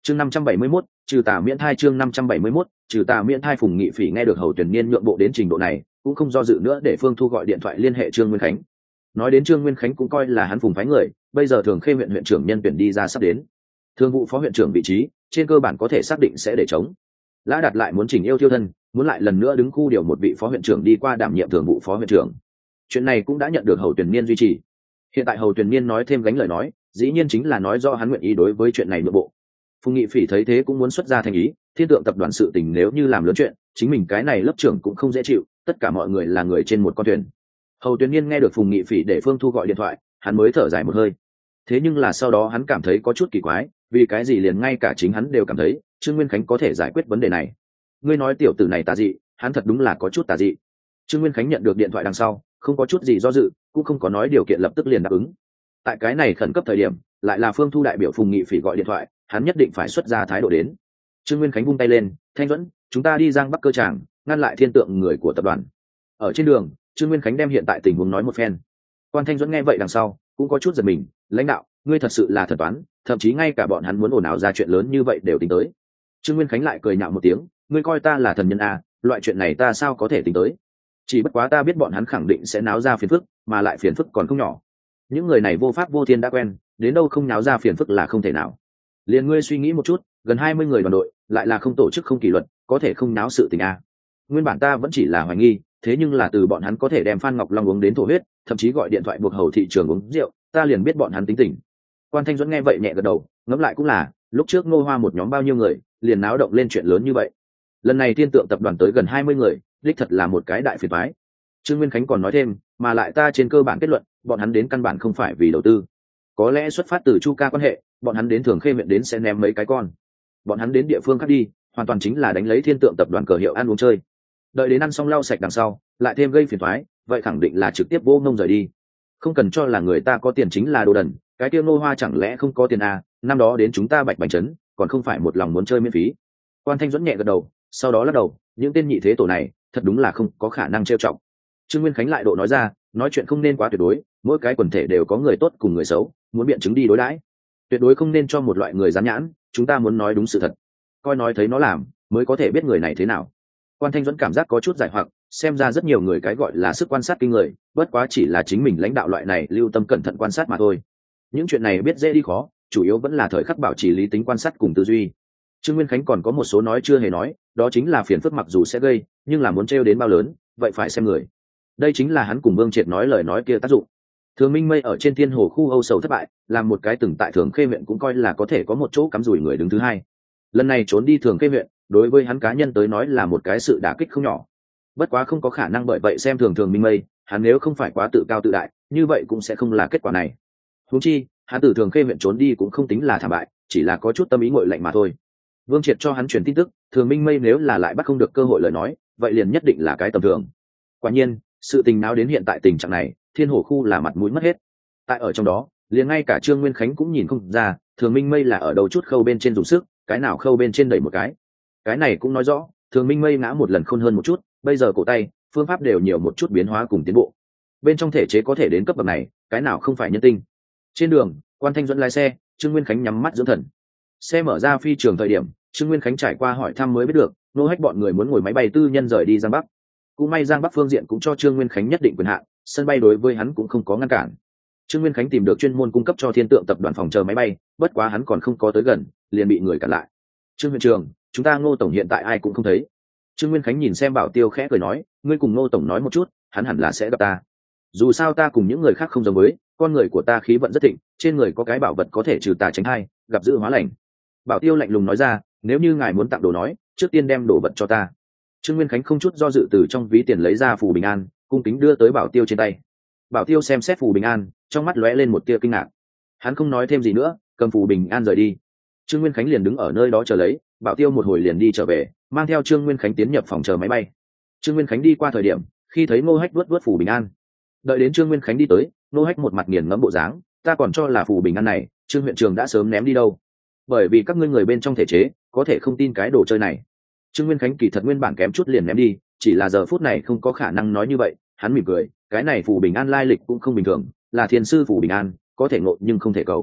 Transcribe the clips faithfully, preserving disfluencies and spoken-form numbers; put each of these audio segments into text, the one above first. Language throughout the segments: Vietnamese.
chương năm trăm bảy mươi mốt trừ tà miễn thai chương năm trăm bảy mươi mốt trừ tà miễn thai. Phùng Nghị Phỉ nghe được Hầu Tuyển Niên nhượng bộ đến trình độ này cũng không do dự nữa, để Phương Thu gọi điện thoại liên hệ Trương Nguyên Khánh. Nói đến Trương Nguyên Khánh cũng coi là hắn Phùng phái người, bây giờ Thường Khê huyện huyện trưởng nhân tuyển đi ra sắp đến, thường vụ phó huyện trưởng vị trí trên cơ bản có thể xác định sẽ để chống. Lã Đạt lại muốn chỉnh yêu tiêu thân, muốn lại lần nữa đứng khu điều một vị phó huyện trưởng đi qua đảm nhiệm thường vụ phó huyện trưởng. Chuyện này cũng đã nhận được Hầu Tuyển Niên duy trì. Hiện tại Hầu Tuyển Niên nói thêm gánh lời nói, dĩ nhiên chính là nói do hắn nguyện ý đối với chuyện này nội bộ. Phùng Nghị Phỉ thấy thế cũng muốn xuất ra thành ý, Thiên Tượng tập đoàn sự tình nếu như làm lớn chuyện, chính mình cái này lớp trưởng cũng không dễ chịu, tất cả mọi người là người trên một con thuyền. Hầu Tuyển Niên nghe được Phùng Nghị Phỉ để Phương Thu gọi điện thoại, hắn mới thở dài một hơi. Thế nhưng là sau đó hắn cảm thấy có chút kỳ quái, vì cái gì liền ngay cả chính hắn đều cảm thấy Trương Nguyên Khánh có thể giải quyết vấn đề này. Ngươi nói tiểu tử này tà dị, hắn thật đúng là có chút tà dị. Trương Nguyên Khánh nhận được điện thoại đằng sau, không có chút gì do dự, cũng không có nói điều kiện, lập tức liền đáp ứng. Tại cái này khẩn cấp thời điểm, lại là Phương Thu đại biểu Phùng Nghị Phỉ gọi điện thoại, hắn nhất định phải xuất ra thái độ đến. Trương Nguyên Khánh vung tay lên, Thanh Duẫn, chúng ta đi Giang Bắc cơ tràng, ngăn lại Thiên Tượng người của tập đoàn. Ở trên đường, Trương Nguyên Khánh đem hiện tại tình huống nói một phen. Quan Thanh Duẫn nghe vậy đằng sau cũng có chút giật mình, lãnh đạo, ngươi thật sự là thần toán, thậm chí ngay cả bọn hắn muốn ồn ào ra chuyện lớn như vậy đều tính tới. Trương Nguyên Khánh lại cười nhạo một tiếng, ngươi coi ta là thần nhân à, loại chuyện này ta sao có thể tính tới. Chỉ bất quá ta biết bọn hắn khẳng định sẽ náo ra phiền phức, mà lại phiền phức còn không nhỏ. Những người này vô pháp vô thiên đã quen, đến đâu không náo ra phiền phức là không thể nào. Liền ngươi suy nghĩ một chút, gần hai mươi người đoàn đội, lại là không tổ chức không kỷ luật, có thể không náo sự tình à. Nguyên bản ta vẫn chỉ là hoài nghi, thế nhưng là từ bọn hắn có thể đem Phan Ngọc Long uống đến thổ huyết, thậm chí gọi điện thoại buộc Hầu thị trường uống rượu, ta liền biết bọn hắn tính tình. Quan Thanh Duẫn nghe vậy nhẹ gật đầu, ngẫm lại cũng là, lúc trước Ngô Hoa một nhóm bao nhiêu người, liền náo động lên chuyện lớn như vậy. Lần này Thiên Tượng tập đoàn tới gần hai mươi người, đích thật là một cái đại phiền toái. Trương Nguyên Khánh còn nói thêm, mà lại ta trên cơ bản kết luận, bọn hắn đến căn bản không phải vì đầu tư. Có lẽ xuất phát từ Chu Ca quan hệ, bọn hắn đến Thường Khê huyện đến sẽ ném mấy cái con. Bọn hắn đến địa phương khác đi, hoàn toàn chính là đánh lấy Thiên Tượng tập đoàn cờ hiệu ăn uống chơi. Đợi đến ăn xong lau sạch đằng sau, lại thêm gây phiền toái, vậy khẳng định là trực tiếp vô ngông rời đi. Không cần cho là người ta có tiền chính là đồ đần, cái kia Ngô Hoa chẳng lẽ không có tiền à, năm đó đến chúng ta Bạch Bành trấn, còn không phải một lòng muốn chơi miễn phí. Quan Thanh Duẫn nhẹ gật đầu, sau đó lắc đầu, những tên nhị thế tổ này, thật đúng là không có khả năng trêu chọc. Trương Nguyên Khánh lại độ nói ra, nói chuyện không nên quá tuyệt đối, mỗi cái quần thể đều có người tốt cùng người xấu, muốn biện chứng đi đối đãi. Tuyệt đối không nên cho một loại người dán nhãn, chúng ta muốn nói đúng sự thật. Coi nói thấy nó làm, mới có thể biết người này thế nào. Quan Thanh Duẫn cảm giác có chút giải hoặc, xem ra rất nhiều người cái gọi là sức quan sát kinh người, bất quá chỉ là chính mình lãnh đạo loại này lưu tâm cẩn thận quan sát mà thôi. Những chuyện này biết dễ đi khó, chủ yếu vẫn là thời khắc bảo trì lý tính quan sát cùng tư duy. Trương Nguyên Khánh còn có một số nói chưa hề nói, đó chính là phiền phức mặc dù sẽ gây, nhưng là muốn trêu đến bao lớn, vậy phải xem người. Đây chính là hắn cùng Vương Triệt nói lời nói kia tác dụng. Thường Minh Mây ở trên Thiên Hồ khu Âu Sầu thất bại, làm một cái từng tại Thường Khê huyện cũng coi là có thể có một chỗ cắm rủi người đứng thứ hai. Lần này trốn đi Thường Khê huyện, đối với hắn cá nhân tới nói là một cái sự đả kích không nhỏ. Bất quá không có khả năng bởi vậy xem thường Thường Minh Mây, hắn nếu không phải quá tự cao tự đại, như vậy cũng sẽ không là kết quả này. Huống chi, hắn từ Thường Khê huyện trốn đi cũng không tính là thảm bại, chỉ là có chút tâm ý nguội lạnh mà thôi. Vương Triệt cho hắn truyền tin tức, Thường Minh Mây nếu là lại bắt không được cơ hội lời nói, vậy liền nhất định là cái tầm thường. Quả nhiên, sự tình náo đến hiện tại tình trạng này, Thiên Hồ khu là mặt mũi mất hết. Tại ở trong đó, liền ngay cả Trương Nguyên Khánh cũng nhìn không ra, Thường Minh Mây là ở đầu chút khâu bên trên dùng sức, cái nào khâu bên trên đẩy một cái. Cái này cũng nói rõ, Thường Minh Mây ngã một lần khôn hơn một chút, bây giờ cổ tay, phương pháp đều nhiều một chút biến hóa cùng tiến bộ. Bên trong thể chế có thể đến cấp bậc này, cái nào không phải nhân tinh. Trên đường, Quan Thanh Duẫn lái xe, Trương Nguyên Khánh nhắm mắt dưỡng thần. Xe mở ra phi trường thời điểm, Trương Nguyên Khánh trải qua hỏi thăm mới biết được, Nô Hách bọn người muốn ngồi máy bay tư nhân rời đi Giang Bắc. Cũng may Giang Bắc phương diện cũng cho Trương Nguyên Khánh nhất định quyền hạn, sân bay đối với hắn cũng không có ngăn cản. Trương Nguyên Khánh tìm được chuyên môn cung cấp cho Thiên Tượng tập đoàn phòng chờ máy bay, bất quá hắn còn không có tới gần, liền bị người cản lại. Trương huyện trưởng, chúng ta Ngô tổng hiện tại ai cũng không thấy. Trương Nguyên Khánh nhìn xem Bảo Tiêu khẽ cười nói, ngươi cùng Ngô tổng nói một chút, hắn hẳn là sẽ gặp ta. Dù sao ta cùng những người khác không giống với, con người của ta khí vận rất thịnh, trên người có cái bảo vật có thể trừ tà tránh hai, gặp dữ hóa lành. Bảo Tiêu lạnh lùng nói ra, nếu như ngài muốn tặng đồ nói, trước tiên đem đồ vật cho ta. Trương Nguyên Khánh không chút do dự từ trong ví tiền lấy ra phù bình an, cung kính đưa tới Bảo Tiêu trên tay. Bảo Tiêu xem xét phù bình an, trong mắt lóe lên một tia kinh ngạc. Hắn không nói thêm gì nữa, cầm phù bình an rời đi. Trương Nguyên Khánh liền đứng ở nơi đó chờ lấy, Bảo Tiêu một hồi liền đi trở về, mang theo Trương Nguyên Khánh tiến nhập phòng chờ máy bay. Trương Nguyên Khánh đi qua thời điểm, khi thấy Ngô Hách vuốt vuốt phù bình an. Đợi đến Trương Nguyên Khánh đi tới, Ngô Hách một mặt nghiền ngẫm bộ dáng, ta còn cho là phù bình an này, Trương huyện trưởng đã sớm ném đi đâu. Bởi vì các ngươi người bên trong thể chế, có thể không tin cái đồ chơi này. Trương Nguyên Khánh kỳ thật nguyên bản kém chút liền ném đi, chỉ là giờ phút này không có khả năng nói như vậy, hắn mỉm cười, cái này phù bình an lai lịch cũng không bình thường, là thiên sư phù bình an, có thể ngộ nhưng không thể cầu.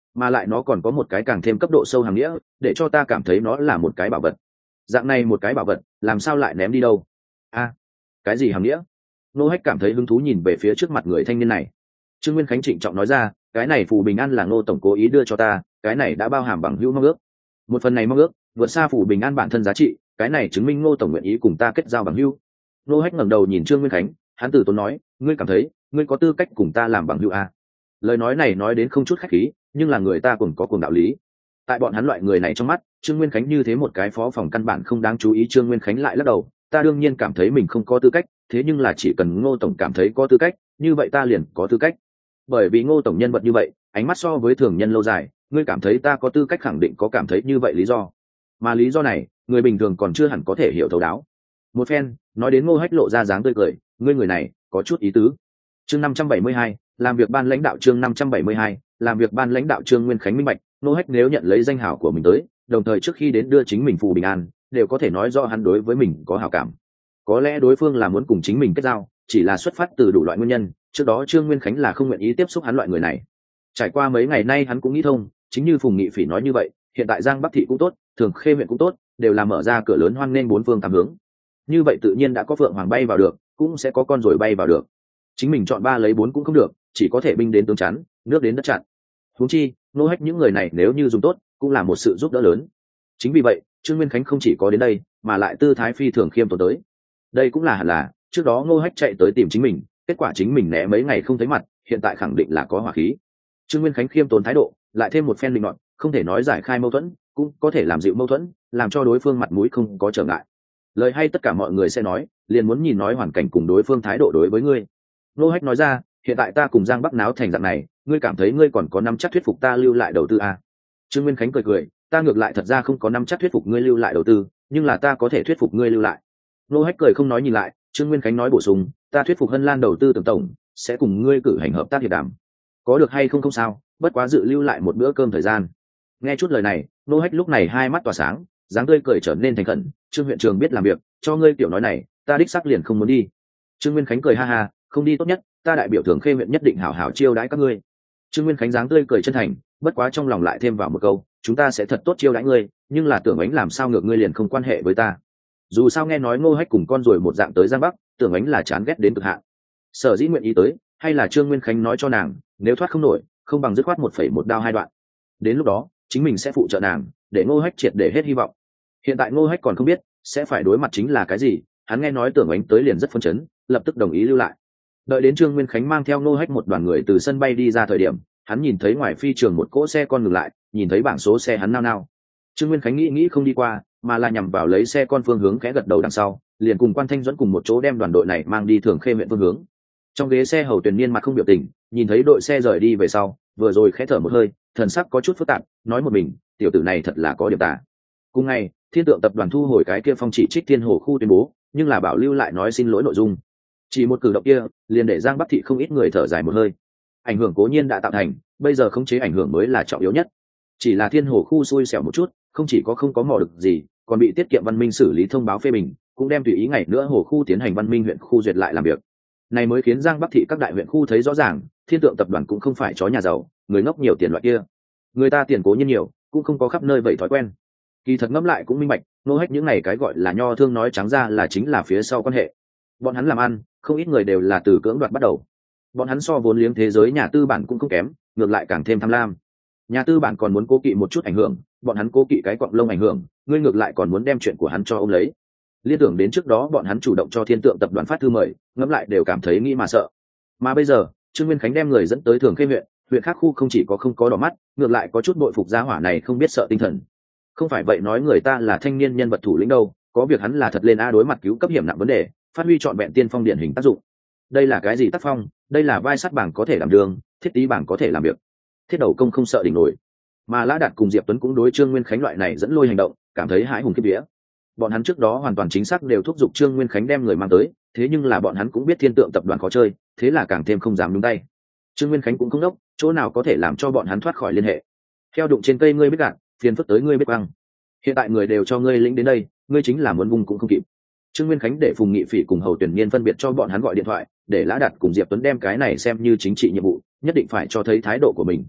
mà lại nó còn có một cái càng thêm cấp độ sâu hàng nghĩa, để cho ta cảm thấy nó là một cái bảo vật. Dạng này một cái bảo vật làm sao lại ném đi đâu? A, cái gì hàng nghĩa? Nô Hách cảm thấy hứng thú nhìn về phía trước mặt người thanh niên này. Trương Nguyên Khánh trịnh trọng nói ra, cái này phù bình an là Ngô tổng cố ý đưa cho ta, cái này đã bao hàm bằng hữu mong ước. Một phần này mong ước vượt xa phù bình an bản thân giá trị, cái này chứng minh Ngô tổng nguyện ý cùng ta kết giao bằng hữu. Nô Hách ngẩng đầu nhìn Trương Nguyên Khánh, hắn từ tốn nói, ngươi cảm thấy ngươi có tư cách cùng ta làm bằng hữu à? Lời nói này nói đến không chút khách khí, nhưng là người ta cũng có cùng đạo lý. Tại bọn hắn loại người này trong mắt, Trương Nguyên Khánh như thế một cái phó phòng căn bản không đáng chú ý. Trương Nguyên Khánh lại lắc đầu, ta đương nhiên cảm thấy mình không có tư cách, thế nhưng là chỉ cần Ngô tổng cảm thấy có tư cách, như vậy ta liền có tư cách. Bởi vì Ngô tổng nhân vật như vậy, ánh mắt so với thường nhân lâu dài, ngươi cảm thấy ta có tư cách khẳng định có cảm thấy như vậy lý do. Mà lý do này, người bình thường còn chưa hẳn có thể hiểu thấu đáo. Một phen, nói đến Ngô Hách lộ ra dáng tươi cười, ngươi người này có chút ý tứ. Chương năm trăm bảy mươi hai, làm việc ban lãnh đạo. Chương năm trăm bảy mươi hai, làm việc ban lãnh đạo. Trương Nguyên Khánh minh bạch, Ngô Hách nếu nhận lấy danh hảo của mình tới, đồng thời trước khi đến đưa chính mình phù bình an, đều có thể nói rõ hắn đối với mình có hảo cảm. Có lẽ đối phương là muốn cùng chính mình kết giao, chỉ là xuất phát từ đủ loại nguyên nhân, trước đó Trương Nguyên Khánh là không nguyện ý tiếp xúc hắn loại người này. Trải qua mấy ngày nay hắn cũng nghĩ thông, chính như Phùng Nghị Phỉ nói như vậy, hiện tại Giang Bắc thị cũng tốt, Thường Khê huyện cũng tốt, đều là mở ra cửa lớn hoan nghênh bốn phương tám hướng. Như vậy tự nhiên đã có phượng hoàng bay vào được, cũng sẽ có con rồi bay vào được. Chính mình chọn ba lấy bốn cũng không được, chỉ có thể binh đến tướng chắn, nước đến đất chặn. Huống chi, Ngô Hách những người này nếu như dùng tốt, cũng là một sự giúp đỡ lớn. Chính vì vậy, Trương Nguyên Khánh không chỉ có đến đây, mà lại tư thái phi thường khiêm tốn tới. Đây cũng là hẳn là, trước đó Ngô Hách chạy tới tìm chính mình, kết quả chính mình né mấy ngày không thấy mặt, hiện tại khẳng định là có hỏa khí. Trương Nguyên Khánh khiêm tốn thái độ, lại thêm một phen linh luận, không thể nói giải khai mâu thuẫn, cũng có thể làm dịu mâu thuẫn, làm cho đối phương mặt mũi không có trở ngại. Lời hay tất cả mọi người sẽ nói, liền muốn nhìn nói hoàn cảnh cùng đối phương thái độ đối với ngươi. Ngô Hách nói ra, hiện tại ta cùng Giang Bắc náo thành dạng này, ngươi cảm thấy ngươi còn có nắm chắc thuyết phục ta lưu lại đầu tư à? Trương Nguyên Khánh cười cười, ta ngược lại thật ra không có nắm chắc thuyết phục ngươi lưu lại đầu tư, nhưng là ta có thể thuyết phục ngươi lưu lại. Ngô Hách cười không nói nhìn lại, Trương Nguyên Khánh nói bổ sung, ta thuyết phục Hân Lan đầu tư tưởng tổng, sẽ cùng ngươi cử hành hợp tác hiệp đàm. Có được hay không không sao, bất quá dự lưu lại một bữa cơm thời gian. Nghe chút lời này, Ngô Hách lúc này hai mắt tỏa sáng, dáng tươi cười trở nên thành khẩn, Trương huyện trưởng biết làm việc, cho ngươi tiểu nói này, ta đích xác liền không muốn đi. Trương Nguyên Khánh cười ha ha, không đi tốt nhất, ta đại biểu Thường Khê huyện nhất định hảo hảo chiêu đãi các ngươi. Trương Nguyên Khánh dáng tươi cười chân thành, bất quá trong lòng lại thêm vào một câu, chúng ta sẽ thật tốt chiêu đãi ngươi, nhưng là Tưởng Ánh làm sao ngược ngươi liền không quan hệ với ta. Dù sao nghe nói Ngô Hách cùng con rồi một dạng tới Giang Bắc, Tưởng Ánh là chán ghét đến cực hạn. Sở dĩ nguyện ý tới, hay là Trương Nguyên Khánh nói cho nàng, nếu thoát không nổi, không bằng dứt khoát một phẩy một đao hai đoạn. Đến lúc đó, chính mình sẽ phụ trợ nàng, để Ngô Hách triệt để hết hy vọng. Hiện tại Ngô Hách còn không biết sẽ phải đối mặt chính là cái gì, hắn nghe nói Tưởng Ánh tới liền rất phấn chấn, lập tức đồng ý lưu lại. Đợi đến Trương Nguyên Khánh mang theo Ngô Hách một đoàn người từ sân bay đi ra thời điểm, hắn nhìn thấy ngoài phi trường một cỗ xe con ngừng lại, nhìn thấy bảng số xe hắn nao nao. Trương Nguyên Khánh nghĩ nghĩ không đi qua, mà là nhằm vào lấy xe con phương hướng khẽ gật đầu đằng sau, liền cùng Quan Thanh Duẫn cùng một chỗ đem đoàn đội này mang đi Thường Khê huyện phương hướng. Trong ghế xe Hầu Tuyền Niên mặt không biểu tình, nhìn thấy đội xe rời đi về sau, vừa rồi khẽ thở một hơi, thần sắc có chút phức tạp, nói một mình, tiểu tử này thật là có điểm tà. Cùng ngày, Thiên Tượng tập đoàn thu hồi cái kia phong chỉ trích Thiên Hồ khu tuyên bố, nhưng là bảo lưu lại nói xin lỗi nội dung. Chỉ một cử động kia, liền để Giang Bắc thị không ít người thở dài một hơi. Ảnh hưởng cố nhiên đã tạo thành, bây giờ khống chế ảnh hưởng mới là trọng yếu nhất. Chỉ là Thiên Hồ khu xui xẻo một chút, không chỉ có không có mò được gì, còn bị tiết kiệm văn minh xử lý thông báo phê bình, cũng đem tùy ý ngày nữa Hồ khu tiến hành văn minh huyện khu duyệt lại làm việc. Này mới khiến Giang Bắc thị các đại huyện khu thấy rõ ràng, Thiên Tượng tập đoàn cũng không phải chó nhà giàu, người ngốc nhiều tiền loại kia. Người ta tiền cố nhiên nhiều, cũng không có khắp nơi vậy thói quen. Kỳ thật ngẫm lại cũng minh bạch, Ngô Hách những này cái gọi là nho thương nói trắng ra là chính là phía sau quan hệ. Bọn hắn làm ăn, không ít người đều là từ cưỡng đoạt bắt đầu. Bọn hắn so vốn liếng thế giới nhà tư bản cũng không kém, ngược lại càng thêm tham lam. Nhà tư bản còn muốn cố kỵ một chút ảnh hưởng, bọn hắn cố kỵ cái cọng lông ảnh hưởng, ngươi ngược lại còn muốn đem chuyện của hắn cho ông lấy. Liên tưởng đến trước đó bọn hắn chủ động cho Thiên Tượng tập đoàn phát thư mời, ngẫm lại đều cảm thấy nghĩ mà sợ. Mà bây giờ, Trương Nguyên Khánh đem người dẫn tới Thường Khê huyện, huyện khác khu không chỉ có không có đỏ mắt, ngược lại có chút bội phục gia hỏa này không biết sợ tinh thần. Không phải vậy nói người ta là thanh niên nhân vật thủ lĩnh đâu, có việc hắn là thật lên a đối mặt cứu cấp hiểm nặng vấn đề, phát huy trọn vẹn tiên phong điển hình tác dụng. Đây là cái gì tác phong? Đây là vai sắt bảng có thể làm đường, thiết tý bảng có thể làm việc, thiết đầu công không sợ đỉnh nổi. Mà Lã Đạt cùng Diệp Tuấn cũng đối Trương Nguyên Khánh loại này dẫn lôi hành động cảm thấy hãi hùng kiếp vía. Bọn hắn trước đó hoàn toàn chính xác đều thúc giục Trương Nguyên Khánh đem người mang tới, thế nhưng là bọn hắn cũng biết Thiên Tượng tập đoàn khó chơi, thế là càng thêm không dám nhúng tay. Trương Nguyên Khánh cũng không đốc, chỗ nào có thể làm cho bọn hắn thoát khỏi liên hệ. Theo đụng trên cây ngươi biết gạt, phiền phức tới ngươi biết băng. Hiện tại người đều cho ngươi lĩnh đến đây, ngươi chính là muốn vùng cũng không kịp. Trương Nguyên Khánh để Phùng Nghị Phỉ cùng Hầu Tuyển Niên phân biệt cho bọn hắn gọi điện thoại, để Lã Đạt cùng Diệp Tuấn đem cái này xem như chính trị nhiệm vụ, nhất định phải cho thấy thái độ của mình.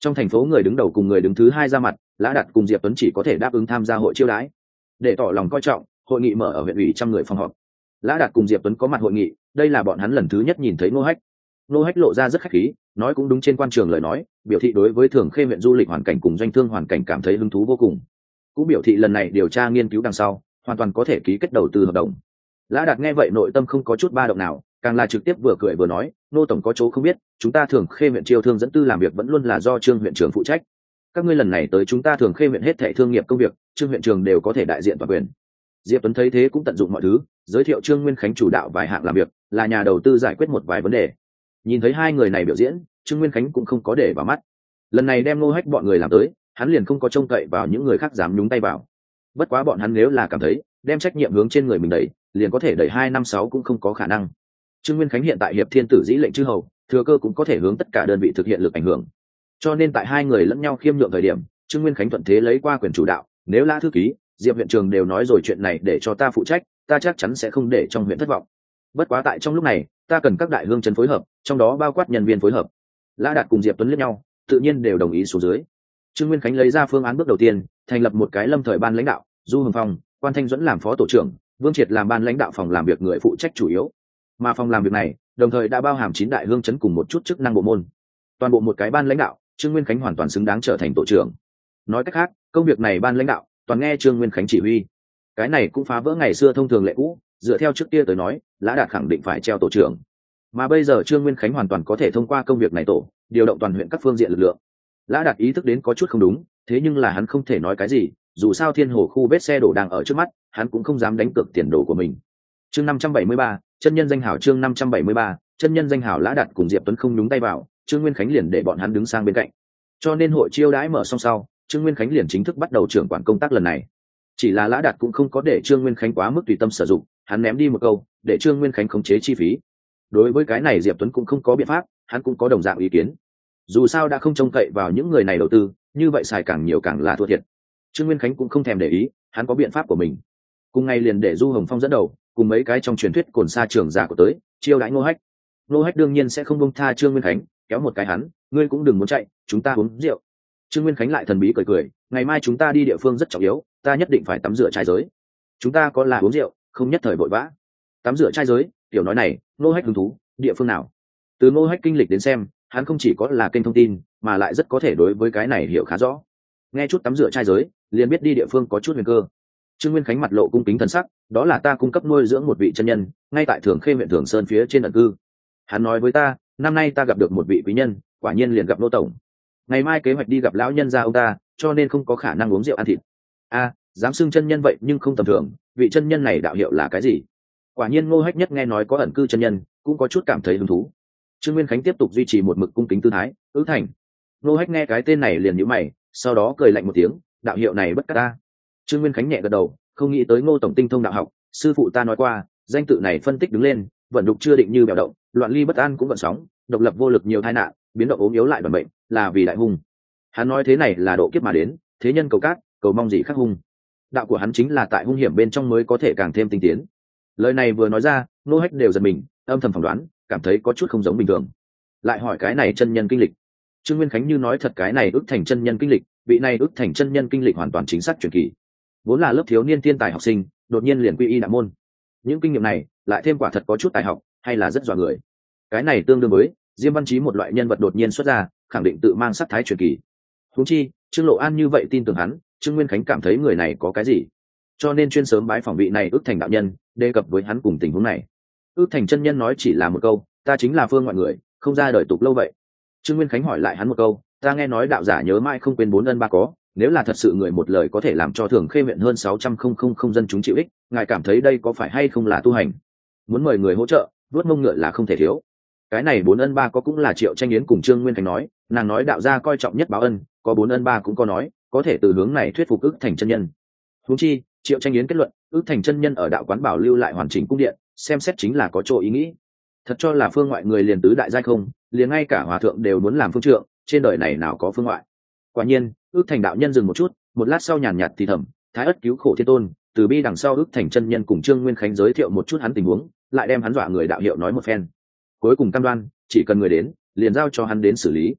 Trong thành phố người đứng đầu cùng người đứng thứ hai ra mặt, Lã Đạt cùng Diệp Tuấn chỉ có thể đáp ứng tham gia hội chiêu đãi. Để tỏ lòng coi trọng, hội nghị mở ở huyện ủy trăm người phòng họp. Lã Đạt cùng Diệp Tuấn có mặt hội nghị, đây là bọn hắn lần thứ nhất nhìn thấy Ngô Hách. Ngô Hách lộ ra rất khách khí, nói cũng đúng trên quan trường lời nói, biểu thị đối với Thường Khê huyện du lịch hoàn cảnh cùng doanh thương hoàn cảnh cảm thấy hứng thú vô cùng. Cũng biểu thị lần này điều tra nghiên cứu đằng sau, hoàn toàn có thể ký kết đầu tư hợp đồng. Lã Đạt nghe vậy nội tâm không có chút ba động nào, càng là trực tiếp vừa cười vừa nói, Nô tổng có chỗ không biết, chúng ta Thường Khê huyện chiêu thương dẫn tư làm việc vẫn luôn là do Trương huyện trưởng phụ trách. Các ngươi lần này tới chúng ta Thường Khê huyện hết thảy thương nghiệp công việc, Trương huyện trưởng đều có thể đại diện toàn quyền. Diệp Tuấn thấy thế cũng tận dụng mọi thứ, giới thiệu Trương Nguyên Khánh chủ đạo vài hạng làm việc, là nhà đầu tư giải quyết một vài vấn đề. Nhìn thấy hai người này biểu diễn, Trương Nguyên Khánh cũng không có để vào mắt. Lần này đem Ngô Hách bọn người làm tới, hắn liền không có trông cậy vào những người khác dám nhúng tay vào. Bất quá bọn hắn nếu là cảm thấy đem trách nhiệm hướng trên người mình đẩy, liền có thể đẩy hai năm sáu cũng không có khả năng. Trương Nguyên Khánh hiện tại hiệp thiên tử dĩ lệnh chư hầu, thừa cơ cũng có thể hướng tất cả đơn vị thực hiện lực ảnh hưởng. Cho nên tại hai người lẫn nhau khiêm nhượng thời điểm, Trương Nguyên Khánh thuận thế lấy qua quyền chủ đạo, nếu Lã thư ký, Diệp huyện trường đều nói rồi chuyện này để cho ta phụ trách, ta chắc chắn sẽ không để trong huyện thất vọng. Bất quá tại trong lúc này, ta cần các đại hương trấn phối hợp, trong đó bao quát nhân viên phối hợp. Lã Đạt cùng Diệp Tuấn liếc nhau, tự nhiên đều đồng ý xuống dưới. Trương Nguyên Khánh lấy ra phương án bước đầu tiên, thành lập một cái lâm thời ban lãnh đạo, Du Hồng Phong, Quan Thanh Duẫn làm phó tổ trưởng, Vương Triệt làm ban lãnh đạo phòng làm việc người phụ trách chủ yếu. Mà phòng làm việc này, đồng thời đã bao hàm chín đại hương trấn cùng một chút chức năng bộ môn. Toàn bộ một cái ban lãnh đạo, Trương Nguyên Khánh hoàn toàn xứng đáng trở thành tổ trưởng. Nói cách khác, công việc này ban lãnh đạo toàn nghe Trương Nguyên Khánh chỉ huy. Cái này cũng phá vỡ ngày xưa thông thường lệ cũ, dựa theo trước kia tới nói, Lã Đạt khẳng định phải treo tổ trưởng. Mà bây giờ Trương Nguyên Khánh hoàn toàn có thể thông qua công việc này tổ, điều động toàn huyện các phương diện lực lượng. Lã Đạt ý thức đến có chút không đúng, thế nhưng là hắn không thể nói cái gì, dù sao Thiên Hồ khu vết xe đổ đang ở trước mắt, hắn cũng không dám đánh cược tiền đồ của mình. Chương năm trăm bảy mươi ba, chân nhân danh hảo chương năm trăm bảy mươi ba, chân nhân danh hảo. Lã Đạt cùng Diệp Tuấn không nhúng tay vào, Trương Nguyên Khánh liền để bọn hắn đứng sang bên cạnh. Cho nên hội chiêu đãi mở xong sau, Trương Nguyên Khánh liền chính thức bắt đầu trưởng quản công tác lần này. Chỉ là Lã Đạt cũng không có để Trương Nguyên Khánh quá mức tùy tâm sử dụng, hắn ném đi một câu, để Trương Nguyên Khánh khống chế chi phí. Đối với cái này Diệp Tuấn cũng không có biện pháp, hắn cũng có đồng dạng ý kiến. Dù sao đã không trông cậy vào những người này đầu tư, như vậy xài càng nhiều càng là thua thiệt. Trương Nguyên Khánh cũng không thèm để ý, hắn có biện pháp của mình. Cùng ngày liền để Du Hồng Phong dẫn đầu, cùng mấy cái trong truyền thuyết cồn sa trưởng giả của tới, chiêu đãi Ngô Hách. Ngô Hách đương nhiên sẽ không buông tha Trương Nguyên Khánh, kéo một cái hắn, ngươi cũng đừng muốn chạy, chúng ta uống rượu. Trương Nguyên Khánh lại thần bí cười cười, ngày mai chúng ta đi địa phương rất trọng yếu, ta nhất định phải tắm rửa trai giới. Chúng ta có là uống rượu, không nhất thời vội vã. Tắm rửa trai giới, tiểu nói này, Ngô Hách hứng thú, địa phương nào? Từ Ngô Hách kinh lịch đến xem, hắn không chỉ có là kênh thông tin, mà lại rất có thể đối với cái này hiểu khá rõ. Nghe chút tắm rửa trai giới, liền biết đi địa phương có chút huyền cơ. Trương Nguyên Khánh mặt lộ cung kính thần sắc, đó là ta cung cấp nuôi dưỡng một vị chân nhân, ngay tại Thường Khê huyện Thường Sơn phía trên ẩn cư. Hắn nói với ta, năm nay ta gặp được một vị quý nhân, quả nhiên liền gặp Nô tổng. Ngày mai kế hoạch đi gặp lão nhân gia ông ta, cho nên không có khả năng uống rượu ăn thịt. A, dám xưng chân nhân vậy nhưng không tầm thường, vị chân nhân này đạo hiệu là cái gì? Quả nhiên Ngô Hách nhất nghe nói có ẩn cư chân nhân, cũng có chút cảm thấy hứng thú. Trương Nguyên Khánh tiếp tục duy trì một mực cung kính tư thái, ứ thành. Ngô Hách nghe cái tên này liền nhíu mày, sau đó cười lạnh một tiếng, đạo hiệu này bất cát ta. Trương Nguyên Khánh nhẹ gật đầu, không nghĩ tới Ngô tổng tinh thông đạo học, sư phụ ta nói qua, danh tự này phân tích đứng lên, vận đục chưa định như bèo động, loạn ly bất an cũng vận sóng, độc lập vô lực nhiều tai nạn, biến động ốm yếu lại bẩm bệnh, là vì đại hung. Hắn nói thế này là độ kiếp mà đến, thế nhân cầu cát, cầu mong gì khác hung. Đạo của hắn chính là tại hung hiểm bên trong mới có thể càng thêm tinh tiến. Lời này vừa nói ra, Ngô Hách đều giật mình, âm thầm phỏng đoán, cảm thấy có chút không giống bình thường. Lại hỏi cái này chân nhân kinh lịch. Trương Nguyên Khánh như nói thật cái này ước thành chân nhân kinh lịch, vị này ước thành chân nhân kinh lịch hoàn toàn chính xác truyền kỳ. Vốn là lớp thiếu niên thiên tài học sinh, đột nhiên liền quy y đạo môn. Những kinh nghiệm này, lại thêm quả thật có chút tài học, hay là rất dọa người. Cái này tương đương với Diêm Văn Chí một loại nhân vật đột nhiên xuất ra, khẳng định tự mang sắc thái truyền kỳ. Huống chi, Trương Lộ An như vậy tin tưởng hắn, Trương Nguyên Khánh cảm thấy người này có cái gì, cho nên chuyên sớm bái phỏng vị này ước thành đạo nhân, đề cập với hắn cùng tình huống này. Ước thành chân nhân nói chỉ là một câu, ta chính là phương ngoại người, không ra đời tục lâu vậy. Trương Nguyên Khánh hỏi lại hắn một câu, ta nghe nói đạo giả nhớ mãi không quên bốn ân ba có, nếu là thật sự người một lời có thể làm cho Thường Khê huyện hơn sáu trăm không không không dân chúng chịu ích, ngài cảm thấy đây có phải hay không là tu hành? Muốn mời người hỗ trợ, vuốt mông ngựa là không thể thiếu. Cái này bốn ân ba có cũng là Triệu Tranh Yến cùng Trương Nguyên Khánh nói, nàng nói đạo gia coi trọng nhất báo ân, có bốn ân ba cũng có nói, có thể từ hướng này thuyết phục ước thành chân nhân. Huống chi, Triệu Tranh Yến kết luận, ước thành chân nhân ở đạo quán bảo lưu lại hoàn chỉnh cung điện, xem xét chính là có chỗ ý nghĩ. Thật cho là phương ngoại người liền tứ đại giai không, liền ngay cả hòa thượng đều muốn làm phương trượng, trên đời này nào có phương ngoại. Quả nhiên, ước thành đạo nhân dừng một chút, một lát sau nhàn nhạt thì thầm, thái ất cứu khổ thiên tôn, từ bi đằng sau ước thành chân nhân cùng Trương Nguyên Khánh giới thiệu một chút hắn tình huống, lại đem hắn dọa người đạo hiệu nói một phen. Cuối cùng cam đoan, chỉ cần người đến, liền giao cho hắn đến xử lý.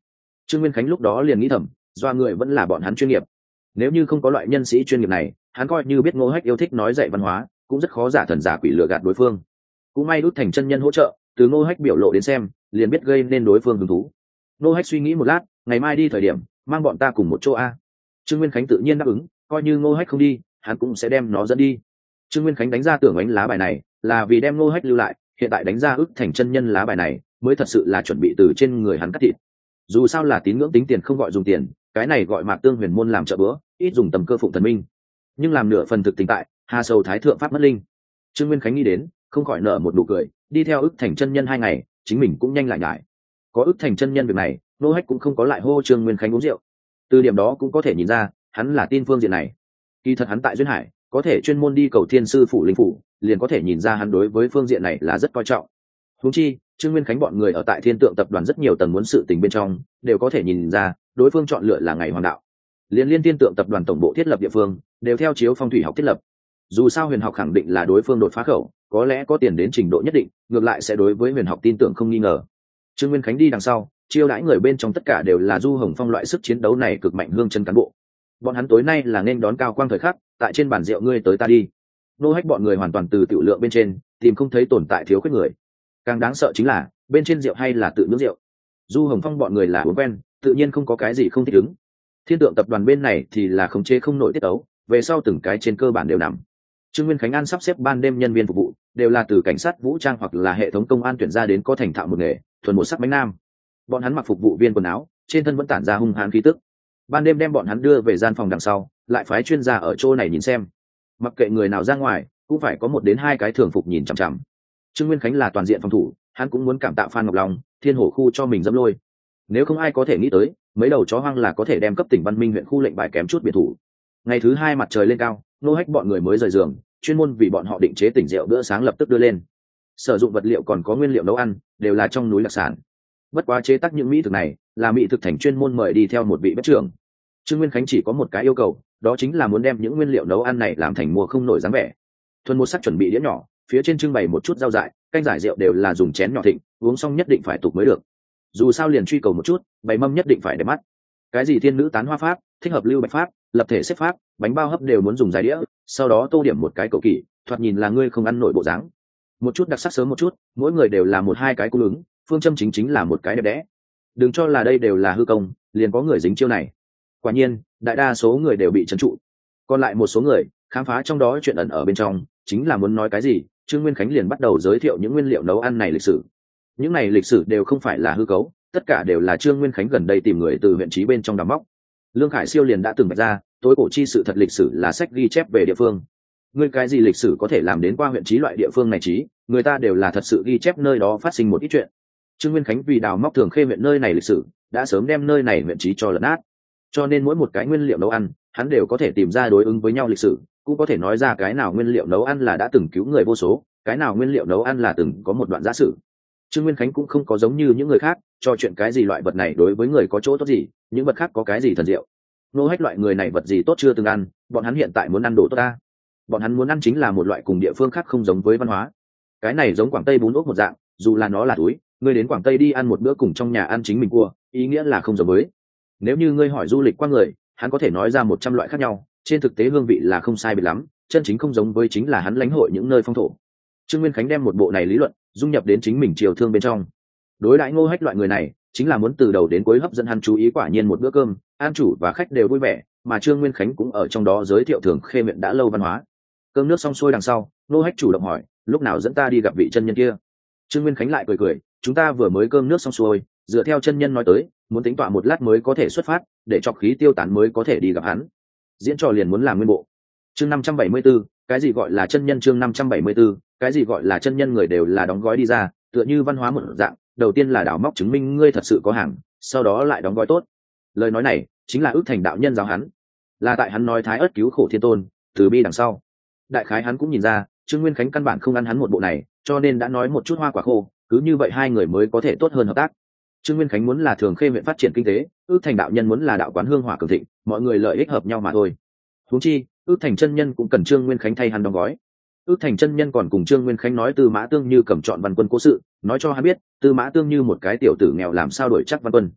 Trương Nguyên Khánh lúc đó liền nghĩ thầm, do người vẫn là bọn hắn chuyên nghiệp. Nếu như không có loại nhân sĩ chuyên nghiệp này, hắn coi như biết Ngô Hách yêu thích nói dạy văn hóa, cũng rất khó giả thần giả quỷ lừa gạt đối phương. Cũng may Út Thành chân nhân hỗ trợ, từ Ngô Hách biểu lộ đến xem, liền biết gây nên đối phương hứng thú. Ngô Hách suy nghĩ một lát, ngày mai đi thời điểm, mang bọn ta cùng một chỗ a. Trương Nguyên Khánh tự nhiên đáp ứng, coi như Ngô Hách không đi, hắn cũng sẽ đem nó dẫn đi. Trương Nguyên Khánh đánh ra tưởng ánh lá bài này, là vì đem Ngô Hách lưu lại, hiện tại đánh ra Út Thành chân nhân lá bài này, mới thật sự là chuẩn bị từ trên người hắn cắt thịt. Dù sao là tín ngưỡng tính tiền không gọi dùng tiền, cái này gọi Mạc Tương Huyền môn làm trợ bữa, ít dùng tầm cơ phụng thần minh. Nhưng làm nửa phần thực tình tại, Hà Sầu Thái thượng pháp mất linh. Trương Nguyên Khánh nghĩ đến, không khỏi nở một nụ cười, đi theo Ức Thành chân nhân hai ngày, chính mình cũng nhanh lại nhải. Có Ức Thành chân nhân việc này, Ngô Hách cũng không có lại hô Trương Nguyên Khánh uống rượu. Từ điểm đó cũng có thể nhìn ra, hắn là tin phương diện này. Kỳ thật hắn tại duyên hải, có thể chuyên môn đi cầu thiên sư phủ linh phủ, liền có thể nhìn ra hắn đối với phương diện này là rất coi trọng. Huống chi, Trương Nguyên Khánh bọn người ở tại Thiên Tượng tập đoàn rất nhiều tầng muốn sự tình bên trong, đều có thể nhìn ra, đối phương chọn lựa là ngày hoàng đạo. Liên liên Thiên Tượng tập đoàn tổng bộ thiết lập địa phương, đều theo chiếu phong thủy học thiết lập. Dù sao huyền học khẳng định là đối phương đột phá khẩu, có lẽ có tiền đến trình độ nhất định, ngược lại sẽ đối với huyền học tin tưởng không nghi ngờ. Trương Nguyên Khánh đi đằng sau, chiêu đãi người bên trong tất cả đều là Du Hồng Phong loại sức chiến đấu này cực mạnh hương chân cán bộ. Bọn hắn tối nay là nên đón cao quang thời khắc, tại trên bàn rượu ngươi tới ta đi. Nô Hách bọn người hoàn toàn từ tiểu lượng bên trên, tìm không thấy tồn tại thiếu khuyết người. Càng đáng sợ chính là, bên trên rượu hay là tự nướng rượu. Du Hồng Phong bọn người là uống quen, tự nhiên không có cái gì không thích ứng. Thiên Tượng tập đoàn bên này thì là khống chế không nổi tiết ấu, về sau từng cái trên cơ bản đều nằm. Trương Nguyên Khánh An sắp xếp ban đêm nhân viên phục vụ, đều là từ cảnh sát vũ trang hoặc là hệ thống công an tuyển ra đến có thành thạo một nghề, thuần một sắc bánh nam. Bọn hắn mặc phục vụ viên quần áo, trên thân vẫn tản ra hung hãn khí tức. Ban đêm đem bọn hắn đưa về gian phòng đằng sau, lại phái chuyên gia ở chỗ này nhìn xem. Mặc kệ người nào ra ngoài, cũng phải có một đến hai cái thường phục nhìn chằm chằm. Trương Nguyên Khánh là toàn diện phòng thủ, hắn cũng muốn cảm tạ Phan Ngọc Long, Thiên Hổ khu cho mình dẫm lôi. Nếu không ai có thể nghĩ tới, mấy đầu chó hoang là có thể đem cấp tỉnh Văn Minh huyện khu lệnh bài kém chút biệt thủ. Ngày thứ hai mặt trời lên cao, Nô Hách bọn người mới rời giường, chuyên môn vì bọn họ định chế tỉnh rượu bữa sáng lập tức đưa lên. Sử dụng vật liệu còn có nguyên liệu nấu ăn, đều là trong núi đặc sản. Bất quá chế tác những mỹ thực này, là mỹ thực thành chuyên môn mời đi theo một vị bếp trưởng. Trương Nguyên Khánh chỉ có một cái yêu cầu, đó chính là muốn đem những nguyên liệu nấu ăn này làm thành mua không nổi dáng vẻ. Thuần một sắc chuẩn bị đĩa nhỏ, phía trên trưng bày một chút rau dại, canh giải rượu đều là dùng chén nhỏ thịnh, uống xong nhất định phải tục mới được. Dù sao liền truy cầu một chút, bày mâm nhất định phải đẹp mắt. Cái gì thiên nữ tán hoa pháp, thích hợp lưu bạch pháp, lập thể xếp pháp, bánh bao hấp đều muốn dùng dài đĩa, sau đó tô điểm một cái cầu kỳ, thoạt nhìn là ngươi không ăn nổi bộ dáng. Một chút đặc sắc sớm một chút, mỗi người đều là một hai cái cung ứng, phương châm chính chính là một cái đẹp đẽ. Đừng cho là đây đều là hư công, liền có người dính chiêu này. Quả nhiên, đại đa số người đều bị trấn trụ. Còn lại một số người, khám phá trong đó chuyện ẩn ở bên trong, chính là muốn nói cái gì, Trương Nguyên Khánh liền bắt đầu giới thiệu những nguyên liệu nấu ăn này lịch sử. Những này lịch sử đều không phải là hư cấu, tất cả đều là Trương Nguyên Khánh gần đây tìm người từ huyện trí bên trong đào móc. Lương Khải Siêu liền đã từng vạch ra, tối cổ chi sự thật lịch sử là sách ghi chép về địa phương. Ngươi cái gì lịch sử có thể làm đến qua huyện trí loại địa phương này trí, người ta đều là thật sự ghi chép nơi đó phát sinh một ít chuyện. Trương Nguyên Khánh vì đào móc Thường Khê huyện nơi này lịch sử, đã sớm đem nơi này huyện trí cho lẫn át. Cho nên mỗi một cái nguyên liệu nấu ăn, hắn đều có thể tìm ra đối ứng với nhau lịch sử, cũng có thể nói ra cái nào nguyên liệu nấu ăn là đã từng cứu người vô số, cái nào nguyên liệu nấu ăn là từng có một đoạn giả sử. Trương Nguyên Khánh cũng không có giống như những người khác, cho chuyện cái gì loại vật này đối với người có chỗ tốt gì, những vật khác có cái gì thần diệu. Nô Hách loại người này vật gì tốt chưa từng ăn, bọn hắn hiện tại muốn ăn đồ tốt ta. Bọn hắn muốn ăn chính là một loại cùng địa phương khác không giống với văn hóa. Cái này giống Quảng Tây bún ốc một dạng, dù là nó là túi, ngươi đến Quảng Tây đi ăn một bữa cùng trong nhà ăn chính mình cua, ý nghĩa là không giống với. Nếu như ngươi hỏi du lịch qua người, hắn có thể nói ra một trăm loại khác nhau, trên thực tế hương vị là không sai biệt lắm, chân chính không giống với chính là hắn lãnh hội những nơi phong thổ. Trương Nguyên Khánh đem một bộ này lý luận dung nhập đến chính mình triều thương bên trong. Đối đãi Ngô Hách loại người này, chính là muốn từ đầu đến cuối hấp dẫn hắn chú ý, quả nhiên một bữa cơm, an chủ và khách đều vui vẻ, mà Trương Nguyên Khánh cũng ở trong đó giới thiệu Thường Khê huyện đã lâu văn hóa. Cơm nước xong xuôi đằng sau, Ngô Hách chủ động hỏi, lúc nào dẫn ta đi gặp vị chân nhân kia? Trương Nguyên Khánh lại cười cười, chúng ta vừa mới cơm nước xong xuôi, dựa theo chân nhân nói tới, muốn tính tọa một lát mới có thể xuất phát, để cho khí tiêu tán mới có thể đi gặp hắn. Diễn trò liền muốn làm nguyên bộ. Chương năm trăm bảy mươi 74, cái gì gọi là chân nhân? Chương năm trăm bảy mươi 74, cái gì gọi là chân nhân? Người đều là đóng gói đi ra, tựa như văn hóa một dạng, đầu tiên là đào móc chứng minh ngươi thật sự có hàng, sau đó lại đóng gói tốt. Lời nói này chính là Ước Thành đạo nhân giáo hắn, là tại hắn nói thái ớt cứu khổ thiên tôn, từ bi đằng sau. Đại khái hắn cũng nhìn ra, Trương Nguyên Khánh căn bản không ăn hắn một bộ này, cho nên đã nói một chút hoa quả khô, cứ như vậy hai người mới có thể tốt hơn hợp tác. Trương Nguyên Khánh muốn là Thường Khê huyện phát triển kinh tế, Ước Thành đạo nhân muốn là đạo quán hương hỏa cường thịnh, mọi người lợi ích hợp nhau mà thôi. Huống chi, Ước Thành chân nhân cũng cần Trương Nguyên Khánh thay hắn đóng gói. Ước Thành chân nhân còn cùng Trương Nguyên Khánh nói Tư Mã Tương Như cầm chọn Văn Quân cố sự, nói cho hắn biết, Tư Mã Tương Như một cái tiểu tử nghèo làm sao đổi chắc Văn Quân.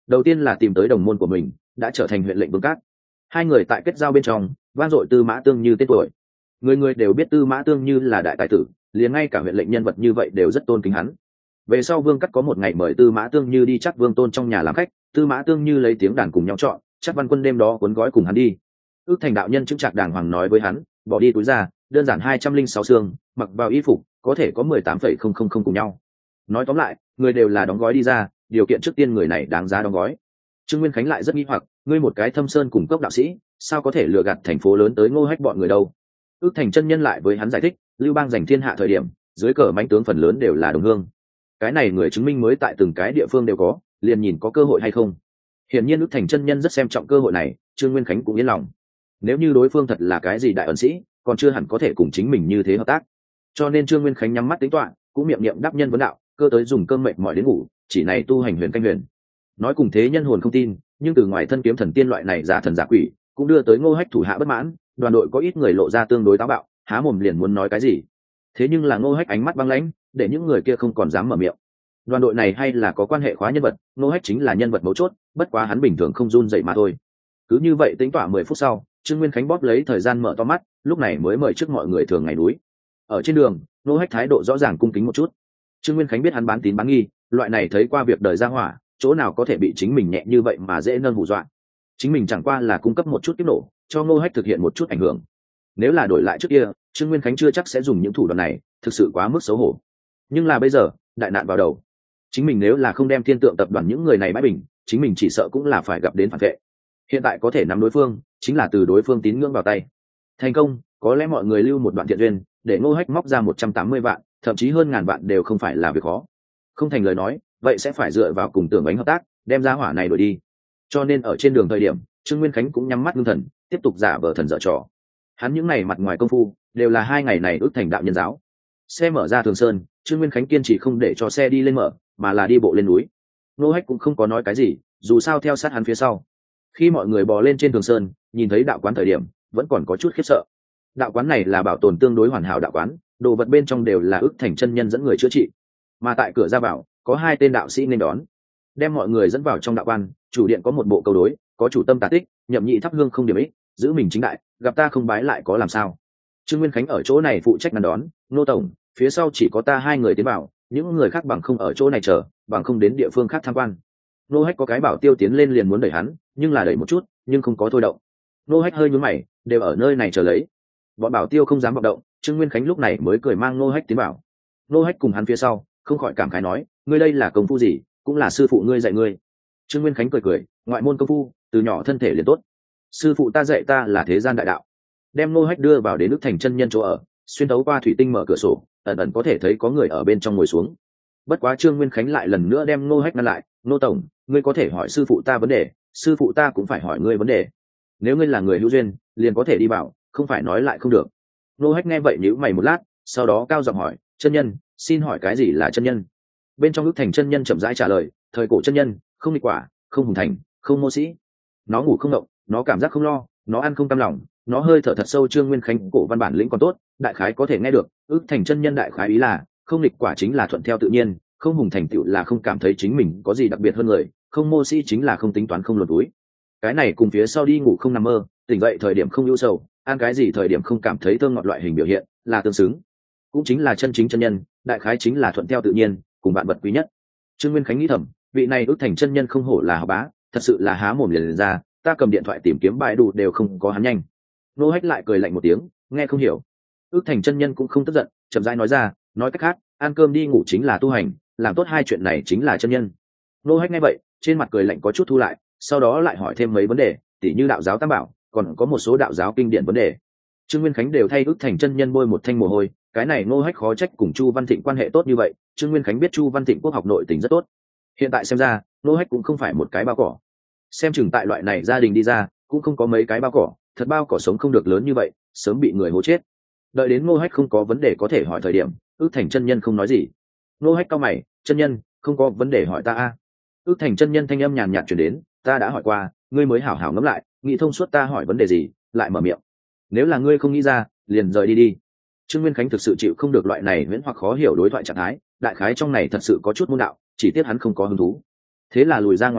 đầu tiên là tìm tới đồng môn của mình, đã trở thành huyện lệnh Vương Cát. Hai người tại kết giao bên trong vang dội Tư Mã Tương Như tên tuổi, người người đều biết Tư Mã Tương Như là đại tài tử, liền ngay cả huyện lệnh nhân vật như vậy đều rất tôn kính hắn. Về sau Vương Cát có một ngày mời Tư Mã Tương Như đi Chắc Vương Tôn trong nhà làm khách, Tư Mã Tương Như lấy tiếng đàn cùng nhau chọn, Chắc Văn Quân đêm đó cuốn gói cùng hắn đi. Ước Thành đạo nhân chứng trạc đàng hoàng nói với hắn, bỏ đi túi ra, đơn giản hai trăm linh sáu xương, mặc vào y phục, có thể có mười tám phẩy không không không cùng nhau. Nói tóm lại, người đều là đóng gói đi ra, điều kiện trước tiên người này đáng giá đóng gói. Trương Nguyên Khánh lại rất nghi hoặc, ngươi một cái thâm sơn cùng cốc đạo sĩ, sao có thể lừa gạt thành phố lớn tới Ngô Hách bọn người đâu? Ước Thành chân nhân lại với hắn giải thích, Lưu Bang giành thiên hạ thời điểm, dưới cờ mãnh tướng phần lớn đều là đồng hương. Cái này người chứng minh mới tại từng cái địa phương đều có, liền nhìn có cơ hội hay không. Hiển nhiên Ước Thành chân nhân rất xem trọng cơ hội này, Trương Nguyên Khánh cũng yên lòng. Nếu như đối phương thật là cái gì đại ẩn sĩ, còn chưa hẳn có thể cùng chính mình như thế hợp tác. Cho nên Trương Nguyên Khánh nhắm mắt tính toán, cũng miệng niệm đáp nhân vấn đạo, cơ tới dùng cơm mệt mỏi đến ngủ, chỉ này tu hành huyền canh huyền. Nói cùng thế nhân hồn không tin, nhưng từ ngoài thân kiếm thần tiên loại này giả thần giả quỷ, cũng đưa tới Ngô Hách thủ hạ bất mãn, đoàn đội có ít người lộ ra tương đối táo bạo, há mồm liền muốn nói cái gì. Thế nhưng là Ngô Hách ánh mắt băng lãnh, để những người kia không còn dám mở miệng. Đoàn đội này hay là có quan hệ khóa nhân vật, Ngô Hách chính là nhân vật mấu chốt, bất quá hắn bình thường không run dậy mà thôi. Cứ như vậy tính toán mười phút sau, Trương Nguyên Khánh bóp lấy thời gian mở to mắt, lúc này mới mời trước mọi người thường ngày núi. Ở trên đường, Ngô Hách thái độ rõ ràng cung kính một chút. Trương Nguyên Khánh biết hắn bán tín bán nghi, loại này thấy qua việc đời ra hỏa, chỗ nào có thể bị chính mình nhẹ như vậy mà dễ nâng hù dọa. Chính mình chẳng qua là cung cấp một chút kiếp nổ, cho Ngô Hách thực hiện một chút ảnh hưởng. Nếu là đổi lại trước kia, Trương Nguyên Khánh chưa chắc sẽ dùng những thủ đoạn này, thực sự quá mức xấu hổ. Nhưng là bây giờ, đại nạn vào đầu, chính mình nếu là không đem Thiên Tượng tập đoàn những người này bãi bình, chính mình chỉ sợ cũng là phải gặp đến phản vệ. Hiện tại có thể nắm đối phương, chính là từ đối phương tín ngưỡng vào tay. Thành công, có lẽ mọi người lưu một đoạn thiện duyên, để Ngô Hách móc ra một trăm tám mươi vạn, thậm chí hơn ngàn vạn đều không phải là việc khó. Không thành lời nói, vậy sẽ phải dựa vào cùng Tưởng Ánh hợp tác, đem ra hỏa này đuổi đi. Cho nên ở trên đường thời điểm, Trương Nguyên Khánh cũng nhắm mắt ngưng thần, tiếp tục giả vờ thần dở trò. Hắn những ngày mặt ngoài công phu, đều là hai ngày này ước thành đạo nhân giáo. Xe mở ra Thường Sơn, Trương Nguyên Khánh kiên trì không để cho xe đi lên mở, mà là đi bộ lên núi. Ngô Hách cũng không có nói cái gì, dù sao theo sát hắn phía sau. Khi mọi người bò lên trên Thường Sơn, nhìn thấy đạo quán thời điểm, vẫn còn có chút khiếp sợ. Đạo quán này là bảo tồn tương đối hoàn hảo đạo quán, đồ vật bên trong đều là ước thành chân nhân dẫn người chữa trị. Mà tại cửa ra vào, có hai tên đạo sĩ nên đón, đem mọi người dẫn vào trong đạo quan. Chủ điện có một bộ câu đối, có chủ tâm tà tích, nhậm nhị thắp hương không điểm ích, giữ mình chính đại, gặp ta không bái lại có làm sao. Trương Nguyên Khánh ở chỗ này phụ trách ngăn đón. Nô tổng, phía sau chỉ có ta hai người tiến vào, những người khác bằng không ở chỗ này chờ, bằng không đến địa phương khác tham quan. Nô Hách có cái bảo tiêu tiến lên liền muốn đẩy hắn, nhưng là đẩy một chút, nhưng không có thôi động. Nô Hách hơi nhún mày, đều ở nơi này chờ lấy. Bọn bảo tiêu không dám vọng động, Trương Nguyên Khánh lúc này mới cười mang Nô Hách tiến vào. Nô Hách cùng hắn phía sau, không khỏi cảm khái nói, ngươi đây là công phu gì, cũng là sư phụ ngươi dạy ngươi. Trương Nguyên Khánh cười cười, ngoại môn công phu, từ nhỏ thân thể liền tốt. Sư phụ ta dạy ta là thế gian đại đạo. Đem Nô Hách đưa vào đến nước thành chân nhân chỗ ở, xuyên thấu qua thủy tinh mở cửa sổ, ẩn ẩn có thể thấy có người ở bên trong ngồi xuống. Bất quá Trương Nguyên Khánh lại lần nữa đem Nô Hách ngăn lại, Nô tổng, ngươi có thể hỏi sư phụ ta vấn đề, sư phụ ta cũng phải hỏi ngươi vấn đề. Nếu ngươi là người hữu duyên, liền có thể đi vào, không phải nói lại không được. Nô Hách nghe vậy nhíu mày một lát, sau đó cao giọng hỏi, chân nhân, xin hỏi cái gì là chân nhân? Bên trong ước thành chân nhân chậm rãi trả lời, thời cổ chân nhân, không nghịch quả, không hùng thành, không mô sĩ. Nó ngủ không động, nó cảm giác không lo, nó ăn không cam lòng, nó hơi thở thật sâu. Trương Nguyên Khánh cổ văn bản lĩnh còn tốt, đại khái có thể nghe được. Ước thành chân nhân đại khái ý là, không nghịch quả chính là thuận theo tự nhiên, không hùng thành tựu là không cảm thấy chính mình có gì đặc biệt hơn người, không mô sĩ chính là không tính toán không luồn túi. Cái này cùng phía sau đi ngủ không nằm mơ, tỉnh dậy thời điểm không ưu sầu, ăn cái gì thời điểm không cảm thấy thơm ngọt loại hình biểu hiện là tương xứng. Cũng chính là chân chính chân nhân, đại khái chính là thuận theo tự nhiên, cùng bạn vật quý nhất. Trương Nguyên Khánh nghĩ thầm, vị này ước thành chân nhân không hổ là học bá, thật sự là há mồm liền, liền ra, ta cầm điện thoại tìm kiếm bài đủ đều không có hắn nhanh. Nô Hách lại cười lạnh một tiếng, nghe không hiểu. Ước thành chân nhân cũng không tức giận, chậm rãi nói ra, nói cách khác, ăn cơm đi ngủ chính là tu hành, làm tốt hai chuyện này chính là chân nhân. Nô Hách nghe vậy, trên mặt cười lạnh có chút thu lại, sau đó lại hỏi thêm mấy vấn đề, tỉ như đạo giáo tam bảo, còn có một số đạo giáo kinh điển vấn đề. Trương Nguyên Khánh đều thay ước thành chân nhân bôi một thanh mồ hôi, cái này Nô Hách khó trách cùng Chu Văn Thịnh quan hệ tốt như vậy. Trương Nguyên Khánh biết Chu Văn Thịnh quốc học nội tình rất tốt, hiện tại xem ra Nô Hách cũng không phải một cái bao cỏ. Xem chừng tại loại này gia đình đi ra, cũng không có mấy cái bao cỏ, thật bao cỏ sống không được lớn như vậy, sớm bị người hố chết. Đợi đến Nô Hách không có vấn đề có thể hỏi thời điểm, ước thành chân nhân không nói gì. Nô Hách cau mày, chân nhân, không có vấn đề hỏi ta a. Ước thành chân nhân thanh âm nhàn nhạt truyền đến, ta đã hỏi qua, ngươi mới hảo hảo ngẫm lại, nghĩ thông suốt ta hỏi vấn đề gì, lại mở miệng. Nếu là ngươi không nghĩ ra, liền rời đi đi. Trương Nguyên Khánh thực sự chịu không được loại này huyễn hoặc khó hiểu đối thoại trạng thái, đại khái trong này thật sự có chút môn đạo, chỉ tiếc hắn không có hứng thú. Thế là lùi ra ngoài đi,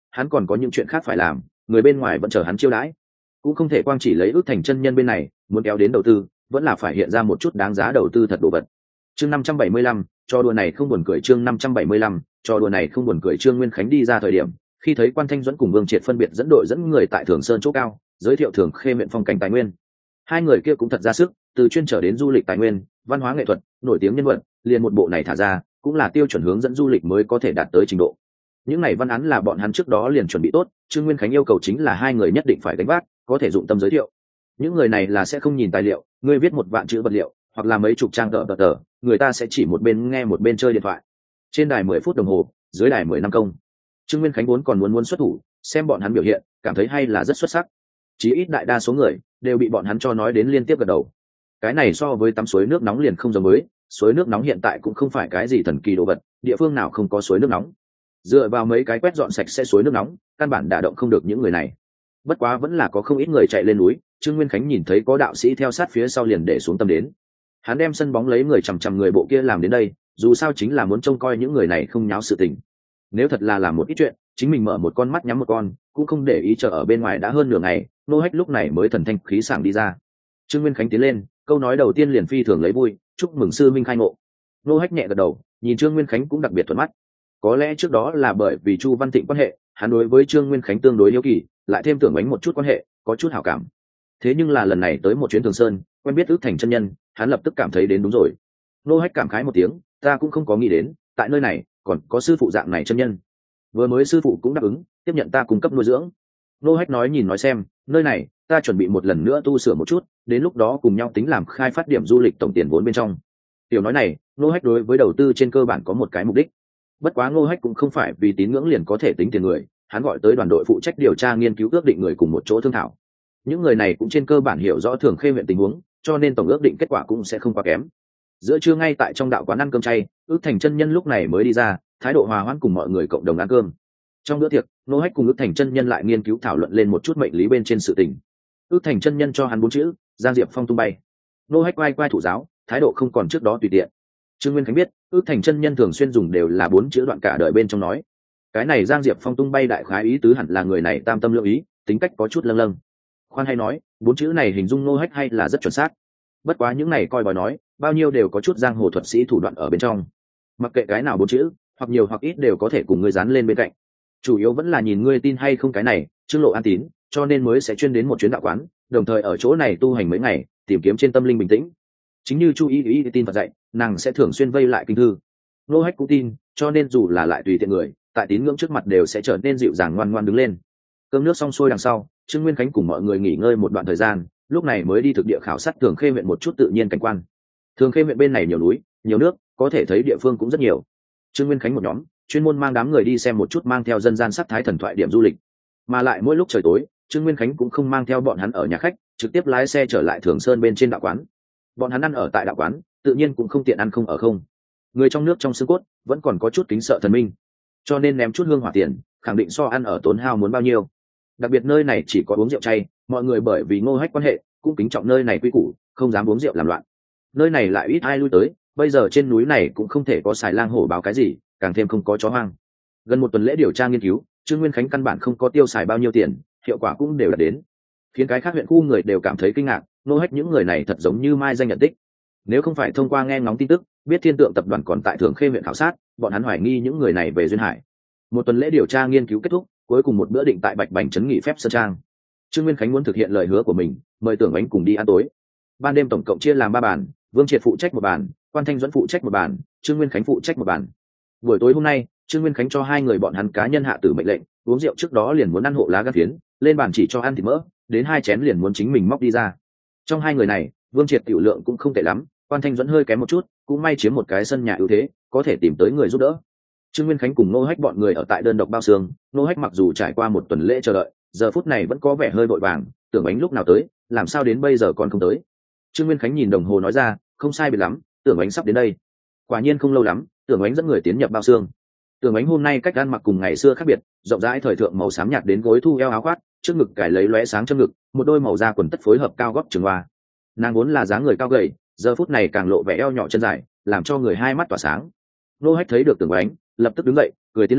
hắn còn có những chuyện khác phải làm, người bên ngoài vẫn chờ hắn chiêu đãi, cũng không thể quang chỉ lấy ước thành chân nhân bên này muốn kéo đến đầu tư, vẫn là phải hiện ra một chút đáng giá đầu tư thật đồ vật. Chương năm trăm bảy mươi lăm, cho đùa này không buồn cười. Chương năm trăm bảy mươi lăm, cho đùa này không buồn cười. Trương Nguyên Khánh đi ra thời điểm, khi thấy Quan Thanh Duẫn cùng Vương Triệt phân biệt dẫn đội dẫn người tại Thường Sơn chỗ cao, giới thiệu Thường Khê huyện phong cảnh tài nguyên. Hai người kia cũng thật ra sức, từ chuyên trở đến du lịch tài nguyên, văn hóa nghệ thuật, nổi tiếng nhân vật, liền một bộ này thả ra, cũng là tiêu chuẩn hướng dẫn du lịch mới có thể đạt tới trình độ. Những này văn án là bọn hắn trước đó liền chuẩn bị tốt, Trương Nguyên Khánh yêu cầu chính là hai người nhất định phải gánh vác, có thể dụng tâm giới thiệu. Những người này là sẽ không nhìn tài liệu, ngươi viết một vạn chữ vật liệu, hoặc là mấy chục trang tờ tờ tờ, người ta sẽ chỉ một bên nghe một bên chơi điện thoại. Trên đài mười phút đồng hồ, dưới đài mười năm công. Trương Nguyên Khánh vốn còn muốn muốn xuất thủ, xem bọn hắn biểu hiện, cảm thấy hay là rất xuất sắc. Chí ít đại đa số người đều bị bọn hắn cho nói đến liên tiếp gật đầu. Cái này so với tắm suối nước nóng liền không giống với, suối nước nóng hiện tại cũng không phải cái gì thần kỳ đồ vật, địa phương nào không có suối nước nóng. Dựa vào mấy cái quét dọn sạch sẽ suối nước nóng, căn bản đả động không được những người này. Bất quá vẫn là có không ít người chạy lên núi, Trương Nguyên Khánh nhìn thấy có đạo sĩ theo sát phía sau liền để xuống tâm đến. Hắn đem sân bóng lấy người chằm chằm người bộ kia làm đến đây, dù sao chính là muốn trông coi những người này không nháo sự tình. Nếu thật là làm một ít chuyện, chính mình mở một con mắt nhắm một con, cũng không để ý chờ ở bên ngoài đã hơn nửa ngày, Nô Hách lúc này mới thần thanh khí sảng đi ra. Trương Nguyên Khánh tiến lên, câu nói đầu tiên liền phi thường lấy vui, chúc mừng sư minh khai ngộ. Nô Hách nhẹ gật đầu, nhìn Trương Nguyên Khánh cũng đặc biệt thuận mắt. Có lẽ trước đó là bởi vì Chu Văn Thịnh quan hệ, hắn đối với Trương Nguyên Khánh tương đối yêu kỳ, lại thêm tưởng bánh một chút quan hệ, có chút hảo cảm. Thế nhưng là lần này tới một chuyến Thường Sơn, quen biết ước thành chân nhân, hắn lập tức cảm thấy đến đúng rồi. Nô Hách cảm khái một tiếng, ta cũng không có nghĩ đến, tại nơi này còn có sư phụ dạng này chân nhân. Vừa mới sư phụ cũng đáp ứng tiếp nhận ta cung cấp nuôi dưỡng. Nô Hách nói nhìn nói xem, nơi này ta chuẩn bị một lần nữa tu sửa một chút, đến lúc đó cùng nhau tính làm khai phát điểm du lịch tổng tiền vốn bên trong. Tiểu nói này, Nô Hách đối với đầu tư trên cơ bản có một cái mục đích. Bất quá Nô Hách cũng không phải vì tín ngưỡng liền có thể tính tiền người, hắn gọi tới đoàn đội phụ trách điều tra nghiên cứu ước định người cùng một chỗ thương thảo. Những người này cũng trên cơ bản hiểu rõ Thường Khê huyện tình huống, cho nên tổng ước định kết quả cũng sẽ không quá kém. Giữa trưa ngay tại trong đạo quán ăn cơm chay, ước thành chân nhân lúc này mới đi ra, thái độ hòa hoãn cùng mọi người cộng đồng ăn cơm. Trong bữa tiệc, Nô Hách cùng ước thành chân nhân lại nghiên cứu thảo luận lên một chút mệnh lý bên trên sự tình. Ước thành chân nhân cho hắn bốn chữ: Giang Diệp Phong tung bay. Nô Hách quay quay thủ giáo, thái độ không còn trước đó tùy tiện. Trương Nguyên Khánh biết, ước thành chân nhân thường xuyên dùng đều là bốn chữ đoạn cả đời bên trong nói. Cái này Giang Diệp Phong tung bay đại khái ý tứ hẳn là người này tam tâm lượng ý, tính cách có chút lâng lâng. Khoan hay nói, bốn chữ này hình dung Nô Hách hay là rất chuẩn xác. Bất quá những này coi bói nói, bao nhiêu đều có chút giang hồ thuật sĩ thủ đoạn ở bên trong. Mặc kệ cái nào bốn chữ, hoặc nhiều hoặc ít đều có thể cùng ngươi dán lên bên cạnh. Chủ yếu vẫn là nhìn ngươi tin hay không cái này, Trương Lộ an tín, cho nên mới sẽ chuyên đến một chuyến đạo quán, đồng thời ở chỗ này tu hành mấy ngày, tìm kiếm trên tâm linh bình tĩnh. Chính như Chu Y Y tin Phật dạy, nàng sẽ thường xuyên vây lại kinh thư. Nô Hách cũng tin, cho nên dù là lại tùy tiện người, tại tín ngưỡng trước mặt đều sẽ trở nên dịu dàng ngoan ngoan đứng lên. Cơm nước xong xuôi đằng sau, Trương Nguyên Khánh cùng mọi người nghỉ ngơi một đoạn thời gian, lúc này mới đi thực địa khảo sát Thường Khê huyện một chút tự nhiên cảnh quan. Thường Khê huyện bên này nhiều núi, nhiều nước, có thể thấy địa phương cũng rất nhiều. Trương Nguyên Khánh một nhóm chuyên môn mang đám người đi xem một chút mang theo dân gian sắc thái thần thoại điểm du lịch, mà lại mỗi lúc trời tối, Trương Nguyên Khánh cũng không mang theo bọn hắn ở nhà khách, trực tiếp lái xe trở lại Thường Sơn bên trên đạo quán. Bọn hắn ăn ở tại đạo quán, tự nhiên cũng không tiện ăn không ở không. Người trong nước trong xương cốt vẫn còn có chút kính sợ thần minh, cho nên ném chút hương hỏa tiền, khẳng định so ăn ở tốn hao muốn bao nhiêu. Đặc biệt nơi này chỉ có uống rượu chay, mọi người bởi vì Ngô Hách quan hệ cũng kính trọng nơi này quy củ, không dám uống rượu làm loạn. Nơi này lại ít ai lui tới, bây giờ trên núi này cũng không thể có xài lang hổ báo cái gì, càng thêm không có chó hoang. Gần một tuần lễ điều tra nghiên cứu, Trương Nguyên Khánh căn bản không có tiêu xài bao nhiêu tiền, hiệu quả cũng đều đạt đến, khiến cái khác huyện khu người đều cảm thấy kinh ngạc. Ngô Hách những người này thật giống như mai danh nhận tích. Nếu không phải thông qua nghe ngóng tin tức biết Thiên Tượng tập đoàn còn tại Thường Khê huyện khảo sát, bọn hắn hoài nghi những người này về duyên hải. Một tuần lễ điều tra nghiên cứu kết thúc, cuối cùng một bữa định tại Bạch Bành trấn nghỉ phép sơn trang. Trương Nguyên Khánh muốn thực hiện lời hứa của mình, mời Tưởng Bánh cùng đi ăn tối. Ban đêm tổng cộng chia làm ba bàn, Vương Triệt phụ trách một bàn, Quan Thanh Duẫn phụ trách một bàn, Trương Nguyên Khánh phụ trách một bàn. Buổi tối hôm nay, Trương Nguyên Khánh cho hai người bọn hắn cá nhân hạ tử mệnh lệnh, uống rượu trước đó liền muốn ăn hộ lá gan phiến, lên bàn chỉ cho ăn thịt mỡ, đến hai chén liền muốn chính mình móc đi ra. Trong hai người này, Vương Triệt tiểu lượng cũng không tệ lắm, Quan Thanh Duẫn hơi kém một chút, cũng may chiếm một cái sân nhà ưu thế, có thể tìm tới người giúp đỡ. Trương Nguyên Khánh cùng Nô Hách bọn người ở tại đơn độc bao xương, Nô Hách mặc dù trải qua một tuần lễ chờ đợi, giờ phút này vẫn có vẻ hơi vội vàng, Tưởng Bánh lúc nào tới, làm sao đến bây giờ còn không tới. Trương Nguyên Khánh nhìn đồng hồ nói ra, không sai biệt lắm, Tưởng Bánh sắp đến đây. Quả nhiên không lâu lắm, Tưởng Bánh dẫn người tiến nhập bao xương. Tưởng Bánh hôm nay cách ăn mặc cùng ngày xưa khác biệt, rộng rãi thời thượng màu xám nhạt đến gối thu eo áo khoác, trước ngực cài lấy lóe sáng trong ngực, một đôi màu da quần tất phối hợp cao gót trường hoa. Nàng vốn là dáng người cao gầy, giờ phút này càng lộ vẻ eo nhỏ chân dài, làm cho người hai mắt tỏa sáng. Nô Hách thấy được Tưởng Bánh, lập tức đứng dậy, cười tiến lên,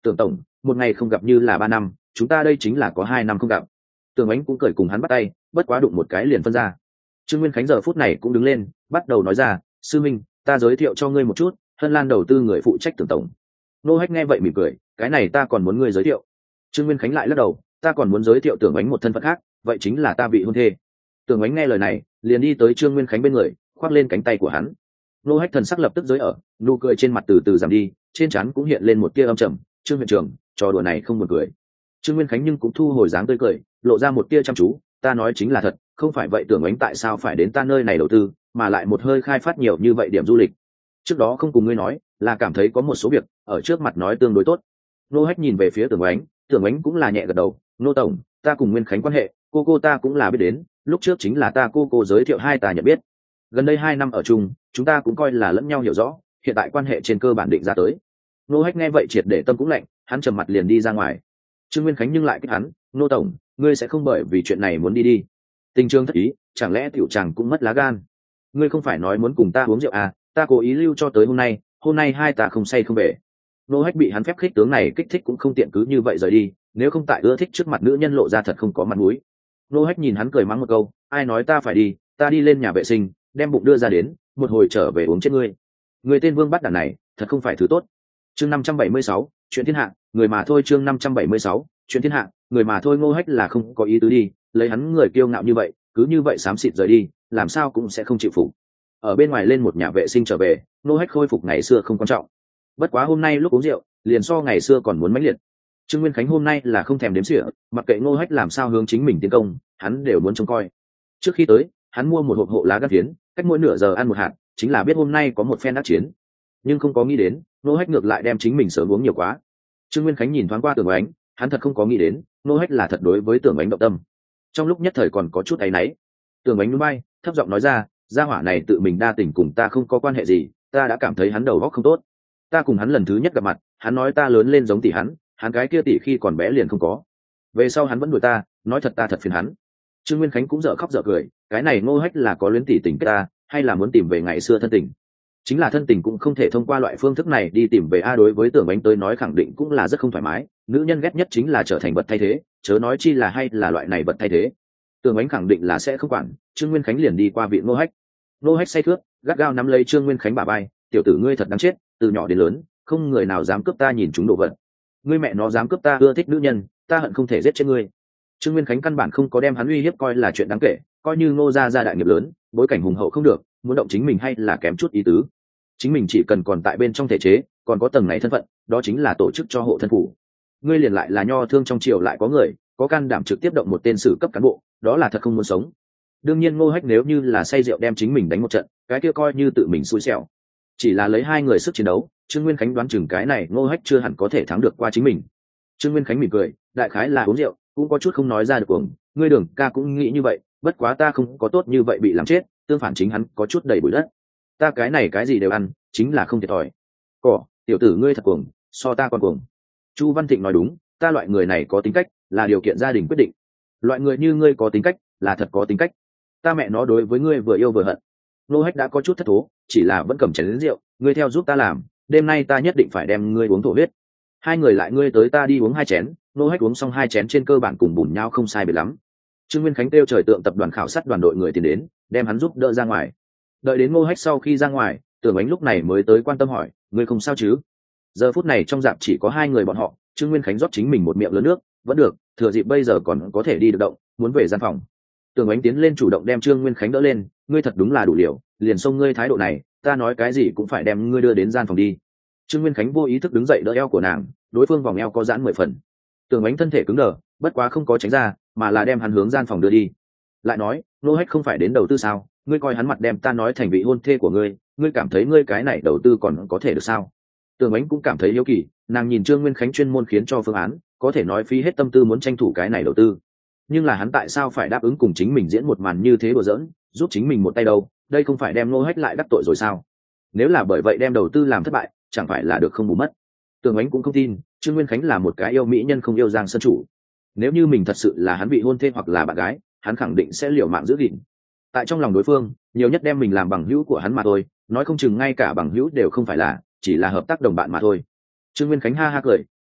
Tưởng tổng, một ngày không gặp như là ba năm, chúng ta đây chính là có hai năm không gặp. Tưởng Ánh cũng cười cùng hắn bắt tay, bất quá đụng một cái liền phân ra. Trương Nguyên Khánh giờ phút này cũng đứng lên, bắt đầu nói ra, sư minh, ta giới thiệu cho ngươi một chút, Hân Lan đầu tư người phụ trách Tưởng tổng. Nô Hách nghe vậy mỉm cười, cái này ta còn muốn ngươi giới thiệu. Trương Nguyên Khánh lại lắc đầu, ta còn muốn giới thiệu Tưởng Ánh một thân phận khác, vậy chính là ta vị hôn thê. Tưởng Ánh nghe lời này, liền đi tới Trương Nguyên Khánh bên người, khoác lên cánh tay của hắn. Nô Hách thần sắc lập tức giới ở, nụ cười trên mặt từ từ giảm đi, trên trán cũng hiện lên một tia âm trầm. Trương viện trưởng, trò đùa này không buồn cười. Trương Nguyên Khánh nhưng cũng thu hồi dáng tươi cười, lộ ra một tia chăm chú, ta nói chính là thật, không phải vậy Tưởng Ánh tại sao phải đến ta nơi này đầu tư, mà lại một hơi khai phát nhiều như vậy điểm du lịch. Trước đó không cùng ngươi nói, là cảm thấy có một số việc ở trước mặt nói tương đối tốt. Nô Hách nhìn về phía Tưởng Ánh, Tưởng Ánh cũng là nhẹ gật đầu, nô tổng, ta cùng Nguyên Khánh quan hệ, cô cô ta cũng là biết đến, lúc trước chính là ta cô cô giới thiệu hai ta nhận biết. Gần đây hai năm ở chung, chúng ta cũng coi là lẫn nhau hiểu rõ, hiện tại quan hệ trên cơ bản định ra tới. Nô Hách nghe vậy triệt để tâm cũng lạnh, hắn trầm mặt liền đi ra ngoài. Trương Nguyên Khánh nhưng lại kích hắn, nô tổng, ngươi sẽ không bởi vì chuyện này muốn đi đi. Tình trường thất ý, chẳng lẽ tiểu chàng cũng mất lá gan? Ngươi không phải nói muốn cùng ta uống rượu à, ta cố ý lưu cho tới hôm nay, hôm nay hai ta không say không về. Nô Hách bị hắn phép khích tướng này kích thích cũng không tiện cứ như vậy rời đi, nếu không tại ưa thích trước mặt nữ nhân lộ ra thật không có mặt mũi. Nô Hách nhìn hắn cười mắng một câu, ai nói ta phải đi, ta đi lên nhà vệ sinh, đem bụng đưa ra đến, một hồi trở về uống chết ngươi. Người tên Vương bắt đàn này, thật không phải thứ tốt. Chương năm trăm bảy mươi sáu, chuyện thiên hạ, người mà thôi. Chương năm trăm bảy mươi sáu, chuyện thiên hạ, người mà thôi. Ngô Hách là không có ý tứ đi, lấy hắn người kiêu ngạo như vậy, cứ như vậy xám xịt rời đi, làm sao cũng sẽ không chịu phục. Ở bên ngoài lên một nhà vệ sinh trở về, Ngô Hách khôi phục ngày xưa không quan trọng. Bất quá hôm nay lúc uống rượu, liền so ngày xưa còn muốn mãnh liệt. Trương Nguyên Khánh hôm nay là không thèm đếm xỉa, mặc kệ Ngô Hách làm sao hướng chính mình tiến công, hắn đều muốn trông coi. Trước khi tới, hắn mua một hộp hộ lá gan phiến, cách mỗi nửa giờ ăn một hạt, chính là biết hôm nay có một phen đắc chiến. Nhưng không có nghĩ đến, Ngô Hách ngược lại đem chính mình sớm uống nhiều quá. Trương Nguyên Khánh nhìn thoáng qua Tưởng Ánh, hắn thật không có nghĩ đến, Ngô Hách là thật đối với Tưởng Ánh động tâm. Trong lúc nhất thời còn có chút áy náy. Tưởng Ánh nhún vai, thấp giọng nói ra, gia hỏa này tự mình đa tình cùng ta không có quan hệ gì, ta đã cảm thấy hắn đầu óc không tốt. Ta cùng hắn lần thứ nhất gặp mặt, hắn nói ta lớn lên giống tỷ hắn, hắn cái kia tỷ khi còn bé liền không có. Về sau hắn vẫn đuổi ta, nói thật ta thật phiền hắn. Trương Nguyên Khánh cũng dở khóc dở cười, cái này Ngô Hách là có luyến tỷ tình ta, hay là muốn tìm về ngày xưa thân tình? Chính là thân tình cũng không thể thông qua loại phương thức này đi tìm về a. Đối với Tưởng Ánh tới nói khẳng định cũng là rất không thoải mái, nữ nhân ghét nhất chính là trở thành vật thay thế, chớ nói chi là hay là loại này vật thay thế. Tưởng Ánh khẳng định là sẽ không quản. Trương Nguyên Khánh liền đi qua viện Ngô Hách. Ngô Hách say khướt, gắt gao nắm lấy Trương Nguyên Khánh bả vai, tiểu tử ngươi thật đáng chết, từ nhỏ đến lớn, không người nào dám cướp ta nhìn chúng đồ vật. Ngươi mẹ nó dám cướp ta ưa thích nữ nhân, ta hận không thể giết chết ngươi. Trương Nguyên Khánh căn bản không có đem hắn uy hiếp coi là chuyện đáng kể, coi như Ngô gia gia đại nghiệp lớn, bối cảnh hùng hậu không được, muốn động chính mình hay là kém chút ý tứ. Chính mình chỉ cần còn tại bên trong thể chế, còn có tầng này thân phận, đó chính là tổ chức cho hộ thân phủ. Ngươi liền lại là nho thương trong triều lại có người, có can đảm trực tiếp động một tên sử cấp cán bộ, đó là thật không muốn sống. Đương nhiên Ngô Hách nếu như là say rượu đem chính mình đánh một trận, cái kia coi như tự mình xui xẻo. Chỉ là lấy hai người sức chiến đấu, Trương Nguyên Khánh đoán chừng cái này Ngô Hách chưa hẳn có thể thắng được qua chính mình. Trương Nguyên Khánh mỉm cười, đại khái là uống rượu, cũng có chút không nói ra được cuồng, ngươi Đường ca cũng nghĩ như vậy, bất quá ta không có tốt như vậy bị làm chết, tương phản chính hắn có chút đầy bụi đất. Ta cái này cái gì đều ăn, chính là không thiệt thòi. Cỏ, tiểu tử ngươi thật cuồng, so ta còn cuồng. Chu Văn Thịnh nói đúng, ta loại người này có tính cách, là điều kiện gia đình quyết định. Loại người như ngươi có tính cách, là thật có tính cách. Ta mẹ nó đối với ngươi vừa yêu vừa hận. Ngô Hách đã có chút thất thố, chỉ là vẫn cầm chén đến rượu, ngươi theo giúp ta làm, đêm nay ta nhất định phải đem ngươi uống thổ huyết. Hai người lại ngươi tới ta đi uống hai chén, Ngô Hách uống xong hai chén trên cơ bản cùng bùn nhau không sai biệt lắm. Trương Nguyên Khánh kêu trời tượng tập đoàn khảo sát đoàn đội người tiến đến, đem hắn giúp đỡ ra ngoài. Đợi đến Ngô Hách sau khi ra ngoài, Tưởng Ánh lúc này mới tới quan tâm hỏi, ngươi không sao chứ? Giờ phút này trong dạp chỉ có hai người bọn họ, Trương Nguyên Khánh rót chính mình một miệng lớn nước, vẫn được, thừa dịp bây giờ còn có thể đi được động, muốn về gian phòng. Tưởng Ánh tiến lên chủ động đem Trương Nguyên Khánh đỡ lên, ngươi thật đúng là đủ liều, liền xông ngươi thái độ này, ta nói cái gì cũng phải đem ngươi đưa đến gian phòng đi. Trương Nguyên Khánh vô ý thức đứng dậy đỡ eo của nàng, đối phương vòng eo có giãn mười phần. Tưởng Ánh thân thể cứng đờ, bất quá không có tránh ra, mà là đem hắn hướng gian phòng đưa đi. Lại nói, Ngô Hách không phải đến đầu tư sao? Ngươi coi hắn mặt đem ta nói thành vị hôn thê của ngươi, ngươi cảm thấy ngươi cái này đầu tư còn có thể được sao? Tưởng Ánh cũng cảm thấy hiếu kỳ, nàng nhìn Trương Nguyên Khánh chuyên môn khiến cho phương án, có thể nói phí hết tâm tư muốn tranh thủ cái này đầu tư. Nhưng là hắn tại sao phải đáp ứng cùng chính mình diễn một màn như thế đùa giỡn, giúp chính mình một tay đâu? Đây không phải đem Ngô Hách lại đắc tội rồi sao? Nếu là bởi vậy đem đầu tư làm thất bại, chẳng phải là được không bù mất? Tưởng Ánh cũng không tin, Trương Nguyên Khánh là một cái yêu mỹ nhân không yêu Giang Sơn chủ. Nếu như mình thật sự là hắn bị hôn thê hoặc là bạn gái, hắn khẳng định sẽ liều mạng giữ gìn. Tại trong lòng đối phương, nhiều nhất đem mình làm bằng hữu của hắn mà thôi, nói không chừng ngay cả bằng hữu đều không phải là, chỉ là hợp tác đồng bạn mà thôi. Trương Nguyên Khánh ha ha cười,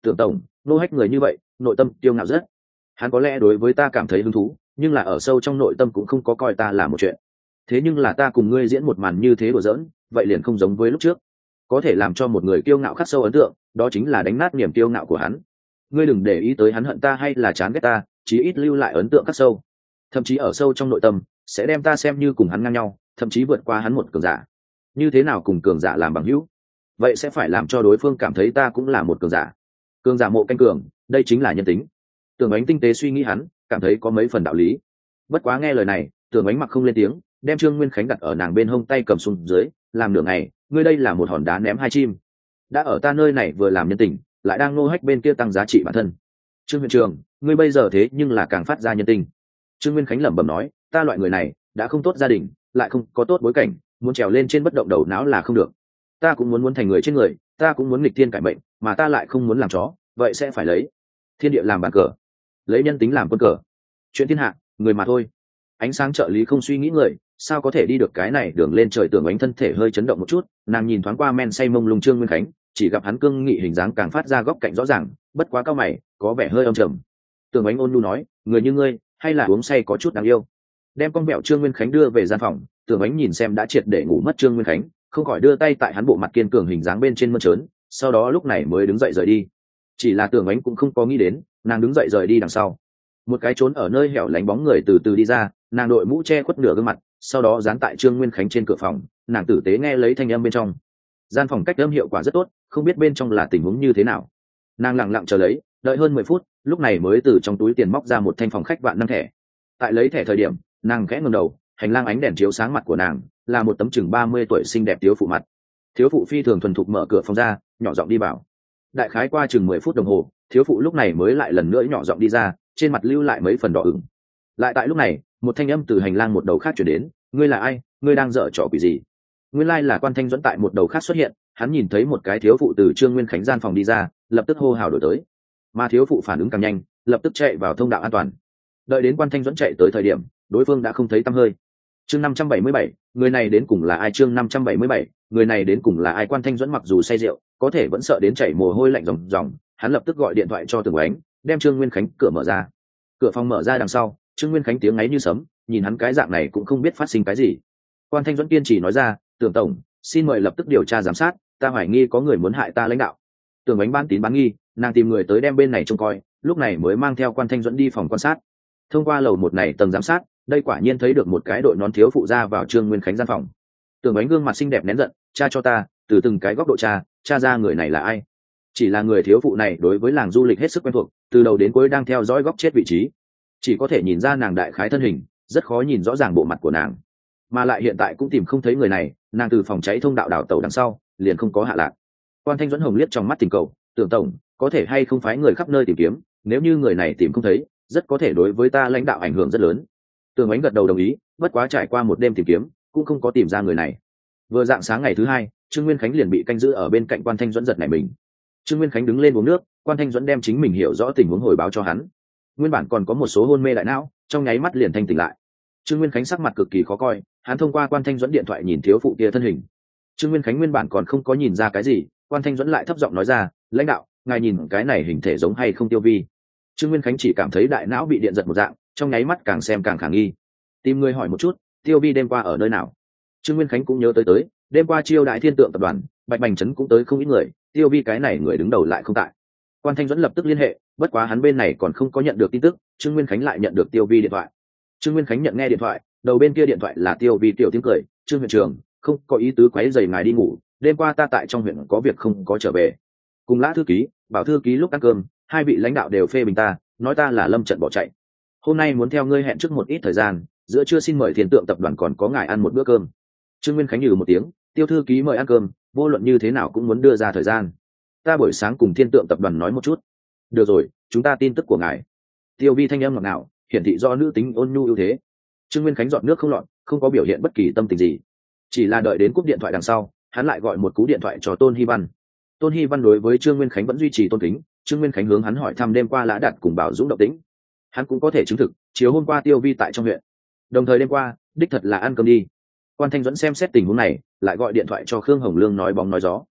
tưởng tổng, nô hách người như vậy nội tâm tiêu ngạo rất, hắn có lẽ đối với ta cảm thấy hứng thú, nhưng là ở sâu trong nội tâm cũng không có coi ta là một chuyện. Thế nhưng là ta cùng ngươi diễn một màn như thế đùa giỡn, vậy liền không giống với lúc trước. Có thể làm cho một người kiêu ngạo khắc sâu ấn tượng, đó chính là đánh nát niềm kiêu ngạo của hắn. Ngươi đừng để ý tới hắn hận ta hay là chán ghét ta, chí ít lưu lại ấn tượng khắc sâu, thậm chí ở sâu trong nội tâm sẽ đem ta xem như cùng hắn ngang nhau, thậm chí vượt qua hắn một cường giả. Như thế nào cùng cường giả làm bằng hữu? Vậy sẽ phải làm cho đối phương cảm thấy ta cũng là một cường giả. Cường giả mộ canh cường, đây chính là nhân tính. Tưởng Ánh tinh tế suy nghĩ hắn, cảm thấy có mấy phần đạo lý. Bất quá nghe lời này, Tưởng Ánh mặc không lên tiếng, đem Trương Nguyên Khánh đặt ở nàng bên hông, tay cầm xuống dưới, làm nửa ngày, ngươi đây là một hòn đá ném hai chim. Đã ở ta nơi này vừa làm nhân tình, lại đang nô hách bên kia tăng giá trị bản thân. Trương huyện trường, ngươi bây giờ thế nhưng là càng phát ra nhân tình. Trương Nguyên Khánh lẩm bẩm nói, ta loại người này đã không tốt gia đình, lại không có tốt bối cảnh, muốn trèo lên trên bất động đầu não là không được. Ta cũng muốn muốn thành người trên người, ta cũng muốn nghịch thiên cải mệnh, mà ta lại không muốn làm chó, vậy sẽ phải lấy thiên địa làm bàn cờ, lấy nhân tính làm quân cờ. Chuyện thiên hạ, người mà thôi. Ánh sáng trợ lý không suy nghĩ người, sao có thể đi được cái này đường lên trời. Tưởng Ánh thân thể hơi chấn động một chút, nàng nhìn thoáng qua men say mông lung Trương Nguyên Khánh, chỉ gặp hắn cương nghị hình dáng càng phát ra góc cạnh rõ ràng, bất quá cao mày, có vẻ hơi âm trầm. Tưởng Ánh ôn nhu nói, người như ngươi, hay là uống say có chút đáng yêu. Đem con mẹo Trương Nguyên Khánh đưa về gian phòng, Tưởng Ánh nhìn xem đã triệt để ngủ mất Trương Nguyên Khánh, không khỏi đưa tay tại hắn bộ mặt kiên cường hình dáng bên trên mơn trớn, sau đó lúc này mới đứng dậy rời đi. Chỉ là Tưởng Ánh cũng không có nghĩ đến, nàng đứng dậy rời đi đằng sau, một cái trốn ở nơi hẻo lánh bóng người từ từ đi ra, nàng đội mũ che khuất nửa gương mặt, sau đó dán tại Trương Nguyên Khánh trên cửa phòng, nàng tử tế nghe lấy thanh âm bên trong. Gian phòng cách âm hiệu quả rất tốt, không biết bên trong là tình huống như thế nào. Nàng lặng lặng chờ lấy, đợi hơn mười phút, lúc này mới từ trong túi tiền móc ra một thanh phòng khách vạn năng thẻ. Tại lấy thẻ thời điểm, nàng khẽ ngẩng đầu, hành lang ánh đèn chiếu sáng mặt của nàng, là một tấm chừng ba mươi tuổi xinh đẹp thiếu phụ mặt. Thiếu phụ phi thường thuần thục mở cửa phòng ra, nhỏ giọng đi vào. Đại khái qua chừng mười phút đồng hồ, thiếu phụ lúc này mới lại lần nữa nhỏ giọng đi ra, trên mặt lưu lại mấy phần đỏ ửng. Lại tại lúc này, một thanh âm từ hành lang một đầu khác chuyển đến, ngươi là ai, ngươi đang dở trò quỷ gì? Nguyên lai là Quan Thanh Duẫn tại một đầu khác xuất hiện, hắn nhìn thấy một cái thiếu phụ từ Trương Nguyên Khánh gian phòng đi ra, lập tức hô hào đổi tới. Mà thiếu phụ phản ứng càng nhanh, lập tức chạy vào thông đạo an toàn. Đợi đến Quan Thanh Duẫn chạy tới thời điểm, đối phương đã không thấy tăm hơi. Chương năm trăm bảy mươi bảy, người này đến cùng là ai? Chương năm trăm bảy mươi bảy, người này đến cùng là ai? Quan Thanh Duẫn mặc dù say rượu, có thể vẫn sợ đến chảy mồ hôi lạnh ròng ròng, hắn lập tức gọi điện thoại cho Tưởng Ánh, đem Trương Nguyên Khánh cửa mở ra. Cửa phòng mở ra đằng sau, Trương Nguyên Khánh tiếng ngáy như sấm, nhìn hắn cái dạng này cũng không biết phát sinh cái gì. Quan Thanh Duẫn kiên trì nói ra, Tưởng tổng, xin mời lập tức điều tra giám sát, ta hoài nghi có người muốn hại ta lãnh đạo. Tưởng Ánh bán tín bán nghi, nàng tìm người tới đem bên này trông coi, lúc này mới mang theo Quan Thanh Duẫn đi phòng quan sát. Thông qua lầu một này tầng giám sát, đây quả nhiên thấy được một cái đội nón thiếu phụ ra vào Trương Nguyên Khánh gian phòng. Tưởng Ánh gương mặt xinh đẹp nén giận, cha cho ta, từ từng cái góc độ cha, cha ra người này là ai. Chỉ là người thiếu phụ này đối với làng du lịch hết sức quen thuộc, từ đầu đến cuối đang theo dõi góc chết vị trí, chỉ có thể nhìn ra nàng đại khái thân hình, rất khó nhìn rõ ràng bộ mặt của nàng, mà lại hiện tại cũng tìm không thấy người này. Nàng từ phòng cháy thông đạo đào tẩu đằng sau liền không có hạ lạc. Quan Thanh Duẫn hồng liếc trong mắt tình cầu, Tưởng tổng, có thể hay không phái người khắp nơi tìm kiếm, nếu như người này tìm không thấy, rất có thể đối với ta lãnh đạo ảnh hưởng rất lớn. Tưởng Ánh gật đầu đồng ý, bất quá trải qua một đêm tìm kiếm cũng không có tìm ra người này. Vừa dạng sáng ngày thứ hai, Trương Nguyên Khánh liền bị canh giữ ở bên cạnh Quan Thanh Duẫn giật nảy mình. Trương Nguyên Khánh đứng lên uống nước, Quan Thanh Duẫn đem chính mình hiểu rõ tình huống hồi báo cho hắn. Nguyên bản còn có một số hôn mê đại não, trong nháy mắt liền thanh tỉnh lại. Trương Nguyên Khánh sắc mặt cực kỳ khó coi, hắn thông qua Quan Thanh Duẫn điện thoại nhìn thiếu phụ kia thân hình. Trương Nguyên Khánh nguyên bản còn không có nhìn ra cái gì, Quan Thanh Duẫn lại thấp giọng nói ra, lãnh đạo, ngài nhìn cái này hình thể giống hay không Tiêu Vi? Trương Nguyên Khánh chỉ cảm thấy đại não bị điện giật một dạng, trong nháy mắt càng xem càng khả nghi. Tìm người hỏi một chút, Tiêu Vi đêm qua ở nơi nào? Trương Nguyên Khánh cũng nhớ tới tới, đêm qua chiêu đại thiên tượng tập đoàn, Bạch Bành Trấn cũng tới không ít người, Tiêu Vi cái này người đứng đầu lại không tại. Quan Thanh Duẫn lập tức liên hệ, bất quá hắn bên này còn không có nhận được tin tức, Trương Nguyên Khánh lại nhận được Tiêu Vi điện thoại. Trương Nguyên Khánh nhận nghe điện thoại, đầu bên kia điện thoại là Tiêu Vi tiểu tiếng cười, Trương huyện trưởng, không có ý tứ quấy rầy ngài đi ngủ, đêm qua ta tại trong huyện có việc không có trở về. Cùng Lã thư ký, Bảo thư ký lúc ăn cơm, hai vị lãnh đạo đều phê bình ta, nói ta là lâm trận bỏ chạy. Hôm nay muốn theo ngươi hẹn trước một ít thời gian, giữa trưa xin mời Thiên Tượng tập đoàn còn có ngài ăn một bữa cơm. Trương Nguyên Khánh nhừ một tiếng, Tiêu thư ký mời ăn cơm, vô luận như thế nào cũng muốn đưa ra thời gian. Ta buổi sáng cùng Thiên Tượng tập đoàn nói một chút. Được rồi, chúng ta tin tức của ngài. Tiêu Vi thanh âm ngọt ngào, hiển thị do nữ tính ôn nhu ưu thế. Trương Nguyên Khánh dọn nước không lọt, không có biểu hiện bất kỳ tâm tình gì, chỉ là đợi đến cúp điện thoại đằng sau, hắn lại gọi một cú điện thoại cho Tôn Hy Văn. Tôn Hy Văn đối với Trương Nguyên Khánh vẫn duy trì tôn kính. Trương Nguyên Khánh hướng hắn hỏi thăm đêm qua Lã Đạt cùng Bảo Dũng động tĩnh, hắn cũng có thể chứng thực chiều hôm qua Tiêu Vi tại trong huyện, đồng thời đêm qua đích thật là ăn cơm đi. Quan Thanh Duẫn xem xét tình huống này, lại gọi điện thoại cho Khương Hồng Lương nói bóng nói gió.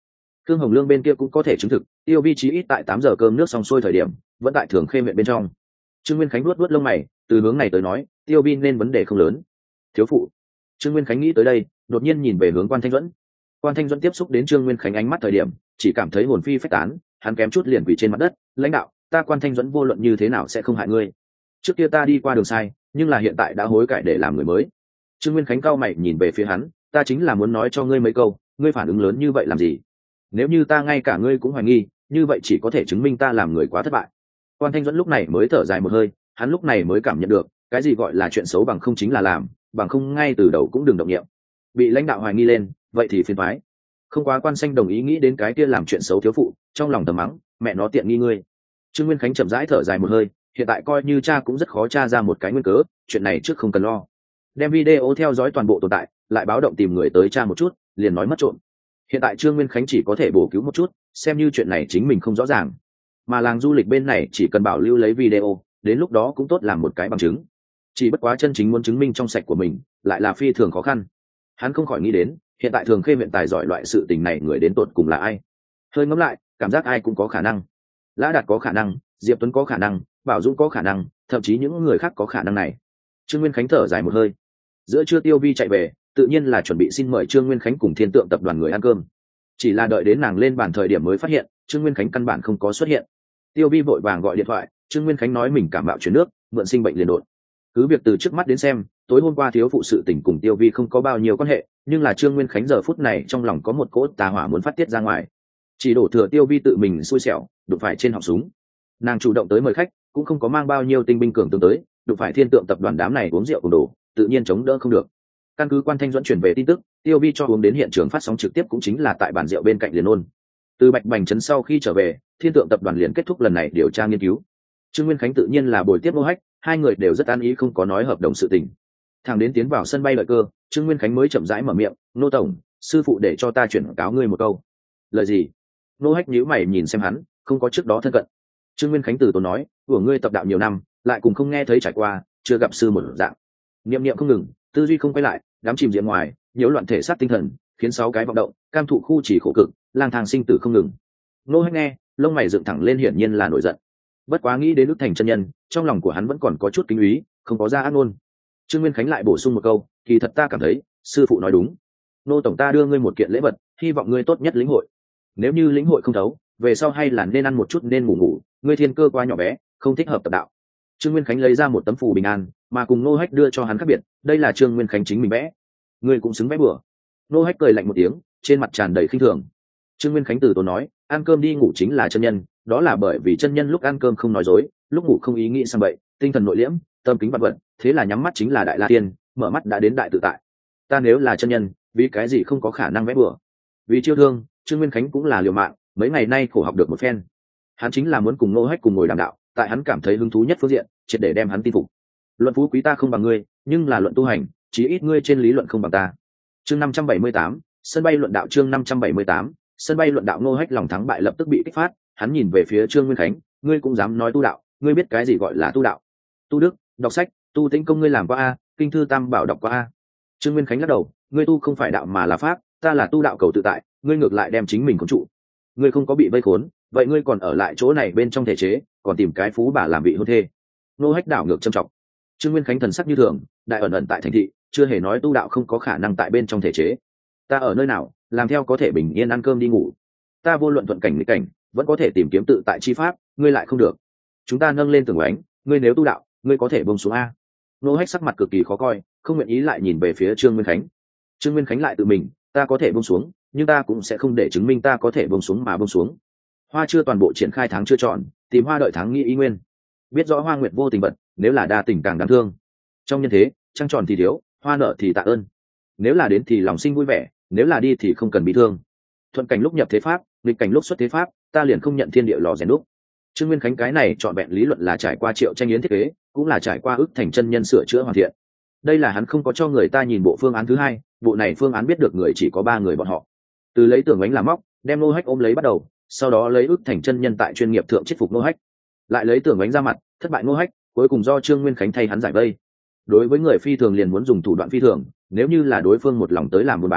Khương Hồng Lương bên kia cũng có thể chứng thực, Tiêu Vi chí ít tại tám giờ cơm nước xong xuôi thời điểm, vẫn tại Thường Khê huyện bên trong. Trương Nguyên Khánh vuốt vuốt lông mày, từ hướng này tới nói, Tiêu Vi nên vấn đề không lớn. Thiếu phụ. Trương Nguyên Khánh nghĩ tới đây, đột nhiên nhìn về hướng Quan Thanh Duẫn. Quan Thanh Duẫn tiếp xúc đến Trương Nguyên Khánh ánh mắt thời điểm, chỉ cảm thấy hồn phi phách tán, hắn kém chút liền quỳ trên mặt đất, "Lãnh đạo, ta Quan Thanh Duẫn vô luận như thế nào sẽ không hại ngươi. Trước kia ta đi qua đường sai, nhưng là hiện tại đã hối cải để làm người mới." Trương Nguyên Khánh cao mày nhìn về phía hắn, "Ta chính là muốn nói cho ngươi mấy câu, ngươi phản ứng lớn như vậy làm gì? Nếu như ta ngay cả ngươi cũng hoài nghi, như vậy chỉ có thể chứng minh ta làm người quá thất bại." Quan Thanh Duẫn lúc này mới thở dài một hơi, hắn lúc này mới cảm nhận được, cái gì gọi là chuyện xấu bằng không chính là làm, bằng không ngay từ đầu cũng đừng động nhiệm. Bị lãnh đạo hoài nghi lên, vậy thì phiền toái. Không quá Quan Xanh đồng ý nghĩ đến cái kia làm chuyện xấu thiếu phụ, trong lòng thầm mắng, mẹ nó tiện nghi ngươi. Trương Nguyên Khánh chậm rãi thở dài một hơi, hiện tại coi như cha cũng rất khó tra ra một cái nguyên cớ, chuyện này trước không cần lo. Đem video theo dõi toàn bộ tồn tại, lại báo động tìm người tới tra một chút, liền nói mất trộm. Hiện tại Trương Nguyên Khánh chỉ có thể bổ cứu một chút, xem như chuyện này chính mình không rõ ràng. Mà làng du lịch bên này chỉ cần bảo lưu lấy video, đến lúc đó cũng tốt làm một cái bằng chứng. Chỉ bất quá chân chính muốn chứng minh trong sạch của mình, lại là phi thường khó khăn. Hắn không khỏi nghĩ đến, hiện tại Thường Khê huyện tài giỏi loại sự tình này người đến tột cùng là ai. Hơi ngẫm lại, cảm giác ai cũng có khả năng. Lã Đạt có khả năng, Diệp Tuấn có khả năng, Bảo Dũng có khả năng, thậm chí những người khác có khả năng này. Trương Nguyên Khánh thở dài một hơi. Giữa trưa Tiêu Vi chạy về, tự nhiên là chuẩn bị xin mời Trương Nguyên Khánh cùng Thiên Tượng tập đoàn người ăn cơm. Chỉ là đợi đến nàng lên bàn thời điểm mới phát hiện, Trương Nguyên Khánh căn bản không có xuất hiện. Tiêu Vi vội vàng gọi điện thoại, Trương Nguyên Khánh nói mình cảm mạo chuyển nước, mượn sinh bệnh liền đột. Cứ việc từ trước mắt đến xem, tối hôm qua thiếu phụ sự tình cùng Tiêu Vi không có bao nhiêu quan hệ, nhưng là Trương Nguyên Khánh giờ phút này trong lòng có một cỗ tà hỏa muốn phát tiết ra ngoài. Chỉ đổ thừa Tiêu Vi tự mình xui xẻo, đụng phải trên họng súng. Nàng chủ động tới mời khách, cũng không có mang bao nhiêu tinh binh cường tướng tới, đụng phải Thiên Tượng tập đoàn đám này uống rượu cùng đồ, tự nhiên chống đỡ không được. Căn cứ Quan Thanh Duẫn chuyển về tin tức, Tiêu Vi cho uống đến hiện trường phát sóng trực tiếp cũng chính là tại bàn rượu bên cạnh liền ôn. Từ Bạch Bành trấn sau khi trở về, Thiên Tượng tập đoàn liền kết thúc lần này điều tra nghiên cứu. Trương Nguyên Khánh tự nhiên là bồi tiếp Ngô Hách, hai người đều rất an ý không có nói hợp đồng sự tình. Thằng đến tiến vào sân bay đợi cơ, Trương Nguyên Khánh mới chậm rãi mở miệng, "Nô tổng, sư phụ để cho ta chuyển cáo ngươi một câu." "Lời gì?" Ngô Hách nhíu mày nhìn xem hắn, không có trước đó thân cận. Trương Nguyên Khánh từ tốn nói, "Của ngươi tập đạo nhiều năm, lại cùng không nghe thấy trải qua, chưa gặp sư một dạng. Niệm niệm không ngừng, tư duy không quay lại, đám chìm diện ngoài, nhiễu loạn thể xác tinh thần, khiến sáu cái vọng động, cam thụ khu chỉ khổ cực, lang thang sinh tử không ngừng." Ngô Hách nghe, lông mày dựng thẳng lên, hiển nhiên là nổi giận. Bất quá nghĩ đến Đức Thành chân nhân, trong lòng của hắn vẫn còn có chút kính ý, không có ra ác ngôn. Trương Nguyên Khánh lại bổ sung một câu, "Kỳ thật ta cảm thấy, sư phụ nói đúng. Nô tổng ta đưa ngươi một kiện lễ vật, hy vọng ngươi tốt nhất lĩnh hội. Nếu như lĩnh hội không thấu, về sau hay là nên ăn một chút nên ngủ ngủ, ngươi thiên cơ quá nhỏ bé, không thích hợp tập đạo." Trương Nguyên Khánh lấy ra một tấm phù bình an, mà cùng Ngô Hách đưa cho hắn khác biệt, đây là Trương Nguyên Khánh chính mình vẽ. "Ngươi cũng xứng vẽ bừa." Ngô Hách cười lạnh một tiếng, trên mặt tràn đầy khinh thường. Trương Nguyên Khánh từ tốn nói, "Ăn cơm đi ngủ chính là chân nhân, đó là bởi vì chân nhân lúc ăn cơm không nói dối, lúc ngủ không ý nghĩ sang bậy, tinh thần nội liễm, tâm kính vạn vật, thế là nhắm mắt chính là đại la tiên, mở mắt đã đến đại tự tại. Ta nếu là chân nhân, vì cái gì không có khả năng vẽ bừa?" Vì chiêu thương, Trương Nguyên Khánh cũng là liều mạng, mấy ngày nay khổ học được một phen. Hắn chính là muốn cùng Ngô Hách cùng ngồi đàm đạo, tại hắn cảm thấy hứng thú nhất phương diện, triệt để đem hắn tin phục. Luận phú quý ta không bằng ngươi, nhưng là luận tu hành, chí ít ngươi trên lý luận không bằng ta. Chương năm trăm bảy mươi tám, sân bay luận đạo. Chương năm trăm bảy mươi tám, sân bay luận đạo. Ngô Hách lòng thắng bại lập tức bị kích phát, hắn nhìn về phía Trương Nguyên Khánh, "Ngươi cũng dám nói tu đạo, ngươi biết cái gì gọi là tu đạo? Tu đức, đọc sách, tu tĩnh công ngươi làm qua a, kinh thư tam bảo đọc qua a." Trương Nguyên Khánh lắc đầu, "Ngươi tu không phải đạo mà là pháp, ta là tu đạo cầu tự tại, ngươi ngược lại đem chính mình khốn trụ. Ngươi không có bị vây khốn, vậy ngươi còn ở lại chỗ này bên trong thể chế, còn tìm cái phú bà làm vị hôn thê." Ngô Hách đảo ngược trầm trọng. Trương Nguyên Khánh thần sắc như thường, đại ẩn ẩn tại thành thị, chưa hề nói tu đạo không có khả năng tại bên trong thể chế. "Ta ở nơi nào, làm theo có thể bình yên ăn cơm đi ngủ. Ta vô luận thuận cảnh nghịch cảnh, vẫn có thể tìm kiếm tự tại chi pháp, ngươi lại không được. Chúng ta nâng lên tường ánh, ngươi nếu tu đạo, ngươi có thể buông xuống a." Ngô Hách sắc mặt cực kỳ khó coi, không nguyện ý lại nhìn về phía Trương Nguyên Khánh. Trương Nguyên Khánh lại tự mình, "Ta có thể buông xuống, nhưng ta cũng sẽ không để chứng minh ta có thể buông xuống mà buông xuống. Hoa chưa toàn bộ triển khai tháng chưa chọn, tìm hoa đợi tháng nghi ý nguyên. Biết rõ hoa nguyệt vô tình vật, nếu là đa tình càng đáng thương. Trong nhân thế, trăng tròn thì thiếu, hoa nợ thì tạ ơn. Nếu là đến thì lòng sinh vui vẻ, nếu là đi thì không cần bị thương. Thuận cảnh lúc nhập thế pháp, nghịch cảnh lúc xuất thế pháp, ta liền không nhận thiên địa lò rèn đúc." Trương Nguyên Khánh cái này chọn vẹn lý luận là trải qua Triệu Tranh Yến thiết kế, cũng là trải qua Ức Thành chân nhân sửa chữa hoàn thiện. Đây là hắn không có cho người ta nhìn bộ phương án thứ hai, bộ này phương án biết được người chỉ có ba người bọn họ. Từ lấy Tưởng Ánh làm móc, đem Ngô Hách ôm lấy bắt đầu, sau đó lấy Ức Thành chân nhân tại chuyên nghiệp thượng chết phục Ngô Hách, lại lấy Tưởng Ánh ra mặt, thất bại Ngô Hách, cuối cùng do Trương Nguyên Khánh thay hắn giải vây. Đối với người phi thường liền muốn dùng thủ đoạn phi thường, nếu như là đối phương một lòng tới làm buôn bán,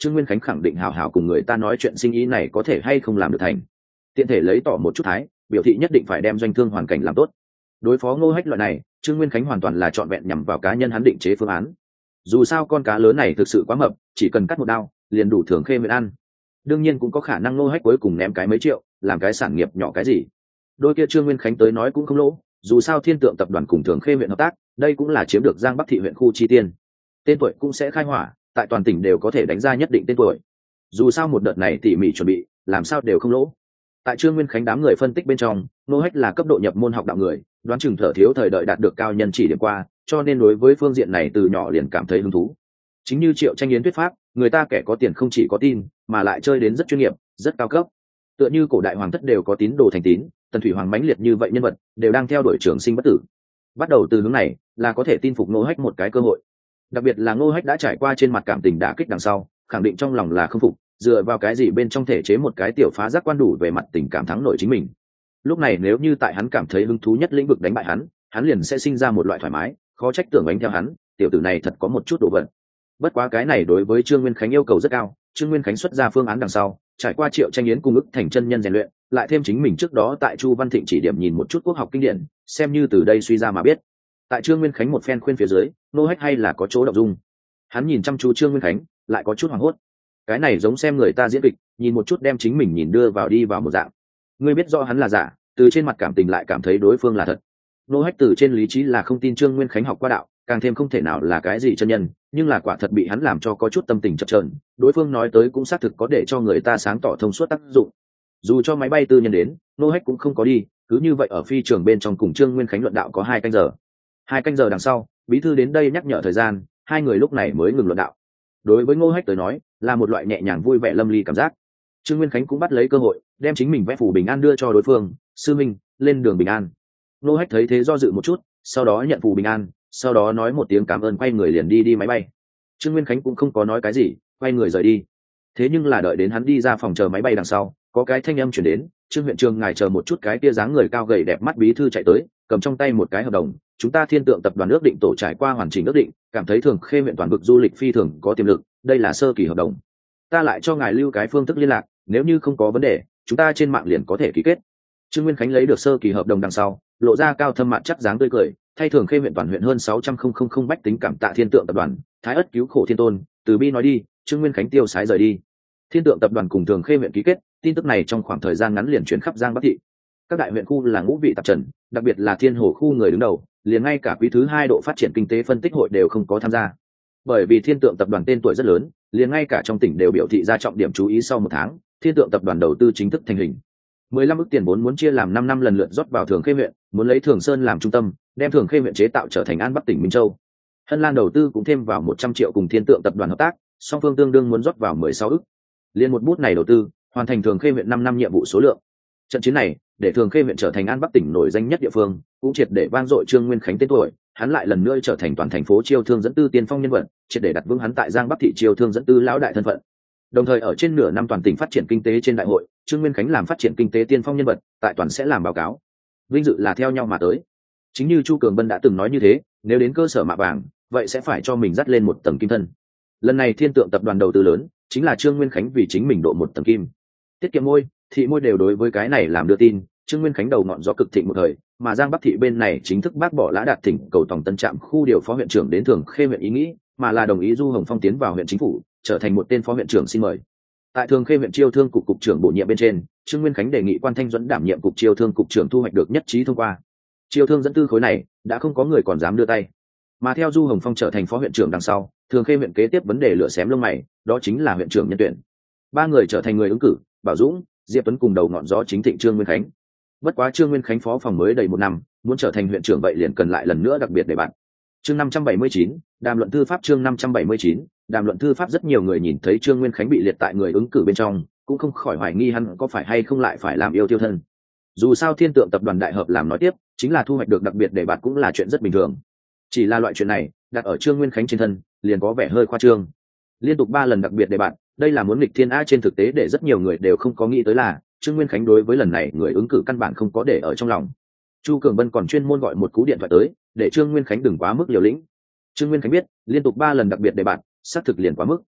Trương Nguyên Khánh khẳng định hào hào cùng người ta nói chuyện sinh ý này có thể hay không làm được thành, tiện thể lấy tỏ một chút thái, biểu thị nhất định phải đem doanh thương hoàn cảnh làm tốt. Đối phó Ngô Hách loại này, Trương Nguyên Khánh hoàn toàn là trọn vẹn nhằm vào cá nhân hắn định chế phương án. Dù sao con cá lớn này thực sự quá mập, chỉ cần cắt một đao liền đủ Thường Khê Huyện ăn. Đương nhiên cũng có khả năng Ngô Hách cuối cùng ném cái mấy triệu, làm cái sản nghiệp nhỏ cái gì. Đôi kia Trương Nguyên Khánh tới nói cũng không lỗ, dù sao Thiên Tượng tập đoàn cùng Thường Khê Huyện hợp tác, đây cũng là chiếm được Giang Bắc thị huyện khu chi tiên. Tên tuổi cũng sẽ khai hỏa, tại toàn tỉnh đều có thể đánh ra nhất định tên tuổi. Dù sao một đợt này tỉ mỉ chuẩn bị, làm sao đều không lỗ. Tại Trương Nguyên Khánh đám người phân tích bên trong, Ngô Hách là cấp độ nhập môn học đạo người, đoán chừng thở thiếu thời đợi đạt được cao nhân chỉ điểm qua, cho nên đối với phương diện này từ nhỏ liền cảm thấy hứng thú. Chính như Triệu Tranh Yến thuyết pháp, người ta kẻ có tiền không chỉ có tin, mà lại chơi đến rất chuyên nghiệp, rất cao cấp. Tựa như cổ đại hoàng thất đều có tín đồ thành tín, Tần Thủy Hoàng mãnh liệt như vậy nhân vật, đều đang theo đuổi trường sinh bất tử. Bắt đầu từ hướng này, là có thể tin phục Ngô Hách một cái cơ hội. Đặc biệt là Ngô Hách đã trải qua trên mặt cảm tình đả kích đằng sau, khẳng định trong lòng là không phục, dựa vào cái gì bên trong thể chế một cái tiểu phá giác quan đủ về mặt tình cảm thắng nổi chính mình. Lúc này nếu như tại hắn cảm thấy hứng thú nhất lĩnh vực đánh bại hắn, hắn liền sẽ sinh ra một loại thoải mái, khó trách tưởng bánh theo hắn, tiểu tử này thật có một chút độ vận. Bất quá cái này đối với Trương Nguyên Khánh yêu cầu rất cao, Trương Nguyên Khánh xuất ra phương án đằng sau, trải qua Triệu Tranh Yến cung ức thành chân nhân rèn luyện, lại thêm chính mình trước đó tại Chu Văn Thịnh chỉ điểm nhìn một chút quốc học kinh điển, xem như từ đây suy ra mà biết. Tại Trương Nguyên Khánh một phen khuyên phía dưới, Ngô Hách hay là có chỗ động dung. Hắn nhìn chăm chú Trương Nguyên Khánh, lại có chút hoảng hốt. Cái này giống xem người ta diễn kịch, nhìn một chút đem chính mình nhìn đưa vào đi vào một dạng. Ngươi biết rõ hắn là giả, từ trên mặt cảm tình lại cảm thấy đối phương là thật. Ngô Hách từ trên lý trí là không tin Trương Nguyên Khánh học qua đạo, càng thêm không thể nào là cái gì chân nhân, nhưng là quả thật bị hắn làm cho có chút tâm tình chập chờn. Đối phương nói tới cũng xác thực có để cho người ta sáng tỏ thông suốt tác dụng. Dù cho máy bay tư nhân đến, Ngô Hách cũng không có đi, cứ như vậy ở phi trường bên trong cùng Trương Nguyên Khánh luận đạo có hai canh giờ. Hai canh giờ đằng sau, bí thư đến đây nhắc nhở thời gian, hai người lúc này mới ngừng luận đạo. Đối với Ngô Hách tới nói, là một loại nhẹ nhàng vui vẻ lâm ly cảm giác. Trương Nguyên Khánh cũng bắt lấy cơ hội, đem chính mình vẽ phù bình an đưa cho đối phương, sư minh, lên đường bình an. Ngô Hách thấy thế do dự một chút, sau đó nhận phù bình an, sau đó nói một tiếng cảm ơn quay người liền đi đi máy bay. Trương Nguyên Khánh cũng không có nói cái gì, quay người rời đi. Thế nhưng là đợi đến hắn đi ra phòng chờ máy bay đằng sau, có cái thanh âm chuyển đến, Trương huyện trường ngài chờ một chút. Cái tia dáng người cao gầy đẹp mắt bí thư chạy tới, cầm trong tay một cái hợp đồng. Chúng ta Thiên Tượng tập đoàn ước định tổ trải qua hoàn chỉnh ước định, cảm thấy Thường Khê huyện toàn vực du lịch phi thường có tiềm lực, đây là sơ kỳ hợp đồng. Ta lại cho ngài lưu cái phương thức liên lạc, nếu như không có vấn đề, chúng ta trên mạng liền có thể ký kết. Trương Nguyên Khánh lấy được sơ kỳ hợp đồng đằng sau, lộ ra cao thâm mạn chắc dáng tươi cười, thay Thường Khê huyện toàn huyện hơn sáu trăm nghìn bách tính cảm tạ Thiên Tượng tập đoàn, thái ất cứu khổ thiên tôn, từ bi nói đi. Trương Nguyên Khánh tiêu sái rời đi. Thiên Tượng tập đoàn cùng Thường Khê huyện ký kết, tin tức này trong khoảng thời gian ngắn liền chuyển khắp Giang Bắc thị. Các đại huyện khu là ngũ vị tạp trần, đặc biệt là Thiên Hồ khu người đứng đầu, liền ngay cả quý thứ hai độ phát triển kinh tế phân tích hội đều không có tham gia. Bởi vì Thiên Tượng tập đoàn tên tuổi rất lớn, liền ngay cả trong tỉnh đều biểu thị ra trọng điểm chú ý. Sau một tháng, Thiên Tượng tập đoàn đầu tư chính thức thành hình. mười lăm ức tiền vốn muốn chia làm năm năm lần lượt rót vào Thường Khê huyện, muốn lấy Thường Sơn làm trung tâm, đem Thường Khê huyện chế tạo trở thành An Bắc tỉnh Minh Châu. Hân Lan đầu tư cũng thêm vào một trăm triệu cùng Thiên Tượng tập đoàn hợp tác, song phương tương đương muốn rót vào mười sáu ức. Liên một bút này đầu tư, hoàn thành Thường Khê huyện năm năm nhiệm vụ số lượng. Trận chiến này, để Thường Khê huyện trở thành An Bắc tỉnh nổi danh nhất địa phương, cũng triệt để vang dội Trương Nguyên Khánh tên tuổi, hắn lại lần nữa trở thành toàn thành phố chiêu thương dẫn tư tiên phong nhân vật, triệt để đặt vững hắn tại Giang Bắc thị chiêu thương dẫn tư lão đại thân phận. Đồng thời ở trên nửa năm toàn tỉnh phát triển kinh tế trên đại hội, Trương Nguyên Khánh làm phát triển kinh tế tiên phong nhân vật, tại toàn sẽ làm báo cáo. Vinh dự là theo nhau mà tới. Chính như Chu Cường Bân đã từng nói như thế, nếu đến cơ sở mạ vàng, vậy sẽ phải cho mình dắt lên một tầng kim thân. Lần này Thiên Tượng tập đoàn đầu tư lớn, chính là Trương Nguyên Khánh vì chính mình độ một tầng kim. Tiết kiệm môi, thị môi đều đối với cái này làm đưa tin, Trương Nguyên Khánh đầu ngọn gió cực thịnh một thời, mà Giang Bắc thị bên này chính thức bác bỏ Lã Đạt Thỉnh cầu tổng tân trạm khu điều phó huyện trưởng đến Thường Khê huyện ý nghĩ, mà là đồng ý Du Hồng Phong tiến vào huyện chính phủ, trở thành một tên phó huyện trưởng xin mời. Tại Thường Khê huyện chiêu thương cục cục trưởng bổ nhiệm bên trên, Trương Nguyên Khánh đề nghị Quan Thanh Duẫn đảm nhiệm cục chiêu thương cục trưởng, thu hoạch được nhất trí thông qua. Chiêu thương dẫn tư khối này đã không có người còn dám đưa tay, mà theo Du Hồng Phong trở thành phó huyện trưởng đằng sau, Thường Khê huyện kế tiếp vấn đề lửa xém lông mày, đó chính là huyện trưởng nhân tuyển. Ba người trở thành người ứng cử, Bảo Dũng, Diệp Tuấn cùng đầu ngọn gió chính thịnh Trương Nguyên Khánh. Bất quá Trương Nguyên Khánh phó phòng mới đầy một năm, muốn trở thành huyện trưởng vậy liền cần lại lần nữa đặc biệt để bạn. Chương năm trăm bảy mươi chín, đàm luận thư pháp. Chương năm trăm bảy mươi chín, đàm luận thư pháp. Rất nhiều người nhìn thấy Trương Nguyên Khánh bị liệt tại người ứng cử bên trong, cũng không khỏi hoài nghi hắn có phải hay không lại phải làm yêu tiêu thân. Dù sao Thiên Tượng tập đoàn đại hợp làm nói tiếp, chính là thu hoạch được đặc biệt để bạn cũng là chuyện rất bình thường. Chỉ là loại chuyện này, đặt ở Trương Nguyên Khánh trên thân, liền có vẻ hơi khoa trương. Liên tục ba lần đặc biệt để bạn, đây là muốn nghịch thiên a. Trên thực tế để rất nhiều người đều không có nghĩ tới là, Trương Nguyên Khánh đối với lần này người ứng cử căn bản không có để ở trong lòng. Chu Cường Bân còn chuyên môn gọi một cú điện thoại tới, để Trương Nguyên Khánh đừng quá mức liều lĩnh. Trương Nguyên Khánh biết, liên tục ba lần đặc biệt để bạn, xác thực liền quá mức.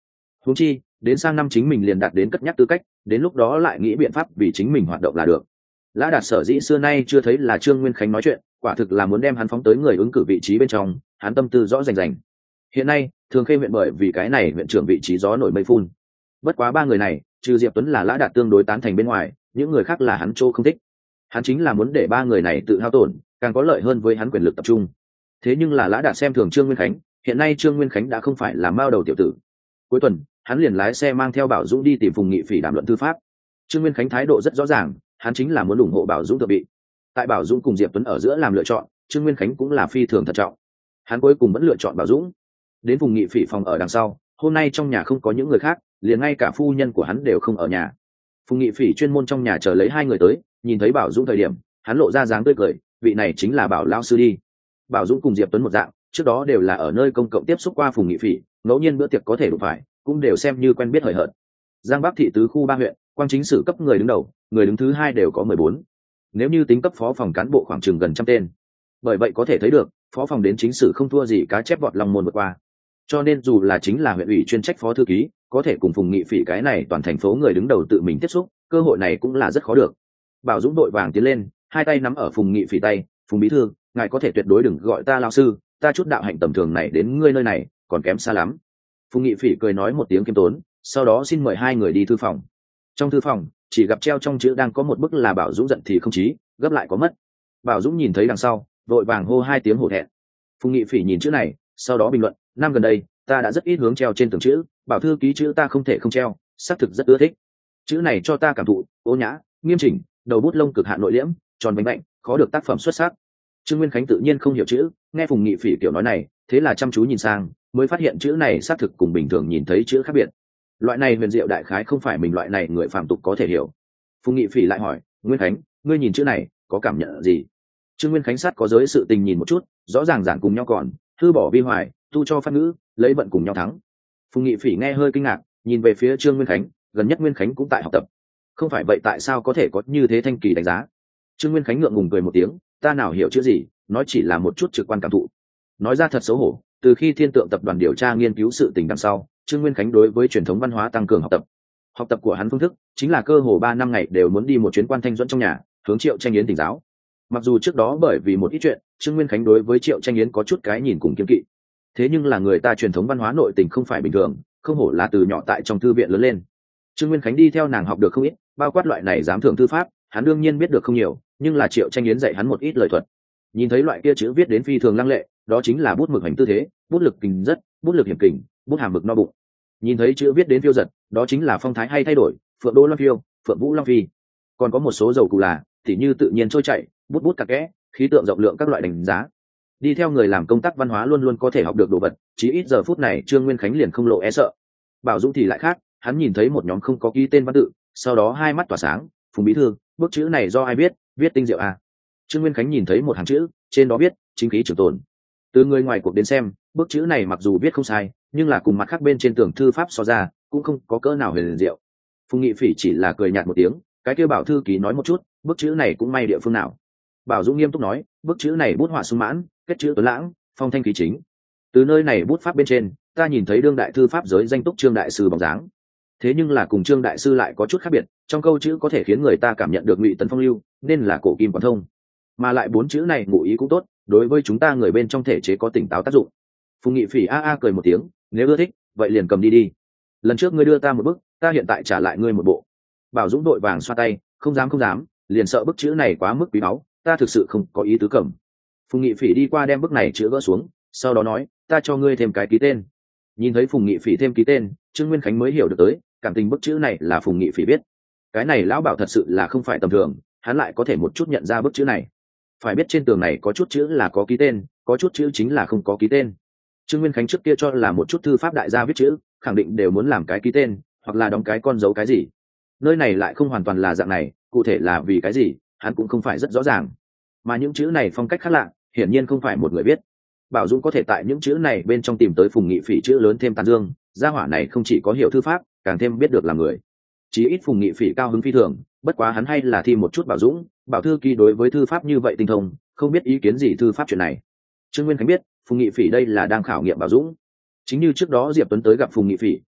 huống chi đến sang năm chính mình liền đạt đến cất nhắc tư cách, đến lúc đó lại nghĩ biện pháp vì chính mình hoạt động là được. Lã Đạt sở dĩ xưa nay chưa thấy là Trương Nguyên Khánh nói chuyện, quả thực là muốn đem hắn phóng tới người ứng cử vị trí bên trong, hắn tâm tư rõ rành rành. Hiện nay Thường Khê huyện bởi vì cái này huyện trưởng vị trí gió nổi mây phun, bất quá ba người này trừ Diệp Tuấn là Lã Đạt tương đối tán thành bên ngoài, những người khác là hắn chỗ không thích. Hắn chính là muốn để ba người này tự hao tổn, càng có lợi hơn với hắn quyền lực tập trung. Thế nhưng là Lã Đạt xem thường Trương Nguyên Khánh, hiện nay Trương Nguyên Khánh đã không phải là mao đầu tiểu tử. Cuối tuần hắn liền lái xe mang theo Bảo Dũng đi tìm Phùng Nghị Phỉ đàm luận tư pháp. Trương Nguyên Khánh thái độ rất rõ ràng, hắn chính là muốn ủng hộ Bảo Dũng thượng vị. Tại Bảo Dũng cùng Diệp Tuấn ở giữa làm lựa chọn, Trương Nguyên Khánh cũng là phi thường thận trọng. Hắn cuối cùng vẫn lựa chọn Bảo Dũng. Đến Phùng Nghị Phỉ phòng ở đằng sau, hôm nay trong nhà không có những người khác, liền ngay cả phu nhân của hắn đều không ở nhà. Phùng Nghị Phỉ chuyên môn trong nhà chờ lấy hai người tới, nhìn thấy Bảo Dũng thời điểm, hắn lộ ra dáng tươi cười, vị này chính là Bảo lão sư đi. Bảo Dũng cùng Diệp Tuấn một dạng, trước đó đều là ở nơi công cộng tiếp xúc qua Phùng Nghị Phỉ, ngẫu nhiên bữa tiệc có thể đụng phải, cũng đều xem như quen biết hời hợt. Giang Bắc thị tứ khu ba huyện, quan chính sử cấp người đứng đầu, người đứng thứ hai đều có mười bốn. Nếu như tính cấp phó phòng cán bộ khoảng chừng gần trăm tên. Bởi vậy có thể thấy được, phó phòng đến chính sử không thua gì cá chép vọt lòng môn vượt qua. Cho nên dù là chính là huyện ủy chuyên trách phó thư ký, có thể cùng Phùng Nghị Phỉ cái này toàn thành phố người đứng đầu tự mình tiếp xúc, cơ hội này cũng là rất khó được. Bảo Dũng đội vàng tiến lên, hai tay nắm ở Phùng Nghị Phỉ tay, "Phùng bí thư, ngài có thể tuyệt đối đừng gọi ta lão sư, ta chút đạo hạnh tầm thường này đến ngươi nơi này còn kém xa lắm." Phùng Nghị Phỉ cười nói một tiếng kiêm tốn, sau đó xin mời hai người đi thư phòng. Trong thư phòng chỉ gặp treo trong chữ đang có một bức là Bảo Dũng giận thì không chí, gấp lại có mất. Bảo Dũng nhìn thấy đằng sau, vội vàng hô hai tiếng hổ thẹn. Phùng Nghị Phỉ nhìn chữ này, sau đó bình luận, "Năm gần đây ta đã rất ít hướng treo trên tường chữ, Bảo thư ký chữ ta không thể không treo, xác thực rất ưa thích. Chữ này cho ta cảm thụ ô nhã, nghiêm chỉnh, đầu bút lông cực hạn nội liễm, tròn bánh bạnh, khó được tác phẩm xuất sắc." Trương Nguyên Khánh tự nhiên không hiểu chữ, nghe Phùng Nghị Phỉ kiểu nói này, thế là chăm chú nhìn sang, mới phát hiện chữ này xác thực cùng bình thường nhìn thấy chữ khác biệt. Loại này huyền diệu đại khái không phải mình loại này người phàm tục có thể hiểu. Phùng Nghị Phỉ lại hỏi, "Nguyên Khánh, ngươi nhìn chữ này có cảm nhận gì?" Trương Nguyên Khánh sát có giới sự tình nhìn một chút, rõ ràng giản cùng nhau còn, thư bỏ vi hoài, tu cho phát ngữ, lấy vận cùng nhau thắng. Phùng Nghị Phỉ nghe hơi kinh ngạc, nhìn về phía Trương Nguyên Khánh, gần nhất Nguyên Khánh cũng tại học tập. Không phải vậy tại sao có thể có như thế thanh kỳ đánh giá? Trương Nguyên Khánh ngượng ngùng cười một tiếng, "Ta nào hiểu chữ gì, nói chỉ là một chút trực quan cảm thụ." Nói ra thật xấu hổ, từ khi Thiên Tượng tập đoàn điều tra nghiên cứu sự tình đằng sau, Trương Nguyên Khánh đối với truyền thống văn hóa tăng cường học tập. Học tập của hắn phương thức chính là cơ hồ ba năm ngày đều muốn đi một chuyến Quan Thanh Duẫn trong nhà, hướng Triệu Tranh Yến thỉnh giáo. Mặc dù trước đó bởi vì một ít chuyện, Trương Nguyên Khánh đối với Triệu Tranh Yến có chút cái nhìn cùng kiêng kỵ. Thế nhưng là người ta truyền thống văn hóa nội tình không phải bình thường, không hổ là từ nhỏ tại trong thư viện lớn lên. Trương Nguyên Khánh đi theo nàng học được không ít, bao quát loại này giám thưởng thư pháp, hắn đương nhiên biết được không nhiều, nhưng là Triệu Tranh Yến dạy hắn một ít lời thuật. Nhìn thấy loại kia chữ viết đến phi thường lăng lệ, đó chính là bút mực hành tư thế, bút lực kình rất, bút lực hiểm kình, bút hàm mực no bụng. Nhìn thấy chữ viết đến phiêu giật, đó chính là phong thái hay thay đổi, phượng đô long phiêu, phượng vũ long phi. Còn có một số dầu cụ là tỉ như tự nhiên trôi chảy, bút bút cặn kẽ, khí tượng rộng lượng các loại đánh giá. Đi theo người làm công tác văn hóa luôn luôn có thể học được đồ vật, chí ít giờ phút này Trương Nguyên Khánh liền không lộ e sợ. Bảo Dũng thì lại khác, hắn nhìn thấy một nhóm không có ký tên văn tự, sau đó hai mắt tỏa sáng, "Phùng bí thư, bức chữ này do ai viết, viết tinh diệu à?" Trương Nguyên Khánh nhìn thấy một hàng chữ, trên đó viết "Chính khí trường tồn." Từ người ngoài cuộc đến xem, bức chữ này mặc dù viết không sai, nhưng là cùng mặt khác bên trên tường thư pháp so ra, cũng không có cỡ nào huyền diệu. Phùng Nghị Phỉ chỉ là cười nhạt một tiếng, cái kia Bảo thư ký nói một chút, bức chữ này cũng may địa phương nào. Bảo Dũng nghiêm túc nói, "Bức chữ này bút họa sung mãn, kết chữ tuấn lãng, phong thanh khí chính. Từ nơi này bút pháp bên trên, ta nhìn thấy đương đại thư pháp giới danh túc Trương đại sư bóng dáng. Thế nhưng là cùng Trương đại sư lại có chút khác biệt, trong câu chữ có thể khiến người ta cảm nhận được Ngụy Tấn phong lưu, nên là cổ kim quán thông. Mà lại bốn chữ này ngụ ý cũng tốt, đối với chúng ta người bên trong thể chế có tỉnh táo tác dụng." Phùng Nghị Phỉ a a cười một tiếng, "Nếu ưa thích, vậy liền cầm đi đi. Lần trước ngươi đưa ta một bức, ta hiện tại trả lại ngươi một bộ." Bảo Dũng đội vàng xoa tay, "Không dám không dám, liền sợ bức chữ này quá mức quý báu, ta thực sự không có ý tứ cầm." Phùng Nghị Phỉ đi qua đem bức này chữ gỡ xuống, sau đó nói, "Ta cho ngươi thêm cái ký tên." Nhìn thấy Phùng Nghị Phỉ thêm ký tên, Trương Nguyên Khánh mới hiểu được tới, cảm tình bức chữ này là Phùng Nghị Phỉ viết. Cái này lão Bảo thật sự là không phải tầm thường, hắn lại có thể một chút nhận ra bức chữ này. Phải biết trên tường này có chút chữ là có ký tên, có chút chữ chính là không có ký tên. Trương Nguyên Khánh trước kia cho là một chút thư pháp đại gia viết chữ, khẳng định đều muốn làm cái ký tên, hoặc là đóng cái con dấu cái gì. Nơi này lại không hoàn toàn là dạng này, cụ thể là vì cái gì, hắn cũng không phải rất rõ ràng. Mà những chữ này phong cách khác lạ, hiển nhiên không phải một người viết. Bảo Dũng có thể tại những chữ này bên trong tìm tới Phùng Nghị Phỉ chữ lớn thêm tán dương, gia hỏa này không chỉ có hiểu thư pháp, càng thêm biết được làm người. Chí ít Phùng Nghị Phỉ cao hứng phi thường, bất quá hắn hay là thi một chút Bảo Dũng, Bảo thư ký đối với thư pháp như vậy tinh thông, không biết ý kiến gì thư pháp chuyện này. Trương Nguyên Khánh biết, Phùng Nghị Phỉ đây là đang khảo nghiệm Bảo Dũng. Chính như trước đó Diệp Tuấn tới gặp Phùng Nghị Phỉ,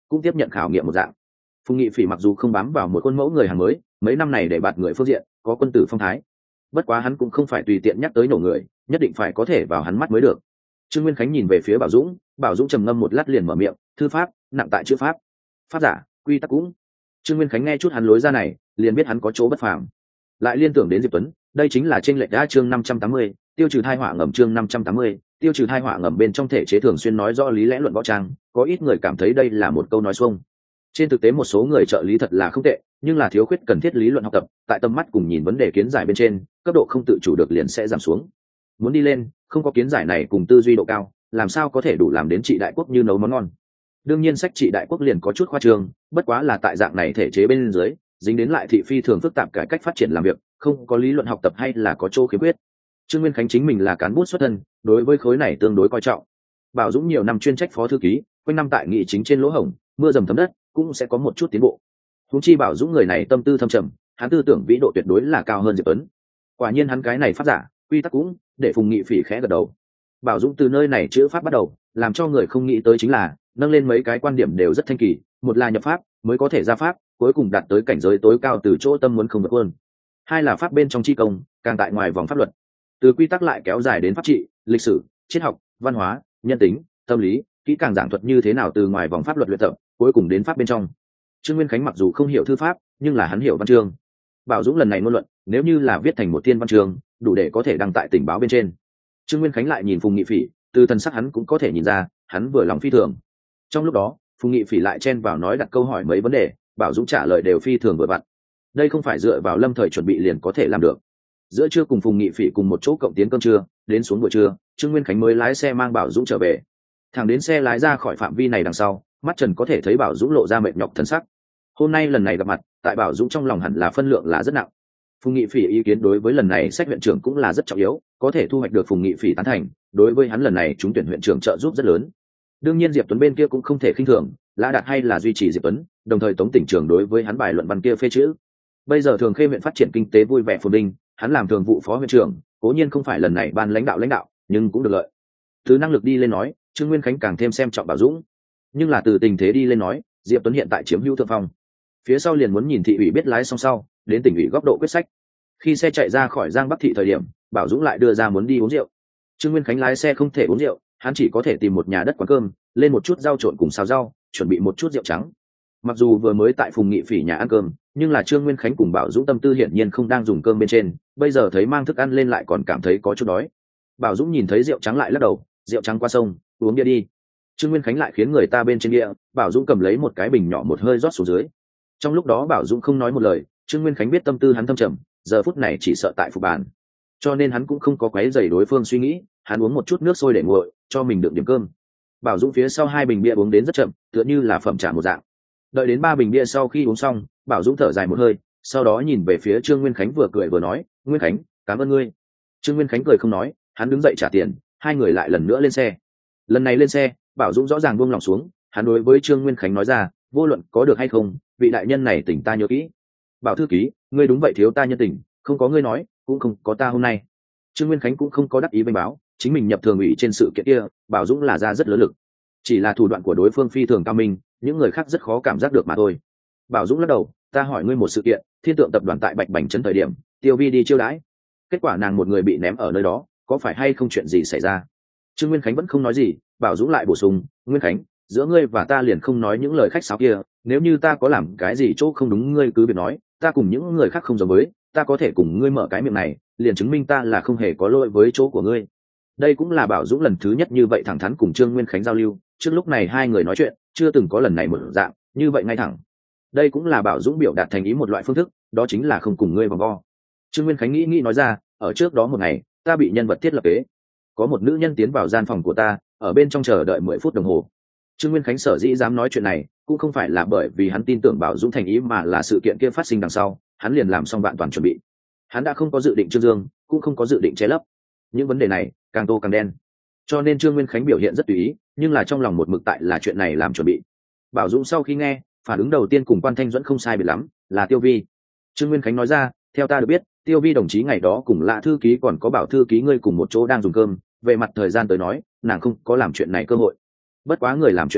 cũng tiếp nhận khảo nghiệm một dạng. Phùng Nghị Phỉ mặc dù không bám vào một khuôn mẫu người hàng mới, mấy năm này để bạt người phương diện có quân tử phong thái, bất quá hắn cũng không phải tùy tiện nhắc tới nổ người, nhất định phải có thể vào hắn mắt mới được. Trương Nguyên Khánh nhìn về phía Bảo Dũng, Bảo Dũng trầm ngâm một lát liền mở miệng, thư pháp nặng tại chữ pháp, pháp giả quy tắc cũng. Trương Nguyên Khánh nghe chút hắn lối ra này, liền biết hắn có chỗ bất phàm. Lại liên tưởng đến Diệp Tuấn, đây chính là trên lệch đã chương năm trăm tám mươi, tiêu trừ thai họa ngầm chương năm trăm tám mươi, tiêu trừ thai họa ngầm bên trong thể chế thường xuyên nói rõ lý lẽ luận võ trang, có ít người cảm thấy đây là một câu nói xuông. Trên thực tế một số người trợ lý thật là không tệ, nhưng là thiếu khuyết cần thiết lý luận học tập, tại tầm mắt cùng nhìn vấn đề kiến giải bên trên, cấp độ không tự chủ được liền sẽ giảm xuống. Muốn đi lên, không có kiến giải này cùng tư duy độ cao, làm sao có thể đủ làm đến trị đại quốc như nấu món ngon. Đương nhiên sách trị đại quốc liền có chút khoa trương, bất quá là tại dạng này thể chế bên dưới, dính đến lại thị phi thường phức tạp cải cách phát triển làm việc, không có lý luận học tập hay là có chỗ khiếm khuyết. Trương Nguyên Khánh chính mình là cán bút xuất thân, đối với khối này tương đối coi trọng. Bảo Dũng nhiều năm chuyên trách phó thư ký, quanh năm tại nghị chính trên lỗ hổng, mưa dầm thấm đất, cũng sẽ có một chút tiến bộ. Huống chi Bảo Dũng người này tâm tư thâm trầm, hắn tư tưởng vĩ độ tuyệt đối là cao hơn Diệp Tuấn. Quả nhiên hắn cái này pháp giả, quy tắc cũng, để Phùng Nghị Phỉ khẽ gật đầu. Bảo Dũng từ nơi này chữ pháp bắt đầu, làm cho người không nghĩ tới chính là nâng lên mấy cái quan điểm đều rất thanh kỳ, một là nhập pháp mới có thể ra pháp, cuối cùng đạt tới cảnh giới tối cao từ chỗ tâm muốn không vượt hơn. Hai là pháp bên trong chi công, càng tại ngoài vòng pháp luật. Từ quy tắc lại kéo dài đến pháp trị, lịch sử, triết học, văn hóa, nhân tính, tâm lý, kỹ càng giảng thuật như thế nào từ ngoài vòng pháp luật luyện tập, cuối cùng đến pháp bên trong. Trương Nguyên Khánh mặc dù không hiểu thư pháp, nhưng là hắn hiểu văn chương. Bảo Dũng lần này ngôn luận, nếu như là viết thành một thiên văn chương, đủ để có thể đăng tại tình báo bên trên. Trương Nguyên Khánh lại nhìn Phùng Nghị Phỉ, từ thần sắc hắn cũng có thể nhìn ra, hắn vừa lòng phi thường. Trong lúc đó, Phùng Nghị Phỉ lại chen vào nói đặt câu hỏi mấy vấn đề, Bảo Dũng trả lời đều phi thường vừa vặn. Đây không phải dựa vào lâm thời chuẩn bị liền có thể làm được. Giữa trưa cùng Phùng Nghị Phỉ cùng một chỗ cộng tiến cơm trưa, đến xuống buổi trưa, Trương Nguyên Khánh mới lái xe mang Bảo Dũng trở về. Thẳng đến xe lái ra khỏi phạm vi này đằng sau, mắt Trần có thể thấy Bảo Dũng lộ ra mệt nhọc thần sắc. Hôm nay lần này gặp mặt, tại Bảo Dũng trong lòng hẳn là phân lượng là rất nặng. Phùng Nghị Phỉ ý kiến đối với lần này sách huyện trưởng cũng là rất trọng yếu, có thể thu hoạch được Phùng Nghị Phỉ tán thành, đối với hắn lần này trúng tuyển huyện trưởng trợ giúp rất lớn. Đương nhiên Diệp Tuấn bên kia cũng không thể khinh thường, Lã Đạt hay là duy trì Diệp Tuấn, đồng thời Tống tỉnh trưởng đối với hắn bài luận văn kia phê chữ. Bây giờ Thường Khê huyện phát triển kinh tế vui vẻ phồn vinh, hắn làm thường vụ phó huyện trưởng, cố nhiên không phải lần này ban lãnh đạo lãnh đạo, nhưng cũng được lợi. Từ năng lực đi lên nói, Trương Nguyên Khánh càng thêm xem trọng Bảo Dũng, nhưng là từ tình thế đi lên nói, Diệp Tuấn hiện tại chiếm hữu thượng phong. Phía sau liền muốn nhìn thị ủy biết lái xong sau, đến tỉnh ủy góc độ quyết sách. Khi xe chạy ra khỏi Giang Bắc thị thời điểm, Bảo Dũng lại đưa ra muốn đi uống rượu. Trương Nguyên Khánh lái xe không thể uống rượu, hắn chỉ có thể tìm một nhà đất quán cơm, lên một chút rau trộn cùng xào rau, chuẩn bị một chút rượu trắng. Mặc dù vừa mới tại Phùng Nghị Phỉ nhà ăn cơm, nhưng là Trương Nguyên Khánh cùng Bảo Dũng tâm tư hiển nhiên không đang dùng cơm bên trên, bây giờ thấy mang thức ăn lên lại còn cảm thấy có chút đói. Bảo Dũng nhìn thấy rượu trắng lại lắc đầu, rượu trắng qua sông, uống bia đi. Trương Nguyên Khánh lại khiến người ta bên trên địa, Bảo Dũng cầm lấy một cái bình nhỏ một hơi rót xuống dưới. Trong lúc đó Bảo Dũng không nói một lời, Trương Nguyên Khánh biết tâm tư hắn thâm trầm, giờ phút này chỉ sợ tại phục bàn, cho nên hắn cũng không có quấy rầy đối phương suy nghĩ, hắn uống một chút nước sôi để nguội, cho mình đựng điểm cơm. Bảo Dũng phía sau hai bình bia uống đến rất chậm, tựa như là phẩm trà một dạng. Đợi đến ba bình bia sau khi uống xong, Bảo Dũng thở dài một hơi, sau đó nhìn về phía Trương Nguyên Khánh vừa cười vừa nói, Nguyên Khánh, cảm ơn ngươi. Trương Nguyên Khánh cười không nói, hắn đứng dậy trả tiền, hai người lại lần nữa lên xe. Lần này lên xe, Bảo Dũng rõ ràng buông lòng xuống, hắn đối với Trương Nguyên Khánh nói ra, vô luận có được hay không, vị đại nhân này tỉnh ta nhớ kỹ. Bảo thư ký, ngươi đúng vậy thiếu ta nhân tình, không có ngươi nói, cũng không có ta hôm nay. Trương Nguyên Khánh cũng không có đắc ý bênh báo, chính mình nhập thường ủy trên sự kiện kia, Bảo Dũng là ra rất lớn lực, chỉ là thủ đoạn của đối phương phi thường cao minh, những người khác rất khó cảm giác được mà thôi. Bảo Dũng lắc đầu, ta hỏi ngươi một sự kiện, Thiên Tượng tập đoàn tại Bạch Bành trấn thời điểm, Tiêu Vi đi chiêu đãi, kết quả nàng một người bị ném ở nơi đó, có phải hay không chuyện gì xảy ra? Trương Nguyên Khánh vẫn không nói gì, Bảo Dũng lại bổ sung, Nguyên Khánh, giữa ngươi và ta liền không nói những lời khách sáo kia, nếu như ta có làm cái gì chỗ không đúng ngươi cứ việc nói, ta cùng những người khác không giống với, ta có thể cùng ngươi mở cái miệng này, liền chứng minh ta là không hề có lỗi với chỗ của ngươi. Đây cũng là Bảo Dũng lần thứ nhất như vậy thẳng thắn cùng Trương Nguyên Khánh giao lưu, trước lúc này hai người nói chuyện chưa từng có lần này một dạng như vậy ngay thẳng. Đây cũng là Bảo Dũng biểu đạt thành ý một loại phương thức, đó chính là không cùng ngươi vòng vo. Trương Nguyên Khánh nghĩ nghĩ nói ra, ở trước đó một ngày ta bị nhân vật thiết lập kế, có một nữ nhân tiến vào gian phòng của ta, ở bên trong chờ đợi mười phút đồng hồ. Trương Nguyên Khánh sở dĩ dám nói chuyện này cũng không phải là bởi vì hắn tin tưởng Bảo Dũng thành ý, mà là sự kiện kia phát sinh đằng sau hắn liền làm xong vạn toàn chuẩn bị. Hắn đã không có dự định trương dương, cũng không có dự định che lấp những vấn đề này, càng tô càng đen, cho nên Trương Nguyên Khánh biểu hiện rất tùy ý, nhưng là trong lòng một mực tại là chuyện này làm chuẩn bị. Bảo Dũng sau khi nghe, phản ứng đầu tiên cùng Quan Thanh Duẫn không sai biệt lắm, là Tiêu Vi. Trương Nguyên Khánh nói ra, theo ta được biết, Tiêu Vi đồng chí ngày đó cùng Lạ thư ký còn có Bảo thư ký ngươi cùng một chỗ đang dùng cơm, về mặt thời gian tới nói nàng không có làm chuyện này cơ hội, bất quá người làm chuyện này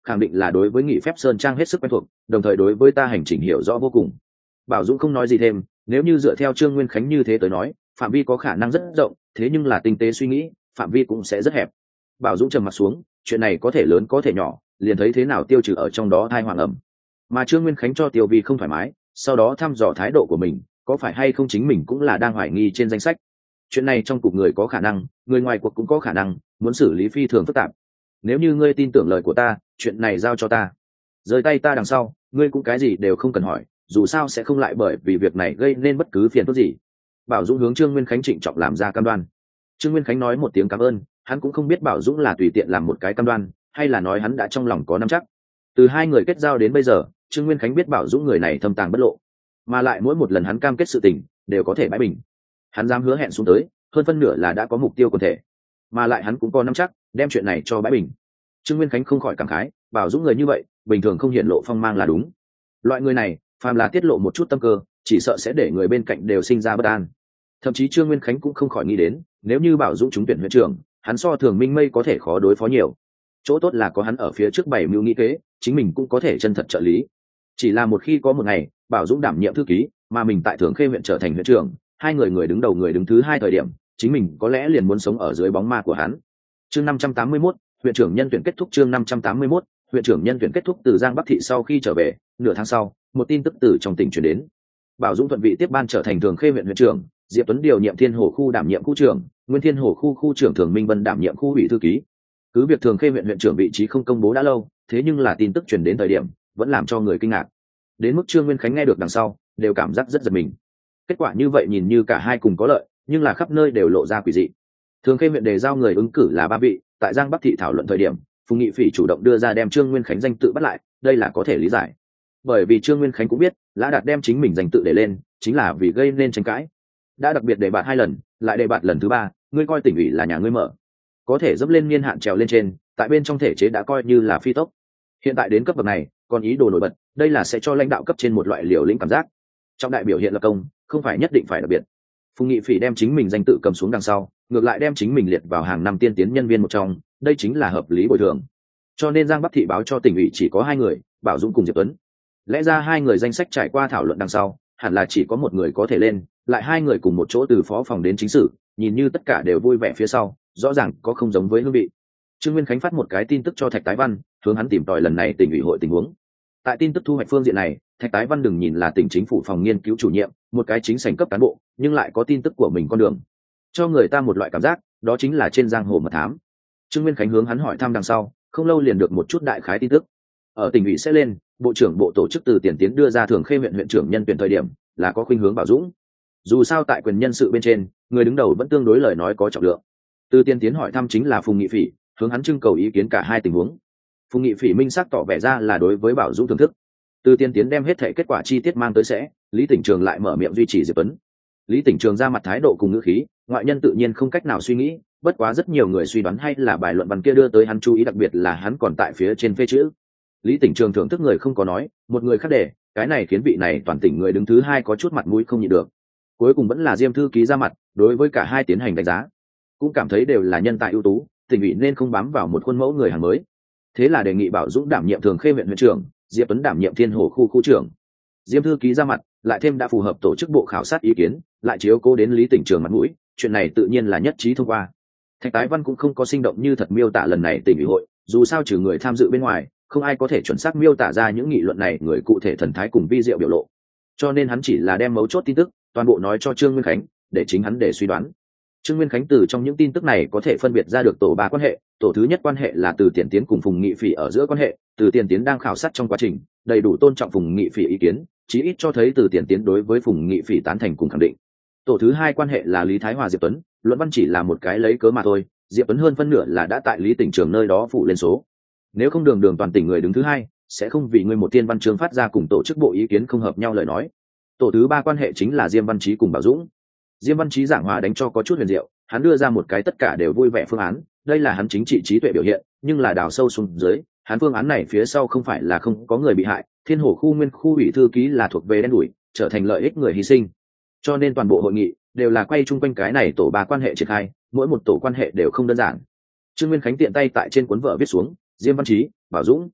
khẳng định là đối với Nghị Phép Sơn Trang hết sức quen thuộc, đồng thời đối với ta hành trình hiểu rõ vô cùng. Bảo Dũng không nói gì thêm, nếu như dựa theo Trương Nguyên Khánh như thế tới nói, phạm vi có khả năng rất rộng, thế nhưng là tinh tế suy nghĩ, phạm vi cũng sẽ rất hẹp. Bảo Dũng trầm mặt xuống, chuyện này có thể lớn có thể nhỏ, liền thấy thế nào tiêu trừ ở trong đó thai hoàng ẩm. Mà Trương Nguyên Khánh cho Tiêu Vi không thoải mái, sau đó thăm dò thái độ của mình, có phải hay không chính mình cũng là đang hoài nghi trên danh sách. Chuyện này trong cục người có khả năng, người ngoài cuộc cũng có khả năng, muốn xử lý phi thường phức tạp. Nếu như ngươi tin tưởng lời của ta, chuyện này giao cho ta. Rời tay ta đằng sau, ngươi cũng cái gì đều không cần hỏi, dù sao sẽ không lại bởi vì việc này gây nên bất cứ phiền phức gì. Bảo Dũng hướng Trương Nguyên Khánh trịnh trọng làm ra cam đoan. Trương Nguyên Khánh nói một tiếng cảm ơn, hắn cũng không biết Bảo Dũng là tùy tiện làm một cái cam đoan, hay là nói hắn đã trong lòng có nắm chắc. Từ hai người kết giao đến bây giờ, Trương Nguyên Khánh biết Bảo Dũng người này thâm tàng bất lộ, mà lại mỗi một lần hắn cam kết sự tình đều có thể bãi bình. Hắn dám hứa hẹn xuống tới, hơn phân nửa là đã có mục tiêu cụ thể, mà lại hắn cũng có nắm chắc đem chuyện này cho bãi bình. Trương Nguyên Khánh không khỏi cảm khái, Bảo Dũng người như vậy bình thường không hiện lộ phong mang là đúng. Loại người này phàm là tiết lộ một chút tâm cơ, chỉ sợ sẽ để người bên cạnh đều sinh ra bất an. Thậm chí Trương Nguyên Khánh cũng không khỏi nghĩ đến, nếu như Bảo Dũng trúng tuyển huyện trưởng, hắn so Thường Minh Mây có thể khó đối phó nhiều. Chỗ tốt là có hắn ở phía trước bảy mưu nghĩ kế, chính mình cũng có thể chân thật trợ lý. Chỉ là một khi có một ngày Bảo Dũng đảm nhiệm thư ký, mà mình tại Thường Khê huyện trở thành huyện trưởng, hai người người đứng đầu người đứng thứ hai thời điểm, chính mình có lẽ liền muốn sống ở dưới bóng ma của hắn. Chương năm trăm tám mươi mốt, huyện trưởng nhân tuyển kết thúc. Chương năm trăm tám mươi mốt, huyện trưởng nhân tuyển kết thúc. Từ Giang Bắc thị sau khi trở về, nửa tháng sau, một tin tức từ trong tỉnh truyền đến. Bảo Dũng thuận vị tiếp ban trở thành Thường Khê huyện huyện trưởng, Diệp Tuấn điều nhiệm Thiên Hồ khu đảm nhiệm khu trưởng, Nguyên Thiên Hồ khu khu trưởng Thường Minh Vân đảm nhiệm khu ủy thư ký. Cứ việc Thường Khê huyện huyện trưởng vị trí không công bố đã lâu, thế nhưng là tin tức truyền đến thời điểm, vẫn làm cho người kinh ngạc. Đến mức Trương Nguyên Khánh nghe được đằng sau, đều cảm giác rất giật mình. Kết quả như vậy nhìn như cả hai cùng có lợi, nhưng là khắp nơi đều lộ ra quỷ dị. Thường Khê huyện đề giao người ứng cử là ba vị, tại Giang Bắc thị thảo luận thời điểm, Phùng Nghị Phỉ chủ động đưa ra đem Trương Nguyên Khánh danh tự bắt lại, đây là có thể lý giải. Bởi vì Trương Nguyên Khánh cũng biết, Lã Đạt đem chính mình danh tự để lên, chính là vì gây nên tranh cãi. Đã đặc biệt đề bạt hai lần, lại đề bạt lần thứ ba, ngươi coi tỉnh ủy là nhà ngươi mở, có thể dẫm lên niên hạn trèo lên trên, tại bên trong thể chế đã coi như là phi tốc. Hiện tại đến cấp bậc này, còn ý đồ nổi bật, đây là sẽ cho lãnh đạo cấp trên một loại liều lĩnh cảm giác. Trong đại biểu hiện lập công, không phải nhất định phải đặc biệt. Phùng Nghị Phỉ đem chính mình danh tự cầm xuống đằng sau, ngược lại đem chính mình liệt vào hàng năm tiên tiến nhân viên một trong, đây chính là hợp lý bồi thường. Cho nên Giang Bắc thị báo cho tỉnh ủy chỉ có hai người, Bảo Dũng cùng Diệp Tuấn. Lẽ ra hai người danh sách trải qua thảo luận đằng sau, hẳn là chỉ có một người có thể lên, lại hai người cùng một chỗ từ phó phòng đến chính sử, nhìn như tất cả đều vui vẻ phía sau, rõ ràng có không giống với hương vị. Trương Nguyên Khánh phát một cái tin tức cho Thạch Tái Văn, hướng hắn tìm tòi lần này tỉnh ủy hội tình huống. Tại tin tức thu hoạch phương diện này, Thạch Tái Văn đừng nhìn là tỉnh chính phủ phòng nghiên cứu chủ nhiệm, một cái chính sảnh cấp cán bộ, nhưng lại có tin tức của mình con đường, cho người ta một loại cảm giác, đó chính là trên giang hồ mật thám. Trương Nguyên Khánh hướng hắn hỏi thăm đằng sau, không lâu liền được một chút đại khái tin tức. Ở tỉnh ủy sẽ lên, bộ trưởng bộ tổ chức Từ Tiền Tiến đưa ra Thường Khê huyện huyện trưởng nhân tuyển thời điểm, là có khuynh hướng Bảo Dũng. Dù sao tại quyền nhân sự bên trên, người đứng đầu vẫn tương đối lời nói có trọng lượng. Từ Tiền Tiến hỏi thăm chính là Phùng Nghị Phỉ, hướng hắn trưng cầu ý kiến cả hai tình huống. Phùng Nghị Phỉ minh xác tỏ vẻ ra là đối với Bảo Dũng thưởng thức. Từ Tiên Tiến đem hết thể kết quả chi tiết mang tới sẽ, Lý Tỉnh Trường lại mở miệng duy trì Diệp Tuấn. Lý Tỉnh Trường ra mặt thái độ cùng ngữ khí, ngoại nhân tự nhiên không cách nào suy nghĩ, bất quá rất nhiều người suy đoán hay là bài luận văn kia đưa tới hắn chú ý, đặc biệt là hắn còn tại phía trên phê chữ. Lý Tỉnh Trường thưởng thức người không có nói, một người khác để, cái này khiến vị này toàn tỉnh người đứng thứ hai có chút mặt mũi không nhịn được. Cuối cùng vẫn là Diêm thư ký ra mặt, đối với cả hai tiến hành đánh giá, cũng cảm thấy đều là nhân tài ưu tú, tỉnh ủy nên không bám vào một khuôn mẫu người hàng mới. Thế là đề nghị Bảo Dũng đảm nhiệm Thường Khê huyện huyện trưởng, Diệp Tuấn đảm nhiệm Thiên Hồ khu khu trưởng. Diêm thư ký ra mặt, lại thêm đã phù hợp tổ chức bộ khảo sát ý kiến, lại chiếu cố đến Lý Tỉnh Trường mặt mũi, chuyện này tự nhiên là nhất trí thông qua. Thạch Tái Văn cũng không có sinh động như thật miêu tả lần này tỉnh ủy hội, dù sao trừ người tham dự bên ngoài, không ai có thể chuẩn xác miêu tả ra những nghị luận này người cụ thể thần thái cùng vi diệu biểu lộ. Cho nên hắn chỉ là đem mấu chốt tin tức toàn bộ nói cho Trương Nguyên Khánh, để chính hắn để suy đoán. Trương Nguyên Khánh từ trong những tin tức này có thể phân biệt ra được tổ ba quan hệ. Tổ thứ nhất quan hệ là Từ Tiền Tiến cùng Phùng Nghị Phỉ ở giữa quan hệ, Từ Tiền Tiến đang khảo sát trong quá trình, đầy đủ tôn trọng Phùng Nghị Phỉ ý kiến, chí ít cho thấy Từ Tiền Tiến đối với Phùng Nghị Phỉ tán thành cùng khẳng định. Tổ thứ hai quan hệ là Lý Thái Hòa Diệp Tuấn, luận văn chỉ là một cái lấy cớ mà thôi, Diệp Tuấn hơn phân nửa là đã tại Lý Tỉnh Trường nơi đó phụ lên số. Nếu không đường đường toàn tỉnh người đứng thứ hai, sẽ không vì người một tiên văn chương phát ra cùng tổ chức bộ ý kiến không hợp nhau lời nói. Tổ thứ ba quan hệ chính là Diêm Văn Chí cùng Bảo Dũng. Diêm Văn Chí giảng hòa đánh cho có chút huyền diệu, hắn đưa ra một cái tất cả đều vui vẻ phương án, đây là hắn chính trị trí tuệ biểu hiện, nhưng là đào sâu xuống dưới, hắn phương án này phía sau không phải là không có người bị hại, Thiên Hồ khu nguyên khu ủy thư ký là thuộc về đen đủi, trở thành lợi ích người hy sinh. Cho nên toàn bộ hội nghị đều là quay chung quanh cái này tổ ba quan hệ triển khai, mỗi một tổ quan hệ đều không đơn giản. Trương Nguyên Khánh tiện tay tại trên cuốn vở viết xuống, Diêm Văn Chí, Bảo Dũng.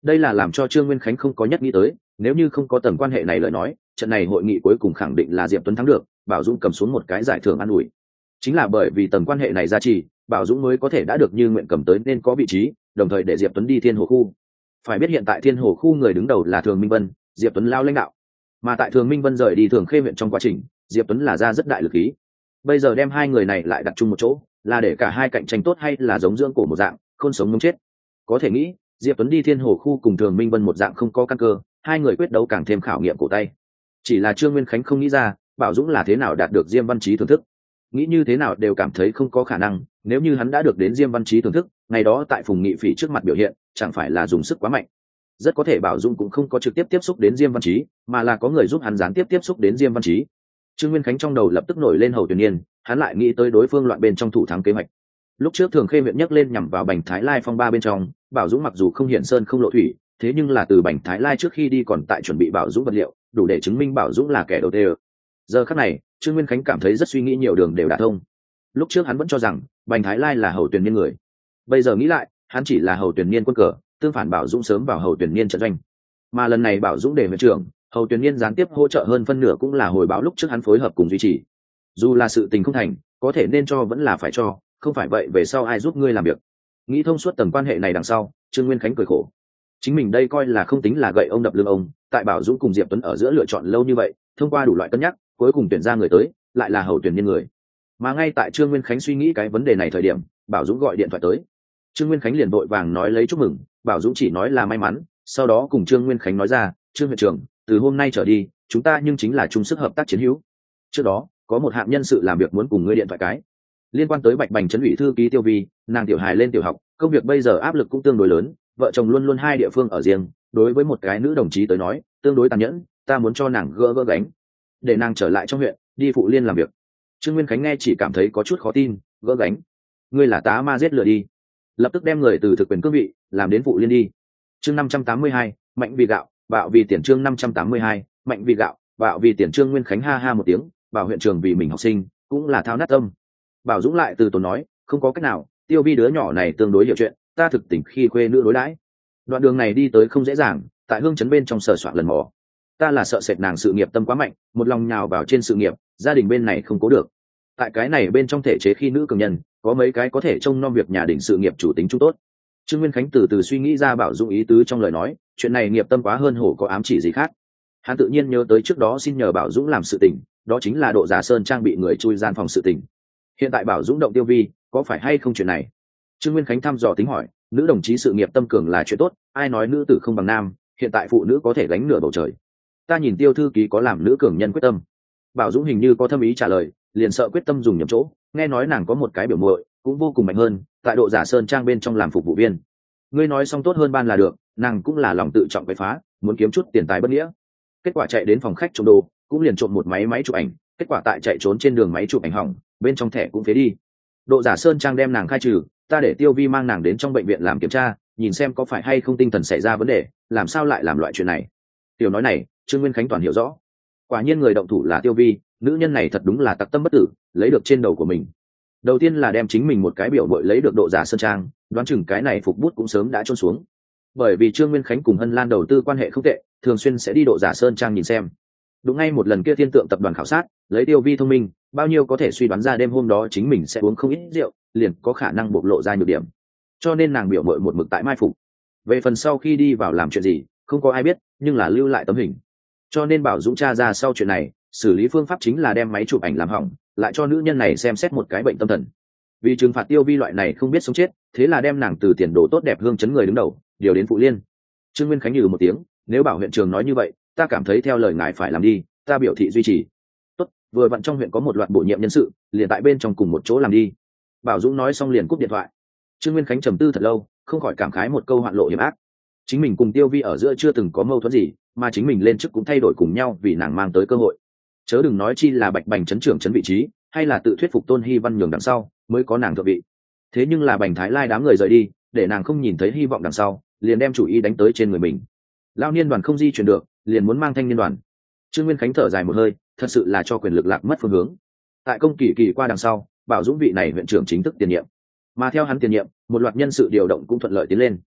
đây là làm cho Trương Nguyên Khánh không có nhất nghĩ tới, nếu như không có tầng quan hệ này lời nói, trận này hội nghị cuối cùng khẳng định là Diệp Tuấn thắng được, Bảo Dũng cầm xuống một cái giải thưởng an ủi. Chính là bởi vì tầng quan hệ này gia trì, Bảo Dũng mới có thể đã được như nguyện cầm tới nên có vị trí, đồng thời để Diệp Tuấn đi Thiên Hồ khu. Phải biết hiện tại Thiên Hồ khu người đứng đầu là Thường Minh Vân, Diệp Tuấn lao lãnh đạo. Mà tại Thường Minh Vân rời đi Thường Khê huyện trong quá trình, Diệp Tuấn là ra rất đại lực ý. Bây giờ đem hai người này lại đặt chung một chỗ, là để cả hai cạnh tranh tốt hay là giống dưỡng cổ một dạng, khôn sống mống chết. Có thể nghĩ, Diệp Tuấn đi Thiên Hồ khu cùng Thường Minh Vân một dạng không có căn cơ, hai người quyết đấu càng thêm khảo nghiệm cổ tay. Chỉ là Trương Nguyên Khánh không nghĩ ra, Bảo Dũng là thế nào đạt được Diêm Văn Chí thưởng thức. Nghĩ như thế nào đều cảm thấy không có khả năng, nếu như hắn đã được đến Diêm Văn Chí thưởng thức, ngày đó tại Phùng Nghị Phỉ trước mặt biểu hiện, chẳng phải là dùng sức quá mạnh. Rất có thể Bảo Dũng cũng không có trực tiếp tiếp xúc đến Diêm Văn Chí, mà là có người giúp hắn gián tiếp tiếp xúc đến Diêm Văn Chí. Trương Nguyên Khánh trong đầu lập tức nổi lên Hầu Tuyền Niên, hắn lại nghĩ tới đối phương loạn bên trong thủ thắng kế hoạch. Lúc trước Thường Khê huyện nhắc lên nhằm vào Bành Thái Lai phong ba bên trong, Bảo Dũng mặc dù không hiện sơn không lộ thủy, thế nhưng là từ Bành Thái Lai trước khi đi còn tại chuẩn bị Bảo Dũng vật liệu, đủ để chứng minh Bảo Dũng là kẻ đầu tê. Giờ khắc này, Trương Nguyên Khánh cảm thấy rất suy nghĩ nhiều đường đều đả thông. Lúc trước hắn vẫn cho rằng Bành Thái Lai là Hầu Tuyền Niên người, bây giờ nghĩ lại, hắn chỉ là Hầu Tuyền Niên quân cờ, tương phản Bảo Dũng sớm vào Hầu Tuyền Niên trận doanh. Mà lần này Bảo Dũng để huyện trưởng, Hầu Tuyền Niên gián tiếp hỗ trợ hơn phân nửa cũng là hồi báo lúc trước hắn phối hợp cùng duy trì. Dù là sự tình không thành, có thể nên cho vẫn là phải cho, không phải vậy về sau ai giúp ngươi làm việc. Nghĩ thông suốt tầng quan hệ này đằng sau, Trương Nguyên Khánh cười khổ. Chính mình đây coi là không tính là gậy ông đập lưng ông, tại Bảo Dũng cùng Diệp Tuấn ở giữa lựa chọn lâu như vậy, thông qua đủ loại cân nhắc, cuối cùng tuyển ra người tới, lại là Hầu Tuyền Niên người. Mà ngay tại Trương Nguyên Khánh suy nghĩ cái vấn đề này thời điểm, Bảo Dũng gọi điện thoại tới. Trương Nguyên Khánh liền vội vàng nói lấy chúc mừng, Bảo Dũng chỉ nói là may mắn, sau đó cùng Trương Nguyên Khánh nói ra, Trương huyện trưởng, từ hôm nay trở đi, chúng ta nhưng chính là chung sức hợp tác chiến hữu. Trước đó, có một hạng nhân sự làm việc muốn cùng ngươi điện thoại cái. Liên quan tới Bạch Bành trấn ủy thư ký Tiêu Vi, nàng tiểu hài lên tiểu học, công việc bây giờ áp lực cũng tương đối lớn, vợ chồng luôn luôn hai địa phương ở riêng, đối với một cái nữ đồng chí tới nói, tương đối tàn nhẫn, ta muốn cho nàng gỡ gỡ gánh, để nàng trở lại trong huyện, đi phụ liên làm việc. Trương Nguyên Khánh nghe chỉ cảm thấy có chút khó tin, gỡ gánh, ngươi là tá ma giết lừa đi, lập tức đem người từ thực quyền cương vị làm đến phụ liên đi. Chương năm trăm tám mươi hai, mạnh vì gạo, bạo vì tiền. Chương năm trăm tám mươi hai, mạnh vì gạo, bạo vì tiền. Trương Nguyên Khánh ha ha một tiếng, bảo huyện trường vì mình học sinh, cũng là thao nát tâm. Bảo Dũng lại từ tốn nói, không có cách nào, Tiêu Vi đứa nhỏ này tương đối hiểu chuyện, ta thực tình khi khuê nữ đối đãi. Đoạn đường này đi tới không dễ dàng, tại hương trấn bên trong sờ soạn lần mò, ta là sợ sệt nàng sự nghiệp tâm quá mạnh, một lòng nhào vào trên sự nghiệp, gia đình bên này không cố được. Tại cái này bên trong thể chế khi nữ cường nhân, có mấy cái có thể trông nom việc nhà đình sự nghiệp chủ tính chung tốt. Trương Nguyên Khánh từ từ suy nghĩ ra Bảo Dũng ý tứ trong lời nói, chuyện này nghiệp tâm quá hơn hổ có ám chỉ gì khác. Hắn tự nhiên nhớ tới trước đó xin nhờ Bảo Dũng làm sự tình, đó chính là Độ Giả Sơn trang bị người chui gian phòng sự tình. Hiện tại Bảo Dũng động Tiêu Vi, có phải hay không chuyện này? Trương Nguyên Khánh thăm dò tính hỏi, nữ đồng chí sự nghiệp tâm cường là chuyện tốt, ai nói nữ tử không bằng nam, hiện tại phụ nữ có thể gánh nửa bầu trời. Ta nhìn Tiêu thư ký có làm nữ cường nhân quyết tâm. Bảo Dũng hình như có thâm ý trả lời, liền sợ quyết tâm dùng nhầm chỗ, nghe nói nàng có một cái biểu muội cũng vô cùng mạnh hơn, tại Độ Giả Sơn trang bên trong làm phục vụ viên. Ngươi nói xong tốt hơn ban là được, nàng cũng là lòng tự trọng quậy phá, muốn kiếm chút tiền tài bất nghĩa. Kết quả chạy đến phòng khách trộm đồ, cũng liền trộm một máy máy chụp ảnh, kết quả tại chạy trốn trên đường máy chụp ảnh hỏng, bên trong thẻ cũng phế đi. Độ Giả Sơn trang đem nàng khai trừ, ta để Tiêu Vi mang nàng đến trong bệnh viện làm kiểm tra, nhìn xem có phải hay không tinh thần xảy ra vấn đề, làm sao lại làm loại chuyện này. Tiểu nói này, Trương Nguyên Khánh toàn hiểu rõ. Quả nhiên người động thủ là Tiêu Vi, nữ nhân này thật đúng là tặc tâm bất tử, lấy được trên đầu của mình. Đầu tiên là đem chính mình một cái biểu bội lấy được Độ Giả Sơn trang, đoán chừng cái này phục bút cũng sớm đã trôn xuống. Bởi vì Trương Nguyên Khánh cùng Hân Lan đầu tư quan hệ không tệ, thường xuyên sẽ đi Độ Giả Sơn trang nhìn xem. Đúng ngay một lần kia thiên tượng tập đoàn khảo sát, lấy Tiêu Vi thông minh, bao nhiêu có thể suy đoán ra đêm hôm đó chính mình sẽ uống không ít rượu, liền có khả năng bộc lộ ra nhược điểm. Cho nên nàng biểu bội một mực tại mai phục. Về phần sau khi đi vào làm chuyện gì, không có ai biết, nhưng là lưu lại tấm hình. Cho nên Bảo Dũng tra ra sau chuyện này, xử lý phương pháp chính là đem máy chụp ảnh làm hỏng, lại cho nữ nhân này xem xét một cái bệnh tâm thần. Vì trừng phạt Tiêu Vi loại này không biết sống chết, thế là đem nàng từ tiền đồ tốt đẹp hương chấn người đứng đầu điều đến phụ liên. Trương Nguyên Khánh nhừ một tiếng, nếu Bảo huyện trường nói như vậy, ta cảm thấy theo lời ngài phải làm đi, ta biểu thị duy trì. Tốt, vừa vặn trong huyện có một loạt bổ nhiệm nhân sự, liền tại bên trong cùng một chỗ làm đi. Bảo Dũng nói xong liền cúp điện thoại. Trương Nguyên Khánh trầm tư thật lâu, không khỏi cảm khái một câu hoạn lộ hiểm ác. Chính mình cùng Tiêu Vi ở giữa chưa từng có mâu thuẫn gì, mà chính mình lên chức cũng thay đổi cùng nhau vì nàng mang tới cơ hội. Chớ đừng nói chi là Bạch Bành trấn trưởng trấn vị trí, hay là tự thuyết phục Tôn Hy Văn nhường đằng sau, mới có nàng thượng vị. Thế nhưng là Bành Thái Lai đám người rời đi, để nàng không nhìn thấy hy vọng đằng sau, liền đem chủ ý đánh tới trên người mình. Lao niên đoàn không di chuyển được, liền muốn mang thanh niên đoàn. Trương Nguyên Khánh thở dài một hơi, thật sự là cho quyền lực lạc mất phương hướng. Tại công kỳ kỳ qua đằng sau, Bảo Dũng vị này huyện trưởng chính thức tiền nhiệm, mà theo hắn tiền nhiệm, một loạt nhân sự điều động cũng thuận lợi tiến lên.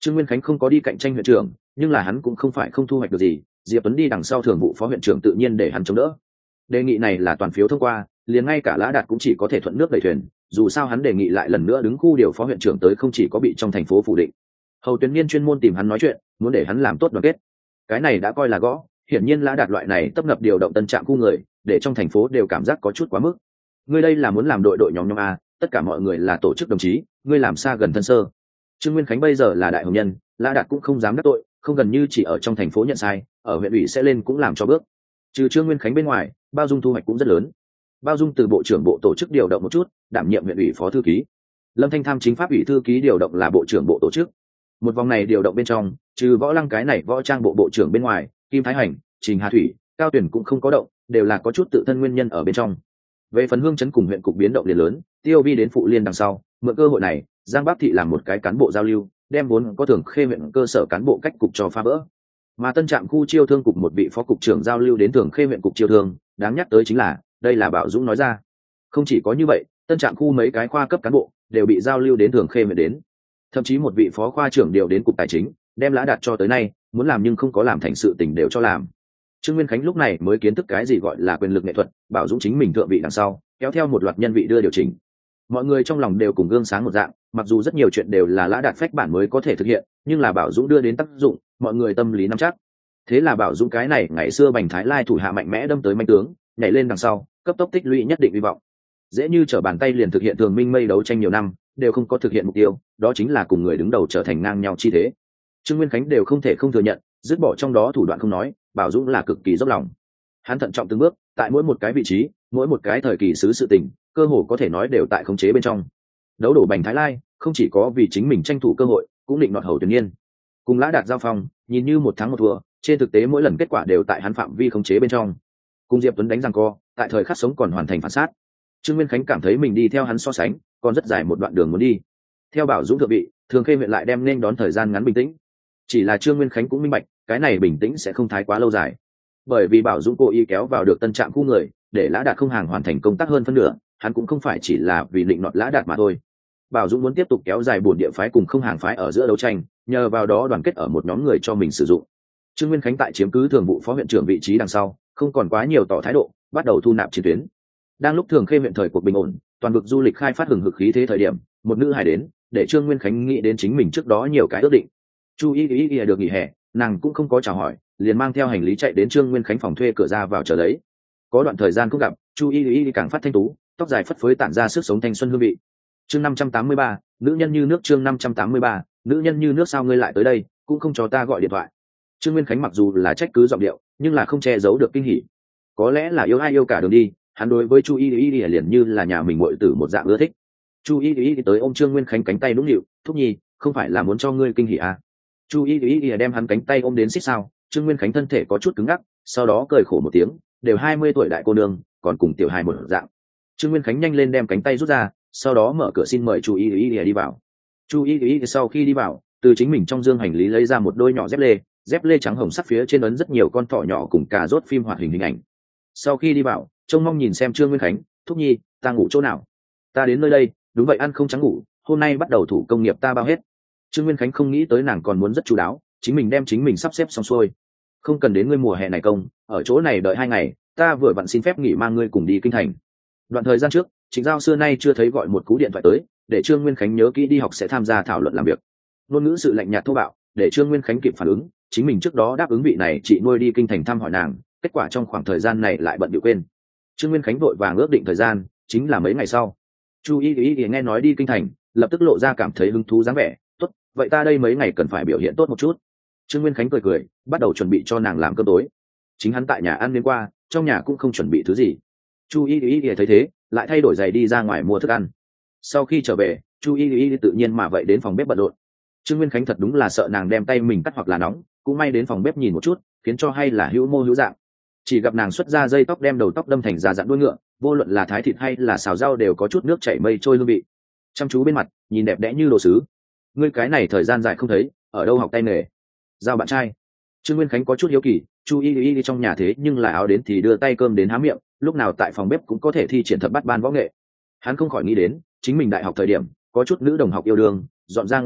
Trương Nguyên Khánh không có đi cạnh tranh huyện trưởng, nhưng là hắn cũng không phải không thu hoạch được gì. Diệp Tuấn đi đằng sau thường vụ phó huyện trưởng tự nhiên để hắn chống đỡ. Đề nghị này là toàn phiếu thông qua, liền ngay cả Lã Đạt cũng chỉ có thể thuận nước đẩy thuyền. Dù sao hắn đề nghị lại lần nữa đứng khu điều phó huyện trưởng tới, không chỉ có bị trong thành phố phủ định. Hầu Tuyến Niên chuyên môn tìm hắn nói chuyện, muốn để hắn làm tốt đoàn kết. Cái này đã coi là gõ. Hiển nhiên Lã Đạt loại này tấp nập điều động tân trạm khu người, để trong thành phố đều cảm giác có chút quá mức. Ngươi đây là muốn làm đội đội nhóm nhóm a, tất cả mọi người là tổ chức đồng chí, ngươi làm xa gần thân sơ. Trương Nguyên Khánh bây giờ là đại hồng nhân, Lã Đạt cũng không dám đắc tội, không gần như chỉ ở trong thành phố nhận sai, ở huyện ủy sẽ lên cũng làm cho bước. Trừ Trương Nguyên Khánh bên ngoài, Bao Dung thu hoạch cũng rất lớn. Bao Dung từ bộ trưởng bộ tổ chức điều động một chút, đảm nhiệm huyện ủy phó thư ký. Lâm Thanh Tham chính pháp ủy thư ký điều động là bộ trưởng bộ tổ chức. Một vòng này điều động bên trong, trừ Võ Lăng cái này võ trang bộ bộ trưởng bên ngoài, Kim Thái Hành, Trình Hà Thủy, Cao Tuyển cũng không có động, đều là có chút tự thân nguyên nhân ở bên trong. Về phần Hương trấn cùng huyện cục biến động liền lớn, Tiêu Vi đến phụ liên đằng sau, mượn cơ hội này, Giang Bắc thị làm một cái cán bộ giao lưu, đem vốn có Thường Khê huyện cơ sở cán bộ cách cục cho phá vỡ. Mà tân trạm khu chiêu thương cục một vị phó cục trưởng giao lưu đến Thường Khê huyện cục chiêu thương, đáng nhắc tới chính là, đây là Bảo Dũng nói ra. Không chỉ có như vậy, tân trạm khu mấy cái khoa cấp cán bộ đều bị giao lưu đến Thường Khê huyện đến. Thậm chí một vị phó khoa trưởng điều đến cục tài chính, đem Lã Đạt cho tới nay, muốn làm nhưng không có làm thành sự tình đều cho làm. Trương Nguyên Khánh lúc này mới kiến thức cái gì gọi là quyền lực nghệ thuật, Bảo Dũng chính mình thượng vị đằng sau, kéo theo một loạt nhân vị đưa điều chỉnh. Mọi người trong lòng đều cùng gương sáng một dạng, mặc dù rất nhiều chuyện đều là Lã Đạt phách bản mới có thể thực hiện, nhưng là Bảo Dũng đưa đến tác dụng, mọi người tâm lý nắm chắc. Thế là Bảo Dũng cái này ngày xưa Bành Thái Lai thủ hạ mạnh mẽ đâm tới manh tướng, nhảy lên đằng sau, cấp tốc tích lũy nhất định hy vọng. Dễ như trở bàn tay liền thực hiện Thường Minh Mây đấu tranh nhiều năm, đều không có thực hiện mục tiêu, đó chính là cùng người đứng đầu trở thành ngang nhau chi thế. Trương Nguyên Khánh đều không thể không thừa nhận, dứt bỏ trong đó thủ đoạn không nói, Bảo Dũng là cực kỳ dốc lòng. Hắn thận trọng từng bước, tại mỗi một cái vị trí, mỗi một cái thời kỳ xứ sự tình, cơ hồ có thể nói đều tại khống chế bên trong. Đấu đổ Bành Thái Lai, không chỉ có vì chính mình tranh thủ cơ hội, cũng định đoạt Hầu Tuyến Niên. Cùng Lã Đạt giao phong, nhìn như một thắng một thua, trên thực tế mỗi lần kết quả đều tại hắn phạm vi khống chế bên trong. Cùng Diệp Tuấn đánh giằng co, tại thời khắc sống còn hoàn thành phản sát. Trương Nguyên Khánh cảm thấy mình đi theo hắn so sánh, còn rất dài một đoạn đường muốn đi. Theo Bảo Dũng thượng vị, Thường Khê huyện lại đem nên đón thời gian ngắn bình tĩnh. Chỉ là Trương Nguyên Khánh cũng minh bạch, cái này bình tĩnh sẽ không thái quá lâu dài. Bởi vì Bảo Dũng cố ý kéo vào được tân trạm khu người, để Lã Đạt không hàng hoàn thành công tác hơn phân nửa, hắn cũng không phải chỉ là vì định nọt Lã Đạt mà thôi. Bảo Dũng muốn tiếp tục kéo dài bổn địa phái cùng không hàng phái ở giữa đấu tranh, nhờ vào đó đoàn kết ở một nhóm người cho mình sử dụng. Trương Nguyên Khánh tại chiếm cứ thường vụ phó huyện trưởng vị trí đằng sau, không còn quá nhiều tỏ thái độ, bắt đầu thu nạp chiến tuyến. Đang lúc Thường Khê huyện thời cuộc bình ổn, toàn vực du lịch khai phát hừng hực khí thế thời điểm, một nữ hài đến, để Trương Nguyên Khánh nghĩ đến chính mình trước đó nhiều cái ước định. Chu Y Y Y được nghỉ hè, nàng cũng không có chào hỏi, liền mang theo hành lý chạy đến Trương Nguyên Khánh phòng thuê cửa ra vào chờ đấy. Có đoạn thời gian không gặp, Chu Y Y càng phát thanh tú, tóc dài phất phới tản ra sức sống thanh xuân hương vị. Chương năm trăm tám mươi ba, nữ nhân như nước. Chương năm trăm tám mươi ba, nữ nhân như nước. Sao ngươi lại tới đây, cũng không cho ta gọi điện thoại. Trương Nguyên Khánh mặc dù là trách cứ giọng điệu, nhưng là không che giấu được kinh hỉ. Có lẽ là yêu ai yêu cả đường đi, hắn đối với Chu Y Y liền như là nhà mình muội tử một dạng ưa thích. Chu Y Y tới ôm Trương Nguyên Khánh cánh tay nũng nịu, thúc nhi, không phải là muốn cho ngươi kinh hỉ à? Chu Y Y đem hắn cánh tay ôm đến xít sao. Trương Nguyên Khánh thân thể có chút cứng ngắc, sau đó cười khổ một tiếng, đều hai mươi tuổi đại cô nương, còn cùng tiểu hài một dạng. Trương Nguyên Khánh nhanh lên đem cánh tay rút ra, sau đó mở cửa xin mời Chu Y Y đi vào. Chu Y Y sau khi đi vào, từ chính mình trong dương hành lý lấy ra một đôi nhỏ dép lê, dép lê trắng hồng sắt phía trên ấn rất nhiều con thỏ nhỏ cùng cà rốt phim hoạt hình hình ảnh. Sau khi đi vào, trông mong nhìn xem Trương Nguyên Khánh, thúc nhi, ta ngủ chỗ nào? Ta đến nơi đây, đúng vậy ăn không trắng ngủ, hôm nay bắt đầu thủ công nghiệp ta bao hết. Trương Nguyên Khánh không nghĩ tới nàng còn muốn rất chú đáo, chính mình đem chính mình sắp xếp xong xuôi. Không cần đến ngươi mùa hè này công, ở chỗ này đợi hai ngày, ta vừa vặn xin phép nghỉ mang ngươi cùng đi kinh thành. Đoạn thời gian trước, Trịnh Giao xưa nay chưa thấy gọi một cú điện thoại tới, để Trương Nguyên Khánh nhớ kỹ đi học sẽ tham gia thảo luận làm việc. Ngôn ngữ sự lạnh nhạt thô bạo, để Trương Nguyên Khánh kịp phản ứng, chính mình trước đó đáp ứng vị này chị nuôi đi kinh thành thăm hỏi nàng, kết quả trong khoảng thời gian này lại bận bịu quên. Trương Nguyên Khánh vội vàng ước định thời gian, chính là mấy ngày sau. Chu Y Y nghe nói đi kinh thành, lập tức lộ ra cảm thấy hứng thú dáng vẻ, tốt, vậy ta đây mấy ngày cần phải biểu hiện tốt một chút. Trương Nguyên Khánh cười cười, bắt đầu chuẩn bị cho nàng làm cơm tối. Chính hắn tại nhà ăn đến qua, trong nhà cũng không chuẩn bị thứ gì. Chu Y Y thấy thế, lại thay đổi giày đi ra ngoài mua thức ăn. Sau khi trở về, Chu Y Y tự nhiên mà vậy đến phòng bếp bận rộn. Trương Nguyên Khánh thật đúng là sợ nàng đem tay mình cắt hoặc là nóng, cũng may đến phòng bếp nhìn một chút, khiến cho hay là hữu mô hữu dạng. Chỉ gặp nàng xuất ra dây tóc đem đầu tóc đâm thành già dặn đuôi ngựa, vô luận là thái thịt hay là xào rau đều có chút nước chảy mây trôi hương vị. Chăm chú bên mặt, nhìn đẹp đẽ như đồ sứ. Ngươi cái này thời gian dài không thấy, ở đâu học tay nghề? Giao bạn trai. Trương Nguyên Khánh có chút hiếu kỳ, Chu Y Y trong nhà thế nhưng là áo đến thì đưa tay cơm đến há miệng, lúc nào tại phòng bếp cũng có thể thi triển thập bát ban võ nghệ. Hắn không khỏi nghĩ đến, chính mình đại học thời điểm, có chút nữ đồng học yêu đương, dọn ra ngoài ở,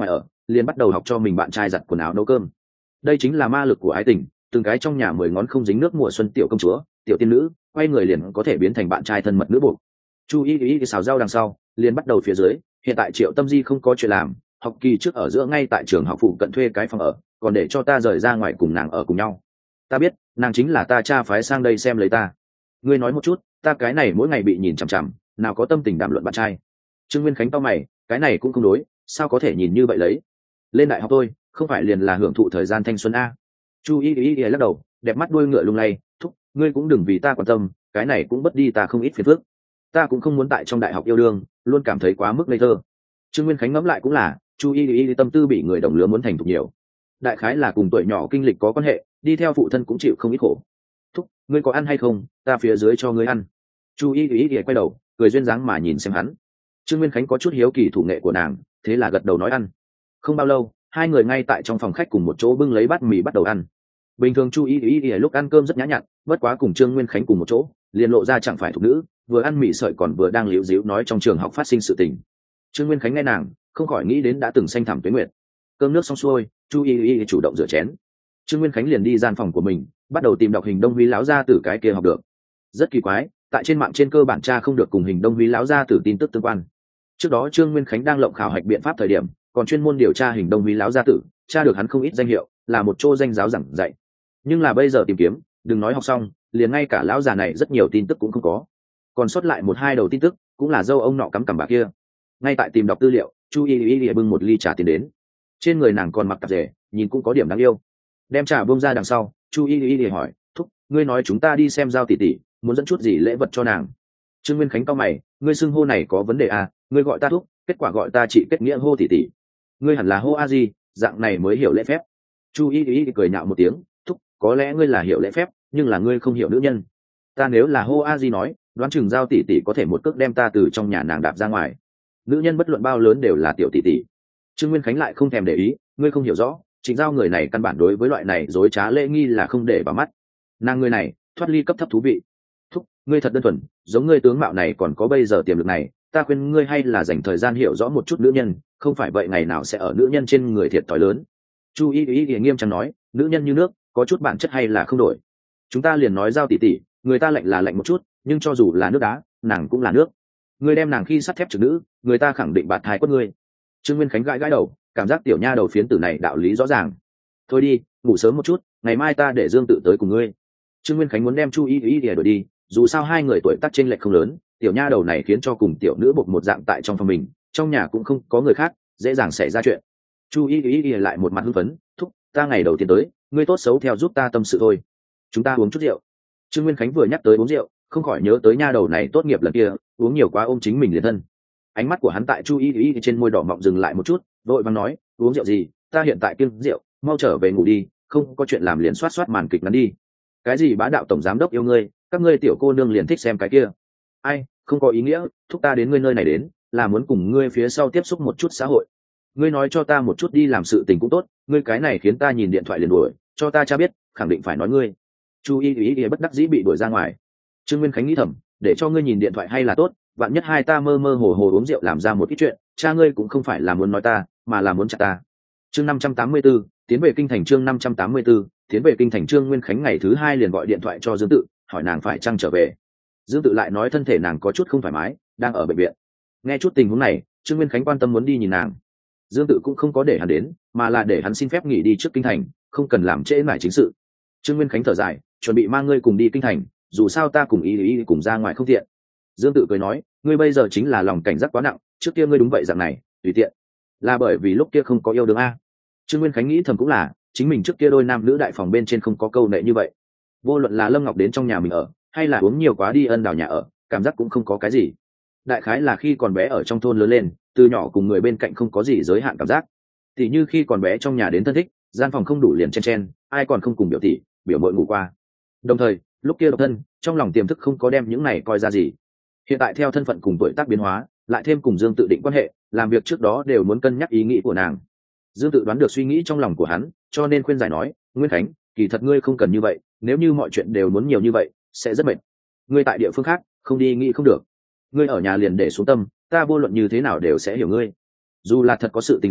liền bắt đầu học cho mình bạn trai giặt quần áo nấu cơm. Đây chính là ma lực của ái tình, từng cái trong nhà mười ngón không dính nước mùa xuân tiểu công chúa, tiểu tiên nữ, quay người liền có thể biến thành bạn trai thân mật nữ buộc. Chu y y xào rau đằng sau liền bắt đầu phía dưới. Hiện tại Triệu Tâm Di không có chuyện làm, học kỳ trước ở giữa ngay tại trường học phụ cận thuê cái phòng ở, còn để cho ta rời ra ngoài cùng nàng ở cùng nhau. Ta biết nàng chính là ta cha phái sang đây xem lấy ta. Ngươi nói một chút, ta cái này mỗi ngày bị nhìn chằm chằm, nào có tâm tình đàm luận bạn trai. Trương Nguyên Khánh to mày, cái này cũng không đối, sao có thể nhìn như vậy lấy. Lên đại học tôi không phải liền là hưởng thụ thời gian thanh xuân a. Chu y y lắc đầu, đẹp mắt đuôi ngựa lung lay, thúc, ngươi cũng đừng vì ta quan tâm, cái này cũng bất đi ta không ít phiền phức. Ta cũng không muốn tại trong đại học yêu đương luôn cảm thấy quá mức ngây thơ. Trương Nguyên Khánh ngẫm lại cũng là, Chu y y tâm tư bị người đồng lứa muốn thành thục nhiều, đại khái là cùng tuổi nhỏ kinh lịch có quan hệ, đi theo phụ thân cũng chịu không ít khổ. Thúc, ngươi có ăn hay không, ta phía dưới cho ngươi ăn. Chu y y quay đầu cười duyên dáng mà nhìn xem hắn. Trương Nguyên Khánh có chút hiếu kỳ thủ nghệ của nàng, thế là gật đầu nói ăn. Không bao lâu hai người ngay tại trong phòng khách cùng một chỗ bưng lấy bát mì bắt đầu ăn. Bình thường Chu y y lúc ăn cơm rất nhã nhặn, bất quá cùng Trương Nguyên Khánh cùng một chỗ liền lộ ra chẳng phải thục nữ, vừa ăn mì sợi còn vừa đang liễu díu nói trong trường học phát sinh sự tình. Trương Nguyên Khánh nghe nàng không khỏi nghĩ đến đã từng xanh thẳm tuế nguyệt. Cơm nước xong xuôi, Chu y y chủ động rửa chén. Trương Nguyên Khánh liền đi gian phòng của mình, bắt đầu tìm đọc Hình Đông Huy lão gia tử cái kia học được. Rất kỳ quái, tại trên mạng trên cơ bản tra không được cùng Hình Đông Huy lão gia tử tin tức tương quan. Trước đó Trương Nguyên Khánh đang lộng khảo hạch biện pháp thời điểm, còn chuyên môn điều tra Hình Đông Huy lão gia tử, tra được hắn không ít danh hiệu, là một chỗ danh giáo giảng dạy. Nhưng là bây giờ tìm kiếm, đừng nói học xong, liền ngay cả lão già này rất nhiều tin tức cũng không có. Còn sót lại một hai đầu tin tức, cũng là dâu ông nọ cắm cằm bà kia. Ngay tại tìm đọc tư liệu, Chu y y bưng một ly trà tiền đến. Trên người nàng còn mặc tạp dề, nhìn cũng có điểm đáng yêu. Đem trà bông ra đằng sau, Chu y y hỏi, thúc, ngươi nói chúng ta đi xem Giao tỷ tỷ, muốn dẫn chút gì lễ vật cho nàng. Trương Nguyên Khánh cau mày, ngươi xưng hô này có vấn đề à, ngươi gọi ta thúc, kết quả gọi ta chị kết nghĩa hô tỷ tỷ. Ngươi hẳn là hô a gì, dạng này mới hiểu lễ phép. Chu y y cười nhạo một tiếng, thúc, có lẽ ngươi là hiểu lễ phép, nhưng là ngươi không hiểu nữ nhân. Ta nếu là hô a di nói, đoán chừng Giao tỷ tỷ có thể một cước đem ta từ trong nhà nàng đạp ra ngoài. Nữ nhân bất luận bao lớn đều là tiểu tỷ tỷ. Trương Nguyên Khánh lại không thèm để ý, ngươi không hiểu rõ, Trịnh Giao người này căn bản đối với loại này dối trá lễ nghi là không để vào mắt. Nàng người này thoát ly cấp thấp thú vị. Thúc, ngươi thật đơn thuần, giống ngươi tướng mạo này còn có bây giờ tiềm lực này, ta khuyên ngươi hay là dành thời gian hiểu rõ một chút nữ nhân, không phải vậy ngày nào sẽ ở nữ nhân trên người thiệt thòi lớn. Chu y y nghiêm trang nói, nữ nhân như nước, có chút bản chất hay là không đổi. Chúng ta liền nói Giao tỷ tỷ, người ta lạnh là lạnh một chút, nhưng cho dù là nước đá, nàng cũng là nước. Ngươi đem nàng khi sắt thép trực nữ, người ta khẳng định bạt thái quất ngươi. Trương Nguyên Khánh gãi gãi đầu, cảm giác tiểu nha đầu phiến tử này đạo lý rõ ràng. Thôi đi, ngủ sớm một chút, ngày mai ta để Dương Tự tới cùng ngươi. Trương Nguyên Khánh muốn đem Chu y y để đổi đi, dù sao hai người tuổi tác chênh lệch không lớn, tiểu nha đầu này khiến cho cùng tiểu nữ bộc một dạng tại trong phòng mình, trong nhà cũng không có người khác, dễ dàng xảy ra chuyện. Chu y y lại một mặt hưng phấn, thúc, ta ngày đầu tiên tới, ngươi tốt xấu theo giúp ta tâm sự thôi. Chúng ta uống chút rượu. Trương Nguyên Khánh vừa nhắc tới uống rượu, không khỏi nhớ tới nha đầu này tốt nghiệp lần kia, uống nhiều quá ôm chính mình liền thân. Ánh mắt của hắn tại Chu y y trên môi đỏ mọng dừng lại một chút, vội vàng nói, uống rượu gì, ta hiện tại kiêng rượu, mau trở về ngủ đi, không có chuyện làm liền soát soát màn kịch ngắn đi. Cái gì bá đạo tổng giám đốc yêu ngươi, các ngươi tiểu cô nương liền thích xem cái kia. Ai, không có ý nghĩa, thúc ta đến ngươi nơi này đến, là muốn cùng ngươi phía sau tiếp xúc một chút xã hội. Ngươi nói cho ta một chút đi làm sự tình cũng tốt, ngươi cái này khiến ta nhìn điện thoại liền đuổi, cho ta cha biết, khẳng định phải nói ngươi. Chu y y y bất đắc dĩ bị đuổi ra ngoài. Trương Nguyên Khánh nghĩ thầm, để cho ngươi nhìn điện thoại hay là tốt, vạn nhất hai ta mơ mơ hồ hồ uống rượu làm ra một ít chuyện, cha ngươi cũng không phải là muốn nói ta, mà là muốn chặt ta. Chương năm trăm tám mươi 584, tiến về kinh thành. Chương năm trăm tám mươi 584, tiến về kinh thành. Trương Nguyên Khánh ngày thứ hai liền gọi điện thoại cho Dương Tự, hỏi nàng phải chăng trở về. Dương Tự lại nói thân thể nàng có chút không thoải mái, đang ở bệnh viện. Nghe chút tình huống này, Trương Nguyên Khánh quan tâm muốn đi nhìn nàng. Dương Tự cũng không có để hắn đến, mà là để hắn xin phép nghỉ đi trước kinh thành, không cần làm trễ nải chính sự. Trương Nguyên Khánh thở dài, chuẩn bị mang ngươi cùng đi kinh thành, dù sao ta cùng ý ý cùng ra ngoài không tiện. Dương Tự cười nói, ngươi bây giờ chính là lòng cảnh giác quá nặng, trước kia ngươi đúng vậy dạng này, tùy tiện. Là bởi vì lúc kia không có yêu đương a. Trương Nguyên Khánh nghĩ thầm cũng là, chính mình trước kia đôi nam nữ đại phòng bên trên không có câu nệ như vậy. Vô luận là Lâm Ngọc đến trong nhà mình ở, hay là uống nhiều quá đi ân đào nhà ở, cảm giác cũng không có cái gì. Đại khái là khi còn bé ở trong thôn lớn lên, từ nhỏ cùng người bên cạnh không có gì giới hạn cảm giác. Thì như khi còn bé trong nhà đến thân thích, gian phòng không đủ liền chen chen, ai còn không cùng biểu tỷ, biểu muội ngủ qua. Đồng thời, lúc kia độc thân, trong lòng tiềm thức không có đem những này coi ra gì. Hiện tại theo thân phận cùng tuổi tác biến hóa, lại thêm cùng Dương Tự định quan hệ, làm việc trước đó đều muốn cân nhắc ý nghĩ của nàng. Dương Tự đoán được suy nghĩ trong lòng của hắn, cho nên khuyên giải nói, Nguyên Khánh, kỳ thật ngươi không cần như vậy, nếu như mọi chuyện đều muốn nhiều như vậy, sẽ rất mệt. Ngươi tại địa phương khác, không đi nghĩ không được. Ngươi ở nhà liền để xuống tâm, ta vô luận như thế nào đều sẽ hiểu ngươi. Dù là thật có sự tình gì,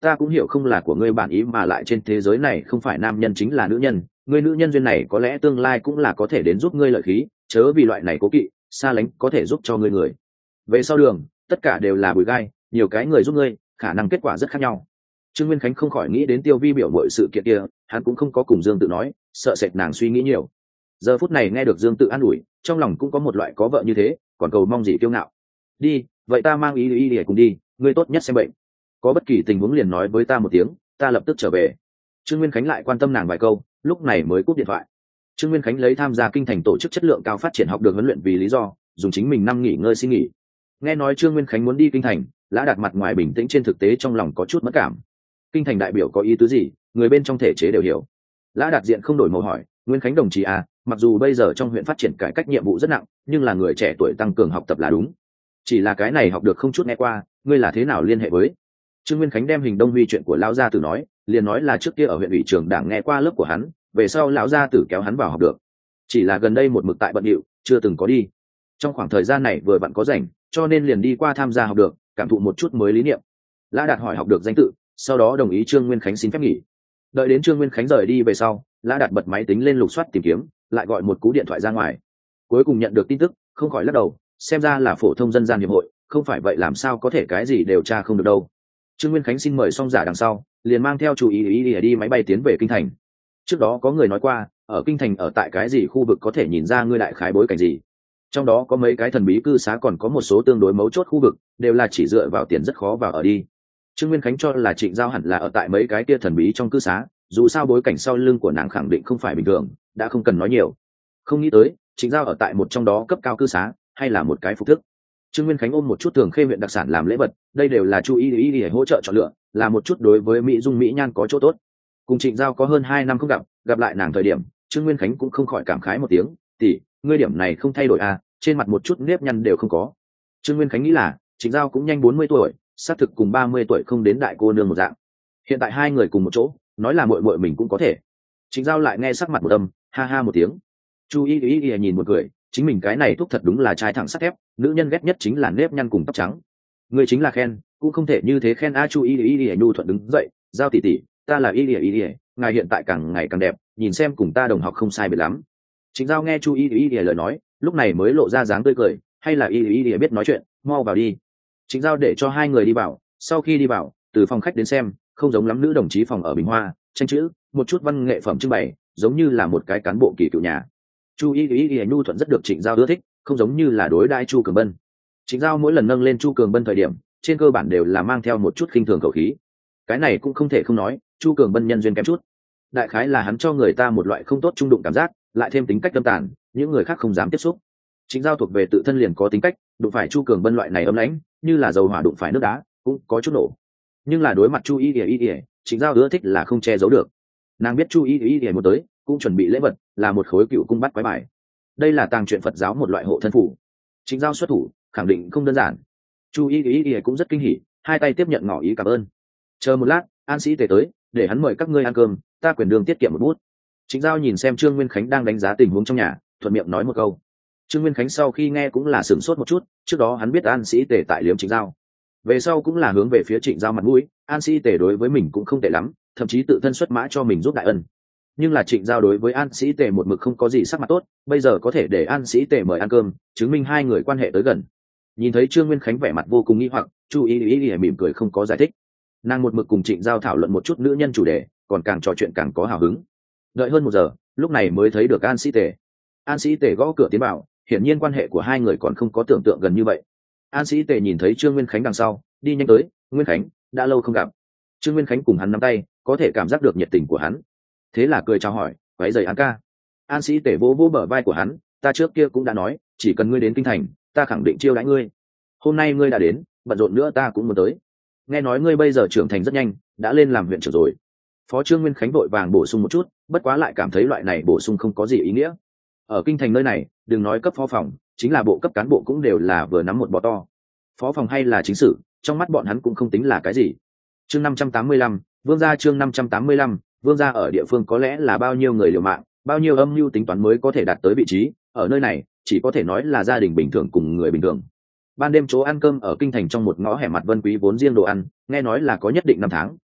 ta cũng hiểu không là của ngươi bản ý, mà lại trên thế giới này không phải nam nhân chính là nữ nhân, ngươi nữ nhân duyên này có lẽ tương lai cũng là có thể đến giúp ngươi lợi khí, chớ vì loại này cố kỵ xa lánh có thể giúp cho ngươi người về sau đường, tất cả đều là bụi gai, nhiều cái người giúp ngươi khả năng kết quả rất khác nhau. Trương Nguyên Khánh không khỏi nghĩ đến Tiêu Vi biểu mọi sự kiện kia, hắn cũng không có cùng Dương Tự nói, sợ sệt nàng suy nghĩ nhiều. Giờ phút này nghe được Dương Tự an ủi, trong lòng cũng có một loại có vợ như thế còn cầu mong gì kiêu ngạo. Đi, vậy ta mang ý ý để cùng đi, ngươi tốt nhất xem bệnh, có bất kỳ tình huống liền nói với ta một tiếng, ta lập tức trở về. Trương Nguyên Khánh lại quan tâm nàng vài câu, lúc này mới cúp điện thoại. Trương Nguyên Khánh lấy tham gia kinh thành tổ chức chất lượng cao phát triển học được huấn luyện vì lý do, dùng chính mình năm nghỉ ngơi xin nghỉ. Nghe nói Trương Nguyên Khánh muốn đi kinh thành, Lã Đạt mặt ngoài bình tĩnh, trên thực tế trong lòng có chút mất cảm. Kinh thành đại biểu có ý tứ gì, người bên trong thể chế đều hiểu. Lã Đạt diện không đổi màu hỏi, Nguyên Khánh đồng chí à, mặc dù bây giờ trong huyện phát triển cải cách nhiệm vụ rất nặng, nhưng là người trẻ tuổi tăng cường học tập là đúng. Chỉ là cái này học được không chút nghe qua, ngươi là thế nào liên hệ với? Trương Nguyên Khánh đem hình Đông Huy chuyện của lão gia tử nói, liền nói là trước kia ở huyện ủy trường đảng nghe qua lớp của hắn, về sau lão gia tử kéo hắn vào học được. Chỉ là gần đây một mực tại bận rộn, chưa từng có đi. Trong khoảng thời gian này vừa vặn có rảnh, cho nên liền đi qua tham gia học được, cảm thụ một chút mới lý niệm. Lã Đạt hỏi học được danh tự, sau đó đồng ý Trương Nguyên Khánh xin phép nghỉ. Đợi đến Trương Nguyên Khánh rời đi về sau, Lã Đạt bật máy tính lên lục soát tìm kiếm, lại gọi một cú điện thoại ra ngoài. Cuối cùng nhận được tin tức, không khỏi lắc đầu, xem ra là phổ thông dân gian hiệp hội, không phải vậy làm sao có thể cái gì đều tra không được đâu. Trương Nguyên Khánh xin mời xong giả đằng sau, liền mang theo chủ ý ý đi, đi máy bay tiến về kinh thành. Trước đó có người nói qua, ở kinh thành ở tại cái gì khu vực có thể nhìn ra ngươi đại khái bối cảnh gì. Trong đó có mấy cái thần bí cư xá, còn có một số tương đối mấu chốt khu vực, đều là chỉ dựa vào tiền rất khó vào ở đi. Trương Nguyên Khánh cho là Trịnh Giao hẳn là ở tại mấy cái kia thần bí trong cư xá, dù sao bối cảnh sau lưng của nàng khẳng định không phải bình thường, đã không cần nói nhiều. Không nghĩ tới, Trịnh Giao ở tại một trong đó cấp cao cư xá, hay là một cái phục thức. Trương Nguyên Khánh ôm một chút Thường Khê huyện đặc sản làm lễ vật, đây đều là Chu Y Y để hỗ trợ chọn lựa, là một chút đối với mỹ dung mỹ nhan có chỗ tốt. Cùng Trịnh Giao có hơn hai năm không gặp, gặp lại nàng thời điểm, Trương Nguyên Khánh cũng không khỏi cảm khái một tiếng, tỷ, ngươi điểm này không thay đổi à, trên mặt một chút nếp nhăn đều không có. Trương Nguyên Khánh nghĩ là, Trịnh Giao cũng nhanh bốn mươi tuổi, xác thực cùng ba mươi tuổi không đến đại cô nương một dạng. Hiện tại hai người cùng một chỗ, nói là muội muội mình cũng có thể. Trịnh Giao lại nghe sắc mặt một âm, ha ha một tiếng. Chu Y Y nhìn một cười, chính mình cái này thúc thật đúng là trái thẳng sắt thép, nữ nhân ghét nhất chính là nếp nhăn cùng tóc trắng. Người chính là khen, cũng không thể như thế khen a. Chu Y Y nhu thuận đứng dậy, Giao tỷ tỷ, ta là Y Y Y, ngài hiện tại càng ngày càng đẹp, nhìn xem cùng ta đồng học không sai biệt lắm. Trịnh Giao nghe Chu Y Y lời nói, lúc này mới lộ ra dáng tươi cười, hay là Y Y biết nói chuyện, mau vào đi. Trịnh Giao để cho hai người đi vào, sau khi đi vào, từ phòng khách đến xem, không giống lắm nữ đồng chí phòng ở Bình Hoa, tranh chữ, một chút văn nghệ phẩm trưng bày, giống như là một cái cán bộ kỳ cựu nhà. Chu Y Y nhu thuận rất được Trịnh Giao ưa thích, không giống như là đối đãi Chu Cường Bân. Trịnh Giao mỗi lần nâng lên Chu Cường Bân thời điểm, trên cơ bản đều là mang theo một chút khinh thường khẩu khí. Cái này cũng không thể không nói, Chu Cường Bân nhân duyên kém chút. Đại khái là hắn cho người ta một loại không tốt trung đụng cảm giác, lại thêm tính cách tâm tàn, những người khác không dám tiếp xúc. Trịnh Giao thuộc về tự thân liền có tính cách, đụng phải Chu Cường Bân loại này ấm lãnh, như là dầu hỏa đụng phải nước đá, cũng có chút nổ. Nhưng là đối mặt Chu Y Y, Trịnh Giao ưa thích là không che giấu được. Nàng biết Chu Y Y muốn tới, cũng chuẩn bị lễ vật, là một khối cựu cung bắt quái bài. Đây là tàng truyện Phật giáo một loại hộ thân phủ. Trịnh Giao xuất thủ, khẳng định không đơn giản. Chu Y Y cũng rất kinh hỉ, hai tay tiếp nhận ngỏ ý cảm ơn. Chờ một lát, An Sĩ Tề tới, để hắn mời các ngươi ăn cơm, ta quyền đường tiết kiệm một bút. Trịnh Giao nhìn xem Trương Nguyên Khánh đang đánh giá tình huống trong nhà, thuận miệng nói một câu. Trương Nguyên Khánh sau khi nghe cũng là sửng sốt một chút, trước đó hắn biết An Sĩ Tề tại liếm Trịnh Giao, về sau cũng là hướng về phía Trịnh Giao mặt mũi, An Sĩ Tề đối với mình cũng không tệ lắm, thậm chí tự thân xuất mã cho mình giúp đại ân. Nhưng là Trịnh Giao đối với An Sĩ Tề một mực không có gì sắc mặt tốt, bây giờ có thể để An Sĩ Tề mời ăn cơm, chứng minh hai người quan hệ tới gần. Nhìn thấy Trương Nguyên Khánh vẻ mặt vô cùng nghi hoặc, Chu Y Y mỉm cười không có giải thích. Nàng một mực cùng Trịnh Giao thảo luận một chút nữ nhân chủ đề, còn càng trò chuyện càng có hào hứng. Đợi hơn một giờ, lúc này mới thấy được An Sĩ Tề. An Sĩ Tề gõ cửa tiến vào, hiển nhiên quan hệ của hai người còn không có tưởng tượng gần như vậy. An Sĩ Tề nhìn thấy Trương Nguyên Khánh đằng sau, đi nhanh tới, Nguyên Khánh, đã lâu không gặp. Trương Nguyên Khánh cùng hắn nắm tay, có thể cảm giác được nhiệt tình của hắn. Thế là cười chào hỏi, váy giày An ca. An Sĩ Tề vỗ vỗ bờ vai của hắn, ta trước kia cũng đã nói, chỉ cần ngươi đến kinh thành, ta khẳng định chiêu đãi ngươi. Hôm nay ngươi đã đến, bận rộn nữa ta cũng muốn tới. Nghe nói ngươi bây giờ trưởng thành rất nhanh, đã lên làm huyện trưởng rồi. Phó Trương Nguyên Khánh vội vàng bổ sung một chút, bất quá lại cảm thấy loại này bổ sung không có gì ý nghĩa. Ở kinh thành nơi này, đừng nói cấp phó phòng, chính là bộ cấp cán bộ cũng đều là vừa nắm một bò to. Phó phòng hay là chính sự, trong mắt bọn hắn cũng không tính là cái gì. Chương năm trăm tám mươi lăm, Vương gia chương năm trăm tám mươi lăm, Vương gia ở địa phương có lẽ là bao nhiêu người liều mạng, bao nhiêu âm mưu tính toán mới có thể đạt tới vị trí, ở nơi này, chỉ có thể nói là gia đình bình thường cùng người bình thường. Ban đêm chỗ ăn cơm ở kinh thành trong một ngõ hẻm mặt Vân Quý vốn riêng đồ ăn, nghe nói là có nhất định năm tháng,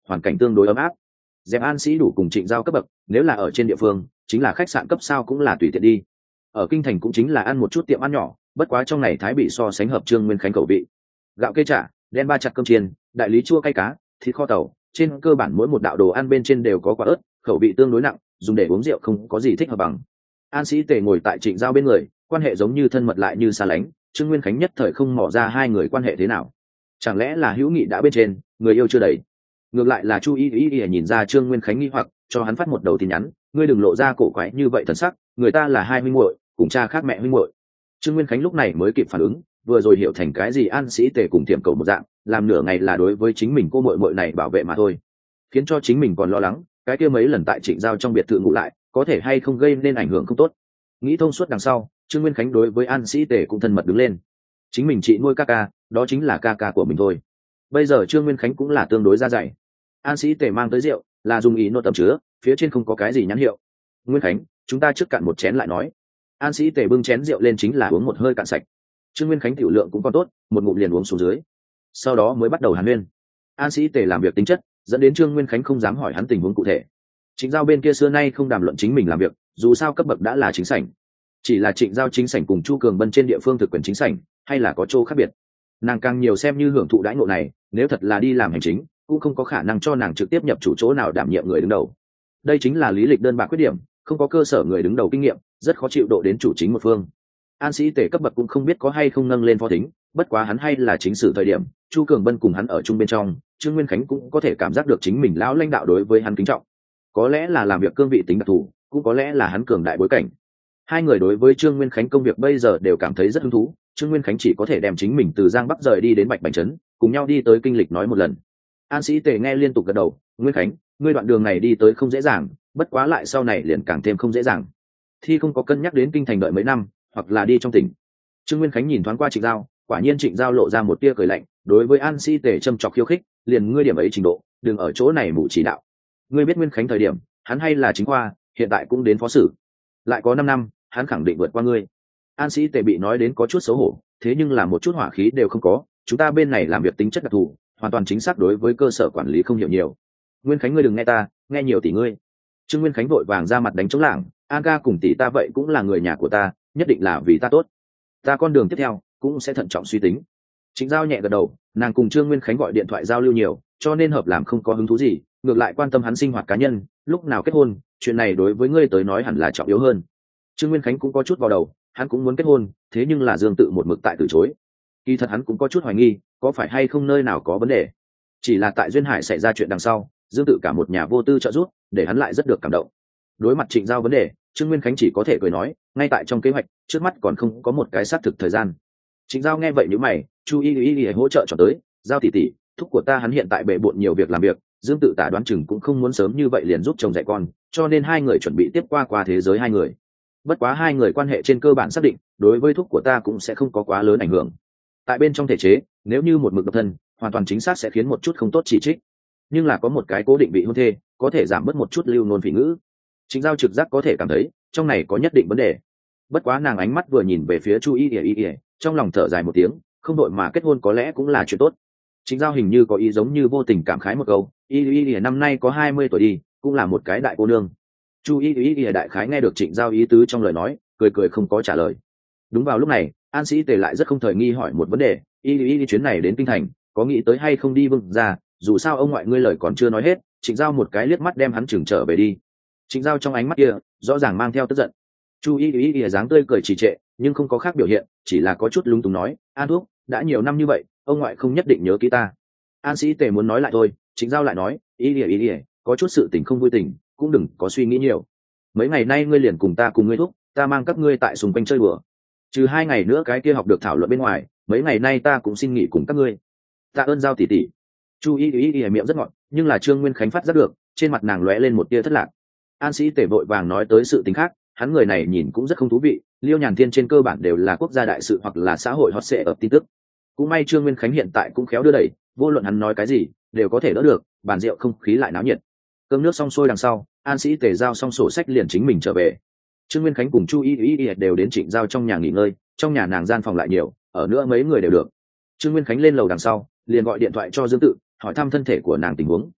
hoàn cảnh tương đối ấm áp. Dẹp An Sĩ đủ cùng Trịnh Giao cấp bậc, nếu là ở trên địa phương chính là khách sạn cấp sao cũng là tùy tiện đi. Ở kinh thành cũng chính là ăn một chút tiệm ăn nhỏ, bất quá trong này thái bị so sánh hợp Trương Nguyên Khánh khẩu vị. Gạo kê chả, đen ba chặt cơm chiên, đại lý chua cay cá, thịt kho tàu, trên cơ bản mỗi một đạo đồ ăn bên trên đều có quả ớt, khẩu vị tương đối nặng, dùng để uống rượu không có gì thích hợp bằng. An Sĩ Tề ngồi tại Trịnh Giao bên người, quan hệ giống như thân mật lại như xa lánh, Trương Nguyên Khánh nhất thời không mò ra hai người quan hệ thế nào. Chẳng lẽ là hữu nghị đã bên trên, người yêu chưa đầy? Ngược lại là Chu Y Y Y nhìn ra Trương Nguyên Khánh nghi hoặc, cho hắn phát một đầu tin nhắn, ngươi đừng lộ ra cổ quái như vậy thần sắc, người ta là hai huynh muội, cùng cha khác mẹ huynh muội. Trương Nguyên Khánh lúc này mới kịp phản ứng, vừa rồi hiểu thành cái gì An Sĩ Tề cùng tiệm cầu một dạng, làm nửa ngày là đối với chính mình cô muội muội này bảo vệ mà thôi, khiến cho chính mình còn lo lắng, cái kia mấy lần tại Trịnh Giao trong biệt thự ngủ lại, có thể hay không gây nên ảnh hưởng không tốt. Nghĩ thông suốt đằng sau, Trương Nguyên Khánh đối với An Sĩ Tề cũng thân mật đứng lên. Chính mình chị nuôi ca ca, đó chính là ca ca của mình thôi. Bây giờ Trương Nguyên Khánh cũng là tương đối ra dạy. An Sĩ Tề mang tới rượu là dùng ý nốt tầm chứa, phía trên không có cái gì nhãn hiệu. Nguyên Khánh, chúng ta trước cạn một chén lại nói. An Sĩ Tề bưng chén rượu lên chính là uống một hơi cạn sạch. Trương Nguyên Khánh tiểu lượng cũng còn tốt, một ngụm liền uống xuống dưới. Sau đó mới bắt đầu hàn huyên. An Sĩ Tề làm việc tính chất, dẫn đến Trương Nguyên Khánh không dám hỏi hắn tình huống cụ thể. Trịnh Giao bên kia xưa nay không đàm luận chính mình làm việc, dù sao cấp bậc đã là chính sảnh. Chỉ là Trịnh Giao chính sảnh cùng Chu Cường Bân trên địa phương thực quyền chính sảnh, hay là có chỗ khác biệt. Nàng càng nhiều xem như hưởng thụ đãi ngộ này, nếu thật là đi làm hành chính, cũng không có khả năng cho nàng trực tiếp nhập chủ chỗ nào đảm nhiệm người đứng đầu. Đây chính là lý lịch đơn bạc khuyết điểm, không có cơ sở người đứng đầu kinh nghiệm, rất khó chịu độ đến chủ chính một phương. An Sĩ Tề cấp bậc cũng không biết có hay không nâng lên phó thính, bất quá hắn hay là chính sử thời điểm, Chu Cường Bân cùng hắn ở chung bên trong, Trương Nguyên Khánh cũng có thể cảm giác được chính mình lão lãnh đạo đối với hắn kính trọng. Có lẽ là làm việc cương vị tính đặc thù, cũng có lẽ là hắn cường đại bối cảnh. Hai người đối với Trương Nguyên Khánh công việc bây giờ đều cảm thấy rất hứng thú, Trương Nguyên Khánh chỉ có thể đem chính mình từ Giang Bắc rời đi đến Bạch Bành trấn, cùng nhau đi tới kinh lịch nói một lần. An Sĩ Tề nghe liên tục gật đầu, Nguyên Khánh, ngươi đoạn đường này đi tới không dễ dàng, bất quá lại sau này liền càng thêm không dễ dàng. Thi không có cân nhắc đến kinh thành đợi mấy năm, hoặc là đi trong tỉnh. Trương Nguyên Khánh nhìn thoáng qua Trịnh Giao, quả nhiên Trịnh Giao lộ ra một tia cười lạnh, đối với An Sĩ Tề châm chọc khiêu khích, liền ngươi điểm ấy trình độ, đừng ở chỗ này mù chỉ đạo. Ngươi biết Nguyên Khánh thời điểm, hắn hay là chính khoa, hiện tại cũng đến phó sử, lại có năm năm, hắn khẳng định vượt qua ngươi. An Sĩ Tề bị nói đến có chút xấu hổ, thế nhưng là một chút hỏa khí đều không có, chúng ta bên này làm việc tính chất đặc thù, hoàn toàn chính xác đối với cơ sở quản lý không hiểu nhiều. Nguyên Khánh ngươi đừng nghe ta, nghe nhiều tỷ ngươi. Trương Nguyên Khánh vội vàng ra mặt đánh chống lảng, An ca cùng tỷ ta vậy cũng là người nhà của ta, nhất định là vì ta tốt. Ta con đường tiếp theo cũng sẽ thận trọng suy tính. Trịnh Giao nhẹ gật đầu, nàng cùng Trương Nguyên Khánh gọi điện thoại giao lưu nhiều, cho nên hợp làm không có hứng thú gì, ngược lại quan tâm hắn sinh hoạt cá nhân, lúc nào kết hôn, chuyện này đối với ngươi tới nói hẳn là trọng yếu hơn. Trương Nguyên Khánh cũng có chút vào đầu, hắn cũng muốn kết hôn, thế nhưng là Dương Tự một mực tại từ chối. Kỳ thật hắn cũng có chút hoài nghi, có phải hay không nơi nào có vấn đề. Chỉ là tại Duyên Hải xảy ra chuyện đằng sau, Dương Tự cả một nhà vô tư trợ giúp, để hắn lại rất được cảm động. Đối mặt Trịnh Giao vấn đề, Trương Nguyên Khánh chỉ có thể cười nói, ngay tại trong kế hoạch, trước mắt còn không có một cái xác thực thời gian. Trịnh Giao nghe vậy nhíu mày, Chu Y Y Y hỗ trợ cho tới, Giao tỷ tỷ, thúc của ta hắn hiện tại bệ bội nhiều việc làm việc, Dương Tự tả đoán chừng cũng không muốn sớm như vậy liền giúp chồng dạy con, cho nên hai người chuẩn bị tiếp qua qua thế giới hai người. Bất quá hai người quan hệ trên cơ bản xác định, đối với thúc của ta cũng sẽ không có quá lớn ảnh hưởng. Tại bên trong thể chế, nếu như một mực độc thân, hoàn toàn chính xác sẽ khiến một chút không tốt chỉ trích. Nhưng là có một cái cố định vị hôn thê, có thể giảm bớt một chút lưu nôn phỉ ngữ. Trịnh Giao trực giác có thể cảm thấy, trong này có nhất định vấn đề. Bất quá nàng ánh mắt vừa nhìn về phía Chu Y Y Y, trong lòng thở dài một tiếng, không đội mà kết hôn có lẽ cũng là chuyện tốt. Trịnh Giao hình như có ý giống như vô tình cảm khái một câu, Y Y Y năm nay có hai mươi tuổi đi, cũng là một cái đại cô nương. Chu Y Y Y đại khái nghe được Trịnh Giao ý tứ trong lời nói, cười cười không có trả lời. Đúng vào lúc này, An Sĩ Tề lại rất không thời nghi hỏi một vấn đề, Y Y Y chuyến này đến kinh thành, có nghĩ tới hay không đi Vương ra, dù sao ông ngoại ngươi lời còn chưa nói hết. Trịnh Giao một cái liếc mắt đem hắn chừng trở về đi. Trịnh Giao trong ánh mắt kia rõ ràng mang theo tức giận. Chu Y Y Y dáng tươi cười trì trệ, nhưng không có khác biểu hiện, chỉ là có chút lung túng nói, An thúc, đã nhiều năm như vậy, ông ngoại không nhất định nhớ kỹ ta. An Sĩ Tề muốn nói lại thôi, Trịnh Giao lại nói, Y Y Y có chút sự tình không vui tình, cũng đừng có suy nghĩ nhiều. Mấy ngày nay ngươi liền cùng ta cùng ngươi thúc, ta mang các ngươi tại xung quanh chơi đùa. Trừ hai ngày nữa cái kia học được thảo luận bên ngoài, mấy ngày nay ta cũng xin nghỉ cùng các ngươi. Tạ ơn Giao tỷ tỷ. Chu Y Y Y miệng rất ngọt, nhưng là Trương Nguyên Khánh phát giác được, trên mặt nàng lóe lên một tia thất lạc. An Sĩ Tề vội vàng nói tới sự tình khác, hắn người này nhìn cũng rất không thú vị, Liêu Nhàn Thiên trên cơ bản đều là quốc gia đại sự hoặc là xã hội hot sẽ ở tin tức. Cũng may Trương Nguyên Khánh hiện tại cũng khéo đưa đẩy, vô luận hắn nói cái gì, đều có thể đỡ được, bàn rượu không khí lại náo nhiệt. Cơm nước xong xuôi đằng sau, An Sĩ Tề giao xong sổ sách liền chính mình trở về. Trương Nguyên Khánh cùng Chu Y Y Y đều đến Trịnh Giao trong nhà nghỉ ngơi, trong nhà nàng gian phòng lại nhiều, ở nữa mấy người đều được. Trương Nguyên Khánh lên lầu đằng sau, liền gọi điện thoại cho Dương Tự, hỏi thăm thân thể của nàng tình huống.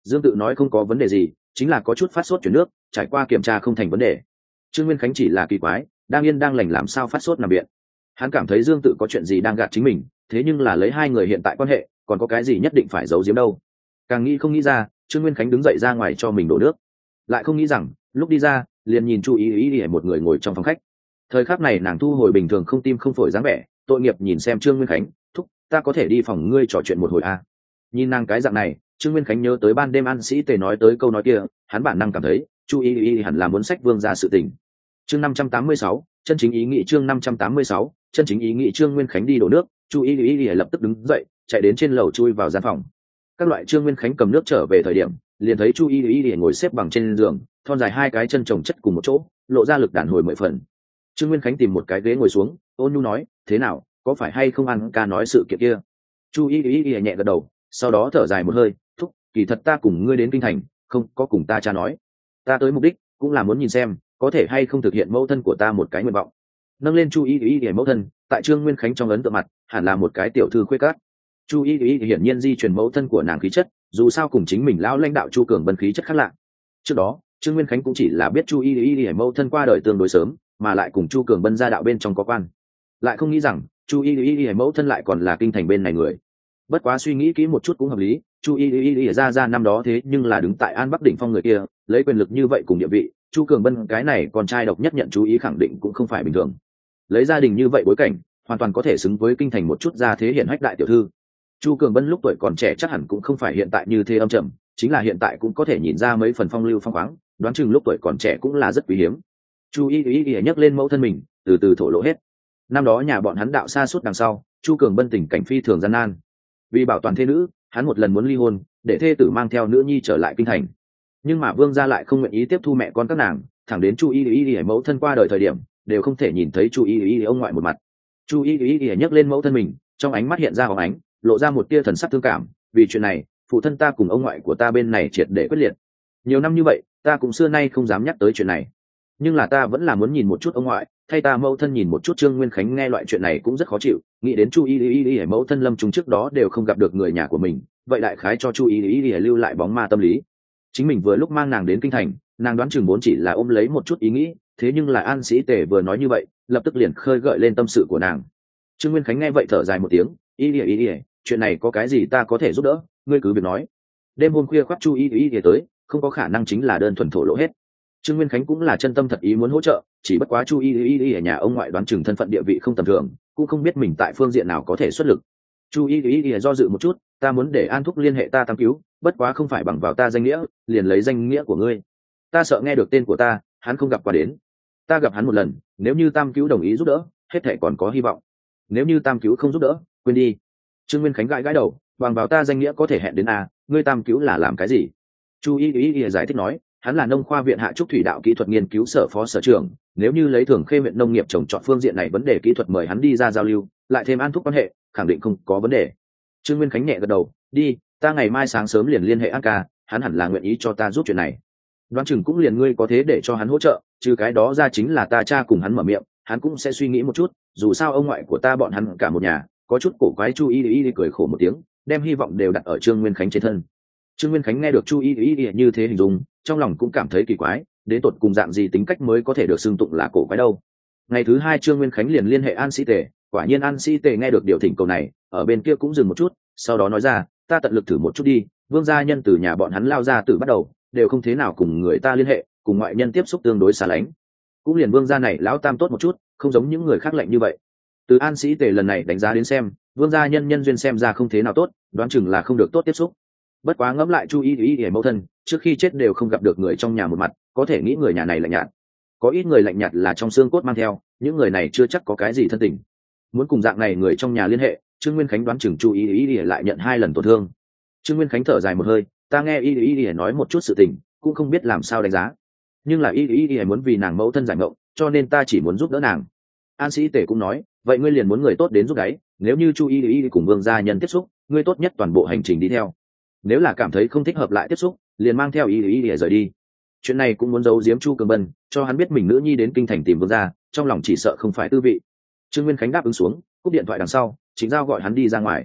Dương Tự nói không có vấn đề gì, chính là có chút phát sốt chuyển nước, trải qua kiểm tra không thành vấn đề. Trương Nguyên Khánh chỉ là kỳ quái, đang yên đang lành làm sao phát sốt nằm viện. Hắn cảm thấy Dương Tự có chuyện gì đang gạt chính mình, thế nhưng là lấy hai người hiện tại quan hệ, còn có cái gì nhất định phải giấu giếm đâu. Càng nghĩ không nghĩ ra, Trương Nguyên Khánh đứng dậy ra ngoài cho mình đổ nước, lại không nghĩ rằng lúc đi ra liền nhìn Chu ý ý ý một người ngồi trong phòng khách. Thời khắc này nàng thu hồi bình thường không tim không phổi dáng vẻ, tội nghiệp nhìn xem Trương Nguyên Khánh, thúc, ta có thể đi phòng ngươi trò chuyện một hồi à? Nhìn nàng cái dạng này, Trương Nguyên Khánh nhớ tới ban đêm An Sĩ Tề nói tới câu nói kia, hắn bản năng cảm thấy Chu ý ý hẳn là muốn sách Vương ra sự tình. Chương năm trăm tám mươi sáu, chân chính ý nghĩ chương năm trăm tám mươi sáu, chân chính ý nghĩ Trương Nguyên Khánh đi đổ nước, Chu ý ý lập tức đứng dậy, chạy đến trên lầu chui vào gian phòng. Các loại Trương Nguyên Khánh cầm nước trở về thời điểm, liền thấy Chu ý ý ngồi xếp bằng trên giường, thon dài hai cái chân chồng chất cùng một chỗ, lộ ra lực đàn hồi mười phần. Trương Nguyên Khánh tìm một cái ghế ngồi xuống, ôn nhu nói, thế nào, có phải hay không ăn ca nói sự kiện kia? Chu ý ý nhẹ gật đầu, sau đó thở dài một hơi, thúc, kỳ thật ta cùng ngươi đến kinh thành, không có cùng ta cha nói, ta tới mục đích cũng là muốn nhìn xem có thể hay không thực hiện mẫu thân của ta một cái nguyện vọng. Nâng lên Chu ý ý mẫu thân, tại Trương Nguyên Khánh trong ấn tượng mặt hẳn là một cái tiểu thư khuê cát. Chu ý ý hiển nhiên di truyền mẫu thân của nàng khí chất, dù sao cùng chính mình lão lãnh đạo Chu Cường Bân khí chất khác lạ. Trước đó Trương Nguyên Khánh cũng chỉ là biết Chu ý ý mẫu thân qua đời tương đối sớm, mà lại cùng Chu Cường Bân gia đạo bên trong có quan, lại không nghĩ rằng Chu ý ý mẫu thân lại còn là kinh thành bên này người. Bất quá suy nghĩ kỹ một chút cũng hợp lý, Chu ý ý ra ra năm đó thế nhưng là đứng tại An Bắc đỉnh phong người kia, lấy quyền lực như vậy cùng địa vị, Chu Cường Bân cái này con trai độc nhất nhận chú ý khẳng định cũng không phải bình thường. Lấy gia đình như vậy bối cảnh, hoàn toàn có thể xứng với kinh thành một chút gia thế hiển hách đại tiểu thư. Chu Cường Bân lúc tuổi còn trẻ chắc hẳn cũng không phải hiện tại như thế âm trầm, chính là hiện tại cũng có thể nhìn ra mấy phần phong lưu phong khoáng, đoán chừng lúc tuổi còn trẻ cũng là rất quý hiếm. Chu ý ý ý nhắc lên mẫu thân mình, từ từ thổ lộ hết. Năm đó nhà bọn hắn đạo xa suốt đằng sau, Chu Cường Bân tình cảnh phi thường gian nan. Vì bảo toàn thê nữ, hắn một lần muốn ly hôn, để thê tử mang theo nữ nhi trở lại kinh thành. Nhưng mà Vương gia lại không nguyện ý tiếp thu mẹ con các nàng, thẳng đến Chu ý ý ý mẫu thân qua đời thời điểm, đều không thể nhìn thấy Chu ý ý ông ngoại một mặt. Chu ý ý ý nhắc lên mẫu thân mình, trong ánh mắt hiện ra hồng ánh, lộ ra một tia thần sắc thương cảm. Vì chuyện này, phụ thân ta cùng ông ngoại của ta bên này triệt để quyết liệt. Nhiều năm như vậy, ta cũng xưa nay không dám nhắc tới chuyện này, nhưng là ta vẫn là muốn nhìn một chút ông ngoại, thay ta mẫu thân nhìn một chút. Trương Nguyên Khánh nghe loại chuyện này cũng rất khó chịu, nghĩ đến Chu ý ý ý mẫu thân lâm trùng trước đó đều không gặp được người nhà của mình, vậy đại khái cho Chu ý ý ý lưu lại bóng ma tâm lý. Chính mình vừa lúc mang nàng đến kinh thành, nàng đoán chừng vốn chỉ là ôm lấy một chút ý nghĩ, thế nhưng là An Sĩ Tề vừa nói như vậy, lập tức liền khơi gợi lên tâm sự của nàng. Trương Nguyên Khánh nghe vậy thở dài một tiếng, ý ý ý ý chuyện này có cái gì ta có thể giúp đỡ, ngươi cứ việc nói. Đêm hôm khuya khoác Chu ý ý ý tới, không có khả năng chính là đơn thuần thổ lộ hết. Trương Nguyên Khánh cũng là chân tâm thật ý muốn hỗ trợ, chỉ bất quá Chu ý ý ý ở nhà ông ngoại đoán chừng thân phận địa vị không tầm thường, cũng không biết mình tại phương diện nào có thể xuất lực. Chu ý ý ý do dự một chút, ta muốn để An Thúc liên hệ ta tam cứu, bất quá không phải bằng vào ta danh nghĩa, liền lấy danh nghĩa của ngươi. Ta sợ nghe được tên của ta, hắn không gặp qua đến. Ta gặp hắn một lần, nếu như tam cứu đồng ý giúp đỡ, hết thể còn có hy vọng. Nếu như tam cứu không giúp đỡ, quên đi. Trương Nguyên Khánh gãi gãi đầu, bằng vào ta danh nghĩa có thể hẹn đến à, ngươi tam cứu là làm cái gì? Chu ý ý ý giải thích nói, hắn là nông khoa viện hạ trúc thủy đạo kỹ thuật nghiên cứu sở phó sở trưởng, nếu như lấy Thường Khê huyện nông nghiệp trồng trọt phương diện này vấn đề kỹ thuật mời hắn đi ra giao lưu, lại thêm An Thúc quan hệ, khẳng định không có vấn đề. Trương Nguyên Khánh nhẹ gật đầu, đi, ta ngày mai sáng sớm liền liên hệ An ca, hắn hẳn là nguyện ý cho ta giúp chuyện này. Đoán chừng cũng liền ngươi có thế để cho hắn hỗ trợ, trừ cái đó ra chính là ta cha cùng hắn mở miệng, hắn cũng sẽ suy nghĩ một chút, dù sao ông ngoại của ta bọn hắn cả một nhà, có chút cổ quái. Chu ý ý cười khổ một tiếng, đem hy vọng đều đặt ở Trương Nguyên Khánh trên thân. Trương Nguyên Khánh nghe được Chu ý ý như thế hình dung, trong lòng cũng cảm thấy kỳ quái, đến tột cùng dạng gì tính cách mới có thể được xưng tụng là cổ quái đâu. Ngày thứ hai Trương Nguyên Khánh liền liên hệ An Sĩ Tề, quả nhiên An Sĩ Tề nghe được điều thỉnh cầu này, ở bên kia cũng dừng một chút, sau đó nói ra, ta tận lực thử một chút đi. Vương gia nhân từ nhà bọn hắn lao ra từ bắt đầu, đều không thế nào cùng người ta liên hệ, cùng ngoại nhân tiếp xúc tương đối xa lánh. Cũng liền Vương gia này lão tam tốt một chút, không giống những người khác lạnh như vậy. Từ An Sĩ Tề lần này đánh giá đến xem, Vương gia nhân nhân duyên xem ra không thế nào tốt, đoán chừng là không được tốt tiếp xúc. Bất quá ngẫm lại Chu ý ý ý mẫu thân, trước khi chết đều không gặp được người trong nhà một mặt, có thể nghĩ người nhà này lạnh nhạt. Có ít người lạnh nhạt là trong xương cốt mang theo, những người này chưa chắc có cái gì thân tình. Muốn cùng dạng này người trong nhà liên hệ, Trương Nguyên Khánh đoán chừng Chu ý ý ý lại nhận hai lần tổn thương. Trương Nguyên Khánh thở dài một hơi, ta nghe ý ý ý nói một chút sự tình, cũng không biết làm sao đánh giá. Nhưng là ý ý ý muốn vì nàng mẫu thân giải mộng, cho nên ta chỉ muốn giúp đỡ nàng. An Sĩ Tề cũng nói, vậy ngươi liền muốn người tốt đến giúp đấy, nếu như Chu ý ý cùng Vương gia nhân tiếp xúc, ngươi tốt nhất toàn bộ hành trình đi theo. Nếu là cảm thấy không thích hợp lại tiếp xúc, liền mang theo ý ý để rời đi. Chuyện này cũng muốn giấu giếm Chu Cường Bân, cho hắn biết mình nữ nhi đến kinh thành tìm Vương gia, trong lòng chỉ sợ không phải tư vị. Trương Nguyên Khánh đáp ứng xuống, cúp điện thoại đằng sau, Trịnh Giao gọi hắn đi ra ngoài.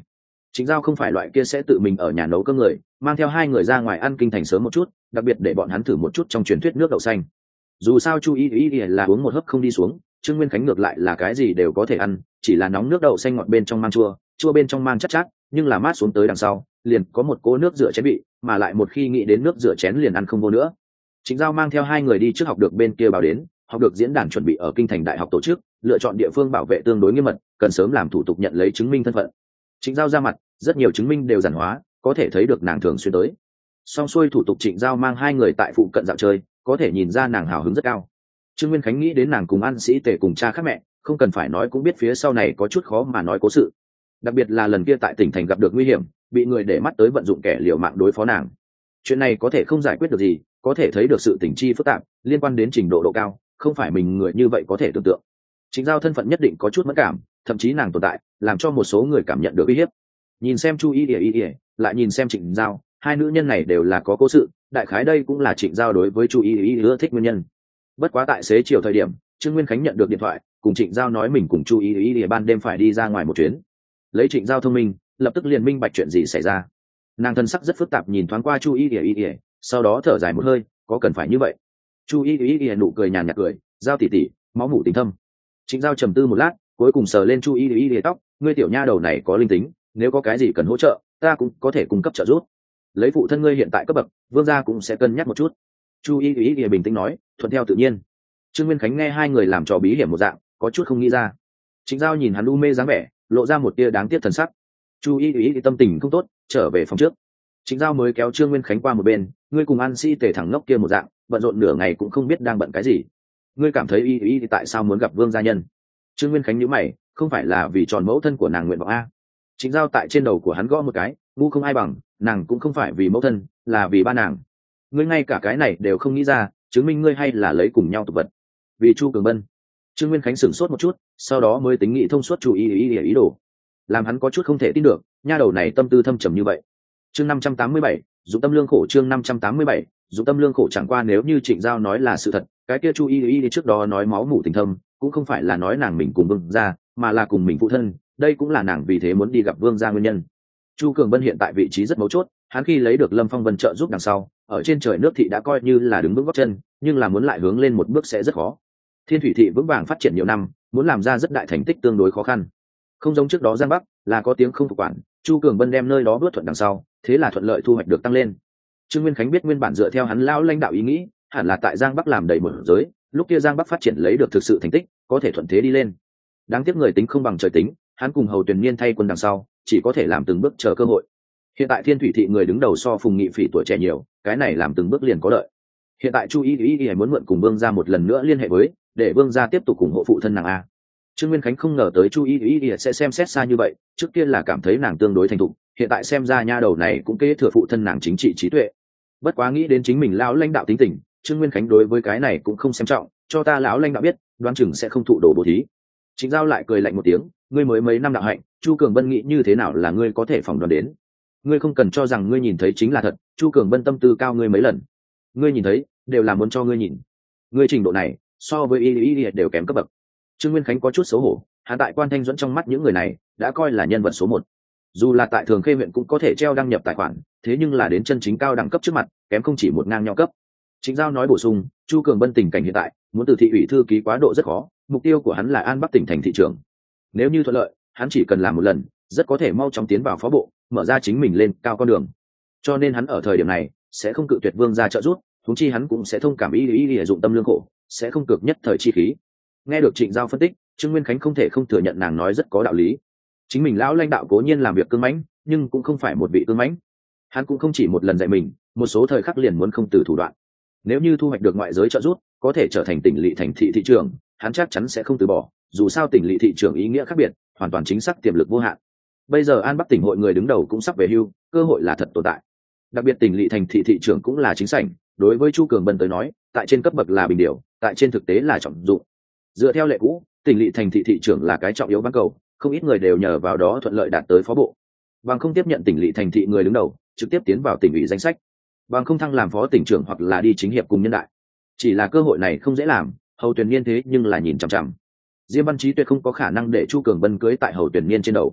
Trịnh Giao không phải loại kia sẽ tự mình ở nhà nấu cơm người, mang theo hai người ra ngoài ăn kinh thành sớm một chút, đặc biệt để bọn hắn thử một chút trong truyền thuyết nước đậu xanh. Dù sao chu ý ý là uống một hớp không đi xuống, Trương Nguyên Khánh ngược lại là cái gì đều có thể ăn, chỉ là nóng nước đậu xanh ngọt bên trong mang chua, chua bên trong mang chắc chắc, nhưng là mát xuống tới đằng sau, liền có một cỗ nước rửa chén bị, mà lại một khi nghĩ đến nước rửa chén liền ăn không vô nữa. Trịnh Giao mang theo hai người đi trước học được bên kia báo đến, học được diễn đàn chuẩn bị ở kinh thành đại học tổ chức, lựa chọn địa phương bảo vệ tương đối nghiêm mật, cần sớm làm thủ tục nhận lấy chứng minh thân phận. Trịnh Giao ra mặt, rất nhiều chứng minh đều giản hóa, có thể thấy được nàng thường xuyên tới. Xong xuôi thủ tục, Trịnh Giao mang hai người tại phụ cận dạo chơi, có thể nhìn ra nàng hào hứng rất cao. Trương Nguyên Khánh nghĩ đến nàng cùng An Sĩ Tề cùng cha khác mẹ, không cần phải nói cũng biết phía sau này có chút khó mà nói cố sự. Đặc biệt là lần kia tại tỉnh thành gặp được nguy hiểm, bị người để mắt tới vận dụng kẻ liều mạng đối phó nàng. Chuyện này có thể không giải quyết được gì, có thể thấy được sự tình chi phức tạp, liên quan đến trình độ độ cao, không phải mình người như vậy có thể tưởng tượng. Trịnh Giao thân phận nhất định có chút mất cảm, thậm chí nàng tồn tại làm cho một số người cảm nhận được uy hiếp. Nhìn xem Chu Y Y Y, lại nhìn xem Trịnh Giao, hai nữ nhân này đều là có cố sự, đại khái đây cũng là Trịnh Giao đối với Chu Y Y ưa thích nguyên nhân. Bất quá tại xế chiều thời điểm, Trương Nguyên Khánh nhận được điện thoại, cùng Trịnh Giao nói mình cùng Chu Y Y ban đêm phải đi ra ngoài một chuyến. Lấy Trịnh Giao thông minh, lập tức liền minh bạch chuyện gì xảy ra. Nàng thân sắc rất phức tạp nhìn thoáng qua Chu Y Y Y, sau đó thở dài một hơi, có cần phải như vậy? Chu Y Y Y nụ cười nhàn nhạt cười, Giao tỷ tỷ, máu mủ tình thâm. Trịnh Giao trầm tư một lát, cuối cùng sờ lên Chu Y Y Y tóc, ngươi tiểu nha đầu này có linh tính, nếu có cái gì cần hỗ trợ, ta cũng có thể cung cấp trợ giúp. Lấy phụ thân ngươi hiện tại cấp bậc, vương gia cũng sẽ cân nhắc một chút. Chu Y Y Y bình tĩnh nói, thuận theo tự nhiên. Trương Nguyên Khánh nghe hai người làm trò bí hiểm một dạng, có chút không nghĩ ra. Trịnh Giao nhìn hắn u mê dáng vẻ, lộ ra một tia đáng tiếc thần sắc. Chu Y Y tâm tình không tốt, trở về phòng trước. Trịnh Giao mới kéo Trương Nguyên Khánh qua một bên, ngươi cùng An Sĩ Tề thẳng ngốc kia một dạng, bận rộn nửa ngày cũng không biết đang bận cái gì. Ngươi cảm thấy Y Y thì tại sao muốn gặp Vương gia nhân? Trương Nguyên Khánh nhíu mày, không phải là vì tròn mẫu thân của nàng nguyện vọng a? Trịnh Giao tại trên đầu của hắn gõ một cái, ngu không ai bằng, nàng cũng không phải vì mẫu thân, là vì ba nàng. Ngươi ngay cả cái này đều không nghĩ ra, chứng minh ngươi hay là lấy cùng nhau tục vật. Vì Chu Cường Bân. Trương Nguyên Khánh sửng sốt một chút, sau đó mới tính nghị thông suốt Chu Y Y ý, ý đồ. Làm hắn có chút không thể tin được, nha đầu này tâm tư thâm trầm như vậy. Chương năm trăm tám mươi bảy, dụng tâm lương khổ. Chương năm trăm tám mươi bảy, dụng tâm lương khổ. Chẳng qua nếu như Trịnh Giao nói là sự thật, cái kia Chu Y Y trước đó nói máu mủ tình thâm, cũng không phải là nói nàng mình cùng Vương gia, mà là cùng mình phụ thân, đây cũng là nàng vì thế muốn đi gặp Vương gia nguyên nhân. Chu Cường Bân hiện tại vị trí rất mấu chốt, hắn khi lấy được Lâm Phong Vân trợ giúp đằng sau, ở trên trời nước thị đã coi như là đứng vững gót chân, nhưng là muốn lại hướng lên một bước sẽ rất khó. Thiên Thủy thị vững vàng phát triển nhiều năm, muốn làm ra rất đại thành tích tương đối khó khăn. Không giống trước đó Giang Bắc, là có tiếng không phục quản, Chu Cường Bân đem nơi đó bước thuận đằng sau, thế là thuận lợi thu hoạch được tăng lên. Trương Nguyên Khánh biết nguyên bản dựa theo hắn lão lãnh đạo ý nghĩ, hẳn là tại Giang Bắc làm đầy một giới, lúc kia Giang Bắc phát triển lấy được thực sự thành tích, có thể thuận thế đi lên. Đáng tiếc người tính không bằng trời tính, hắn cùng Hầu Tuyền Niên thay quân đằng sau, chỉ có thể làm từng bước chờ cơ hội. Hiện tại Thiên Thủy thị người đứng đầu so Phùng Nghị Phỉ tuổi trẻ nhiều, cái này làm từng bước liền có lợi. Hiện tại Chu Y Y Y muốn mượn cùng Vương gia một lần nữa liên hệ với, để Vương gia tiếp tục ủng hộ phụ thân nàng a. Trương Nguyên Khánh không ngờ tới Chu Y Y Y sẽ xem xét xa như vậy, trước kia là cảm thấy nàng tương đối thành thục, hiện tại xem ra nha đầu này cũng kế thừa phụ thân nàng chính trị trí tuệ. Bất quá nghĩ đến chính mình lão lãnh đạo tính tình, Trương Nguyên Khánh đối với cái này cũng không xem trọng, cho ta lão lãnh đạo biết, đoán chừng sẽ không thụ đồ bố thí. Trịnh Giao lại cười lạnh một tiếng, ngươi mới mấy năm đạo hạnh, Chu Cường Bân nghĩ như thế nào là ngươi có thể phỏng đoán đến. Ngươi không cần cho rằng ngươi nhìn thấy chính là thật, Chu Cường Bân tâm tư cao ngươi mấy lần. Ngươi nhìn thấy, đều là muốn cho ngươi nhìn. Ngươi trình độ này, so với Y Y Y đều kém cấp bậc. Trương Nguyên Khánh có chút xấu hổ, hạ tại Quan Thanh Duẫn trong mắt những người này, đã coi là nhân vật số một. Dù là tại Thường Khê huyện cũng có thể treo đăng nhập tài khoản, thế nhưng là đến chân chính cao đẳng cấp trước mặt, kém không chỉ một ngang nhau cấp. Trịnh Giao nói bổ sung, Chu Cường Bân tình cảnh hiện tại, muốn từ thị ủy thư ký quá độ rất khó, mục tiêu của hắn là An Bắc tỉnh thành thị trưởng. Nếu như thuận lợi, hắn chỉ cần làm một lần, rất có thể mau chóng tiến vào phó bộ, mở ra chính mình lên cao con đường. Cho nên hắn ở thời điểm này sẽ không cự tuyệt Vương gia trợ giúp, huống chi hắn cũng sẽ thông cảm ý ý ý dụng tâm lương khổ, sẽ không cực nhất thời chi khí. Nghe được Trịnh Giao phân tích, Trương Nguyên Khánh không thể không thừa nhận nàng nói rất có đạo lý. Chính mình lão lãnh đạo cố nhiên làm việc cứng mãnh, nhưng cũng không phải một vị cứng mãnh. Hắn cũng không chỉ một lần dạy mình, một số thời khắc liền muốn không từ thủ đoạn. Nếu như thu hoạch được ngoại giới trợ giúp, có thể trở thành tỉnh lỵ thành thị thị trưởng, hắn chắc chắn sẽ không từ bỏ, dù sao tỉnh lỵ thị trưởng ý nghĩa khác biệt, hoàn toàn chính xác tiềm lực vô hạn. Bây giờ An Bắc tỉnh hội người đứng đầu cũng sắp về hưu, cơ hội là thật tồn tại. Đặc biệt tỉnh lỵ thành thị thị trưởng cũng là chính sảnh, đối với Chu Cường Bân tới nói, tại trên cấp bậc là bình điều, tại trên thực tế là trọng dụng. Dựa theo lệ cũ, tỉnh lỵ thành thị thị trưởng là cái trọng yếu ban cầu, không ít người đều nhờ vào đó thuận lợi đạt tới phó bộ. Bằng không tiếp nhận tỉnh lỵ thành thị người đứng đầu, trực tiếp tiến vào tỉnh ủy danh sách. Bằng không thăng làm phó tỉnh trưởng hoặc là đi chính hiệp cùng nhân đại. Chỉ là cơ hội này không dễ làm, Hầu Tuyền Niên thế nhưng là nhìn chằm chằm. Diêm Văn Chí tuyệt không có khả năng để Chu Cường Bân cưới tại Hầu Tuyền Niên trên đầu.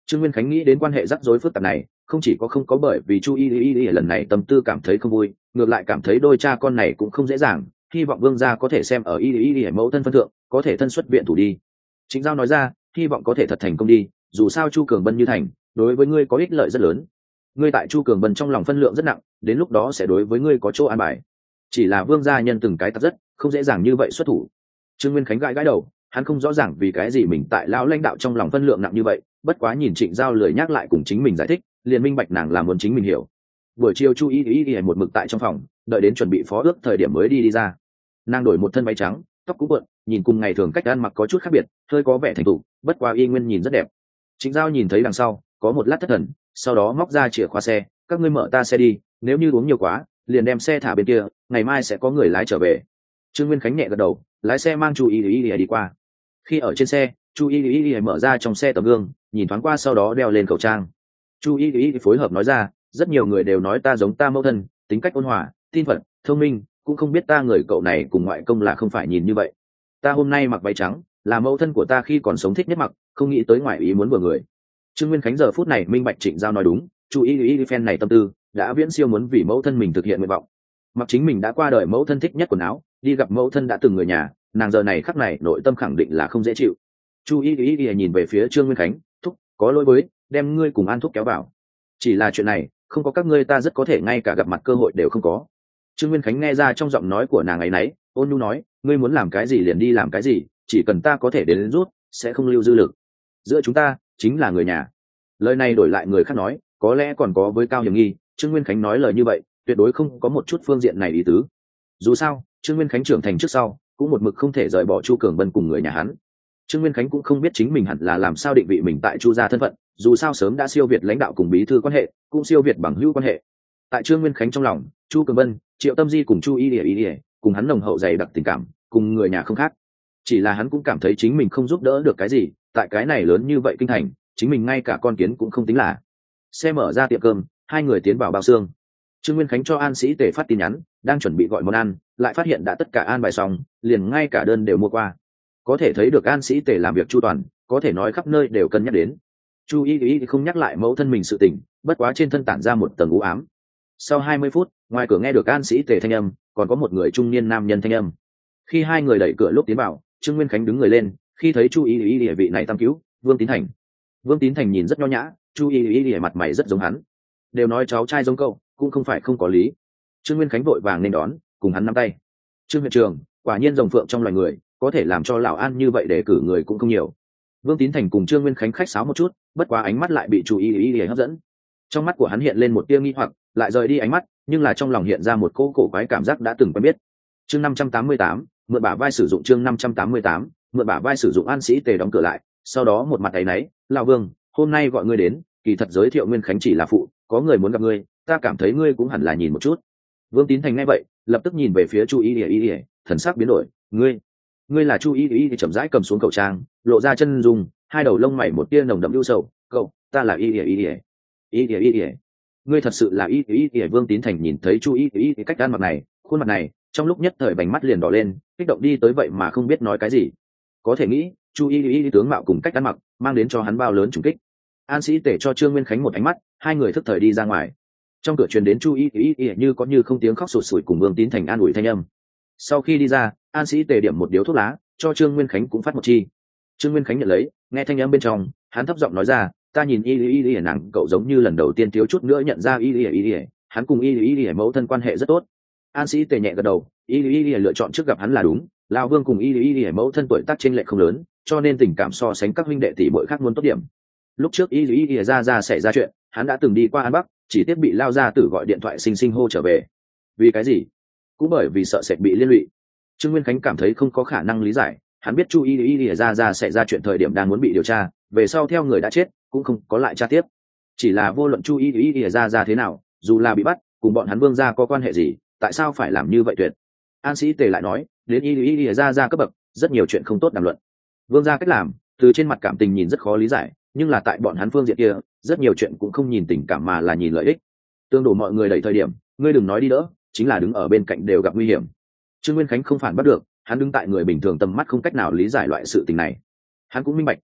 Trương Nguyên Khánh nghĩ đến quan hệ rắc rối phức tạp này, không chỉ có không có bởi vì chu y y y lần này tâm tư cảm thấy không vui, ngược lại cảm thấy đôi cha con này cũng không dễ dàng, hy vọng Vương gia có thể xem ở y y y mẫu thân phân thượng, có thể thân xuất viện thủ đi. Trịnh Giao nói ra, hy vọng có thể thật thành công đi, dù sao Chu Cường Bân như thành, đối với ngươi có ích lợi rất lớn. Ngươi tại Chu Cường Bân trong lòng phân lượng rất nặng, đến lúc đó sẽ đối với ngươi có chỗ an bài. Chỉ là Vương gia nhân từng cái tật rất, không dễ dàng như vậy xuất thủ. Trương Nguyên Khánh gãi gãi đầu, hắn không rõ ràng vì cái gì mình tại lão lãnh đạo trong lòng phân lượng nặng như vậy, bất quá nhìn Trịnh Giao lười nhắc lại cùng chính mình giải thích, liền minh bạch nàng làm muốn chính mình hiểu. Buổi chiều Chu Y Y Y một mực tại trong phòng, đợi đến chuẩn bị phó ước thời điểm mới đi đi ra. Nàng đổi một thân váy trắng, tóc cũng bợn, nhìn cùng ngày thường cách ăn mặc có chút khác biệt, hơi có vẻ thành thục, bất quá y nguyên nhìn rất đẹp. Trịnh Giao nhìn thấy đằng sau, có một lát thất thần, sau đó móc ra chìa khóa xe, các ngươi mở ta xe đi, nếu như uống nhiều quá, liền đem xe thả bên kia, ngày mai sẽ có người lái trở về. Trương Nguyên Khánh nhẹ gật đầu, lái xe mang Chu Y Y Y đi qua. Khi ở trên xe, Chu Y Y Y mở ra trong xe tấm gương, nhìn thoáng qua sau đó đeo lên khẩu trang. Chu Y Y phối hợp nói ra, rất nhiều người đều nói ta giống ta mẫu thân, tính cách ôn hòa, tin phật, thông minh, cũng không biết ta người cậu này cùng ngoại công là không phải nhìn như vậy. Ta hôm nay mặc váy trắng, là mẫu thân của ta khi còn sống thích nhất mặc, không nghĩ tới ngoại ý muốn vừa người. Trương Nguyên Khánh giờ phút này minh bạch Trịnh Giao nói đúng, Chu Y Y fan này tâm tư đã viễn siêu muốn vì mẫu thân mình thực hiện nguyện vọng. Mặc chính mình đã qua đời mẫu thân thích nhất quần áo, đi gặp mẫu thân đã từng người nhà, nàng giờ này khắc này nội tâm khẳng định là không dễ chịu. Chu Y Y Y nhìn về phía Trương Nguyên Khánh, thúc, có lỗi với, đem ngươi cùng An thúc kéo vào. Chỉ là chuyện này, không có các ngươi ta rất có thể ngay cả gặp mặt cơ hội đều không có. Trương Nguyên Khánh nghe ra trong giọng nói của nàng ấy nấy, ôn nhu nói, ngươi muốn làm cái gì liền đi làm cái gì, chỉ cần ta có thể đến, đến rút, sẽ không lưu dư lực. Giữa chúng ta chính là người nhà. Lời này đổi lại người khác nói, có lẽ còn có với cao hiểm nghi. Trương Nguyên Khánh nói lời như vậy, tuyệt đối không có một chút phương diện này ý tứ. Dù sao, Trương Nguyên Khánh trưởng thành trước sau, cũng một mực không thể rời bỏ Chu Cường Bân cùng người nhà hắn. Trương Nguyên Khánh cũng không biết chính mình hẳn là làm sao định vị mình tại Chu gia thân phận, dù sao sớm đã siêu việt lãnh đạo cùng bí thư quan hệ, cũng siêu việt bằng hữu quan hệ. Tại Trương Nguyên Khánh trong lòng, Chu Cường Bân, Triệu Tâm Di cùng Chu Y Lìa Y Lìa, cùng hắn nồng hậu dày đặc tình cảm, cùng người nhà không khác. Chỉ là hắn cũng cảm thấy chính mình không giúp đỡ được cái gì, tại cái này lớn như vậy kinh thành, chính mình ngay cả con kiến cũng không tính là. Xe mở ra tiệm cơm, hai người tiến vào bao xương. Trương Nguyên Khánh cho An Sĩ Tề phát tin nhắn, đang chuẩn bị gọi món ăn, lại phát hiện đã tất cả an bài xong, liền ngay cả đơn đều mua qua. Có thể thấy được An Sĩ Tề làm việc chu toàn, có thể nói khắp nơi đều cân nhắc đến. Chu Y Y không nhắc lại mẫu thân mình sự tình, bất quá trên thân tản ra một tầng u ám. Sau hai mươi phút, ngoài cửa nghe được An Sĩ Tề thanh âm, còn có một người trung niên nam nhân thanh âm. Khi hai người đẩy cửa lúc tiến vào, Trương Nguyên Khánh đứng người lên, khi thấy Chu Y Y địa vị này tam cứu, Vương Tín Thành. Vương Tín Thành nhìn rất nho nhã, Chu Y Y địa mặt mày rất giống hắn. Đều nói cháu trai giống cậu, cũng không phải không có lý. Trương Nguyên Khánh vội vàng nên đón, cùng hắn nắm tay. Trương huyện trường, quả nhiên rồng phượng trong loài người, có thể làm cho lão An như vậy để cử người cũng không nhiều. Vương Tín Thành cùng Trương Nguyên Khánh khách sáo một chút, bất quá ánh mắt lại bị Chu Y Y hấp dẫn. Trong mắt của hắn hiện lên một tia nghi hoặc, lại rời đi ánh mắt, nhưng là trong lòng hiện ra một cỗ cổ quái cảm giác đã từng quen biết. Chương năm trăm tám mươi tám, mượn bả vai sử dụng chương năm trăm tám mươi tám, mượn bả vai sử dụng. An Sĩ Tề đóng cửa lại, sau đó một mặt áy náy, "Lão Vương, hôm nay gọi ngươi đến, kỳ thật giới thiệu Nguyên Khánh chỉ là phụ, có người muốn gặp ngươi, ta cảm thấy ngươi cũng hẳn là nhìn một chút." Vương Tín Thành nghe vậy, lập tức nhìn về phía Chu Y Y Y, thần sắc biến đổi, "Ngươi, ngươi là Chu Y Y Y?" Chậm rãi cầm xuống khẩu trang, lộ ra chân dung, hai đầu lông mày một tia nồng đậm ưu sầu, "Cậu, ta là Y Y Y Y." "Y Y Y Y? Ngươi thật sự là Y Y Y?" Vương Tín Thành nhìn thấy Chu Y Y Y cách ăn mặc này, khuôn mặt này, trong lúc nhất thời vành mắt liền đỏ lên, kích động đi tới vậy mà không biết nói cái gì. Có thể nghĩ, Chu Y Y tướng mạo cùng cách ăn mặc, mang đến cho hắn bao lớn trùng kích. An Sĩ Tề cho Trương Nguyên Khánh một ánh mắt, hai người thức thời đi ra ngoài. Trong cửa truyền đến Chu Y Y Y như có như không tiếng khóc sụt sùi cùng Vương Tín Thành an ủi thanh âm. Sau khi đi ra, An Sĩ Tề điểm một điếu thuốc lá, cho Trương Nguyên Khánh cũng phát một chi. Trương Nguyên Khánh nhận lấy, nghe thanh âm bên trong, hắn thấp giọng nói ra, "Ta nhìn Y Y Y nàng cậu giống như lần đầu tiên thiếu chút nữa nhận ra Y Y Y, hắn cùng Y Y Y mẫu thân quan hệ rất tốt." An Sĩ Tề nhẹ gật đầu, Y Y Y lựa chọn trước gặp hắn là đúng, lão Vương cùng Y Y Y mẫu thân tuổi tác chênh lệch không lớn, cho nên tình cảm so sánh các huynh đệ tỷ muội khác muốn tốt điểm. Lúc trước Y Y Y ra ra xảy ra chuyện, hắn đã từng đi qua An Bắc, chỉ tiếc bị lao gia tử gọi điện thoại xinh xinh hô trở về. Vì cái gì? Cũng bởi vì sợ sệt bị liên lụy. Trương Nguyên Khánh cảm thấy không có khả năng lý giải, hắn biết Chu Y Y Y ra ra xảy ra chuyện thời điểm đang muốn bị điều tra, về sau theo người đã chết, cũng không có lại tra tiếp. Chỉ là vô luận Chu Y Y Y ra ra thế nào, dù là bị bắt, cùng bọn hắn Vương gia có quan hệ gì, tại sao phải làm như vậy tuyệt? An Sĩ Tề lại nói, đến Y Y Y ra ra cấp bậc, rất nhiều chuyện không tốt đàm luận. Vương gia cách làm, từ trên mặt cảm tình nhìn rất khó lý giải, nhưng là tại bọn hắn phương diện kia, rất nhiều chuyện cũng không nhìn tình cảm mà là nhìn lợi ích. Tương đổ mọi người đẩy thời điểm, ngươi đừng nói đi đỡ, chính là đứng ở bên cạnh đều gặp nguy hiểm. Trương Nguyên Khánh không phản bắt được, hắn đứng tại người bình thường tầm mắt không cách nào lý giải loại sự tình này. Hắn cũng minh bạch,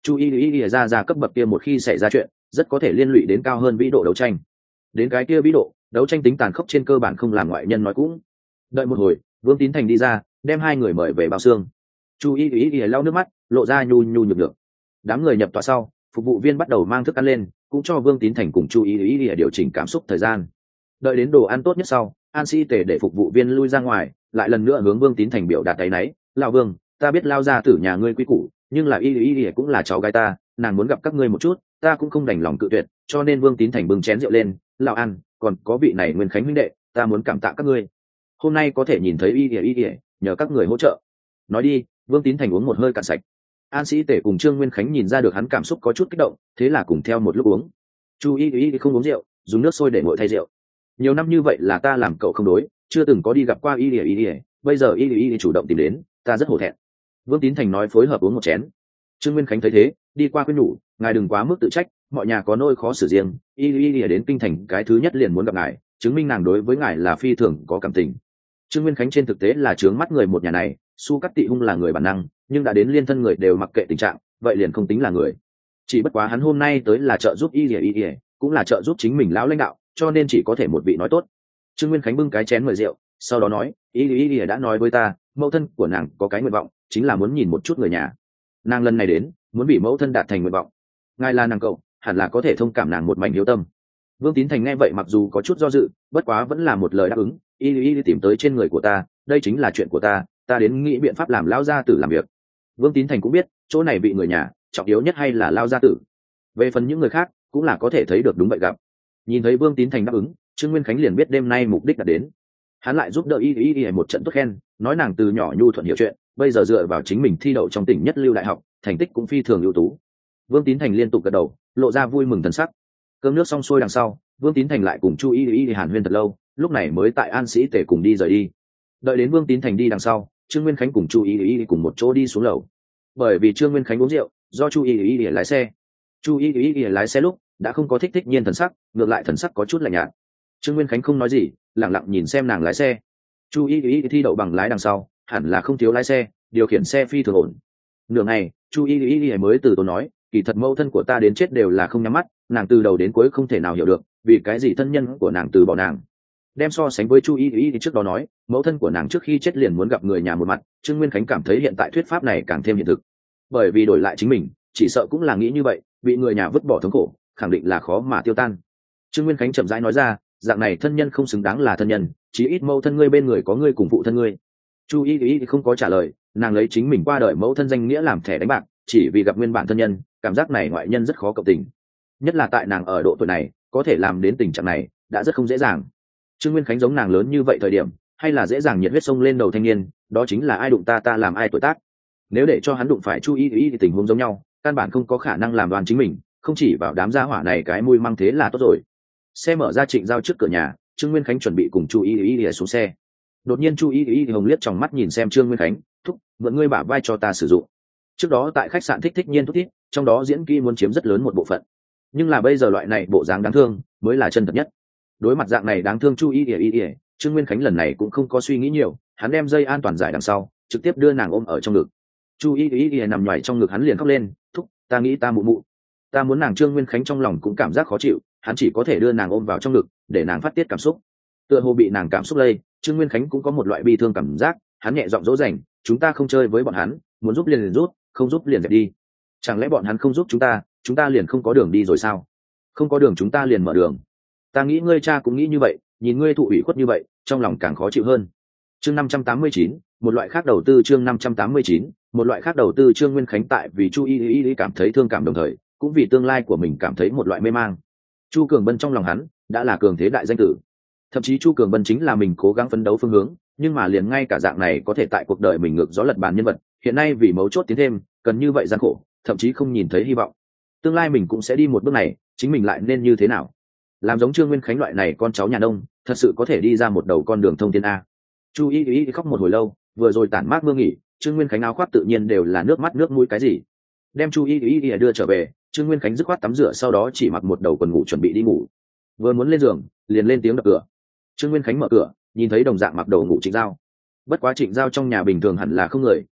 chu y y y ra ra cấp bậc kia một khi xảy ra chuyện rất có thể liên lụy đến cao hơn vĩ độ đấu tranh. Đến cái kia vĩ độ đấu tranh tính tàn khốc trên cơ bản không làm ngoại nhân nói cũng. Đợi một hồi, Vương Tín Thành đi ra, đem hai người mời về bao xương. Chu y y y lau nước mắt, lộ ra nhu nhu nhược được. Đám người nhập tọa sau, phục vụ viên bắt đầu mang thức ăn lên, cũng cho Vương Tín Thành cùng Chu y y y điều chỉnh cảm xúc thời gian. Đợi đến đồ ăn tốt nhất sau, An Sĩ Tề để phục vụ viên lui ra ngoài, lại lần nữa hướng Vương Tín Thành biểu đạt tay náy, "Lão Vương, ta biết lao ra tử nhà ngươi quý củ, nhưng là y y y cũng là cháu gái ta, nàng muốn gặp các ngươi một chút, ta cũng không đành lòng cự tuyệt, cho nên Vương Tín Thành bưng chén rượu lên, lão An, còn có vị này Nguyên Khánh huynh đệ, ta muốn cảm tạ các ngươi. Hôm nay có thể nhìn thấy y y y, nhờ các người hỗ trợ." Nói đi, Vương Tín Thành uống một hơi cạn sạch. An Sĩ Tề cùng Trương Nguyên Khánh nhìn ra được hắn cảm xúc có chút kích động, thế là cùng theo một lúc uống. Chu y y không uống rượu, dùng nước sôi để nguội thay rượu. Nhiều năm như vậy là ta làm cậu không đối, chưa từng có đi gặp qua y y y, bây giờ y y y chủ động tìm đến, ta rất hổ thẹn. Vương Tín Thành nói phối hợp uống một chén. Trương Nguyên Khánh thấy thế, đi qua khuyên nhủ, ngài đừng quá mức tự trách, mọi nhà có nỗi khó xử riêng, y y y đến kinh thành cái thứ nhất liền muốn gặp ngài, chứng minh nàng đối với ngài là phi thường có cảm tình. Trương Nguyên Khánh trên thực tế là trướng mắt người một nhà này, Su Cát Tị Hung là người bản năng, nhưng đã đến liên thân người đều mặc kệ tình trạng, vậy liền không tính là người. Chỉ bất quá hắn hôm nay tới là trợ giúp y y y, cũng là trợ giúp chính mình lão lãnh đạo, cho nên chỉ có thể một vị nói tốt. Trương Nguyên Khánh bưng cái chén mời rượu, sau đó nói, y y y đã nói với ta, mẫu thân của nàng có cái nguyện vọng, chính là muốn nhìn một chút người nhà. Nàng lần này đến, muốn bị mẫu thân đạt thành nguyện vọng. Ngài là nàng cậu, hẳn là có thể thông cảm nàng một mảnh hiếu tâm. Vương Tín Thành nghe vậy mặc dù có chút do dự, bất quá vẫn là một lời đáp ứng, y y tìm tới trên người của ta, đây chính là chuyện của ta, ta đến nghĩ biện pháp làm lao gia tử làm việc. Vương Tín Thành cũng biết, chỗ này bị người nhà, trọng yếu nhất hay là lao gia tử. Về phần những người khác, cũng là có thể thấy được đúng vậy gặp. Nhìn thấy Vương Tín Thành đáp ứng, Trương Nguyên Khánh liền biết đêm nay mục đích đã đến. Hắn lại giúp đỡ y y y một trận tốt khen, nói nàng từ nhỏ nhu thuận hiểu chuyện, bây giờ dựa vào chính mình thi đậu trong tỉnh nhất lưu đại học, thành tích cũng phi thường ưu tú. Vương Tín Thành liên tục gật đầu, lộ ra vui mừng thần sắc. Cơm nước xong xuôi đằng sau, Vương Tín Thành lại cùng Chu y y hàn huyên thật lâu, lúc này mới tại An Sĩ Tề cùng đi rời đi. Đợi đến Vương Tín Thành đi đằng sau, Trương Nguyên Khánh cùng Chu y y cùng một chỗ đi xuống lầu. Bởi vì Trương Nguyên Khánh uống rượu, do Chu y y lái xe. Chu y y lái xe lúc đã không có thích thích nhiên thần sắc, ngược lại thần sắc có chút lạnh nhạt. Trương Nguyên Khánh không nói gì, lặng lặng nhìn xem nàng lái xe. Chu y y thi đậu bằng lái đằng sau, hẳn là không thiếu lái xe, điều khiển xe phi thường ổn. Nửa ngày, Chu y y mới từ tốn nói, kỳ thật mẫu thân của ta đến chết đều là không nhắm mắt, nàng từ đầu đến cuối không thể nào hiểu được vì cái gì thân nhân của nàng từ bỏ nàng. Đem so sánh với Chu y y thì trước đó nói, mẫu thân của nàng trước khi chết liền muốn gặp người nhà một mặt, Trương Nguyên Khánh cảm thấy hiện tại thuyết pháp này càng thêm hiện thực. Bởi vì đổi lại chính mình, chỉ sợ cũng là nghĩ như vậy, bị người nhà vứt bỏ thống khổ, khẳng định là khó mà tiêu tan. Trương Nguyên Khánh chậm rãi nói ra, dạng này thân nhân không xứng đáng là thân nhân, chí ít mẫu thân ngươi bên người có ngươi cùng phụ thân ngươi. Chu y y thì không có trả lời, nàng lấy chính mình qua đời mẫu thân danh nghĩa làm thẻ đánh bạc, chỉ vì gặp nguyên bản thân nhân, cảm giác này ngoại nhân rất khó cộng tình, nhất là tại nàng ở độ tuổi này có thể làm đến tình trạng này đã rất không dễ dàng. Trương Nguyên Khánh giống nàng lớn như vậy thời điểm, hay là dễ dàng nhiệt huyết sông lên đầu thanh niên, đó chính là ai đụng ta ta làm ai tuổi tác. Nếu để cho hắn đụng phải Chu y y thì tình huống giống nhau, căn bản không có khả năng làm đoàn chính mình, không chỉ vào đám gia hỏa này cái mùi mang thế là tốt rồi. Xe mở ra Trịnh Giao trước cửa nhà, Trương Nguyên Khánh chuẩn bị cùng Chu y y xuống xe. Đột nhiên Chu y y hồng liếc trong mắt nhìn xem Trương Nguyên Khánh, thúc, mượn ngươi bả vai cho ta sử dụng. Trước đó tại khách sạn thích thích nhiên thúc thiết, trong đó diễn kỹ muốn chiếm rất lớn một bộ phận, nhưng là bây giờ loại này bộ dáng đáng thương mới là chân thật nhất. Đối mặt dạng này đáng thương Chu y y y, Trương Nguyên Khánh lần này cũng không có suy nghĩ nhiều, hắn đem dây an toàn giải đằng sau, trực tiếp đưa nàng ôm ở trong ngực. Chu y y y nằm nhoài trong ngực hắn liền khóc lên, thúc, ta nghĩ ta mụ mụ, ta muốn nàng. Trương Nguyên Khánh trong lòng cũng cảm giác khó chịu, hắn chỉ có thể đưa nàng ôm vào trong ngực để nàng phát tiết cảm xúc. Tựa hồ bị nàng cảm xúc lây, Trương Nguyên Khánh cũng có một loại bi thương cảm giác, hắn nhẹ giọng dỗ dành, chúng ta không chơi với bọn hắn, muốn giúp liền liền rút, không giúp liền dẹp đi. Chẳng lẽ bọn hắn không giúp chúng ta, chúng ta liền không có đường đi rồi sao? Không có đường chúng ta liền mở đường. Ta nghĩ ngươi cha cũng nghĩ như vậy, nhìn ngươi thụ ủy khuất như vậy, trong lòng càng khó chịu hơn. Chương năm trăm tám mươi chín, một loại khác đầu tư. Chương năm trăm tám mươi chín, một loại khác đầu tư. Trương Nguyên Khánh tại vì Chu y y y cảm thấy thương cảm, đồng thời cũng vì tương lai của mình cảm thấy một loại mê mang. Chu Cường Bân trong lòng hắn đã là cường thế đại danh tử, thậm chí Chu Cường Bân chính là mình cố gắng phấn đấu phương hướng, nhưng mà liền ngay cả dạng này có thể tại cuộc đời mình ngược gió lật bàn nhân vật, hiện nay vì mấu chốt tiến thêm, cần như vậy gian khổ, thậm chí không nhìn thấy hy vọng. Tương lai mình cũng sẽ đi một bước này, chính mình lại nên như thế nào? Làm giống Trương Nguyên Khánh loại này con cháu nhà nông, thật sự có thể đi ra một đầu con đường thông thiên a. Chu y y khóc một hồi lâu, vừa rồi tản mát mưa nghỉ, Trương Nguyên Khánh áo khoác tự nhiên đều là nước mắt nước mũi cái gì. Đem Chu y y đưa trở về, Trương Nguyên Khánh dứt khoát tắm rửa, sau đó chỉ mặc một đầu quần ngủ chuẩn bị đi ngủ. Vừa muốn lên giường, liền lên tiếng đập cửa. Trương Nguyên Khánh mở cửa, nhìn thấy đồng dạng mặc đồ ngủ Trịnh Giao. Bất quá Trịnh Giao trong nhà bình thường hẳn là không người,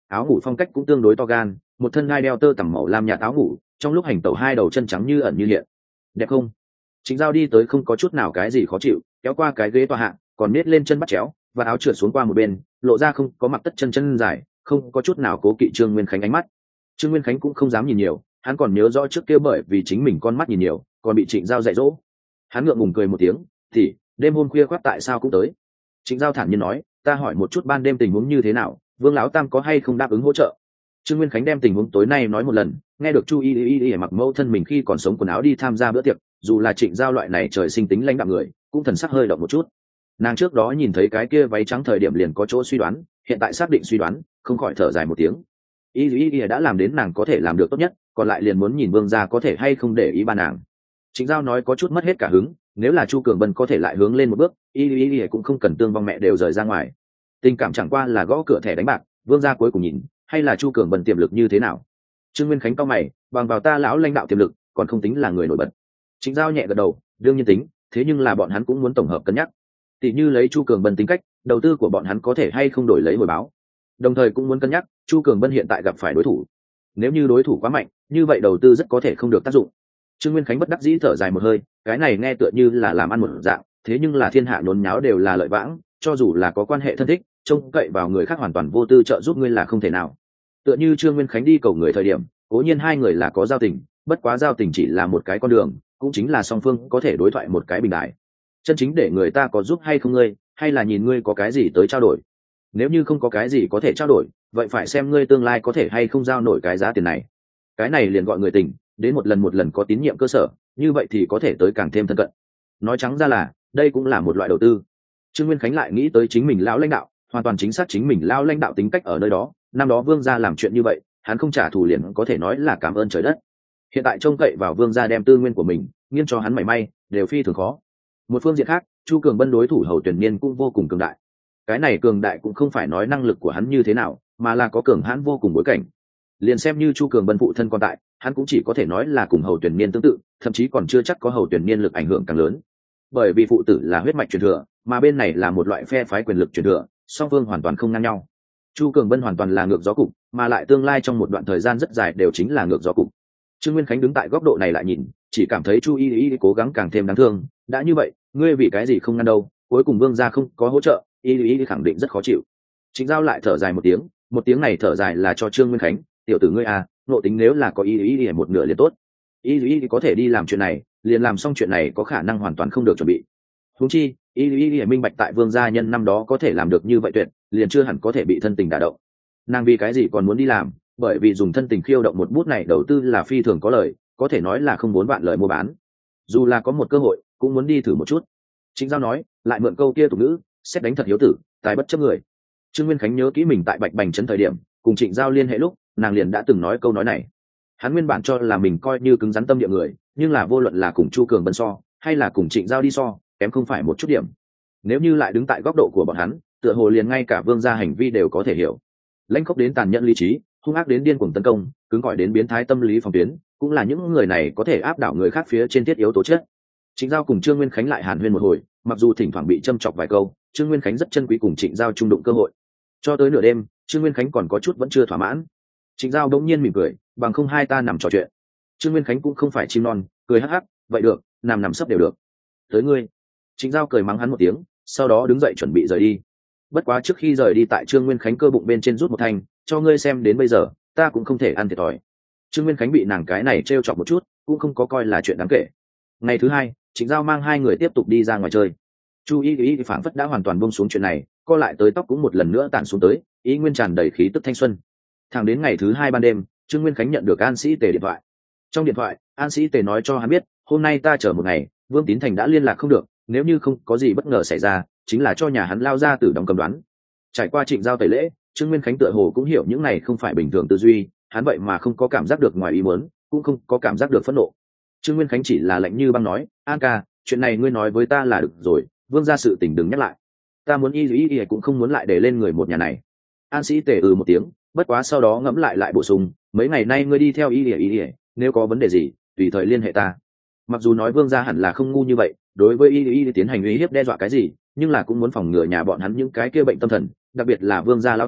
áo ngủ phong cách cũng tương đối to gan, một thân ngai đeo tơ tằm màu lam nhạt áo ngủ, trong lúc hành tẩu hai đầu chân trắng như ẩn như hiện. Đẹp không? Trịnh Giao đi tới không có chút nào cái gì khó chịu, kéo qua cái ghế tọa hạ, còn nết lên chân bắt chéo và áo trượt xuống qua một bên, lộ ra không có mặc tất chân chân dài, không có chút nào cố kỵ Trương Nguyên Khánh ánh mắt. Trương Nguyên Khánh cũng không dám nhìn nhiều, hắn còn nhớ rõ trước kia bởi vì chính mình con mắt nhìn nhiều, còn bị Trịnh Giao dạy dỗ. Hắn ngượng ngùng cười một tiếng, thì đêm hôm khuya khoắt tại sao cũng tới. Trịnh Giao thản nhiên nói, ta hỏi một chút ban đêm tình huống như thế nào, Vương lão tam có hay không đáp ứng hỗ trợ. Trương Nguyên Khánh đem tình huống tối nay nói một lần, nghe được Chu Y Y Y mặc mẫu thân mình khi còn sống quần áo đi tham gia bữa tiệc, dù là Trịnh Giao loại này trời sinh tính lãnh đạm người, cũng thần sắc hơi động một chút. Nàng trước đó nhìn thấy cái kia váy trắng thời điểm liền có chỗ suy đoán, hiện tại xác định suy đoán, không khỏi thở dài một tiếng. Y Y Y đã làm đến nàng có thể làm được tốt nhất, còn lại liền muốn nhìn Vương gia có thể hay không để ý ban nàng. Trịnh Giao nói có chút mất hết cả hứng, nếu là Chu Cường Bân có thể lại hướng lên một bước, Y Y Y cũng không cần tương vong mẹ đều rời ra ngoài. Tình cảm chẳng qua là gõ cửa thẻ đánh bạc, Vương gia cuối cùng nhìn, hay là Chu Cường Bân tiềm lực như thế nào. Trương Nguyên Khánh cao mày, bằng vào ta lão lãnh đạo tiềm lực, còn không tính là người nổi bật. Trịnh Giao nhẹ gật đầu, đương nhiên tính, thế nhưng là bọn hắn cũng muốn tổng hợp cân nhắc. Tỷ như lấy Chu Cường Bân tính cách, đầu tư của bọn hắn có thể hay không đổi lấy hồi báo. Đồng thời cũng muốn cân nhắc, Chu Cường Bân hiện tại gặp phải đối thủ. Nếu như đối thủ quá mạnh, như vậy đầu tư rất có thể không được tác dụng. Trương Nguyên Khánh bất đắc dĩ thở dài một hơi, cái này nghe tựa như là làm ăn một dạng, thế nhưng là thiên hạ nhốn nháo đều là lợi vãng, cho dù là có quan hệ thân thích, trông cậy vào người khác hoàn toàn vô tư trợ giúp ngươi là không thể nào. Tựa như Trương Nguyên Khánh đi cầu người thời điểm, cố nhiên hai người là có giao tình, bất quá giao tình chỉ là một cái con đường, cũng chính là song phương có thể đối thoại một cái bình đại. Chân chính để người ta có giúp hay không ngươi, hay là nhìn ngươi có cái gì tới trao đổi. Nếu như không có cái gì có thể trao đổi, vậy phải xem ngươi tương lai có thể hay không giao nổi cái giá tiền này. Cái này liền gọi người tình, đến một lần một lần có tín nhiệm cơ sở, như vậy thì có thể tới càng thêm thân cận. Nói trắng ra là, đây cũng là một loại đầu tư. Trương Nguyên Khánh lại nghĩ tới chính mình lão lãnh đạo, hoàn toàn chính xác chính mình lão lãnh đạo tính cách ở nơi đó, năm đó Vương gia làm chuyện như vậy, hắn không trả thù liền có thể nói là cảm ơn trời đất. Hiện tại trông cậy vào Vương gia đem tư nguyên của mình nghiêng cho hắn mảy may, đều phi thường khó. Một phương diện khác, Chu Cường Bân đối thủ Hầu Tuyển Niên cũng vô cùng cường đại. Cái này cường đại cũng không phải nói năng lực của hắn như thế nào, mà là có cường hãn vô cùng bối cảnh. Liền xem như Chu Cường Bân phụ thân còn tại, hắn cũng chỉ có thể nói là cùng Hầu Tuyển Niên tương tự, thậm chí còn chưa chắc có Hầu Tuyển Niên lực ảnh hưởng càng lớn. Bởi vì phụ tử là huyết mạch truyền thừa, mà bên này là một loại phe phái quyền lực truyền thừa, song phương hoàn toàn không ngang nhau. Chu Cường Bân hoàn toàn là ngược gió cục, mà lại tương lai trong một đoạn thời gian rất dài đều chính là ngược gió cục. Trương Nguyên Khánh đứng tại góc độ này lại nhìn, chỉ cảm thấy Chu Y Y cố gắng càng thêm đáng thương. Đã như vậy, ngươi vì cái gì không ngăn đâu? Cuối cùng Vương gia không có hỗ trợ, Y Y khẳng định rất khó chịu. Trịnh Giao lại thở dài một tiếng, một tiếng này thở dài là cho Trương Nguyên Khánh, tiểu tử ngươi à, nội tính nếu là có Y Y một nửa liền tốt. Y Y có thể đi làm chuyện này, liền làm xong chuyện này có khả năng hoàn toàn không được chuẩn bị. Huống chi, Y Y minh bạch tại Vương gia nhân năm đó có thể làm được như vậy tuyệt, liền chưa hẳn có thể bị thân tình đả động. Nàng vì cái gì còn muốn đi làm? Bởi vì dùng thân tình khiêu động một bút này đầu tư là phi thường có lợi, có thể nói là không muốn bạn lợi mua bán. Dù là có một cơ hội, cũng muốn đi thử một chút. Trịnh Giao nói, lại mượn câu kia tục ngữ, xét đánh thật hiếu tử, tài bất chấp người. Trương Nguyên Khánh nhớ kỹ mình tại Bạch Bành trấn thời điểm, cùng Trịnh Giao liên hệ lúc, nàng liền đã từng nói câu nói này. Hắn nguyên bản cho là mình coi như cứng rắn tâm địa người, nhưng là vô luận là cùng Chu Cường Bân so, hay là cùng Trịnh Giao đi so, kém không phải một chút điểm. Nếu như lại đứng tại góc độ của bọn hắn, tựa hồ liền ngay cả Vương gia hành vi đều có thể hiểu. Lãnh khốc đến tàn nhẫn lý trí, hung ác đến điên cuồng tấn công, cứng gọi đến biến thái tâm lý phòng tuyến, cũng là những người này có thể áp đảo người khác phía trên thiết yếu tố chất. Trịnh Giao cùng Trương Nguyên Khánh lại hàn huyên một hồi, mặc dù thỉnh thoảng bị châm chọc vài câu, Trương Nguyên Khánh rất chân quý cùng Trịnh Giao trung đụng cơ hội. Cho tới nửa đêm, Trương Nguyên Khánh còn có chút vẫn chưa thỏa mãn. Trịnh Giao đống nhiên mỉm cười, bằng không hai ta nằm trò chuyện. Trương Nguyên Khánh cũng không phải chim non, cười hắc hắc, vậy được, nằm nằm sấp đều được. Tới ngươi. Trịnh Giao cười mắng hắn một tiếng, sau đó đứng dậy chuẩn bị rời đi. Bất quá trước khi rời đi tại Trương Nguyên Khánh cơ bụng bên trên rút một thanh, cho ngươi xem đến bây giờ, ta cũng không thể ăn thiệt thòi. Trương Nguyên Khánh bị nàng cái này trêu chọc một chút, cũng không có coi là chuyện đáng kể. Ngày thứ hai, Trịnh Giao mang hai người tiếp tục đi ra ngoài chơi. Chu Y Y phảng phất đã hoàn toàn buông xuống chuyện này, co lại tới tóc cũng một lần nữa tản xuống tới, ý nguyên tràn đầy khí tức thanh xuân. Thẳng đến ngày thứ hai ban đêm, Trương Nguyên Khánh nhận được An Sĩ Tề điện thoại. Trong điện thoại, An Sĩ Tề nói cho hắn biết, hôm nay ta chờ một ngày, Vương Tín Thành đã liên lạc không được, nếu như không có gì bất ngờ xảy ra, chính là cho nhà hắn lao ra tử đóng cầm đoán. Trải qua Trịnh Giao tẩy lễ, Trương Nguyên Khánh tựa hồ cũng hiểu những này không phải bình thường tư duy, hắn vậy mà không có cảm giác được ngoài ý muốn, cũng không có cảm giác được phẫn nộ. Trương Nguyên Khánh chỉ là lạnh như băng nói, An ca, chuyện này ngươi nói với ta là được rồi, Vương gia sự tình đừng nhắc lại. Ta muốn y y y cũng không muốn lại để lên người một nhà này. An Sĩ Tề ừ một tiếng, bất quá sau đó ngẫm lại lại bổ sung, mấy ngày nay ngươi đi theo y y y, nếu có vấn đề gì, tùy thời liên hệ ta. Mặc dù nói Vương gia hẳn là không ngu như vậy, đối với y y tiến hành uy hiếp đe dọa cái gì, nhưng là cũng muốn phòng ngừa nhà bọn hắn những cái kia bệnh tâm thần, đặc biệt là Vương gia lão tứ,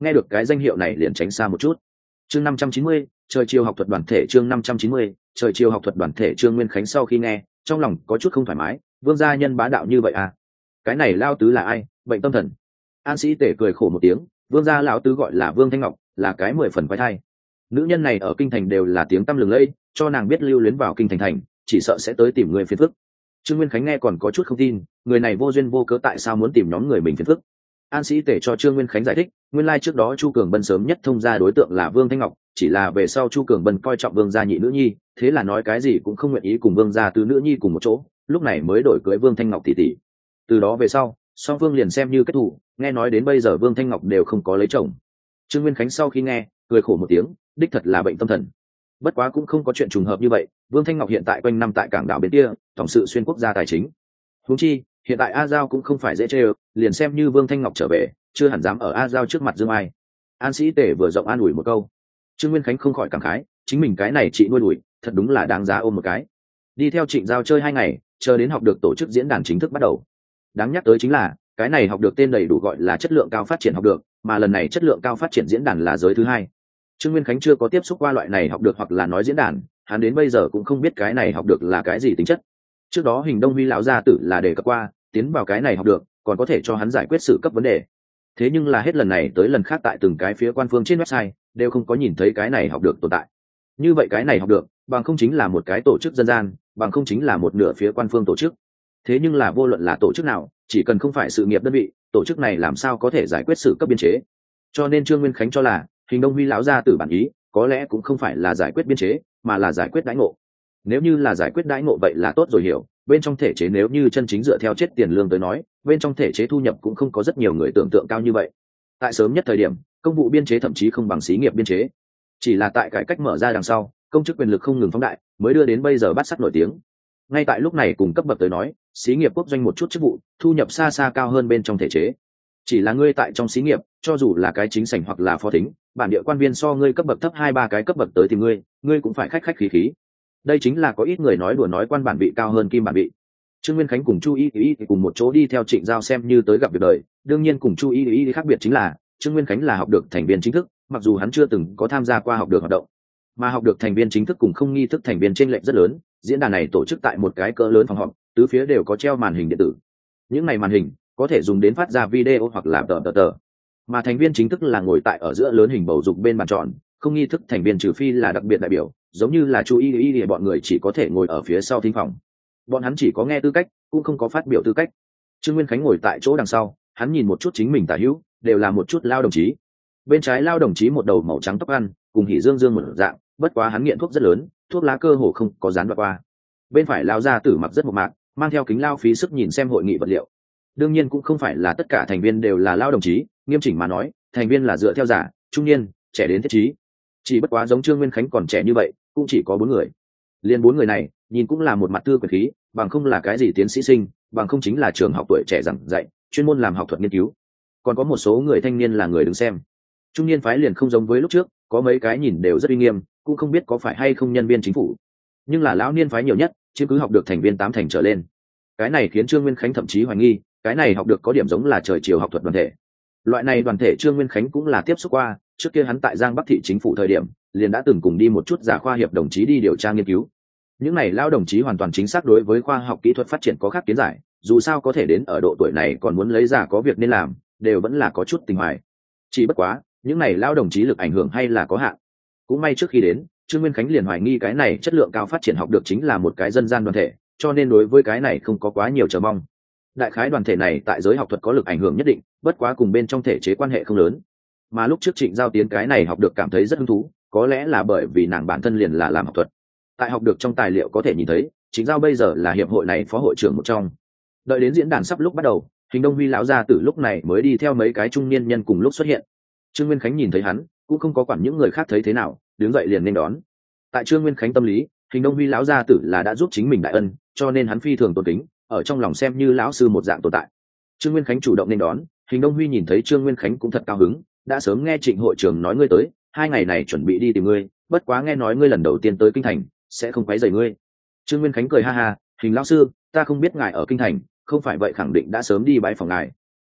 nghe được cái danh hiệu này liền tránh xa một chút. Chương năm trăm chín mươi, trời chiều học thuật đoàn thể. Chương năm trăm chín mươi, trời chiều học thuật đoàn thể. Trương Nguyên Khánh sau khi nghe, trong lòng có chút không thoải mái, Vương gia nhân bá đạo như vậy à? Cái này lao tứ là ai? Bệnh tâm thần. An Sĩ Tể cười khổ một tiếng, Vương gia lão tứ gọi là Vương Thanh Ngọc, là cái mười phần quái thai. Nữ nhân này ở kinh thành đều là tiếng tăm lừng lẫy, cho nàng biết lưu luyến vào kinh thành thành, chỉ sợ sẽ tới tìm người phiền phức. Trương Nguyên Khánh nghe còn có chút không tin, người này vô duyên vô cớ tại sao muốn tìm nhóm người mình phiền phức. An Sĩ Tể cho Trương Nguyên Khánh giải thích, nguyên lai trước đó Chu Cường Bân sớm nhất thông ra đối tượng là Vương Thanh Ngọc, chỉ là về sau Chu Cường Bân coi trọng Vương gia nhị nữ nhi, thế là nói cái gì cũng không nguyện ý cùng Vương gia tứ nữ nhi cùng một chỗ, lúc này mới đổi cưới Vương Thanh Ngọc tỷ tỷ. Từ đó về sau, song phương liền xem như kết thù, nghe nói đến bây giờ Vương Thanh Ngọc đều không có lấy chồng. Trương Nguyên Khánh sau khi nghe, cười khổ một tiếng, đích thật là bệnh tâm thần. Bất quá cũng không có chuyện trùng hợp như vậy, Vương Thanh Ngọc hiện tại quanh năm tại cảng đảo bên kia, tổng sự xuyên quốc gia tài chính. Huống chi, hiện tại A Giao cũng không phải dễ chơi, liền xem như Vương Thanh Ngọc trở về, chưa hẳn dám ở A Giao trước mặt dương ai. An Sĩ Tể vừa rộng an ủi một câu. Trương Nguyên Khánh không khỏi cảm khái, chính mình cái này chị nuôi đuổi, thật đúng là đáng giá ôm một cái. Đi theo Trịnh Giao chơi hai ngày, chờ đến học được tổ chức diễn đàn chính thức bắt đầu. Đáng nhắc tới chính là, cái này học được tên đầy đủ gọi là chất lượng cao phát triển học được, mà lần này chất lượng cao phát triển diễn đàn là giới thứ hai. Trương Nguyên Khánh chưa có tiếp xúc qua loại này học được hoặc là nói diễn đàn, hắn đến bây giờ cũng không biết cái này học được là cái gì tính chất. Trước đó Hình Đông Huy lão gia tử là đề cập qua, tiến vào cái này học được, còn có thể cho hắn giải quyết sự cấp vấn đề. Thế nhưng là hết lần này tới lần khác tại từng cái phía quan phương trên website đều không có nhìn thấy cái này học được tồn tại. Như vậy cái này học được, bằng không chính là một cái tổ chức dân gian, bằng không chính là một nửa phía quan phương tổ chức. Thế nhưng là vô luận là tổ chức nào, chỉ cần không phải sự nghiệp đơn vị, tổ chức này làm sao có thể giải quyết sự cấp biên chế. Cho nên Trương Nguyên Khánh cho là, Hình Đông Huy lão gia tử bản ý, có lẽ cũng không phải là giải quyết biên chế, mà là giải quyết đãi ngộ. Nếu như là giải quyết đãi ngộ vậy là tốt rồi hiểu, bên trong thể chế nếu như chân chính dựa theo chết tiền lương tới nói, bên trong thể chế thu nhập cũng không có rất nhiều người tưởng tượng cao như vậy. Tại sớm nhất thời điểm, công vụ biên chế thậm chí không bằng xí nghiệp biên chế. Chỉ là tại cải cách mở ra đằng sau, công chức quyền lực không ngừng phóng đại, mới đưa đến bây giờ bắt sắt nổi tiếng. Ngay tại lúc này cùng cấp bậc tới nói, xí nghiệp quốc doanh một chút chức vụ, thu nhập xa xa cao hơn bên trong thể chế. Chỉ là ngươi tại trong xí nghiệp, cho dù là cái chính sảnh hoặc là phó thính, bản địa quan viên so ngươi cấp bậc thấp hai ba cái cấp bậc tới thì ngươi, ngươi cũng phải khách khách khí khí. Đây chính là có ít người nói đùa nói quan bản vị cao hơn kim bản vị. Trương Nguyên Khánh cùng Chu Y Y cùng một chỗ đi theo Trịnh Giao xem như tới gặp việc đời, đương nhiên cùng Chu Y Y khác biệt chính là Trương Nguyên Khánh là học được thành viên chính thức, mặc dù hắn chưa từng có tham gia qua học được hoạt động, mà học được thành viên chính thức cùng không nghi thức thành viên chênh lệch rất lớn. Diễn đàn này tổ chức tại một cái cỡ lớn phòng họp, tứ phía đều có treo màn hình điện tử. Những này màn hình có thể dùng đến phát ra video hoặc là tờ tờ tờ. Mà thành viên chính thức là ngồi tại ở giữa lớn hình bầu dục bên bàn tròn, không nghi thức thành viên trừ phi là đặc biệt đại biểu, giống như là Chu Y Y thì bọn người chỉ có thể ngồi ở phía sau thính phòng. Bọn hắn chỉ có nghe tư cách, cũng không có phát biểu tư cách. Trương Nguyên Khánh ngồi tại chỗ đằng sau, hắn nhìn một chút chính mình tả hữu, đều là một chút lao đồng chí. Bên trái lao đồng chí một đầu màu trắng tóc ăn, cùng Hỉ Dương Dương một dạng, bất quá hắn nghiện thuốc rất lớn, thuốc lá cơ hồ không có dán vào qua. Bên phải lao gia tử mặc rất mộc mạc, mang theo kính lao phí sức nhìn xem hội nghị vật liệu. Đương nhiên cũng không phải là tất cả thành viên đều là lao đồng chí, nghiêm chỉnh mà nói, thành viên là dựa theo giả, trung niên, trẻ đến thiết trí. Chỉ bất quá giống Trương Nguyên Khánh còn trẻ như vậy, cũng chỉ có bốn người. Liên bốn người này, nhìn cũng là một mặt tư quyền khí, bằng không là cái gì tiến sĩ sinh, bằng không chính là trường học tuổi trẻ giảng dạy, chuyên môn làm học thuật nghiên cứu. Còn có một số người thanh niên là người đứng xem. Trung niên phái liền không giống với lúc trước, có mấy cái nhìn đều rất uy nghiêm, cũng không biết có phải hay không nhân viên chính phủ. Nhưng là lão niên phái nhiều nhất, chứ cứ học được thành viên tám thành trở lên. Cái này khiến Trương Nguyên Khánh thậm chí hoài nghi, cái này học được có điểm giống là trời chiều học thuật đoàn thể. Loại này đoàn thể Trương Nguyên Khánh cũng là tiếp xúc qua, trước kia hắn tại Giang Bắc thị chính phủ thời điểm, liền đã từng cùng đi một chút giả khoa hiệp đồng chí đi điều tra nghiên cứu. Những này lao đồng chí hoàn toàn chính xác đối với khoa học kỹ thuật phát triển có khác kiến giải, dù sao có thể đến ở độ tuổi này còn muốn lấy giả có việc nên làm, đều vẫn là có chút tình hoài. Chỉ bất quá, những này lao đồng chí lực ảnh hưởng hay là có hạn. Cũng may trước khi đến, Trương Nguyên Khánh liền hoài nghi cái này chất lượng cao phát triển học được chính là một cái dân gian đoàn thể, cho nên đối với cái này không có quá nhiều chờ mong. Đại khái đoàn thể này tại giới học thuật có lực ảnh hưởng nhất định, bất quá cùng bên trong thể chế quan hệ không lớn. Mà lúc trước Trịnh Giao tiến cái này học được cảm thấy rất hứng thú, có lẽ là bởi vì nàng bản thân liền là làm học thuật. Tại học được trong tài liệu có thể nhìn thấy, Trịnh Giao bây giờ là hiệp hội này phó hội trưởng một trong. Đợi đến diễn đàn sắp lúc bắt đầu, Hình Đông Huy lão gia tử lúc này mới đi theo mấy cái trung niên nhân cùng lúc xuất hiện. Trương Nguyên Khánh nhìn thấy hắn, cũng không có quản những người khác thấy thế nào, đứng dậy liền nên đón. Tại Trương Nguyên Khánh tâm lý, Hình Đông Huy lão gia tử là đã giúp chính mình đại ân, cho nên hắn phi thường tôn kính, ở trong lòng xem như lão sư một dạng tồn tại. Trương Nguyên Khánh chủ động nên đón, Hình Đông Huy nhìn thấy Trương Nguyên Khánh cũng thật cao hứng, đã sớm nghe Trịnh hội trưởng nói ngươi tới, hai ngày này chuẩn bị đi tìm ngươi, bất quá nghe nói ngươi lần đầu tiên tới kinh thành, sẽ không quấy rầy ngươi. Trương Nguyên Khánh cười ha ha, Hình lão sư, ta không biết ngài ở kinh thành, không phải vậy khẳng định đã sớm đi bái phòng ngài.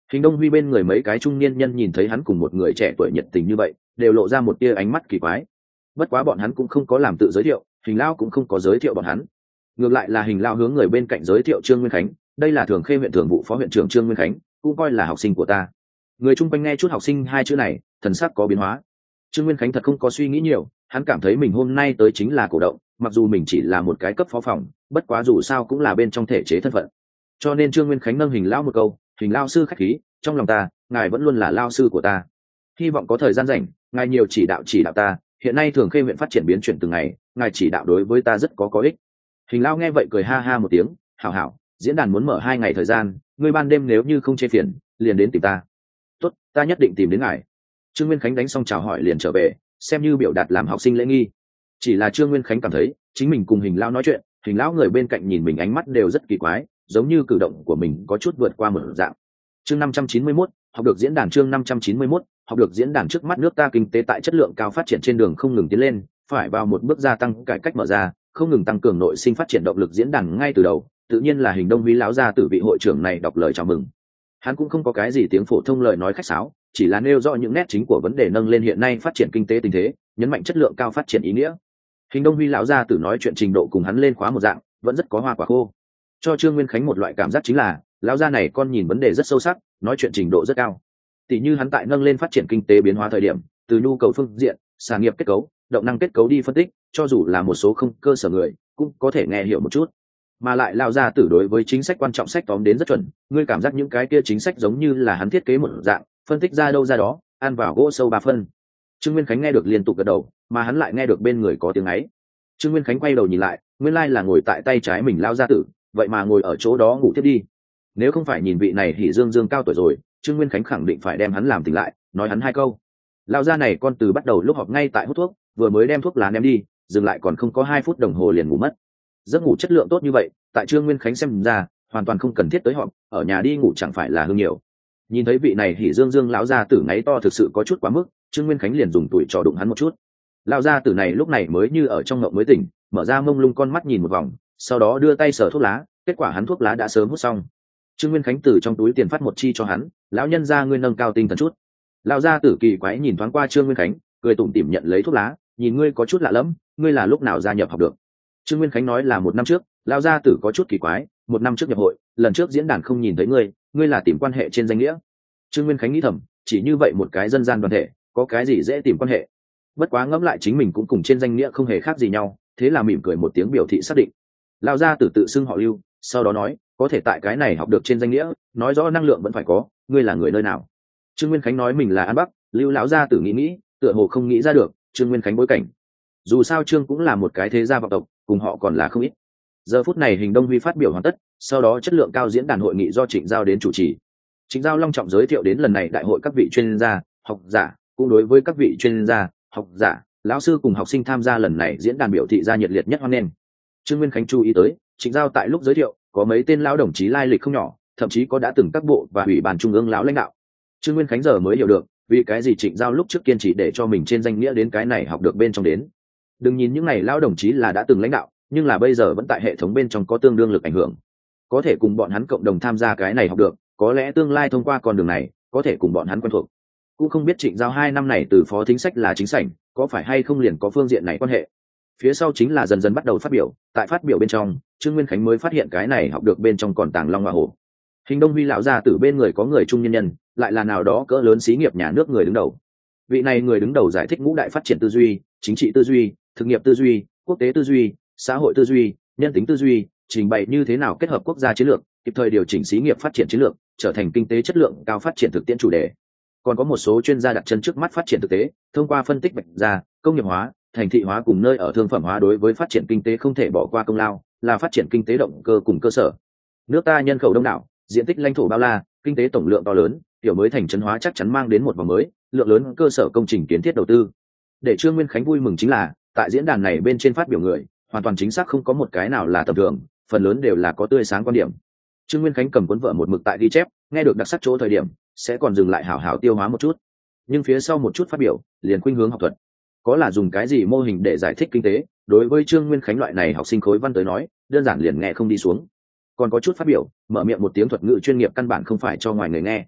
Hình Đông Huy bên người mấy cái trung niên nhân nhìn thấy hắn cùng một người trẻ tuổi nhiệt tình như vậy, đều lộ ra một tia ánh mắt kỳ quái. Bất quá bọn hắn cũng không có làm tự giới thiệu, Hình Lao cũng không có giới thiệu bọn hắn. Ngược lại là Hình Lao hướng người bên cạnh giới thiệu Trương Nguyên Khánh, đây là Thường Khê huyện thường vụ phó huyện trưởng Trương Nguyên Khánh, cũng coi là học sinh của ta. Người chung quanh nghe chút học sinh hai chữ này, thần sắc có biến hóa. Trương Nguyên Khánh thật không có suy nghĩ nhiều, hắn cảm thấy mình hôm nay tới chính là cổ động, mặc dù mình chỉ là một cái cấp phó phòng, bất quá dù sao cũng là bên trong thể chế thân phận. Cho nên Trương Nguyên Khánh nâng Hình Lao một câu, Hình Lao sư khách khí, trong lòng ta, ngài vẫn luôn là lao sư của ta. Hy vọng có thời gian rảnh, ngài nhiều chỉ đạo chỉ đạo ta, hiện nay Thường Khê huyện phát triển biến chuyển từng ngày, ngài chỉ đạo đối với ta rất có có ích. Hình Lao nghe vậy cười ha ha một tiếng, hảo hảo, diễn đàn muốn mở hai ngày thời gian, ngươi ban đêm nếu như không chê phiền, liền đến tìm ta. Tốt, ta nhất định tìm đến ngài. Trương Nguyên Khánh đánh xong chào hỏi liền trở về, xem như biểu đạt làm học sinh lễ nghi. Chỉ là Trương Nguyên Khánh cảm thấy chính mình cùng Hình Lão nói chuyện, Hình Lão người bên cạnh nhìn mình ánh mắt đều rất kỳ quái, giống như cử động của mình có chút vượt qua một dạng. Chương năm trăm chín mươi mốt, học được diễn đàn. Chương năm trăm chín mươi mốt, học được diễn đàn. Trước mắt nước ta kinh tế tại chất lượng cao phát triển trên đường không ngừng tiến lên, phải vào một bước gia tăng cải cách mở ra, không ngừng tăng cường nội sinh phát triển động lực diễn đàn ngay từ đầu, tự nhiên là Hình Đông Huy lão gia tử vị hội trưởng này đọc lời chào mừng. Hắn cũng không có cái gì tiếng phổ thông lời nói khách sáo, chỉ là nêu rõ những nét chính của vấn đề nâng lên hiện nay phát triển kinh tế tình thế, nhấn mạnh chất lượng cao phát triển ý nghĩa. Hình Đông Huy lão gia tử nói chuyện trình độ cùng hắn lên khóa một dạng, vẫn rất có hoa quả khô. Cho Trương Nguyên Khánh một loại cảm giác chính là, lão gia này con nhìn vấn đề rất sâu sắc, nói chuyện trình độ rất cao. Tỷ như hắn tại nâng lên phát triển kinh tế biến hóa thời điểm, từ nhu cầu phương diện, sản nghiệp kết cấu, động năng kết cấu đi phân tích, cho dù là một số không cơ sở người, cũng có thể nghe hiểu một chút. Mà lại lão gia tử đối với chính sách quan trọng sách tóm đến rất chuẩn, ngươi cảm giác những cái kia chính sách giống như là hắn thiết kế một dạng, phân tích ra đâu ra đó, ăn vào gỗ sâu ba phân. Trương Nguyên Khánh nghe được liên tục gật đầu, mà hắn lại nghe được bên người có tiếng ấy. Trương Nguyên Khánh quay đầu nhìn lại, nguyên lai là ngồi tại tay trái mình lão gia tử, vậy mà ngồi ở chỗ đó ngủ tiếp đi. Nếu không phải nhìn vị này thì dương dương cao tuổi rồi, Trương Nguyên Khánh khẳng định phải đem hắn làm tỉnh lại, nói hắn hai câu. Lão gia này con từ bắt đầu lúc họp ngay tại hút thuốc, vừa mới đem thuốc lá ném đi, dừng lại còn không có hai phút đồng hồ liền ngủ mất. Giấc ngủ chất lượng tốt như vậy, tại Trương Nguyên Khánh xem ra, hoàn toàn không cần thiết tới họp, ở nhà đi ngủ chẳng phải là hương nhiều. Nhìn thấy vị này hỉ dương dương lão gia tử ngáy to thực sự có chút quá mức, Trương Nguyên Khánh liền dùng tuổi trò đụng hắn một chút. Lão gia tử này lúc này mới như ở trong ngộng mới tỉnh, mở ra mông lung con mắt nhìn một vòng, sau đó đưa tay sờ thuốc lá, kết quả hắn thuốc lá đã sớm hút xong. Trương Nguyên Khánh từ trong túi tiền phát một chi cho hắn, lão nhân gia ngươi nâng cao tinh thần chút. Lão gia tử kỳ quái nhìn thoáng qua Trương Nguyên Khánh, cười tủm tỉm nhận lấy thuốc lá, nhìn ngươi có chút lạ lẫm, ngươi là lúc nào gia nhập học được? Trương Nguyên Khánh nói là một năm trước. Lão gia tử có chút kỳ quái, một năm trước nhập hội, lần trước diễn đàn không nhìn thấy ngươi, ngươi là tìm quan hệ trên danh nghĩa. Trương Nguyên Khánh nghĩ thầm, chỉ như vậy một cái dân gian đoàn thể, có cái gì dễ tìm quan hệ? Bất quá ngẫm lại chính mình cũng cùng trên danh nghĩa không hề khác gì nhau, thế là mỉm cười một tiếng biểu thị xác định. Lão gia tử tự xưng họ Lưu, sau đó nói, có thể tại cái này học được trên danh nghĩa, nói rõ năng lượng vẫn phải có, ngươi là người nơi nào? Trương Nguyên Khánh nói mình là An Bắc. Lưu lão gia tử nghĩ nghĩ, tựa hồ không nghĩ ra được Trương Nguyên Khánh bối cảnh. Dù sao Trương cũng là một cái thế gia vọng tộc, cùng họ còn là không ít. Giờ phút này Hình Đông Huy phát biểu hoàn tất, sau đó chất lượng cao diễn đàn hội nghị do Trịnh Giao đến chủ trì. Trịnh Giao long trọng giới thiệu đến lần này đại hội các vị chuyên gia, học giả, cũng đối với các vị chuyên gia, học giả, lão sư cùng học sinh tham gia lần này diễn đàn biểu thị ra nhiệt liệt nhất hoan nghênh. Trương Nguyên Khánh chú ý tới, Trịnh Giao tại lúc giới thiệu, có mấy tên lão đồng chí lai lịch không nhỏ, thậm chí có đã từng các bộ và ủy ban trung ương lão lãnh đạo. Trương Nguyên Khánh giờ mới hiểu được, vì cái gì Trịnh Giao lúc trước kiên trì để cho mình trên danh nghĩa đến cái này học được bên trong đến. Đừng nhìn những này lão đồng chí là đã từng lãnh đạo, nhưng là bây giờ vẫn tại hệ thống bên trong có tương đương lực ảnh hưởng, có thể cùng bọn hắn cộng đồng tham gia cái này học được, có lẽ tương lai thông qua con đường này có thể cùng bọn hắn quen thuộc. Cũng không biết Trịnh Giao hai năm này từ phó thính sách là chính sảnh, có phải hay không liền có phương diện này quan hệ. Phía sau chính là dần dần bắt đầu phát biểu, tại phát biểu bên trong, Trương Nguyên Khánh mới phát hiện cái này học được bên trong còn tàng long hoa hổ. Hình Đông Huy lão gia tử bên người có người trung nhân nhân, lại là nào đó cỡ lớn xí nghiệp nhà nước người đứng đầu. Vị này người đứng đầu giải thích ngũ đại phát triển tư duy, chính trị tư duy, thực nghiệp tư duy, quốc tế tư duy, xã hội tư duy, nhân tính tư duy, trình bày như thế nào kết hợp quốc gia chiến lược, kịp thời điều chỉnh xí nghiệp phát triển chiến lược, trở thành kinh tế chất lượng cao phát triển thực tiễn chủ đề. Còn có một số chuyên gia đặt chân trước mắt phát triển thực tế, thông qua phân tích bạch ra, công nghiệp hóa, thành thị hóa cùng nơi ở thương phẩm hóa đối với phát triển kinh tế không thể bỏ qua công lao, là phát triển kinh tế động cơ cùng cơ sở. Nước ta nhân khẩu đông đảo, diện tích lãnh thổ bao la, kinh tế tổng lượng to lớn, tiểu mới thành trấn hóa chắc chắn mang đến một vòng mới, lượng lớn cơ sở công trình kiến thiết đầu tư. Để Trương Nguyên Khánh vui mừng chính là, tại diễn đàn này bên trên phát biểu người, hoàn toàn chính xác không có một cái nào là tầm thường, phần lớn đều là có tươi sáng quan điểm. Trương Nguyên Khánh cầm cuốn vở một mực tại ghi chép, nghe được đặc sắc chỗ thời điểm, sẽ còn dừng lại hảo hảo tiêu hóa một chút. Nhưng phía sau một chút phát biểu, liền khuynh hướng học thuật. Có là dùng cái gì mô hình để giải thích kinh tế, đối với Trương Nguyên Khánh loại này học sinh khối văn tới nói, đơn giản liền nghe không đi xuống. Còn có chút phát biểu, mở miệng một tiếng thuật ngữ chuyên nghiệp căn bản không phải cho ngoài người nghe.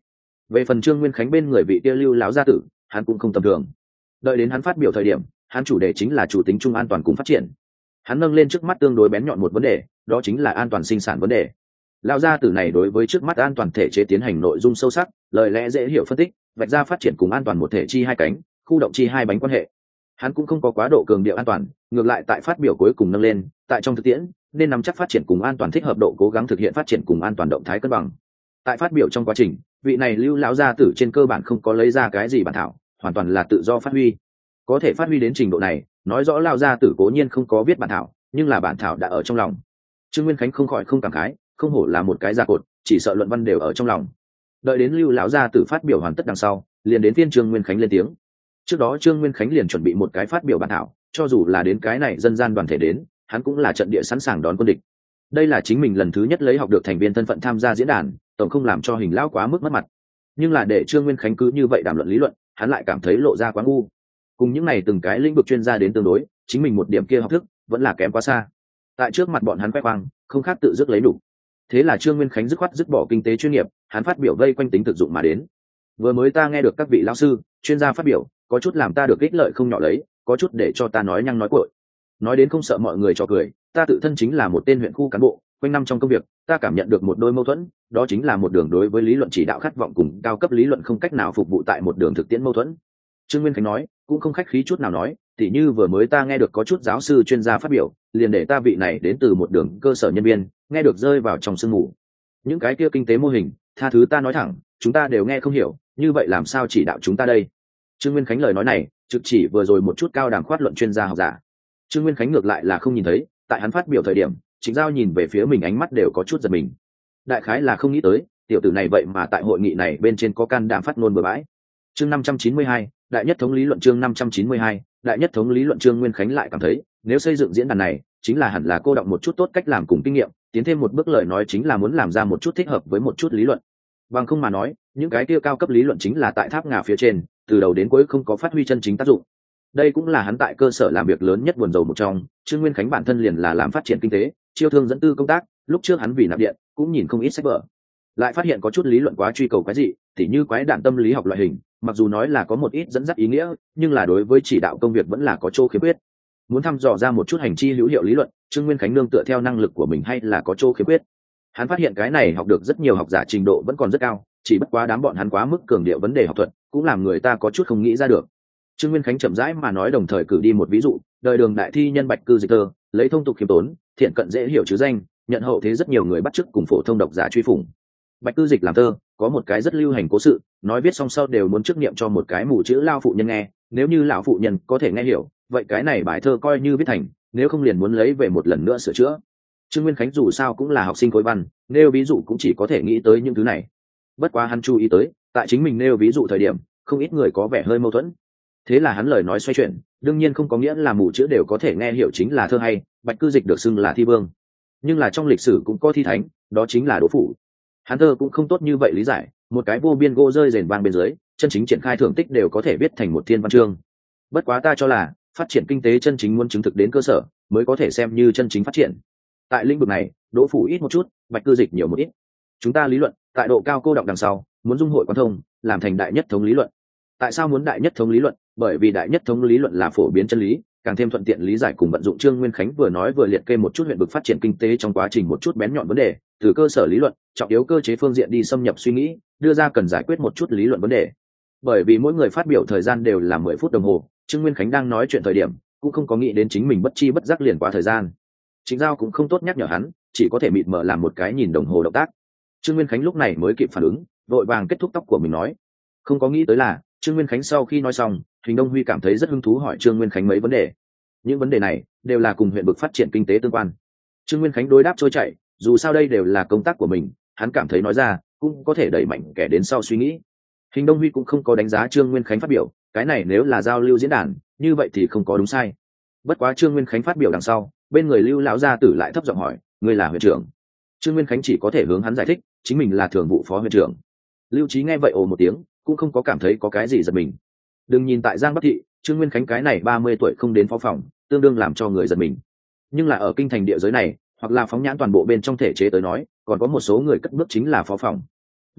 Về phần Trương Nguyên Khánh bên người vị kia Lưu lão gia tử, hắn cũng không tầm thường. Đợi đến hắn phát biểu thời điểm, hắn chủ đề chính là chủ tính chung an toàn cùng phát triển. Hắn nâng lên trước mắt tương đối bén nhọn một vấn đề, đó chính là an toàn sinh sản vấn đề. Lão gia tử này đối với trước mắt an toàn thể chế tiến hành nội dung sâu sắc, lời lẽ dễ hiểu phân tích, vạch ra phát triển cùng an toàn một thể chi hai cánh, khu động chi hai bánh quan hệ. Hắn cũng không có quá độ cường điệu an toàn, ngược lại tại phát biểu cuối cùng nâng lên, tại trong thực tiễn nên nắm chắc phát triển cùng an toàn thích hợp độ, cố gắng thực hiện phát triển cùng an toàn động thái cân bằng. Tại phát biểu trong quá trình, vị này Lưu lão gia tử trên cơ bản không có lấy ra cái gì bản thảo, hoàn toàn là tự do phát huy. Có thể phát huy đến trình độ này, nói rõ lão gia tử cố nhiên không có viết bản thảo, nhưng là bản thảo đã ở trong lòng. Trương Nguyên Khánh không khỏi không cảm khái, không hổ là một cái gia cột, chỉ sợ luận văn đều ở trong lòng. Đợi đến Lưu lão gia tử phát biểu hoàn tất đằng sau, liền đến phiên Trương Nguyên Khánh lên tiếng. Trước đó Trương Nguyên Khánh liền chuẩn bị một cái phát biểu bản thảo, cho dù là đến cái này dân gian đoàn thể đến, hắn cũng là trận địa sẵn sàng đón quân địch. Đây là chính mình lần thứ nhất lấy học được thành viên thân phận tham gia diễn đàn, tổng không làm cho Hình lão quá mức mất mặt. Nhưng là để Trương Nguyên Khánh cứ như vậy đàm luận lý luận, hắn lại cảm thấy lộ ra quá ngu. Cùng những này từng cái lĩnh vực chuyên gia đến tương đối, chính mình một điểm kia học thức vẫn là kém quá xa. Tại trước mặt bọn hắn khoe khoang, không khác tự dứt lấy đủ. Thế là Trương Nguyên Khánh dứt khoát dứt bỏ kinh tế chuyên nghiệp, hắn phát biểu vây quanh tính thực dụng mà đến. Vừa mới ta nghe được các vị lão sư, chuyên gia phát biểu, có chút làm ta được ích lợi không nhỏ lấy, có chút để cho ta nói nhăng nói cuội. Nói đến không sợ mọi người cho cười, ta tự thân chính là một tên huyện khu cán bộ, quanh năm trong công việc, ta cảm nhận được một đôi mâu thuẫn, đó chính là một đường đối với lý luận chỉ đạo khát vọng cùng cao cấp lý luận không cách nào phục vụ tại một đường thực tiễn mâu thuẫn. Trương Nguyên Khánh nói, cũng không khách khí chút nào nói, tỉ như vừa mới ta nghe được có chút giáo sư chuyên gia phát biểu, liền để ta vị này đến từ một đường cơ sở nhân viên, nghe được rơi vào trong sương mù. Những cái kia kinh tế mô hình, tha thứ ta nói thẳng, chúng ta đều nghe không hiểu, như vậy làm sao chỉ đạo chúng ta đây? Trương Nguyên Khánh lời nói này, trực chỉ vừa rồi một chút cao đẳng khoát luận chuyên gia học giả. Trương Nguyên Khánh ngược lại là không nhìn thấy, tại hắn phát biểu thời điểm, Trịnh Giao nhìn về phía mình ánh mắt đều có chút giật mình. Đại khái là không nghĩ tới, tiểu tử này vậy mà tại hội nghị này bên trên có can đảm phát ngôn bừa bãi. Chương năm trăm chín mươi hai, đại nhất thống lý luận. Chương năm trăm chín mươi hai, đại nhất thống lý luận. Trương Nguyên Khánh lại cảm thấy, nếu xây dựng diễn đàn này, chính là hẳn là cô động một chút tốt cách làm cùng kinh nghiệm, tiến thêm một bước lời nói chính là muốn làm ra một chút thích hợp với một chút lý luận. Bằng không mà nói, những cái kia cao cấp lý luận chính là tại tháp ngà phía trên, từ đầu đến cuối không có phát huy chân chính tác dụng. Đây cũng là hắn tại cơ sở làm việc lớn nhất buồn rầu một trong. Trương Nguyên Khánh bản thân liền là làm phát triển kinh tế, chiêu thương dẫn tư công tác, lúc trước hắn vì nạp điện cũng nhìn không ít sách vở, lại phát hiện có chút lý luận quá truy cầu cái gì, tỉ như quái đản tâm lý học loại hình, mặc dù nói là có một ít dẫn dắt ý nghĩa, nhưng là đối với chỉ đạo công việc vẫn là có chỗ khiếm khuyết. Muốn thăm dò ra một chút hành chi hữu hiệu lý luận, Trương Nguyên Khánh nương tựa theo năng lực của mình hay là có chỗ khiếm khuyết. Hắn phát hiện cái này học được rất nhiều học giả trình độ vẫn còn rất cao, chỉ bất quá đám bọn hắn quá mức cường điệu vấn đề học thuật, cũng làm người ta có chút không nghĩ ra được. Trương Nguyên Khánh chậm rãi mà nói, đồng thời cử đi một ví dụ, đời Đường đại thi nhân Bạch Cư Dịch Tơ, lấy thông tục khiêm tốn, thiện cận dễ hiểu chứ danh, nhận hậu thế rất nhiều người bắt chước cùng phổ thông độc giả truy phủng. Bạch Cư Dịch làm thơ, có một cái rất lưu hành cố sự, nói viết xong sau đều muốn chức niệm cho một cái mù chữ lao phụ nhân nghe, nếu như lão phụ nhân có thể nghe hiểu, vậy cái này bài thơ coi như viết thành, nếu không liền muốn lấy về một lần nữa sửa chữa. Trương Nguyên Khánh dù sao cũng là học sinh khối văn, nêu ví dụ cũng chỉ có thể nghĩ tới những thứ này. Bất quá hắn chú ý tới, tại chính mình nêu ví dụ thời điểm, không ít người có vẻ hơi mâu thuẫn. Thế là hắn lời nói xoay chuyển, đương nhiên không có nghĩa là mù chữ đều có thể nghe hiểu chính là thơ hay, Bạch Cư Dịch được xưng là thi vương. Nhưng là trong lịch sử cũng có thi thánh, đó chính là Đỗ Phủ. Hắn thơ cũng không tốt như vậy lý giải, một cái vô biên gỗ rơi rền vang bên dưới, chân chính triển khai thưởng tích đều có thể viết thành một thiên văn chương. Bất quá ta cho là, phát triển kinh tế chân chính muốn chứng thực đến cơ sở, mới có thể xem như chân chính phát triển. Tại lĩnh vực này, Đỗ Phủ ít một chút, Bạch Cư Dịch nhiều một ít. Chúng ta lý luận, tại độ cao cô đọng đằng sau, muốn dung hội quan thông, làm thành đại nhất thống lý luận. Tại sao muốn đại nhất thống lý luận? Bởi vì đại nhất thống lý luận là phổ biến chân lý, càng thêm thuận tiện lý giải cùng vận dụng. Trương Nguyên Khánh vừa nói vừa liệt kê một chút huyện vực phát triển kinh tế trong quá trình một chút bén nhọn vấn đề, từ cơ sở lý luận, trọng yếu cơ chế phương diện đi xâm nhập suy nghĩ, đưa ra cần giải quyết một chút lý luận vấn đề. Bởi vì mỗi người phát biểu thời gian đều là mười phút đồng hồ, Trương Nguyên Khánh đang nói chuyện thời điểm, cũng không có nghĩ đến chính mình bất chi bất giác liền quá thời gian. Chính Giao cũng không tốt nhắc nhở hắn, chỉ có thể mịt mờ làm một cái nhìn đồng hồ động tác. Trương Nguyên Khánh lúc này mới kịp phản ứng, vội vàng kết thúc tóc của mình nói, không có nghĩ tới là Trương Nguyên Khánh sau khi nói xong, Hình Đông Huy cảm thấy rất hứng thú hỏi Trương Nguyên Khánh mấy vấn đề. Những vấn đề này đều là cùng huyện vực phát triển kinh tế tương quan. Trương Nguyên Khánh đối đáp trôi chảy, dù sao đây đều là công tác của mình, hắn cảm thấy nói ra cũng có thể đẩy mạnh kẻ đến sau suy nghĩ. Hình Đông Huy cũng không có đánh giá Trương Nguyên Khánh phát biểu, cái này nếu là giao lưu diễn đàn, như vậy thì không có đúng sai. Bất quá Trương Nguyên Khánh phát biểu đằng sau, bên người Lưu lão gia tử lại thấp giọng hỏi, ngươi là huyện trưởng? Trương Nguyên Khánh chỉ có thể hướng hắn giải thích, chính mình là thường vụ phó huyện trưởng. Lưu Trí nghe vậy ồ một tiếng, cũng không có cảm thấy có cái gì giật mình. Đừng nhìn tại Giang Bắc thị, Trương Nguyên Khánh cái này ba mươi tuổi không đến phó phòng, tương đương làm cho người giật mình. Nhưng là ở kinh thành địa giới này, hoặc là phóng nhãn toàn bộ bên trong thể chế tới nói, còn có một số người cất bước chính là phó phòng.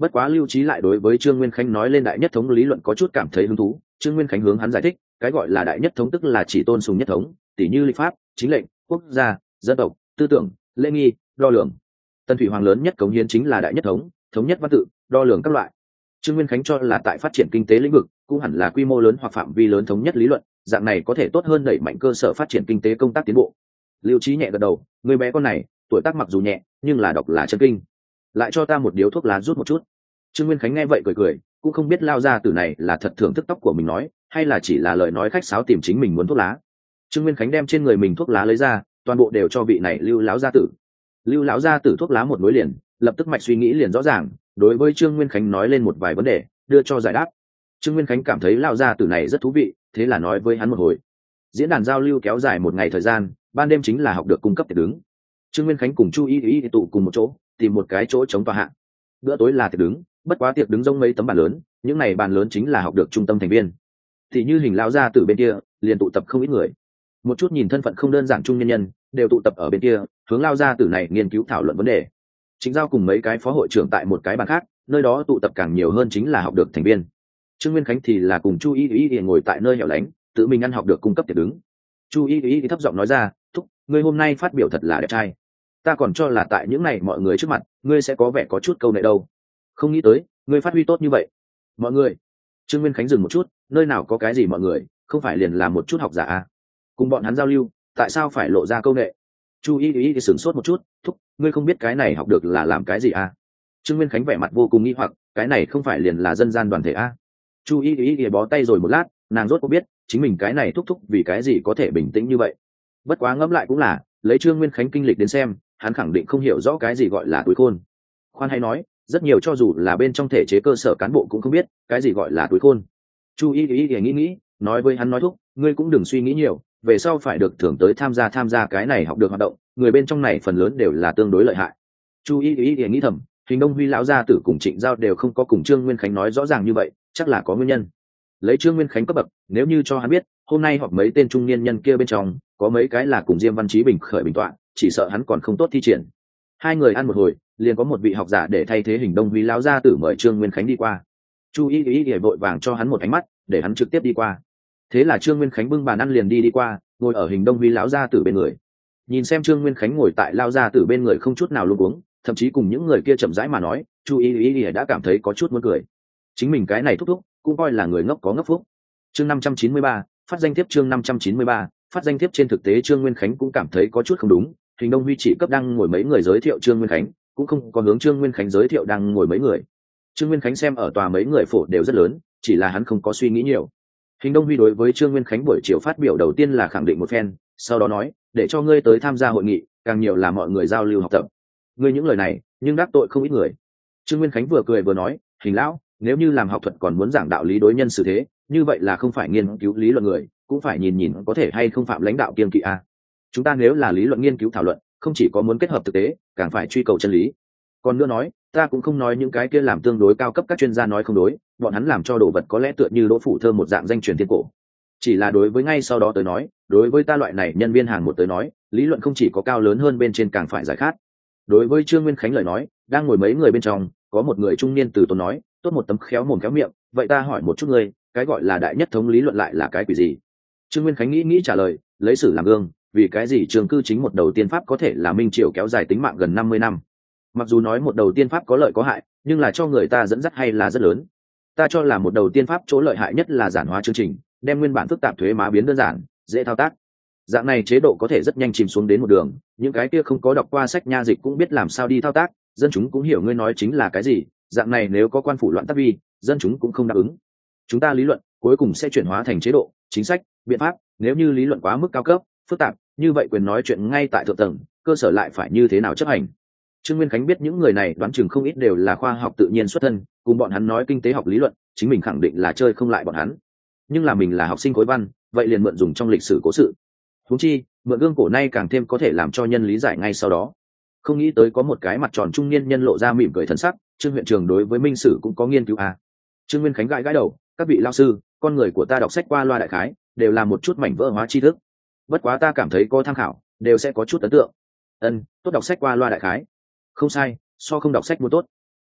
Bất quá Lưu Trí lại đối với Trương Nguyên Khánh nói lên đại nhất thống lý luận có chút cảm thấy hứng thú. Trương Nguyên Khánh hướng hắn giải thích, cái gọi là đại nhất thống tức là chỉ tôn sùng nhất thống, tỷ như lịch pháp, chính lệnh, quốc gia, dân tộc, tư tưởng, lễ nghi, đo lường. Tần Thủy Hoàng lớn nhất cống hiến chính là đại nhất thống, thống nhất văn tự, đo lường các loại. Trương Nguyên Khánh cho là tại phát triển kinh tế lĩnh vực cũng hẳn là quy mô lớn hoặc phạm vi lớn thống nhất lý luận, dạng này có thể tốt hơn đẩy mạnh cơ sở phát triển kinh tế công tác tiến bộ. Lưu Trí nhẹ gật đầu, người bé con này tuổi tác mặc dù nhẹ nhưng là đọc là chân kinh. Lại cho ta một điếu thuốc lá rút một chút. Trương Nguyên Khánh nghe vậy cười cười, cũng không biết Lao gia tử này là thật thưởng thức tóc của mình nói hay là chỉ là lời nói khách sáo tìm chính mình muốn thuốc lá. Trương Nguyên Khánh đem trên người mình thuốc lá lấy ra, toàn bộ đều cho vị này Lưu lão gia tử. Lưu lão gia tử thuốc lá một nối liền, lập tức mạch suy nghĩ liền rõ ràng, đối với Trương Nguyên Khánh nói lên một vài vấn đề, đưa cho giải đáp. Trương Nguyên Khánh cảm thấy Lão gia tử này rất thú vị, thế là nói với hắn một hồi. Diễn đàn giao lưu kéo dài một ngày thời gian, ban đêm chính là học được cung cấp tiệc đứng. Trương Nguyên Khánh cùng Chu Y Y tụ cùng một chỗ, tìm một cái chỗ chống tòa hạ. Bữa tối là tiệc đứng, bất quá tiệc đứng rông mấy tấm bàn lớn, những này bàn lớn chính là học được trung tâm thành viên. Thì như hình lão gia tử bên kia, liền tụ tập không ít người. Một chút nhìn thân phận không đơn giản trung nhân nhân, đều tụ tập ở bên kia, hướng Lão gia tử này nghiên cứu thảo luận vấn đề. Chính giao cùng mấy cái phó hội trưởng tại một cái bàn khác, nơi đó tụ tập càng nhiều hơn chính là học được thành viên. Trương Nguyên Khánh thì là cùng Chu Y Y ngồi tại nơi hẻo lánh, tự mình ăn học được cung cấp tiệc đứng. Chu Y Y thấp giọng nói ra, thúc, ngươi hôm nay phát biểu thật là đẹp trai. Ta còn cho là tại những này mọi người trước mặt, ngươi sẽ có vẻ có chút câu nệ đâu. Không nghĩ tới, ngươi phát huy tốt như vậy. Mọi người. Trương Nguyên Khánh dừng một chút, nơi nào có cái gì mọi người, không phải liền là một chút học giả à? Cùng bọn hắn giao lưu, tại sao phải lộ ra câu nệ? Chu Y Y sửng sốt một chút, thúc, ngươi không biết cái này học được là làm cái gì à? Trương Nguyên Khánh vẻ mặt vô cùng nghi hoặc, cái này không phải liền là dân gian đoàn thể à? Chu Y Y bó tay rồi một lát, nàng rốt có biết chính mình cái này thúc thúc vì cái gì có thể bình tĩnh như vậy. Bất quá ngẫm lại cũng là, lấy Trương Nguyên Khánh kinh lịch đến xem, hắn khẳng định không hiểu rõ cái gì gọi là túi khôn. Khoan hay nói, rất nhiều cho dù là bên trong thể chế cơ sở cán bộ cũng không biết cái gì gọi là túi khôn. Chu Y Y nghĩ nghĩ, nói với hắn nói thúc, ngươi cũng đừng suy nghĩ nhiều, về sau phải được thưởng tới tham gia tham gia cái này học được hoạt động, người bên trong này phần lớn đều là tương đối lợi hại. Chu Y Y nghĩ thầm, Hình Đông Huy lão gia tử cùng Trịnh Giao đều không có cùng Trương Nguyên Khánh nói rõ ràng như vậy, chắc là có nguyên nhân. Lấy Trương Nguyên Khánh cấp bậc, nếu như cho hắn biết hôm nay họp mấy tên trung niên nhân kia bên trong có mấy cái là cùng Diêm Văn Chí bình khởi bình tọa, chỉ sợ hắn còn không tốt thi triển. Hai người ăn một hồi, liền có một vị học giả để thay thế Hình Đông Huy lão gia tử mời Trương Nguyên Khánh đi qua. Chu Y Y vội vàng cho hắn một ánh mắt, để hắn trực tiếp đi qua. Thế là Trương Nguyên Khánh bưng bàn ăn liền đi đi qua, ngồi ở Hình Đông Huy lão gia tử bên người. Nhìn xem Trương Nguyên Khánh ngồi tại lão gia tử bên người không chút nào luống cuống, thậm chí cùng những người kia chậm rãi mà nói, Chu Y Y đã cảm thấy có chút muốn cười. Chính mình cái này thúc thúc cũng coi là người ngốc có ngốc phúc. Chương năm trăm chín mươi ba, phát danh thiếp chương năm trăm chín mươi ba, phát danh thiếp trên thực tế Trương Nguyên Khánh cũng cảm thấy có chút không đúng, Hình Đông Huy chỉ cấp đang ngồi mấy người giới thiệu Trương Nguyên Khánh, cũng không có hướng Trương Nguyên Khánh giới thiệu đang ngồi mấy người. Trương Nguyên Khánh xem ở tòa mấy người phổ đều rất lớn, chỉ là hắn không có suy nghĩ nhiều. Hình Đông Huy đối với Trương Nguyên Khánh buổi chiều phát biểu đầu tiên là khẳng định một phen, sau đó nói, để cho ngươi tới tham gia hội nghị, càng nhiều là mọi người giao lưu học tập. Ngươi những lời này, nhưng đắc tội không ít người. Trương Nguyên Khánh vừa cười vừa nói, Hình lão, nếu như làm học thuật còn muốn giảng đạo lý đối nhân xử thế, như vậy là không phải nghiên cứu lý luận người, cũng phải nhìn nhìn có thể hay không phạm lãnh đạo kiêng kỵ a. Chúng ta nếu là lý luận nghiên cứu thảo luận, không chỉ có muốn kết hợp thực tế, càng phải truy cầu chân lý. Còn nữa nói, ta cũng không nói những cái kia làm tương đối cao cấp các chuyên gia nói không đối, bọn hắn làm cho đồ vật có lẽ tựa như Đỗ Phủ Thơ một dạng danh truyền thiên cổ. Chỉ là đối với ngay sau đó tới nói, đối với ta loại này nhân viên hàng một tới nói, lý luận không chỉ có cao lớn hơn bên trên càng phải giải khát. Đối với Trương Nguyên Khánh lời nói, đang ngồi mấy người bên trong, có một người trung niên từ tốn nói, tốt một tấm khéo mồm khéo miệng, vậy ta hỏi một chút ngươi, cái gọi là đại nhất thống lý luận lại là cái quỷ gì? Trương Nguyên Khánh nghĩ nghĩ trả lời, lấy sử làm gương, vì cái gì trường cư chính một đầu tiên pháp có thể là minh triều kéo dài tính mạng gần năm mươi năm. Mặc dù nói một đầu tiên pháp có lợi có hại, nhưng là cho người ta dẫn dắt hay là rất lớn. Ta cho là một đầu tiên pháp chỗ lợi hại nhất là giản hóa chương trình, đem nguyên bản phức tạp thuế má biến đơn giản, dễ thao tác. Dạng này chế độ có thể rất nhanh chìm xuống đến một đường, những cái kia không có đọc qua sách nha dịch cũng biết làm sao đi thao tác, dân chúng cũng hiểu ngươi nói chính là cái gì. Dạng này nếu có quan phủ loạn tác vi, dân chúng cũng không đáp ứng. Chúng ta lý luận cuối cùng sẽ chuyển hóa thành chế độ, chính sách, biện pháp. Nếu như lý luận quá mức cao cấp, phức tạp, như vậy quyền nói chuyện ngay tại thượng tầng, cơ sở lại phải như thế nào chấp hành? Trương Nguyên Khánh biết những người này đoán chừng không ít đều là khoa học tự nhiên xuất thân, cùng bọn hắn nói kinh tế học lý luận, chính mình khẳng định là chơi không lại bọn hắn. Nhưng là mình là học sinh khối văn, vậy liền mượn dùng trong lịch sử cố sự. Huống chi, mượn gương cổ nay càng thêm có thể làm cho nhân lý giải ngay sau đó. Không nghĩ tới có một cái mặt tròn trung niên nhân lộ ra mỉm cười thần sắc, Trương huyện trường đối với minh sử cũng có nghiên cứu à. Trương Nguyên Khánh gãi gãi đầu, các vị lao sư, con người của ta đọc sách qua loa đại khái, đều là một chút mảnh vỡ hóa tri thức. Bất quá ta cảm thấy có tham khảo, đều sẽ có chút ấn tượng. Ân, tốt đọc sách qua loa đại khái. Không sai, so không đọc sách mua tốt.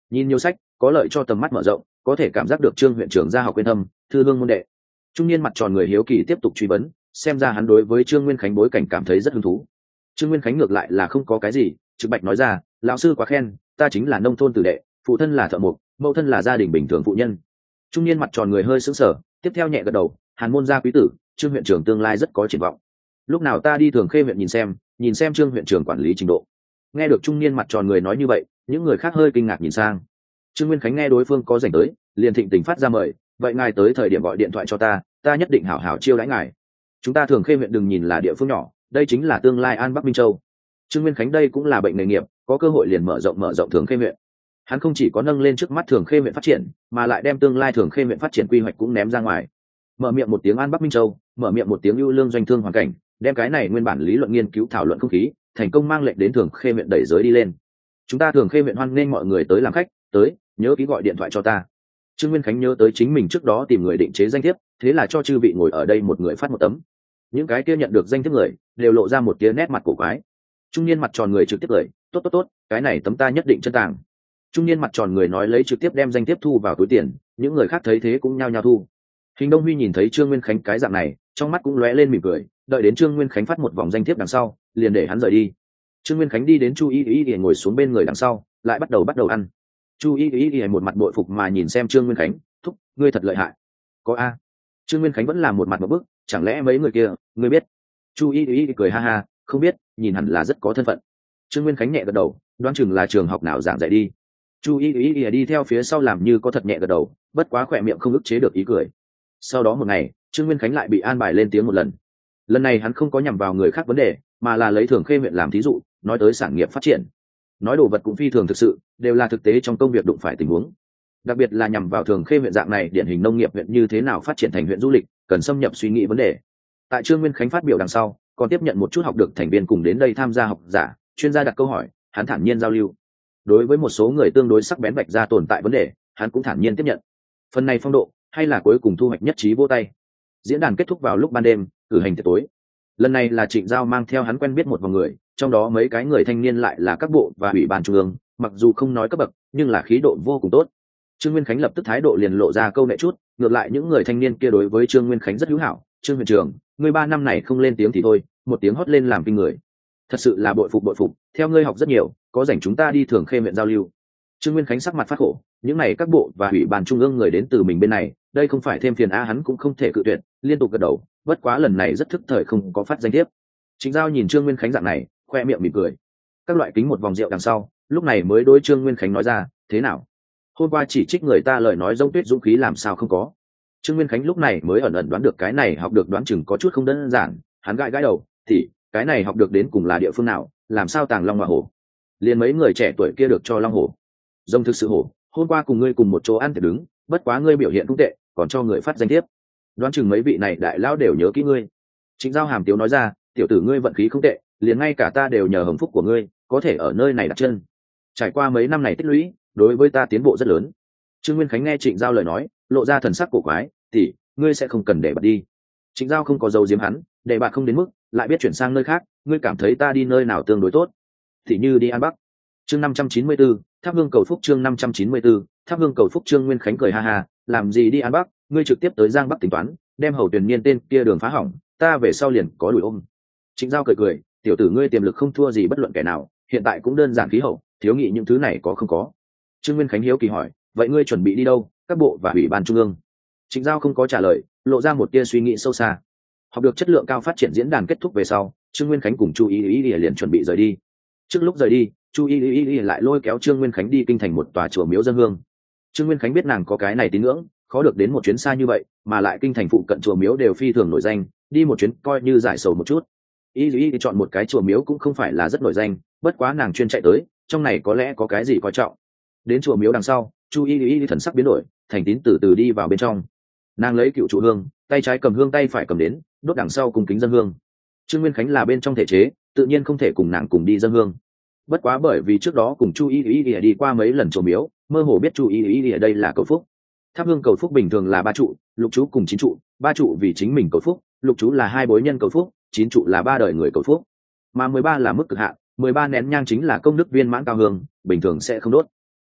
nhìn nhiều sách có lợi cho tầm mắt mở rộng, có thể cảm giác được trương huyện trưởng gia học quyên thâm, thư hương môn đệ. Trung niên mặt tròn người hiếu kỳ tiếp tục truy vấn, xem ra hắn đối với trương nguyên khánh bối cảnh cảm thấy rất hứng thú. Trương nguyên khánh ngược lại là không có cái gì, trực bạch nói ra, lão sư quá khen, ta chính là nông thôn tử đệ, phụ thân là thợ mộc, mẫu thân là gia đình bình thường phụ nhân. Trung niên mặt tròn người hơi sững sờ, tiếp theo nhẹ gật đầu, hàn môn gia quý tử, trương huyện trưởng tương lai rất có triển vọng. Lúc nào ta đi Thường Khê huyện nhìn xem, nhìn xem trương huyện trưởng quản lý trình độ. Nghe được trung niên mặt tròn người nói như vậy, những người khác hơi kinh ngạc nhìn sang. Trương nguyên khánh nghe đối phương có rảnh tới, liền thịnh tình phát ra mời, vậy ngài tới thời điểm gọi điện thoại cho ta, ta nhất định hảo hảo chiêu đãi ngài. Chúng ta Thường Khê huyện đừng nhìn là địa phương nhỏ, đây chính là tương lai An Bắc Minh Châu. Trương nguyên khánh đây cũng là bệnh nghề nghiệp, có cơ hội liền mở rộng mở rộng Thường Khê huyện. Hắn không chỉ có nâng lên trước mắt Thường Khê huyện phát triển, mà lại đem tương lai Thường Khê huyện phát triển quy hoạch cũng ném ra ngoài. Mở miệng một tiếng An Bắc Minh Châu, mở miệng một tiếng ưu lương doanh thương hoàn cảnh, đem cái này nguyên bản lý luận nghiên cứu thảo luận không khí, thành công mang lệnh đến Thường Khê huyện đẩy giới đi lên. Chúng ta Thường Khê huyện hoan nghênh mọi người tới làm khách, tới, nhớ ký gọi điện thoại cho ta. Trương nguyên khánh nhớ tới chính mình trước đó tìm người định chế danh thiếp, thế là cho chư vị ngồi ở đây một người phát một tấm. Những cái kia nhận được danh thiếp người đều lộ ra một tia nét mặt cổ quái. Trung niên mặt tròn người trực tiếp cười, tốt tốt tốt, cái này tấm ta nhất định chân tàng. Trung niên mặt tròn người nói lấy trực tiếp đem danh thiếp thu vào túi tiền, những người khác thấy thế cũng nhao nhao thu. Hình Đông Huy nhìn thấy Trương Nguyên Khánh cái dạng này, trong mắt cũng lóe lên mỉm cười, đợi đến Trương Nguyên Khánh phát một vòng danh thiếp đằng sau, liền để hắn rời đi. Trương Nguyên Khánh đi đến Chu Y Y Y ngồi xuống bên người đằng sau, lại bắt đầu bắt đầu ăn. Chu Y Y Y một mặt bội phục mà nhìn xem Trương Nguyên Khánh, thúc, ngươi thật lợi hại. Có a? Trương Nguyên Khánh vẫn là một mặt một bức, chẳng lẽ mấy người kia, ngươi biết? Chu Y Y cười ha ha, không biết, nhìn hẳn là rất có thân phận. Trương Nguyên Khánh nhẹ gật đầu, đoán chừng là trường học nào giảng dạy đi. Chu Y Y đi theo phía sau làm như có thật nhẹ gật đầu, bất quá khỏe miệng không ức chế được ý cười. Sau đó một ngày, Trương Nguyên Khánh lại bị an bài lên tiếng một lần. Lần này hắn không có nhằm vào người khác vấn đề, mà là lấy Thường Khê huyện làm thí dụ, nói tới sản nghiệp phát triển. Nói đồ vật cũng phi thường thực sự, đều là thực tế trong công việc đụng phải tình huống. Đặc biệt là nhằm vào Thường Khê huyện dạng này điển hình nông nghiệp huyện như thế nào phát triển thành huyện du lịch, cần xâm nhập suy nghĩ vấn đề. Tại Trương Nguyên Khánh phát biểu đằng sau, còn tiếp nhận một chút học được thành viên cùng đến đây tham gia học giả, chuyên gia đặt câu hỏi, hắn thản nhiên giao lưu. Đối với một số người tương đối sắc bén vạch ra tồn tại vấn đề, hắn cũng thản nhiên tiếp nhận. Phần này phong độ, hay là cuối cùng thu hoạch nhất trí vô tay. Diễn đàn kết thúc vào lúc ban đêm, cử hành tiệc tối. Lần này là Trịnh Giao mang theo hắn quen biết một vài người, trong đó mấy cái người thanh niên lại là các bộ và ủy ban trung ương, mặc dù không nói cấp bậc, nhưng là khí độ vô cùng tốt. Trương Nguyên Khánh lập tức thái độ liền lộ ra câu nệ chút, ngược lại những người thanh niên kia đối với Trương Nguyên Khánh rất hữu hảo. Trương huyện trưởng, ngươi ba năm này không lên tiếng thì thôi, một tiếng hót lên làm kinh người. Thật sự là bội phục bội phục, theo ngươi học rất nhiều, có rảnh chúng ta đi Thường Khê huyện giao lưu. Trương Nguyên Khánh sắc mặt phát khổ, những này các bộ và ủy ban trung ương người đến từ mình bên này, đây không phải thêm phiền a, hắn cũng không thể cự tuyệt, liên tục gật đầu, bất quá lần này rất thức thời không có phát danh thiếp. Trịnh Giao nhìn Trương Nguyên Khánh dạng này, khoe miệng mỉm cười. Các loại kính một vòng rượu đằng sau, lúc này mới đối Trương Nguyên Khánh nói ra, thế nào? Hôm qua chỉ trích người ta lời nói rông tuyết dũng khí làm sao không có. Trương Nguyên Khánh lúc này mới ẩn ẩn đoán được cái này học được đoán chừng có chút không đơn giản, hắn gãi gãi đầu, thì cái này học được đến cùng là địa phương nào, làm sao tàng long hoa hổ? Liền mấy người trẻ tuổi kia được cho long hổ. Rông thực sự hổ, hôm qua cùng ngươi cùng một chỗ ăn tiệc đứng, bất quá ngươi biểu hiện cũng tệ, còn cho người phát danh thiếp. Đoán chừng mấy vị này đại lão đều nhớ kỹ ngươi. Trịnh Giao hàm tiếu nói ra, tiểu tử ngươi vận khí không tệ, liền ngay cả ta đều nhờ hồng phúc của ngươi, có thể ở nơi này đặt chân. Trải qua mấy năm này tích lũy, đối với ta tiến bộ rất lớn. Trương Nguyên Khánh nghe Trịnh Giao lời nói, lộ ra thần sắc cổ quái, tỷ, ngươi sẽ không cần để bạt đi. Trịnh Giao không có dấu diếm hắn, để bạt không đến mức, lại biết chuyển sang nơi khác, ngươi cảm thấy ta đi nơi nào tương đối tốt? Thì như đi An Bắc. Chương năm trăm chín mươi tư, Tháp Hương cầu phúc. Chương năm trăm chín mươi tư, Tháp Hương cầu phúc. Trương Nguyên Khánh cười ha ha, làm gì đi An Bắc, ngươi trực tiếp tới Giang Bắc tính toán, đem Hầu Tuyền Niên tên kia đường phá hỏng, ta về sau liền có đuổi ôm. Trịnh Giao cười cười, tiểu tử ngươi tiềm lực không thua gì bất luận kẻ nào, hiện tại cũng đơn giản khí hậu, thiếu nghị những thứ này có không có. Trương Nguyên Khánh hiếu kỳ hỏi, vậy ngươi chuẩn bị đi đâu? Các bộ và ủy ban trung ương. Trịnh Giao không có trả lời, lộ ra một tia suy nghĩ sâu xa. Học được chất lượng cao phát triển diễn đàn kết thúc về sau, Trương Nguyên Khánh cùng Chu Y Y liền chuẩn bị rời đi. Trước lúc rời đi, Chu Y Y lại lôi kéo Trương Nguyên Khánh đi kinh thành một tòa chùa miếu dân hương. Trương Nguyên Khánh biết nàng có cái này tín ngưỡng, khó được đến một chuyến xa như vậy, mà lại kinh thành phụ cận chùa miếu đều phi thường nổi danh, đi một chuyến coi như giải sầu một chút. Y Y chọn một cái chùa miếu cũng không phải là rất nổi danh, bất quá nàng chuyên chạy tới, trong này có lẽ có cái gì coi trọng. Đến chùa miếu đằng sau, Chu Y Y thần sắc biến đổi, thành tín từ từ đi vào bên trong. Nàng lấy cựu trụ hương, tay trái cầm hương tay phải cầm đến, đốt đằng sau cùng kính dân hương. Trương Nguyên Khánh là bên trong thể chế, tự nhiên không thể cùng nàng cùng đi dân hương. Bất quá bởi vì trước đó cùng Chu Y Y đi qua mấy lần chùa miếu, mơ hồ biết Chu Y Y ở đây là cầu phúc. Tháp hương cầu phúc bình thường là ba trụ, lục chú cùng chín trụ, ba trụ vì chính mình cầu phúc, lục chú là hai bối nhân cầu phúc, chín trụ là ba đời người cầu phúc. Mà mười ba là mức cực hạn, mười ba nén nhang chính là công đức viên mãn cao hương, bình thường sẽ không đốt.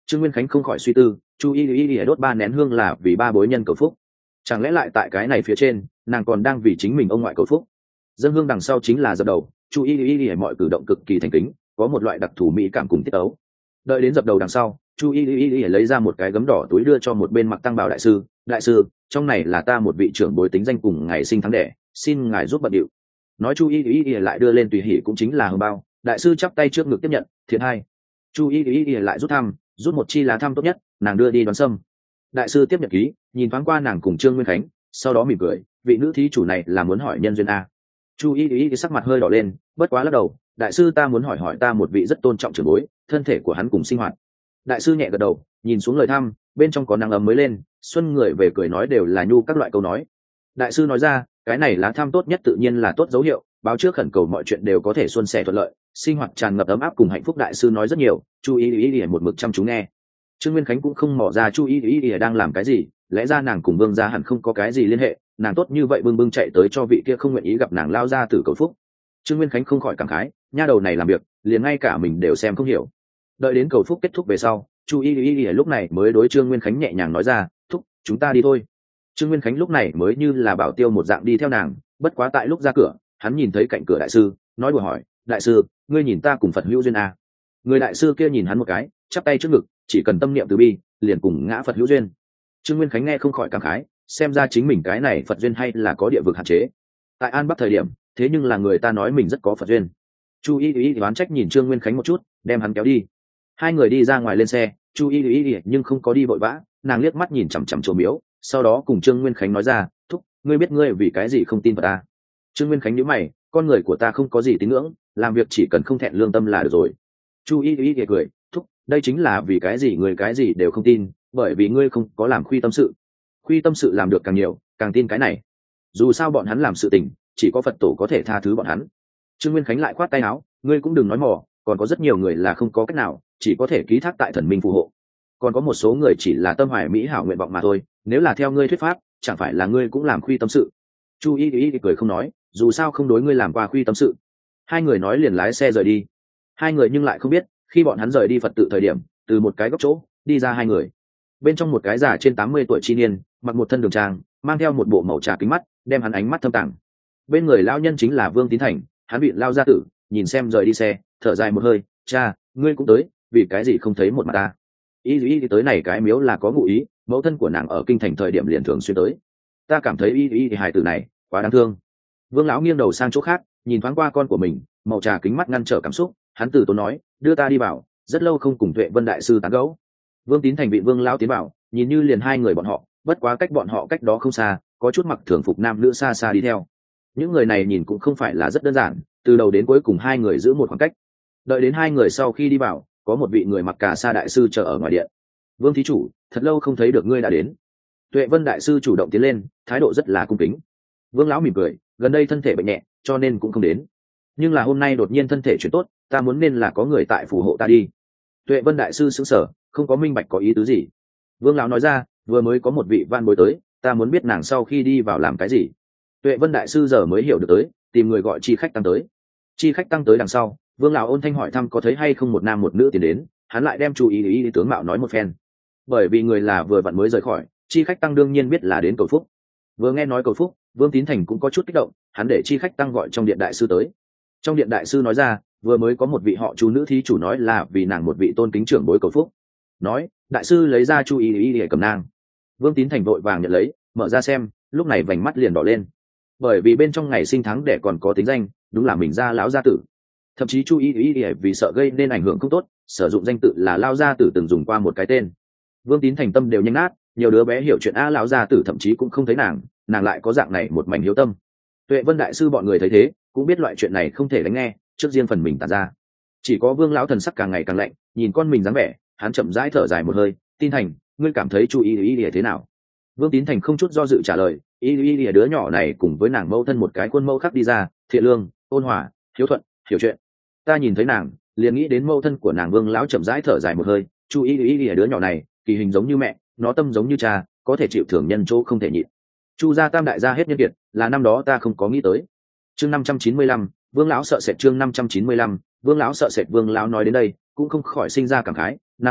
Trương Nguyên Khánh không khỏi suy tư, chu y y y đốt ba nén hương là vì ba bối nhân cầu phúc, chẳng lẽ lại tại cái này phía trên nàng còn đang vì chính mình ông ngoại cầu phúc? Dân hương đằng sau chính là dập đầu, chu y y y mọi cử động cực kỳ thành kính, có một loại đặc thù mỹ cảm cùng tiết tấu. Đợi đến dập đầu đằng sau, chu y y y lấy ra một cái gấm đỏ túi đưa cho một bên Mặc Tăng Bảo đại sư. Đại sư, trong này là ta một vị trưởng bối tính danh cùng ngày sinh tháng đẻ, xin ngài giúp bận điệu. Nói chu y y y lại đưa lên tùy hỷ cũng chính là hồng bao. Đại sư chắp tay trước ngực tiếp nhận, thiện hai. Chu y y y lại rút thăm, rút một chi lá thăm tốt nhất, nàng đưa đi đón sâm. Đại sư tiếp nhận ký, nhìn thoáng qua nàng cùng Trương Nguyên Khánh, sau đó mỉm cười, vị nữ thí chủ này là muốn hỏi nhân duyên a? Chu y y sắc mặt hơi đỏ lên, bất quá lắc đầu, đại sư ta muốn hỏi hỏi ta một vị rất tôn trọng trưởng bối, thân thể của hắn cùng sinh hoạt. Đại sư nhẹ gật đầu, nhìn xuống lời thăm, bên trong có nắng ấm mới lên, xuân người về cười nói đều là nhu các loại câu nói. Đại sư nói ra, cái này lá thăm tốt nhất tự nhiên là tốt dấu hiệu, báo trước khẩn cầu mọi chuyện đều có thể suôn sẻ thuận lợi, sinh hoạt tràn ngập ấm áp cùng hạnh phúc. Đại sư nói rất nhiều, Chu y y y một mực chăm chú nghe. Trương Nguyên Khánh cũng không mò ra Chu y y y đang làm cái gì, lẽ ra nàng cùng Vương gia hẳn không có cái gì liên hệ, nàng tốt như vậy bưng bưng chạy tới cho vị kia không nguyện ý gặp nàng lao ra từ cầu phúc. Trương Nguyên Khánh không khỏi cảm khái, nha đầu này làm việc liền ngay cả mình đều xem không hiểu. Đợi đến cầu phúc kết thúc về sau, Chu y y y lúc này mới đối Trương Nguyên Khánh nhẹ nhàng nói ra, thúc, chúng ta đi thôi. Trương Nguyên Khánh lúc này mới như là bảo tiêu một dạng đi theo nàng, bất quá tại lúc ra cửa, hắn nhìn thấy cạnh cửa đại sư, nói đùa hỏi, đại sư, ngươi nhìn ta cùng Phật hữu duyên à? Người đại sư kia nhìn hắn một cái, chắp tay trước ngực, chỉ cần tâm niệm từ bi, liền cùng ngã Phật hữu duyên. Trương Nguyên Khánh nghe không khỏi cảm khái, xem ra chính mình cái này Phật duyên hay là có địa vực hạn chế. Tại An Bắc thời điểm, thế nhưng là người ta nói mình rất có Phật duyên. Chu y y đoán trách nhìn Trương Nguyên Khánh một chút, đem hắn kéo đi. Hai người đi ra ngoài lên xe, Chu y y nhưng không có đi vội vã, nàng liếc mắt nhìn chằm chằm chùa miếu, sau đó cùng Trương Nguyên Khánh nói ra, thúc, ngươi biết ngươi vì cái gì không tin vào ta? Trương Nguyên Khánh nhíu mày, con người của ta không có gì tín ngưỡng, làm việc chỉ cần không thẹn lương tâm là được rồi. Chu y y cười, thúc, đây chính là vì cái gì người cái gì đều không tin, bởi vì ngươi không có làm khuy tâm sự. Khuy tâm sự làm được càng nhiều, càng tin cái này. Dù sao bọn hắn làm sự tình, chỉ có Phật tổ có thể tha thứ bọn hắn. Trương Nguyên Khánh lại khoát tay áo, ngươi cũng đừng nói mò, còn có rất nhiều người là không có cách nào, chỉ có thể ký thác tại thần minh phù hộ. Còn có một số người chỉ là tâm hoài mỹ hảo nguyện vọng mà thôi, nếu là theo ngươi thuyết pháp, chẳng phải là ngươi cũng làm khuy tâm sự. Chu y y cười không nói, dù sao không đối ngươi làm qua khuy tâm sự. Hai người nói liền lái xe rời đi. Hai người nhưng lại không biết, khi bọn hắn rời đi Phật tự thời điểm, từ một cái góc chỗ đi ra hai người. Bên trong một cái già trên tám mươi tuổi chi niên, mặc một thân đường trang, mang theo một bộ màu trà kính mắt, đem hắn ánh mắt thâm tàng. Bên người lão nhân chính là Vương Tín Thành, hắn bị lao gia tử, nhìn xem rời đi xe, thở dài một hơi, cha, ngươi cũng tới, vì cái gì không thấy một mặt ta? Y y thì tới này cái miếu là có ngụ ý, mẫu thân của nàng ở kinh thành thời điểm liền thường xuyên tới. Ta cảm thấy y y thì hài tử này quá đáng thương. Vương lão nghiêng đầu sang chỗ khác, nhìn thoáng qua con của mình, màu trà kính mắt ngăn trở cảm xúc, hắn từ tốn nói, đưa ta đi vào, rất lâu không cùng Tuệ Vân đại sư tán gẫu. Vương Tín Thành bị Vương lão tiến vào, nhìn như liền hai người bọn họ, bất quá cách bọn họ cách đó không xa, có chút mặc thường phục nam nữ xa xa đi theo. Những người này nhìn cũng không phải là rất đơn giản, từ đầu đến cuối cùng hai người giữ một khoảng cách. Đợi đến hai người sau khi đi vào, có một vị người mặc cà sa đại sư chờ ở ngoài điện. Vương thí chủ, thật lâu không thấy được ngươi đã đến. Tuệ Vân đại sư chủ động tiến lên, thái độ rất là cung kính. Vương lão mỉm cười, gần đây thân thể bệnh nhẹ, cho nên cũng không đến. Nhưng là hôm nay đột nhiên thân thể chuyển tốt, ta muốn nên là có người tại phù hộ ta đi. Tuệ Vân đại sư sững sờ, không có minh bạch có ý tứ gì. Vương lão nói ra, vừa mới có một vị van bối tới, ta muốn biết nàng sau khi đi vào làm cái gì. Tuệ Vân đại sư giờ mới hiểu được tới, tìm người gọi chi khách tăng tới. Chi khách tăng tới đằng sau, Vương lão ôn thanh hỏi thăm có thấy hay không một nam một nữ tiến đến, hắn lại đem chú ý ý, ý tướng mạo nói một phen. Bởi vì người là vừa vặn mới rời khỏi, chi khách tăng đương nhiên biết là đến cầu phúc. Vừa nghe nói cầu phúc, Vương Tín Thành cũng có chút kích động, hắn để chi khách tăng gọi trong điện đại sư tới. Trong điện đại sư nói ra, vừa mới có một vị họ chú nữ thí chủ nói là vì nàng một vị tôn kính trưởng bối cầu phúc. Nói, đại sư lấy ra chú ý ý để cầm nang. Vương Tín Thành vội vàng nhận lấy, mở ra xem, lúc này vành mắt liền đỏ lên. Bởi vì bên trong ngày sinh tháng đẻ còn có tính danh, đúng là mình gia lão gia tử. Thậm chí chú ý ý ý vì sợ gây nên ảnh hưởng không tốt, sử dụng danh tự là lao gia tử từng dùng qua một cái tên. Vương Tín Thành tâm đều nhanh nát, nhiều đứa bé hiểu chuyện a lão gia tử thậm chí cũng không thấy nàng, nàng lại có dạng này một mảnh hiếu tâm. Tuệ Vân đại sư bọn người thấy thế, cũng biết loại chuyện này không thể đánh nghe, trước riêng phần mình tản ra. Chỉ có Vương lão thần sắc càng ngày càng lạnh, nhìn con mình dáng vẻ, hắn chậm rãi thở dài một hơi, Tín Thành, ngươi cảm thấy chú ý ý ý thế nào? Vương Tín Thành không chút do dự trả lời, ý ý ý đứa nhỏ này cùng với nàng mẫu thân một cái khuôn mẫu khác đi ra, thiện lương, ôn hòa, hiếu thuận, hiểu chuyện. Ta nhìn thấy nàng, liền nghĩ đến mẫu thân của nàng. Vương lão chậm rãi thở dài một hơi, chú ý ý ý đứa nhỏ này, kỳ hình giống như mẹ, nó tâm giống như cha, có thể chịu thường nhân chỗ không thể nhịn. Chu gia tam đại gia hết nhân kiệt, là năm đó ta không có nghĩ tới. Chương năm trăm chín mươi lăm, Vương lão sợ sệt. Chương năm trăm chín mươi lăm, Vương lão sợ sệt. Vương lão nói đến đây, cũng không khỏi sinh ra cảm khái, năm đó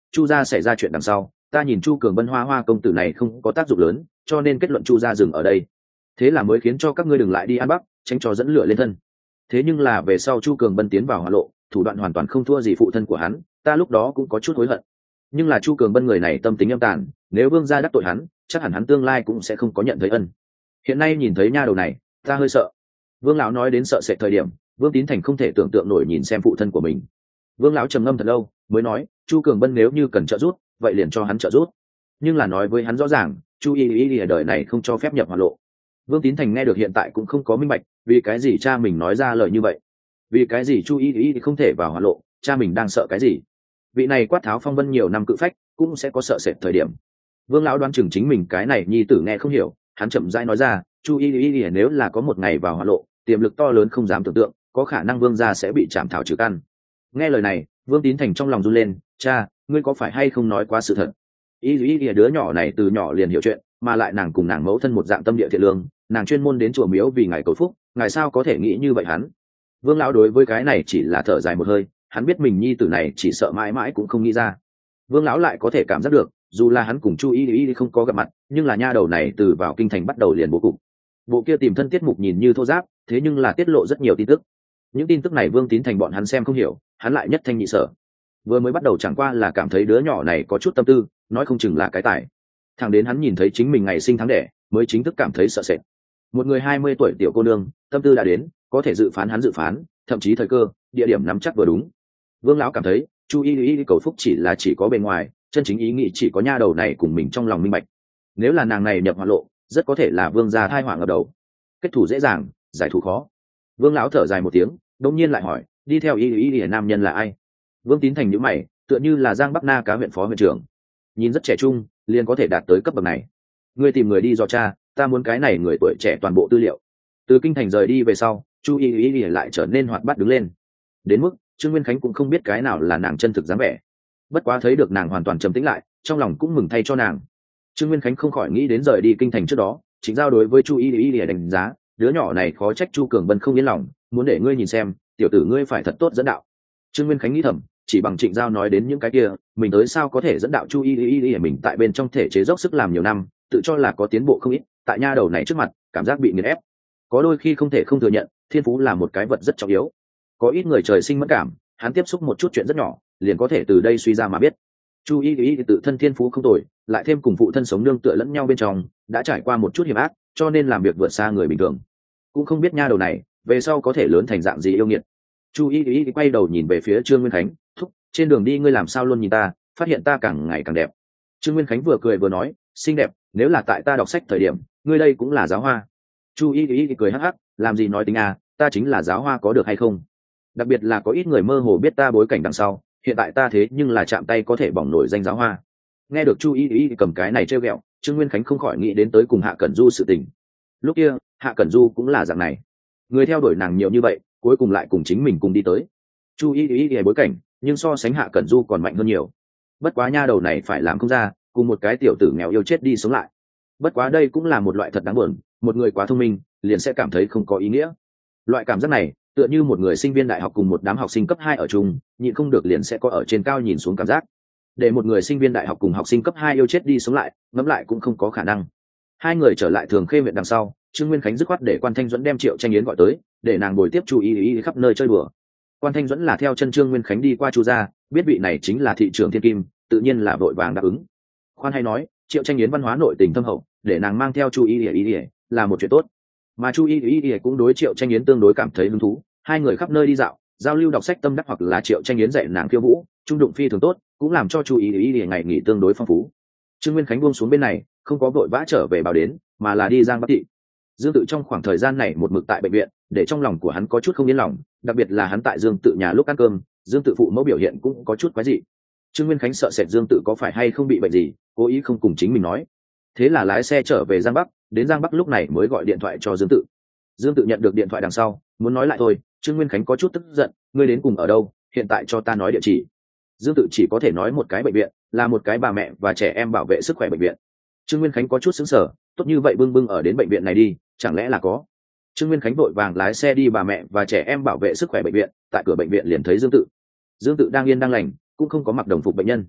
chu gia xảy ra chuyện đằng sau ta nhìn chu cường bân hoa hoa công tử này không có tác dụng lớn, cho nên kết luận chu gia dừng ở đây, thế là mới khiến cho các ngươi đừng lại đi ăn bắc, tránh cho dẫn lửa lên thân. Thế nhưng là về sau chu cường bân tiến vào hỏa lộ, thủ đoạn hoàn toàn không thua gì phụ thân của hắn, ta lúc đó cũng có chút hối hận. Nhưng là chu cường bân người này tâm tính âm tàn, nếu vương gia đắc tội hắn, chắc hẳn hắn tương lai cũng sẽ không có nhận thấy ân. Hiện nay nhìn thấy nha đầu này, ta hơi sợ. Vương lão nói đến sợ sệt thời điểm, Vương Tín Thành không thể tưởng tượng nổi nhìn xem phụ thân của mình. Vương lão trầm ngâm thật lâu, mới nói, chu cường bân nếu như cần trợ giúp, vậy liền cho hắn trợ giúp. Nhưng là nói với hắn rõ ràng, chu y y ở đời này không cho phép nhập hỏa lộ. Vương Tín Thành nghe được hiện tại cũng không có minh bạch, vì cái gì cha mình nói ra lời như vậy, vì cái gì chu y y không thể vào hỏa lộ, cha mình đang sợ cái gì. Vị này quát tháo phong vân nhiều năm cự phách, cũng sẽ có sợ sệt thời điểm. Vương lão đoán chừng chính mình cái này nhi tử nghe không hiểu, hắn chậm rãi nói ra, chu y y nếu là có một ngày vào hỏa lộ, tiềm lực to lớn không dám tưởng tượng, có khả năng vương gia sẽ bị chạm thảo trừ căn. Nghe lời này, Vương Tín Thành trong lòng run lên, cha, ngươi có phải hay không nói quá sự thật? Y y y đứa nhỏ này từ nhỏ liền hiểu chuyện, mà lại nàng cùng nàng mẫu thân một dạng tâm địa thiện lương, nàng chuyên môn đến chùa miếu vì ngài cầu phúc, ngài sao có thể nghĩ như vậy hắn? Vương lão đối với cái này chỉ là thở dài một hơi, hắn biết mình nhi tử này chỉ sợ mãi mãi cũng không nghĩ ra. Vương lão lại có thể cảm giác được, dù là hắn cùng chu y y không có gặp mặt, nhưng là nha đầu này từ vào kinh thành bắt đầu liền bố cục. Bộ kia tìm thân tiết mục nhìn như thô giáp, thế nhưng là tiết lộ rất nhiều tin tức. Những tin tức này Vương Tín Thành bọn hắn xem không hiểu, hắn lại nhất thanh nhị sở. Vừa mới bắt đầu chẳng qua là cảm thấy đứa nhỏ này có chút tâm tư, nói không chừng là cái tài. Thằng đến hắn nhìn thấy chính mình ngày sinh tháng đẻ, mới chính thức cảm thấy sợ sệt. Một người hai mươi tuổi tiểu cô nương, tâm tư đã đến, có thể dự phán hắn dự phán, thậm chí thời cơ, địa điểm nắm chắc vừa đúng. Vương lão cảm thấy, chu y y cầu phúc chỉ là chỉ có bề ngoài, chân chính ý nghĩ chỉ có nha đầu này cùng mình trong lòng minh bạch. Nếu là nàng này nhập hỏa lộ, rất có thể là vương gia thai họa ngập đầu. Kết thủ dễ dàng, giải thủ khó. Vương lão thở dài một tiếng, đột nhiên lại hỏi, đi theo y y y nam nhân là ai? Vương Tín Thành nhíu mày, tựa như là Giang Bắc Na Cá huyện phó huyện trưởng, nhìn rất trẻ trung, liền có thể đạt tới cấp bậc này. Ngươi tìm người đi do cha, ta muốn cái này người tuổi trẻ toàn bộ tư liệu. Từ kinh thành rời đi về sau, chu y y y lại trở nên hoạt bát đứng lên, đến mức Trương Nguyên Khánh cũng không biết cái nào là nàng chân thực dáng vẻ. Bất quá thấy được nàng hoàn toàn trầm tĩnh lại, trong lòng cũng mừng thay cho nàng. Trương Nguyên Khánh không khỏi nghĩ đến rời đi kinh thành trước đó, Trịnh Giao đối với chu y y để đánh giá, đứa nhỏ này khó trách chu cường bân không yên lòng, muốn để ngươi nhìn xem, tiểu tử ngươi phải thật tốt dẫn đạo. Trương Nguyên Khánh nghĩ thầm, chỉ bằng Trịnh Giao nói đến những cái kia, mình tới sao có thể dẫn đạo chu y y y mình tại bên trong thể chế dốc sức làm nhiều năm, tự cho là có tiến bộ không ít, tại nha đầu này trước mặt, cảm giác bị nghiền ép. Có đôi khi không thể không thừa nhận, thiên phú là một cái vật rất trọng yếu. Có ít người trời sinh mất cảm, hắn tiếp xúc một chút chuyện rất nhỏ, liền có thể từ đây suy ra mà biết. Chu y y tự thân thiên phú không tồi, lại thêm cùng phụ thân sống nương tựa lẫn nhau bên trong, đã trải qua một chút hiểm ác, cho nên làm việc vượt xa người bình thường. Cũng không biết nha đầu này về sau có thể lớn thành dạng gì yêu nghiệt. Chu y y quay đầu nhìn về phía Trương Nguyên Khánh, thúc, trên đường đi ngươi làm sao luôn nhìn ta, phát hiện ta càng ngày càng đẹp. Trương Nguyên Khánh vừa cười vừa nói, xinh đẹp, nếu là tại ta đọc sách thời điểm, ngươi đây cũng là giáo hoa. Chu y y cười hắc hắc, làm gì nói tính à, ta chính là giáo hoa có được hay không? Đặc biệt là có ít người mơ hồ biết ta bối cảnh đằng sau, hiện tại ta thế nhưng là chạm tay có thể bỏng nổi danh giáo hoa. Nghe được Chu y y cầm cái này trêu ghẹo, Trương Nguyên Khánh không khỏi nghĩ đến tới cùng Hạ Cẩn Du sự tình. Lúc kia Hạ Cẩn Du cũng là dạng này, người theo đuổi nàng nhiều như vậy, cuối cùng lại cùng chính mình cùng đi tới. Chu y y y bối cảnh, nhưng so sánh Hạ Cẩn Du còn mạnh hơn nhiều. Bất quá nha đầu này phải làm không ra, cùng một cái tiểu tử nghèo yêu chết đi sống lại. Bất quá đây cũng là một loại thật đáng buồn, một người quá thông minh liền sẽ cảm thấy không có ý nghĩa. Loại cảm giác này tựa như một người sinh viên đại học cùng một đám học sinh cấp hai ở chung, nhịn không được liền sẽ có ở trên cao nhìn xuống cảm giác. Để một người sinh viên đại học cùng học sinh cấp hai yêu chết đi sống lại, ngẫm lại cũng không có khả năng. Hai người trở lại Thường Khê huyện đằng sau, Trương Nguyên Khánh dứt khoát để Quan Thanh Duẫn đem Triệu Tranh Yến gọi tới, để nàng bồi tiếp Chu y y khắp nơi chơi đùa. Quan Thanh Duẫn là theo chân Trương Nguyên Khánh đi qua Chu gia, biết vị này chính là thị trưởng thiên kim, tự nhiên là vội vàng đáp ứng. Khoan hay nói, Triệu Tranh Yến văn hóa nội tình thâm hậu, để nàng mang theo Chu y y y là một chuyện tốt. Mà Chu y y y cũng đối Triệu Tranh Yến tương đối cảm thấy hứng thú, hai người khắp nơi đi dạo, giao lưu đọc sách tâm đắc, hoặc là Triệu Tranh Yến dạy nàng khiêu vũ, trung đụng phi thường tốt, cũng làm cho Chu y y y ngày nghỉ tương đối phong phú. Trương Nguyên Khánh buông xuống bên này, không có vội vã trở về báo đến, mà là đi Giang Bắc thị. Dương Tự trong khoảng thời gian này một mực tại bệnh viện, để trong lòng của hắn có chút không yên lòng, đặc biệt là hắn tại Dương Tự nhà lúc ăn cơm, Dương Tự phụ mẫu biểu hiện cũng có chút quái dị. Trương Nguyên Khánh sợ sệt Dương Tự có phải hay không bị bệnh gì, cố ý không cùng chính mình nói. Thế là lái xe trở về Giang Bắc, đến Giang Bắc lúc này mới gọi điện thoại cho Dương Tự. Dương Tự nhận được điện thoại đằng sau, muốn nói lại thôi, Trương Nguyên Khánh có chút tức giận, ngươi đến cùng ở đâu, hiện tại cho ta nói địa chỉ. Dương Tự chỉ có thể nói một cái bệnh viện, là một cái bà mẹ và trẻ em bảo vệ sức khỏe bệnh viện. Trương Nguyên Khánh có chút sững sờ, tốt như vậy bưng bưng ở đến bệnh viện này đi, chẳng lẽ là có. Trương Nguyên Khánh vội vàng lái xe đi bà mẹ và trẻ em bảo vệ sức khỏe bệnh viện, tại cửa bệnh viện liền thấy Dương Tự. Dương Tự đang yên đang lành, cũng không có mặc đồng phục bệnh nhân.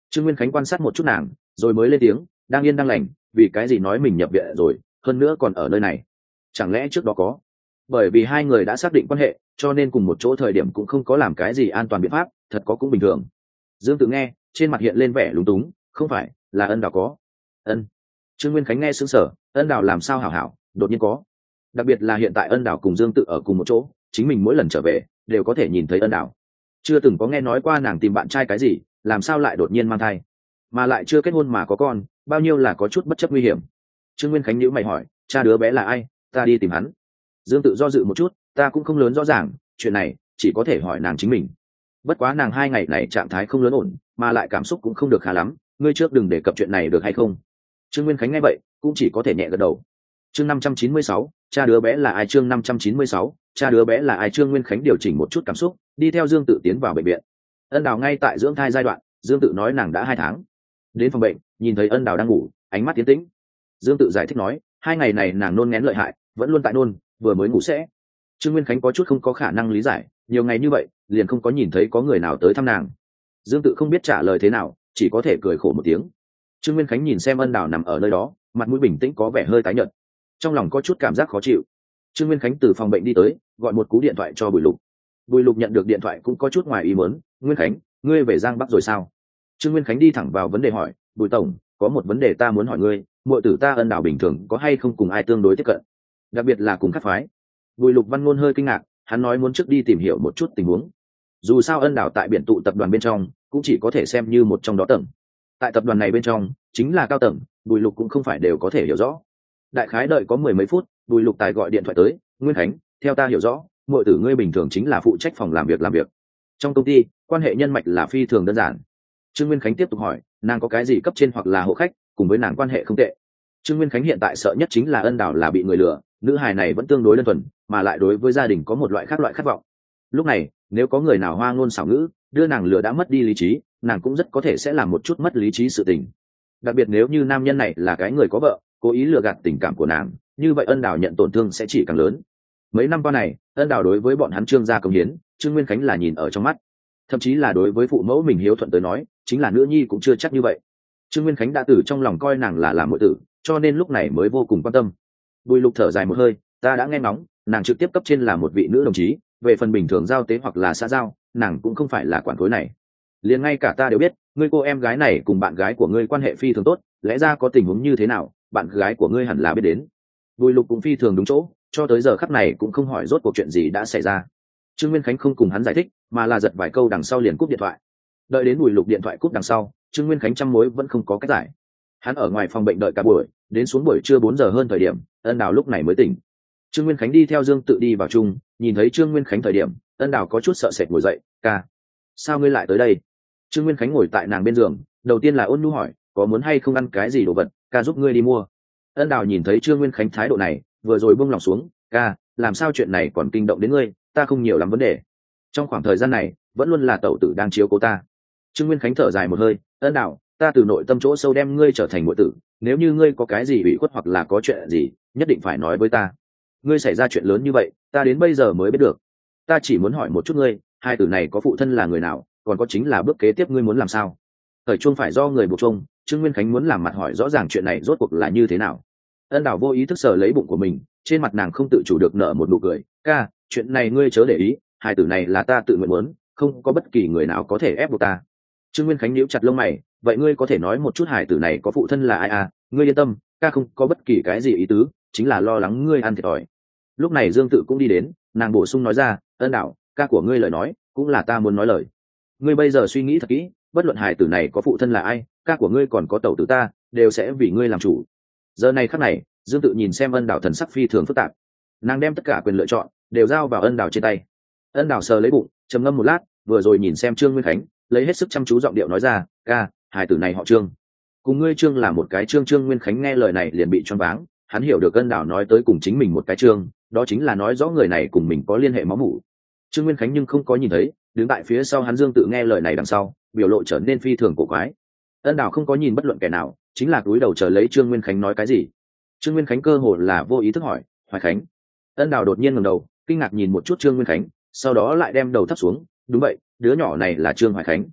Trương Nguyên Khánh quan sát một chút nàng rồi mới lên tiếng, đang yên đang lành, vì cái gì nói mình nhập viện rồi, hơn nữa còn ở nơi này, chẳng lẽ trước đó có? Bởi vì hai người đã xác định quan hệ, cho nên cùng một chỗ thời điểm cũng không có làm cái gì an toàn biện pháp, thật có cũng bình thường. Dương Tự nghe, trên mặt hiện lên vẻ lúng túng, không phải là Ân Đào có? Ân. Trương Nguyên Khánh nghe sững sờ, Ân Đào làm sao hảo hảo đột nhiên có? Đặc biệt là hiện tại Ân Đào cùng Dương Tự ở cùng một chỗ, chính mình mỗi lần trở về đều có thể nhìn thấy Ân Đào, chưa từng có nghe nói qua nàng tìm bạn trai cái gì, làm sao lại đột nhiên mang thai, mà lại chưa kết hôn mà có con, bao nhiêu là có chút bất chấp nguy hiểm. Trương Nguyên Khánh nhíu mày hỏi, cha đứa bé là ai, ta đi tìm hắn. Dương Tự do dự một chút, ta cũng không lớn rõ ràng, chuyện này chỉ có thể hỏi nàng chính mình. Bất quá nàng hai ngày này trạng thái không lớn ổn, mà lại cảm xúc cũng không được khá lắm, ngươi trước đừng đề cập chuyện này được hay không? Trương Nguyên Khánh nghe vậy cũng chỉ có thể nhẹ gật đầu. Chương năm trăm chín mươi sáu, cha đứa bé là ai? Chương năm trăm chín mươi sáu, cha đứa bé là ai? Trương Nguyên Khánh điều chỉnh một chút cảm xúc, đi theo Dương Tự tiến vào bệnh viện. Ân Đào ngay tại dưỡng thai giai đoạn, Dương Tự nói nàng đã hai tháng. Đến phòng bệnh, nhìn thấy Ân Đào đang ngủ, ánh mắt tiến tĩnh. Dương Tự giải thích nói, hai ngày này nàng nôn ngén lợi hại, vẫn luôn tại nôn, vừa mới ngủ sẽ. Trương Nguyên Khánh có chút không có khả năng lý giải, nhiều ngày như vậy liền không có nhìn thấy có người nào tới thăm nàng. Dương Tự không biết trả lời thế nào, chỉ có thể cười khổ một tiếng. Trương Nguyên Khánh nhìn xem Ân Đào nằm ở nơi đó, mặt mũi bình tĩnh có vẻ hơi tái nhợt, trong lòng có chút cảm giác khó chịu. Trương Nguyên Khánh từ phòng bệnh đi tới, gọi một cú điện thoại cho Bùi Lục. Bùi Lục nhận được điện thoại cũng có chút ngoài ý muốn, Nguyên Khánh, ngươi về Giang Bắc rồi sao? Trương Nguyên Khánh đi thẳng vào vấn đề hỏi, Bùi tổng, có một vấn đề ta muốn hỏi ngươi, muội tử ta Ân Đào bình thường có hay không cùng ai tương đối tiếp cận, đặc biệt là cùng các phái? Bùi Lục Văn ngôn hơi kinh ngạc, hắn nói muốn trước đi tìm hiểu một chút tình huống. Dù sao Ân Đào tại biển tụ tập đoàn bên trong cũng chỉ có thể xem như một trong đó tầng, tại tập đoàn này bên trong chính là cao tầng, Bùi Lục cũng không phải đều có thể hiểu rõ. Đại khái đợi có mười mấy phút, Bùi Lục tài gọi điện thoại tới, Nguyên Khánh, theo ta hiểu rõ, muội tử ngươi bình thường chính là phụ trách phòng làm việc làm việc, trong công ty quan hệ nhân mạch là phi thường đơn giản. Trương Nguyên Khánh tiếp tục hỏi, nàng có cái gì cấp trên hoặc là hộ khách cùng với nàng quan hệ không tệ? Trương Nguyên Khánh hiện tại sợ nhất chính là Ân Đào là bị người lừa, nữ hài này vẫn tương đối đơn thuần, mà lại đối với gia đình có một loại khác loại khát vọng. Lúc này nếu có người nào hoa ngôn xảo ngữ đưa nàng lừa đã mất đi lý trí, nàng cũng rất có thể sẽ làm một chút mất lý trí sự tình. Đặc biệt nếu như nam nhân này là cái người có vợ, cố ý lừa gạt tình cảm của nàng, như vậy Ân Đào nhận tổn thương sẽ chỉ càng lớn. Mấy năm qua này Ân Đào đối với bọn hắn Trương gia công hiến, Trương Nguyên Khánh là nhìn ở trong mắt, thậm chí là đối với phụ mẫu mình hiếu thuận tới nói, chính là nữ nhi cũng chưa chắc như vậy. Trương Nguyên Khánh đã từ trong lòng coi nàng là làm muội tử, cho nên lúc này mới vô cùng quan tâm. Bùi Lục thở dài một hơi, ta đã nghe ngóng, nàng trực tiếp cấp trên là một vị nữ đồng chí, về phần bình thường giao tế hoặc là xã giao, nàng cũng không phải là quản khối này. Liền ngay cả ta đều biết, ngươi cô em gái này cùng bạn gái của ngươi quan hệ phi thường tốt, lẽ ra có tình huống như thế nào, bạn gái của ngươi hẳn là biết đến. Bùi Lục cũng phi thường đúng chỗ, cho tới giờ khắc này cũng không hỏi rốt cuộc chuyện gì đã xảy ra. Trương Nguyên Khánh không cùng hắn giải thích, mà là giật vài câu đằng sau liền cúp điện thoại. Đợi đến Bùi Lục điện thoại cúp đằng sau, Trương Nguyên Khánh trăm mối vẫn không có cách giải. Hắn ở ngoài phòng bệnh đợi cả buổi, đến xuống buổi trưa bốn giờ hơn thời điểm, Ân Đào lúc này mới tỉnh. Trương Nguyên Khánh đi theo Dương Tự đi vào chung, nhìn thấy Trương Nguyên Khánh thời điểm, Ân Đào có chút sợ sệt ngồi dậy, ca, sao ngươi lại tới đây? Trương Nguyên Khánh ngồi tại nàng bên giường, đầu tiên là ôn nhu hỏi, có muốn hay không ăn cái gì đồ vật, ca giúp ngươi đi mua. Ân Đào nhìn thấy Trương Nguyên Khánh thái độ này, vừa rồi buông lòng xuống, ca, làm sao chuyện này còn kinh động đến ngươi, ta không nhiều lắm vấn đề. Trong khoảng thời gian này vẫn luôn là tẩu tử đang chiếu cố ta. Trương Nguyên Khánh thở dài một hơi, Ân Đào, ta từ nội tâm chỗ sâu đem ngươi trở thành muội tử, nếu như ngươi có cái gì ủy khuất hoặc là có chuyện gì, nhất định phải nói với ta. Ngươi xảy ra chuyện lớn như vậy, ta đến bây giờ mới biết được. Ta chỉ muốn hỏi một chút ngươi, hai tử này có phụ thân là người nào, còn có chính là bước kế tiếp ngươi muốn làm sao? Thời chuông phải do người buộc chuông, Trương Nguyên Khánh muốn làm mặt hỏi rõ ràng chuyện này rốt cuộc là như thế nào. Ân Đào vô ý thức sờ lấy bụng của mình, trên mặt nàng không tự chủ được nở một nụ cười, ca, chuyện này ngươi chớ để ý, hai tử này là ta tự nguyện muốn, không có bất kỳ người nào có thể ép buộc ta. Trương Nguyên Khánh nhíu chặt lông mày, vậy ngươi có thể nói một chút hài tử này có phụ thân là ai à? Ngươi yên tâm, ca không có bất kỳ cái gì ý tứ, chính là lo lắng ngươi ăn thiệt thòi. Lúc này Dương Tự cũng đi đến, nàng bổ sung nói ra, Ân Đào, ca của ngươi lời nói cũng là ta muốn nói lời. Ngươi bây giờ suy nghĩ thật kỹ, bất luận hài tử này có phụ thân là ai, ca của ngươi còn có tẩu tử ta, đều sẽ vì ngươi làm chủ. Giờ này khắc này, Dương Tự nhìn xem Ân Đào thần sắc phi thường phức tạp, nàng đem tất cả quyền lựa chọn đều giao vào Ân Đào trên tay. Ân Đào sờ lấy bụng, trầm ngâm một lát, vừa rồi nhìn xem Trương Nguyên Khánh, lấy hết sức chăm chú giọng điệu nói ra, ca, hài tử này họ Trương, cùng ngươi Trương là một cái Trương. Trương Nguyên Khánh nghe lời này liền bị choáng váng, hắn hiểu được Ân Đào nói tới cùng chính mình một cái Trương, đó chính là nói rõ người này cùng mình có liên hệ máu mủ. Trương Nguyên Khánh nhưng không có nhìn thấy, đứng tại phía sau hắn Dương Tự nghe lời này đằng sau, biểu lộ trở nên phi thường cổ quái. Ân Đào không có nhìn bất luận kẻ nào, chính là cúi đầu chờ lấy Trương Nguyên Khánh nói cái gì. Trương Nguyên Khánh cơ hồ là vô ý thức hỏi, Hoài Khánh. Ân Đào đột nhiên ngẩng đầu, kinh ngạc nhìn một chút Trương Nguyên Khánh, sau đó lại đem đầu thấp xuống, đúng vậy, đứa nhỏ này là Trương Hoài Khánh.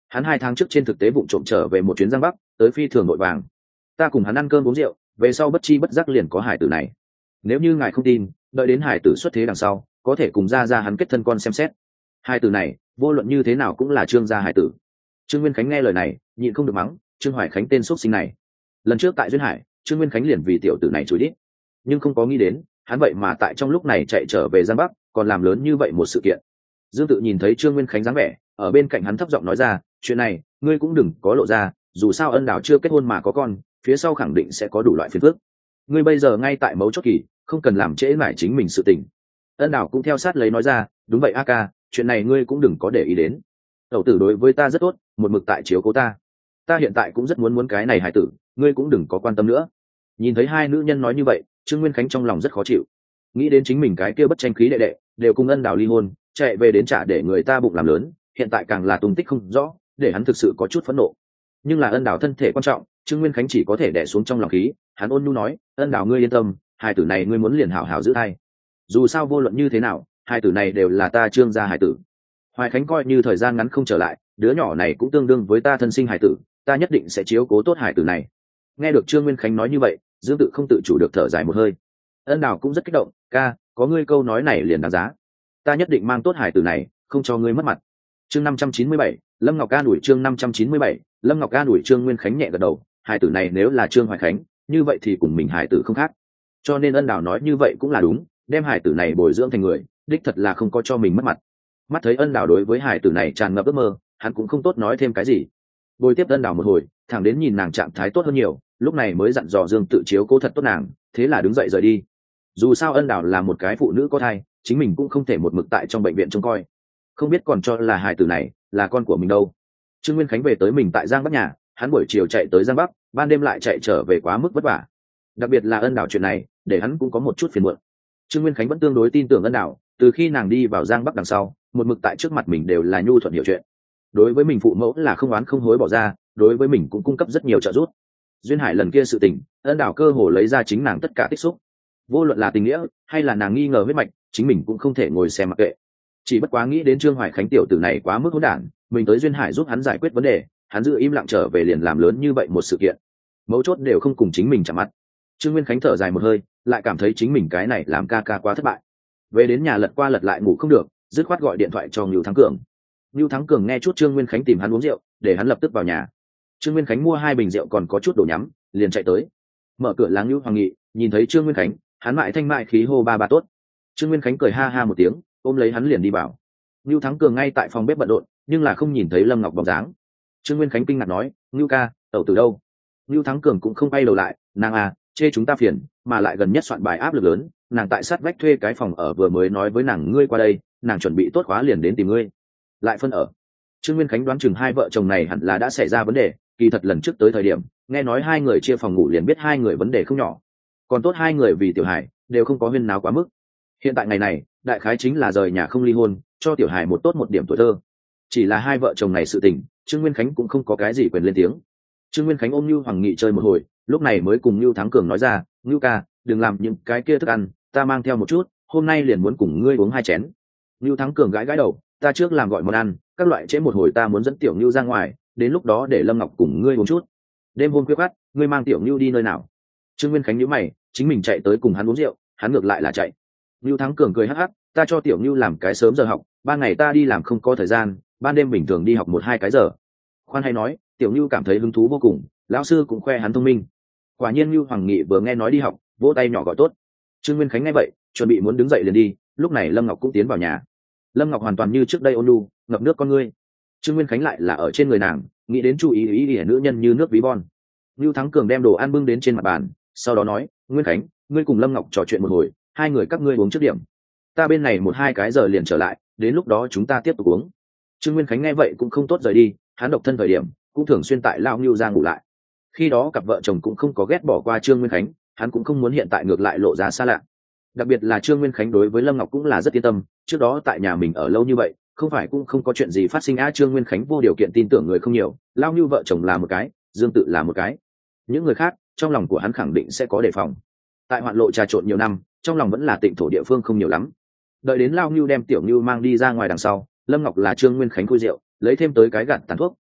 Hắn hai tháng trước trên thực tế vụng trộm trở về một chuyến giang bắc, tới phi thường nội vàng. Ta cùng hắn ăn cơm uống rượu, về sau bất chi bất giác liền có hải tử này. Nếu như ngài không tin, đợi đến hải tử xuất thế đằng sau, có thể cùng ra ra hắn kết thân con xem xét. Hải tử này vô luận như thế nào cũng là Trương gia hải tử. Trương Nguyên Khánh nghe lời này nhịn không được mắng Trương Hoài Khánh tên xuất sinh này. Lần trước tại duyên hải, Trương Nguyên Khánh liền vì tiểu tử này chửi đít, nhưng không có nghĩ đến hắn vậy mà tại trong lúc này chạy trở về giang bắc, còn làm lớn như vậy một sự kiện. Dương Tự nhìn thấy Trương Nguyên Khánh dáng vẻ, ở bên cạnh hắn thấp giọng nói ra, chuyện này ngươi cũng đừng có lộ ra, dù sao Ân Đào chưa kết hôn mà có con, phía sau khẳng định sẽ có đủ loại phiền phức. Ngươi bây giờ ngay tại mấu chốt kỳ, không cần làm trễ mãi chính mình sự tình. Ân Đào cũng theo sát lấy nói ra, đúng vậy a ca, chuyện này ngươi cũng đừng có để ý đến. Tẩu tử đối với ta rất tốt, một mực tại chiếu cố ta. Ta hiện tại cũng rất muốn muốn cái này hài tử, ngươi cũng đừng có quan tâm nữa. Nhìn thấy hai nữ nhân nói như vậy, Trương Nguyên Khánh trong lòng rất khó chịu, nghĩ đến chính mình cái kia bất tranh khí đệ đệ đều cùng Ân Đào ly hôn, chạy về đến trả để người ta bụng làm lớn, hiện tại càng là tung tích không rõ, để hắn thực sự có chút phẫn nộ. Nhưng là Ân Đào thân thể quan trọng, Trương Nguyên Khánh chỉ có thể đè xuống trong lòng khí, hắn ôn nhu nói, Ân Đào ngươi yên tâm, hài tử này ngươi muốn liền hảo hảo giữ thai. Dù sao vô luận như thế nào, hài tử này đều là ta Trương gia hài tử. Hoài Khánh coi như thời gian ngắn không trở lại, đứa nhỏ này cũng tương đương với ta thân sinh hài tử, ta nhất định sẽ chiếu cố tốt hài tử này. Nghe được Trương Nguyên Khánh nói như vậy, Dương Tự không tự chủ được thở dài một hơi. Ân Đào cũng rất kích động, ca, có ngươi câu nói này liền đáng giá. Ta nhất định mang tốt hài tử này, không cho ngươi mất mặt. Chương năm trăm chín mươi bảy, Lâm Ngọc Ca đuổi chương năm trăm chín mươi bảy, Lâm Ngọc Ca đuổi Trương Nguyên Khánh nhẹ gật đầu, hài tử này nếu là Trương Hoài Khánh, như vậy thì cùng mình hài tử không khác. Cho nên Ân Đào nói như vậy cũng là đúng, đem hài tử này bồi dưỡng thành người, đích thật là không có cho mình mất mặt. Mắt thấy Ân Đào đối với hài tử này tràn ngập ước mơ, hắn cũng không tốt nói thêm cái gì. Bồi tiếp Ân Đào một hồi, thẳng đến nhìn nàng trạng thái tốt hơn nhiều, lúc này mới dặn dò Dương Tự chiếu cố thật tốt nàng, thế là đứng dậy rời đi. Dù sao Ân Đào là một cái phụ nữ có thai, chính mình cũng không thể một mực tại trong bệnh viện trông coi, không biết còn cho là hài tử này là con của mình đâu. Trương Nguyên Khánh về tới mình tại Giang Bắc nhà, hắn buổi chiều chạy tới Giang Bắc, ban đêm lại chạy trở về quá mức vất vả. Đặc biệt là Ân Đào chuyện này, để hắn cũng có một chút phiền muộn. Trương Nguyên Khánh vẫn tương đối tin tưởng Ân Đào, từ khi nàng đi vào Giang Bắc đằng sau, một mực tại trước mặt mình đều là nhu thuận hiểu chuyện. Đối với mình phụ mẫu là không oán không hối bỏ ra, đối với mình cũng cung cấp rất nhiều trợ giúp. Duyên hải lần kia sự tình, Ân Đào cơ hồ lấy ra chính nàng tất cả tích xúc. Vô luận là tình nghĩa hay là nàng nghi ngờ huyết mạch, chính mình cũng không thể ngồi xem mặc kệ. Chỉ bất quá nghĩ đến Trương Hoài Khánh tiểu tử này quá mức hỗn đản, mình tới Duyên Hải giúp hắn giải quyết vấn đề, hắn giữ im lặng trở về liền làm lớn như vậy một sự kiện, mấu chốt đều không cùng chính mình chạm mặt. Trương Nguyên Khánh thở dài một hơi, lại cảm thấy chính mình cái này làm ca ca quá thất bại. Về đến nhà lật qua lật lại ngủ không được, dứt khoát gọi điện thoại cho Ngưu Thắng Cường. Ngưu Thắng Cường nghe chút Trương Nguyên Khánh tìm hắn uống rượu, để hắn lập tức vào nhà. Trương Nguyên Khánh mua hai bình rượu còn có chút đồ nhắm, liền chạy tới. Mở cửa là Ngưu Hoàng Nghị, nhìn thấy Trương Nguyên Khánh, hắn mại thanh mại khí hô ba ba tốt. Trương Nguyên Khánh cười ha ha một tiếng, ôm lấy hắn liền đi vào. Ngưu Thắng Cường ngay tại phòng bếp bận rộn, nhưng là không nhìn thấy Lâm Ngọc bóng dáng. Trương Nguyên Khánh kinh ngạc nói, Ngưu ca, tẩu từ đâu? Ngưu Thắng Cường cũng không bay đầu lại, nàng à, chê chúng ta phiền, mà lại gần nhất soạn bài áp lực lớn, nàng tại sát vách thuê cái phòng ở vừa mới nói với nàng ngươi qua đây, nàng chuẩn bị tốt khóa liền đến tìm ngươi. Lại phân ở. Trương Nguyên Khánh đoán chừng hai vợ chồng này hẳn là đã xảy ra vấn đề, kỳ thật lần trước tới thời điểm, nghe nói hai người chia phòng ngủ liền biết hai người vấn đề không nhỏ. Còn tốt hai người vì Tiểu Hải, đều không có huyên náo quá mức. Hiện tại ngày này, đại khái chính là rời nhà không ly hôn, cho Tiểu Hải một tốt một điểm tuổi thơ. Chỉ là hai vợ chồng này sự tình, Trương Nguyên Khánh cũng không có cái gì quyền lên tiếng. Trương Nguyên Khánh ôm Nưu Hoàng Nghị chơi một hồi, lúc này mới cùng Nưu Thắng Cường nói ra, Nưu ca, đừng làm những cái kia thức ăn, ta mang theo một chút, hôm nay liền muốn cùng ngươi uống hai chén. Nưu Thắng Cường gãi gãi đầu, ta trước làm gọi món ăn, các loại trễ một hồi ta muốn dẫn Tiểu Nưu ra ngoài, đến lúc đó để Lâm Ngọc cùng ngươi uống chút. Đêm hôm khuya khoắt, ngươi mang Tiểu Nưu đi nơi nào? Trương Nguyên Khánh nhíu mày, chính mình chạy tới cùng hắn uống rượu, hắn ngược lại là chạy. Nưu Thắng Cường cười hắc hắc, ta cho Tiểu Nưu làm cái sớm giờ học, ban ngày ta đi làm không có thời gian, ban đêm bình thường đi học một hai cái giờ. Khoan hay nói, Tiểu Nưu cảm thấy hứng thú vô cùng, lão sư cũng khoe hắn thông minh. Quả nhiên Nưu Hoàng Nghị vừa nghe nói đi học, vỗ tay nhỏ gọi tốt. Trương Nguyên Khánh nghe vậy, chuẩn bị muốn đứng dậy liền đi, lúc này Lâm Ngọc cũng tiến vào nhà. Lâm Ngọc hoàn toàn như trước đây ôn nhu, ngập nước con ngươi. Trương Nguyên Khánh lại là ở trên người nàng, nghĩ đến chú ý ý ý nữ nhân như nước ví von. Nưu Thắng Cường đem đồ ăn bưng đến trên mặt bàn, sau đó nói, Nguyên Khánh, ngươi cùng Lâm Ngọc trò chuyện một hồi, hai người các ngươi uống trước điểm, ta bên này một hai cái giờ liền trở lại, đến lúc đó chúng ta tiếp tục uống. Trương Nguyên Khánh nghe vậy cũng không tốt rời đi, hắn độc thân thời điểm cũng thường xuyên tại lao Nưu ra ngủ lại. Khi đó cặp vợ chồng cũng không có ghét bỏ qua Trương Nguyên Khánh, hắn cũng không muốn hiện tại ngược lại lộ ra xa lạ. Đặc biệt là Trương Nguyên Khánh đối với Lâm Ngọc cũng là rất yên tâm, trước đó tại nhà mình ở lâu như vậy, không phải cũng không có chuyện gì phát sinh á. Trương Nguyên Khánh vô điều kiện tin tưởng người không nhiều, lao Nưu vợ chồng là một cái, Dương Tự là một cái, những người khác trong lòng của hắn khẳng định sẽ có đề phòng. Tại hoạn lộ trà trộn nhiều năm, trong lòng vẫn là tịnh thổ địa phương không nhiều lắm. Đợi đến lao Nưu đem Tiểu Nưu mang đi ra ngoài đằng sau, Lâm Ngọc là Trương Nguyên Khánh khui rượu, lấy thêm tới cái gạt tàn thuốc,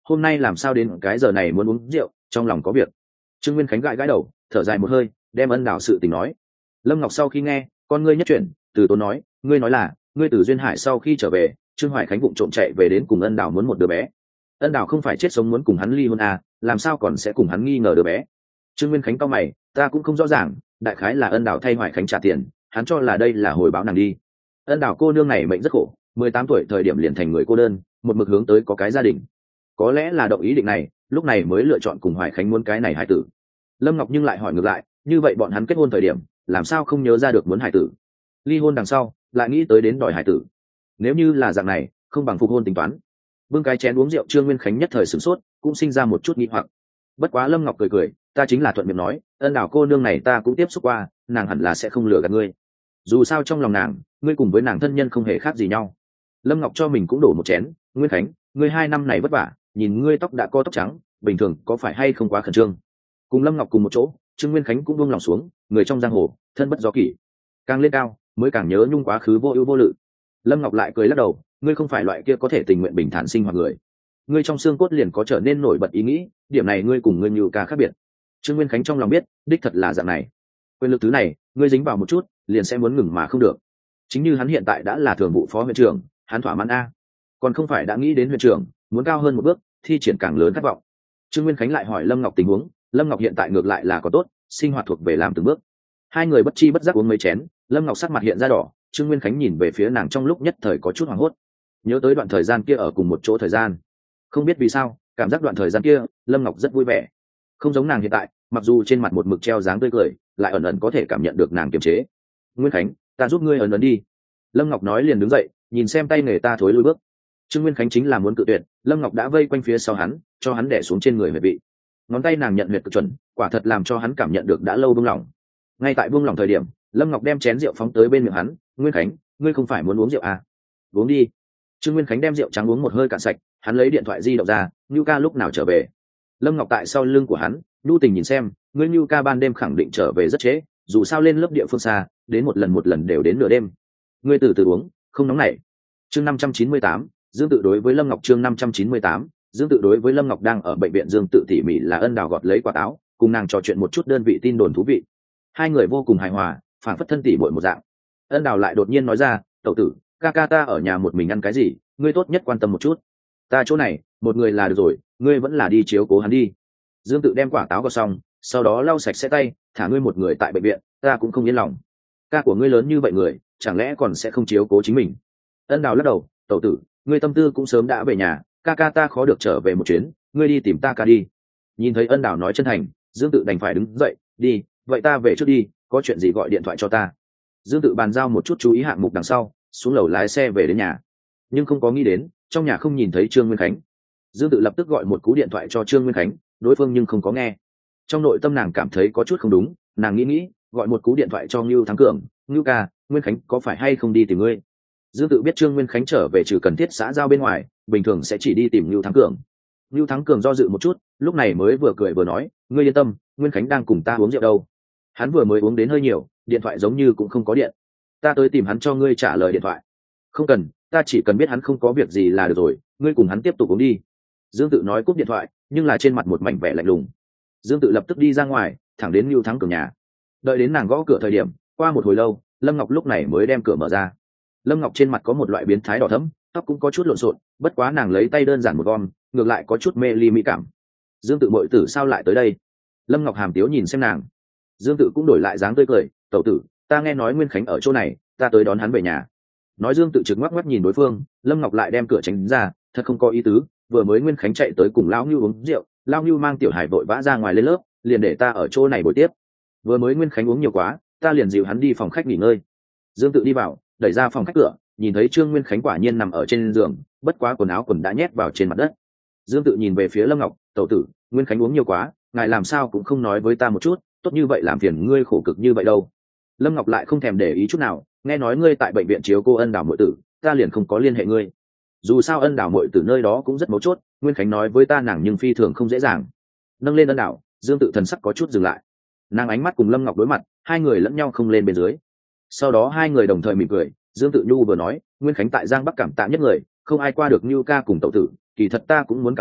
hôm nay làm sao đến cái giờ này muốn uống rượu, trong lòng có việc. Trương Nguyên Khánh gãi gãi đầu, thở dài một hơi, đem ân đảo sự tình nói. Lâm Ngọc sau khi nghe, con ngươi nhất chuyển, từ tốn nói, ngươi nói là ngươi từ duyên hải sau khi trở về, Trương Hoài Khánh vụng trộm chạy về đến cùng ân đảo muốn một đứa bé. Ân đảo không phải chết sống muốn cùng hắn ly hôn à, làm sao còn sẽ cùng hắn nghi ngờ đứa bé. Trương Nguyên Khánh cau mày, ta cũng không rõ ràng, đại khái là ân đảo thay Hoài Khánh trả tiền, hắn cho là đây là hồi báo nàng đi. Ân đảo cô nương này mệnh rất khổ, mười tám tuổi thời điểm liền thành người cô đơn, một mực hướng tới có cái gia đình, có lẽ là động ý định này, lúc này mới lựa chọn cùng Hoài Khánh muốn cái này hải tử. Lâm Ngọc nhưng lại hỏi ngược lại, như vậy bọn hắn kết hôn thời điểm làm sao không nhớ ra được muốn hải tử, ly hôn đằng sau lại nghĩ tới đến đòi hải tử? Nếu như là dạng này, không bằng phục hôn tính toán. Bưng cái chén uống rượu, Trương Nguyên Khánh nhất thời sửng sốt, cũng sinh ra một chút nghi hoặc. Bất quá Lâm Ngọc cười cười, ta chính là thuận miệng nói, ân đảo cô nương này ta cũng tiếp xúc qua, nàng hẳn là sẽ không lừa gạt ngươi. Dù sao trong lòng nàng, ngươi cùng với nàng thân nhân không hề khác gì nhau. Lâm Ngọc cho mình cũng đổ một chén. Nguyên Khánh, ngươi hai năm này vất vả, nhìn ngươi tóc đã có tóc trắng, bình thường có phải hay không quá khẩn trương? Cùng Lâm Ngọc cùng một chỗ, Trương Nguyên Khánh cũng buông lòng xuống, người trong giang hồ, thân bất do kỷ, càng lên cao mới càng nhớ nhung quá khứ vô ưu vô lự. Lâm Ngọc lại cười lắc đầu, ngươi không phải loại kia có thể tình nguyện bình thản sinh hoạt người, ngươi trong xương cốt liền có trở nên nổi bật ý nghĩ, điểm này ngươi cùng ngươi Như Ca khác biệt. Trương Nguyên Khánh trong lòng biết, đích thật là dạng này. Quyền lực thứ này, ngươi dính vào một chút, liền sẽ muốn ngừng mà không được. Chính như hắn hiện tại đã là thường vụ phó huyện trưởng, hắn thỏa mãn a, còn không phải đã nghĩ đến huyện trưởng, muốn cao hơn một bước, thi triển càng lớn khát vọng. Trương Nguyên Khánh lại hỏi Lâm Ngọc tình huống, Lâm Ngọc hiện tại ngược lại là có tốt, sinh hoạt thuộc về làm từng bước. Hai người bất chi bất giác uống mấy chén, Lâm Ngọc sắc mặt hiện ra đỏ, Trương Nguyên Khánh nhìn về phía nàng trong lúc nhất thời có chút hoảng hốt, nhớ tới đoạn thời gian kia ở cùng một chỗ thời gian, không biết vì sao, cảm giác đoạn thời gian kia Lâm Ngọc rất vui vẻ, không giống nàng hiện tại, mặc dù trên mặt một mực treo dáng tươi cười, lại ẩn ẩn có thể cảm nhận được nàng kiềm chế. Nguyên Khánh, ta giúp ngươi ẩn ẩn đi. Lâm Ngọc nói liền đứng dậy, nhìn xem tay nghề ta thối lui bước. Trương Nguyên Khánh chính là muốn cự tuyệt, Lâm Ngọc đã vây quanh phía sau hắn, cho hắn đè xuống trên người huyệt vị. Ngón tay nàng nhận huyệt cực chuẩn, quả thật làm cho hắn cảm nhận được đã lâu buông lỏng. Ngay tại buông lỏng thời điểm, Lâm Ngọc đem chén rượu phóng tới bên miệng hắn, Nguyên Khánh, ngươi không phải muốn uống rượu à? Uống đi. Trương Nguyên Khánh đem rượu trắng uống một hơi cạn sạch, hắn lấy điện thoại di động ra, Như Ca lúc nào trở về? Lâm Ngọc tại sau lưng của hắn, nhu tình nhìn xem, ngươi Như Ca ban đêm khẳng định trở về rất trễ, dù sao lên lớp địa phương xa, đến một lần một lần đều đến nửa đêm. Ngươi từ từ uống, không nóng nảy. Chương năm trăm chín mươi tám, Dương Tự đối với Lâm Ngọc. Chương năm trăm chín mươi tám, Dương Tự đối với Lâm Ngọc đang ở bệnh viện. Dương Tự tỉ mỉ là ân đào gọt lấy quả táo, cùng nàng trò chuyện một chút đơn vị tin đồn thú vị. Hai người vô cùng hài hòa, phản phất thân tỉ muội một dạng. Ân đào lại đột nhiên nói ra, tẩu tử, ca ca ta ở nhà một mình ăn cái gì, ngươi tốt nhất quan tâm một chút. Ta chỗ này, một người là được rồi, ngươi vẫn là đi chiếu cố hắn đi. Dương Tự đem quả táo gọt xong, sau đó lau sạch sẽ tay, thả ngươi một người tại bệnh viện, ta cũng không yên lòng. Ca của ngươi lớn như vậy người, chẳng lẽ còn sẽ không chiếu cố chính mình? Ân đào lắc đầu, tẩu tử, ngươi tâm tư cũng sớm đã về nhà, ca ca ta khó được trở về một chuyến, ngươi đi tìm ta ca đi. Nhìn thấy ân đào nói chân thành, Dương Tự đành phải đứng dậy, đi, vậy ta về trước đi, có chuyện gì gọi điện thoại cho ta. Dương Tự bàn giao một chút chú ý hạng mục đằng sau, xuống lầu lái xe về đến nhà, nhưng không có nghĩ đến trong nhà không nhìn thấy Trương Nguyên Khánh. Dương Tự lập tức gọi một cú điện thoại cho Trương Nguyên Khánh, đối phương nhưng không có nghe. Trong nội tâm nàng cảm thấy có chút không đúng, nàng nghĩ nghĩ, gọi một cú điện thoại cho Ngưu Thắng Cường, Ngưu ca, Nguyên Khánh có phải hay không đi tìm ngươi? Dương Tự biết Trương Nguyên Khánh trở về trừ cần thiết xã giao bên ngoài, bình thường sẽ chỉ đi tìm Ngưu Thắng Cường. Ngưu Thắng Cường do dự một chút, lúc này mới vừa cười vừa nói, ngươi yên tâm, Nguyên Khánh đang cùng ta uống rượu đâu. Hắn vừa mới uống đến hơi nhiều, điện thoại giống như cũng không có điện. Ta tới tìm hắn cho ngươi trả lời điện thoại. Không cần, ta chỉ cần biết hắn không có việc gì là được rồi, ngươi cùng hắn tiếp tục uống đi. Dương Tự nói cúp điện thoại, nhưng là trên mặt một mảnh vẻ lạnh lùng. Dương Tự lập tức đi ra ngoài, thẳng đến Ngưu Thắng Cường nhà. Đợi đến nàng gõ cửa thời điểm, qua một hồi lâu, Lâm Ngọc lúc này mới đem cửa mở ra. Lâm Ngọc trên mặt có một loại biến thái đỏ thẫm, tóc cũng có chút lộn xộn, bất quá nàng lấy tay đơn giản một gom, ngược lại có chút mê ly mỹ cảm. Dương Tự muội tử sao lại tới đây? Lâm Ngọc hàm tiếu nhìn xem nàng. Dương Tự cũng đổi lại dáng tươi cười, tẩu tử, ta nghe nói Nguyên Khánh ở chỗ này, ta tới đón hắn về nhà. Nói Dương Tự trực ngoắc ngoắc nhìn đối phương, Lâm Ngọc lại đem cửa tránh ra, thật không có ý tứ, vừa mới Nguyên Khánh chạy tới cùng lão Nưu uống rượu, lão Nưu mang Tiểu Hải vội vã ra ngoài lên lớp, liền để ta ở chỗ này buổi tiếp. Vừa mới Nguyên Khánh uống nhiều quá, ta liền dìu hắn đi phòng khách nghỉ ngơi. Dương Tự đi vào, đẩy ra phòng khách cửa, nhìn thấy Trương Nguyên Khánh quả nhiên nằm ở trên giường, bất quá quần áo quần đã nhét vào trên mặt đất. Dương Tự nhìn về phía Lâm Ngọc, tẩu tử, Nguyên Khánh uống nhiều quá, ngài làm sao cũng không nói với ta một chút, tốt như vậy làm phiền ngươi khổ cực như vậy đâu. Lâm Ngọc lại không thèm để ý chút nào, nghe nói ngươi tại bệnh viện chiếu cô ân đảo muội tử, ta liền không có liên hệ ngươi. Dù sao ân đảo muội tử nơi đó cũng rất mấu chốt, Nguyên Khánh nói với ta nàng nhưng phi thường không dễ dàng. Nâng lên ân đảo, Dương Tự thần sắc có chút dừng lại. Nàng ánh mắt cùng Lâm Ngọc đối mặt, hai người lẫn nhau không lên bên dưới. Sau đó hai người đồng thời mỉm cười, Dương Tự nhu vừa nói, Nguyên Khánh tại Giang Bắc cảm tạ nhất người, không ai qua được Như ca cùng tẩu tử, kỳ thật ta cũng muốn cảm tạ,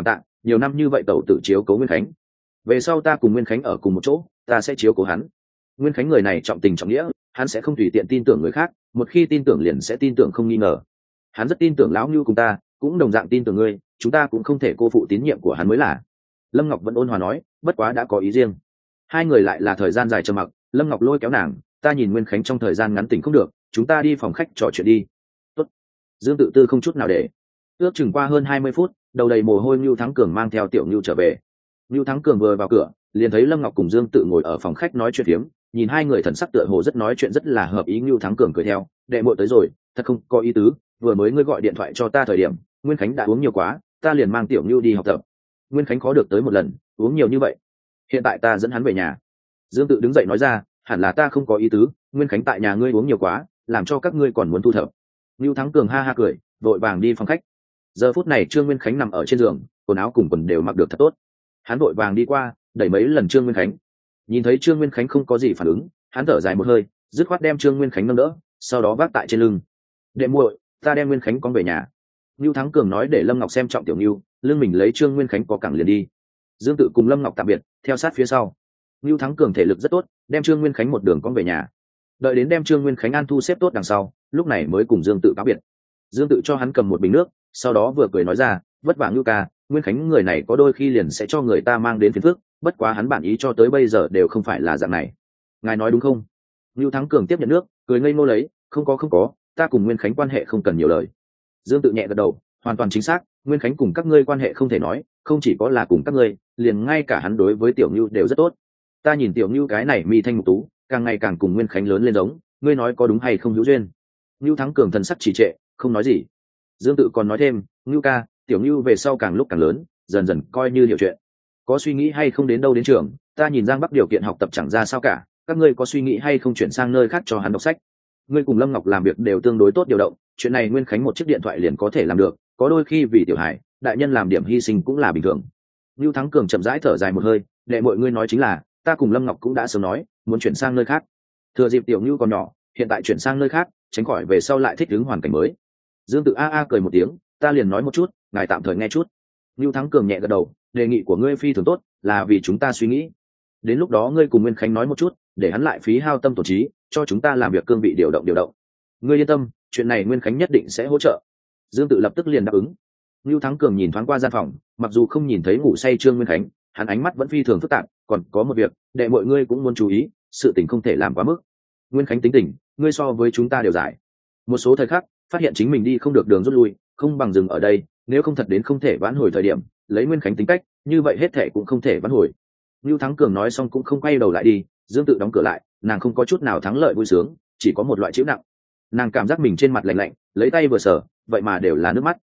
nhiều năm như vậy tẩu tự chiếu cố Nguyên Khánh, về sau ta cùng Nguyên Khánh ở cùng một chỗ, ta sẽ chiếu cố hắn. Nguyên Khánh người này trọng tình trọng nghĩa, hắn sẽ không tùy tiện tin tưởng người khác, một khi tin tưởng liền sẽ tin tưởng không nghi ngờ. Hắn rất tin tưởng lão Ngưu cùng ta, cũng đồng dạng tin tưởng ngươi, chúng ta cũng không thể cô phụ tín nhiệm của hắn mới là. Lâm Ngọc vẫn ôn hòa nói, bất quá đã có ý riêng. Hai người lại là thời gian dài trầm mặc, Lâm Ngọc lôi kéo nàng, ta nhìn Nguyên Khánh trong thời gian ngắn tỉnh không được, chúng ta đi phòng khách trò chuyện đi. Tốt. Dương Tự Tư không chút nào để. Ước chừng qua hơn hai mươi phút, đầu đầy mồ hôi Ngưu Thắng Cường mang theo Tiểu Ngưu trở về. Ngưu Thắng Cường vừa vào cửa, liền thấy Lâm Ngọc cùng Dương Tự ngồi ở phòng khách nói chuyện phiếm, nhìn hai người thần sắc tựa hồ rất nói chuyện rất là hợp ý. Ngưu Thắng Cường cười theo, đệ muội tới rồi, thật không có ý tứ, vừa mới ngươi gọi điện thoại cho ta thời điểm, Nguyên Khánh đã uống nhiều quá, ta liền mang Tiểu Ngưu đi học tập. Nguyên Khánh khó được tới một lần, uống nhiều như vậy, hiện tại ta dẫn hắn về nhà. Dương Tự đứng dậy nói ra, hẳn là ta không có ý tứ, Nguyên Khánh tại nhà ngươi uống nhiều quá, làm cho các ngươi còn muốn thu thập. Ngưu Thắng Cường ha ha cười, vội vàng đi phòng khách. Giờ phút này Trương Nguyên Khánh nằm ở trên giường, quần áo cùng quần đều mặc được thật tốt. Hắn vội vàng đi qua, đẩy mấy lần Trương Nguyên Khánh. Nhìn thấy Trương Nguyên Khánh không có gì phản ứng, hắn thở dài một hơi, dứt khoát đem Trương Nguyên Khánh nâng đỡ, sau đó vác tại trên lưng. Đệ muội, ta đem Nguyên Khánh con về nhà. Ngưu Thắng Cường nói để Lâm Ngọc xem trọng Tiểu Ngưu, lưng mình lấy Trương Nguyên Khánh có cẳng liền đi. Dương Tự cùng Lâm Ngọc tạm biệt, theo sát phía sau. Ngưu Thắng Cường thể lực rất tốt, đem Trương Nguyên Khánh một đường con về nhà. Đợi đến đem Trương Nguyên Khánh an thu xếp tốt đằng sau, lúc này mới cùng Dương Tự cáo biệt. Dương Tự cho hắn cầm một bình nước, sau đó vừa cười nói ra, vất vả Ngưu ca, Nguyên Khánh người này có đôi khi liền sẽ cho người ta mang đến phiền phức, bất quá hắn bản ý cho tới bây giờ đều không phải là dạng này. Ngài nói đúng không? Ngưu Thắng Cường tiếp nhận nước, cười ngây ngô lấy, không có không có, ta cùng Nguyên Khánh quan hệ không cần nhiều lời. Dương Tự nhẹ gật đầu, hoàn toàn chính xác, Nguyên Khánh cùng các ngươi quan hệ không thể nói, không chỉ có là cùng các ngươi, liền ngay cả hắn đối với Tiểu Ngưu đều rất tốt. Ta nhìn Tiểu Ngưu cái này mi thanh mục tú, càng ngày càng cùng Nguyên Khánh lớn lên giống, ngươi nói có đúng hay không hữu duyên? Ngưu Thắng Cường thần sắc trì trệ, không nói gì. Dương Tự còn nói thêm, Ngưu ca, Tiểu Ngưu về sau càng lúc càng lớn, dần dần coi như hiểu chuyện, có suy nghĩ hay không đến đâu đến trường, ta nhìn Giang Bắc điều kiện học tập chẳng ra sao cả, các ngươi có suy nghĩ hay không chuyển sang nơi khác cho hắn đọc sách? Ngươi cùng Lâm Ngọc làm việc đều tương đối tốt điều động, chuyện này Nguyên Khánh một chiếc điện thoại liền có thể làm được, có đôi khi vì Tiểu Hải, đại nhân làm điểm hy sinh cũng là bình thường. Ngưu Thắng Cường chậm rãi thở dài một hơi, đệ mọi ngươi nói chính là, ta cùng Lâm Ngọc cũng đã sớm nói, muốn chuyển sang nơi khác. Thừa dịp Tiểu Ngưu còn nhỏ, hiện tại chuyển sang nơi khác, tránh khỏi về sau lại thích ứng hoàn cảnh mới. Dương Tự a a cười một tiếng, ta liền nói một chút, ngài tạm thời nghe chút. Ngưu Thắng Cường nhẹ gật đầu, đề nghị của ngươi phi thường tốt, là vì chúng ta suy nghĩ. Đến lúc đó ngươi cùng Nguyên Khánh nói một chút, để hắn lại phí hao tâm tổn trí, cho chúng ta làm việc cương vị điều động điều động. Ngươi yên tâm, chuyện này Nguyên Khánh nhất định sẽ hỗ trợ. Dương Tự lập tức liền đáp ứng. Ngưu Thắng Cường nhìn thoáng qua gian phòng, mặc dù không nhìn thấy ngủ say Trương Nguyên Khánh, hắn ánh mắt vẫn phi thường phức tạp, còn có một việc, để mọi ngươi cũng muốn chú ý, sự tình không thể làm quá mức. Nguyên Khánh tính tình, ngươi so với chúng ta đều giải. Một số thời khắc, phát hiện chính mình đi không được đường rút lui, không bằng dừng ở đây, nếu không thật đến không thể vãn hồi thời điểm, lấy Nguyên Khánh tính cách, như vậy hết thể cũng không thể vãn hồi. Ngưu Thắng Cường nói xong cũng không quay đầu lại đi, Dương Tự đóng cửa lại, nàng không có chút nào thắng lợi vui sướng, chỉ có một loại chịu nặng. Nàng cảm giác mình trên mặt lạnh lạnh, lấy tay vừa sờ, vậy mà đều là nước mắt.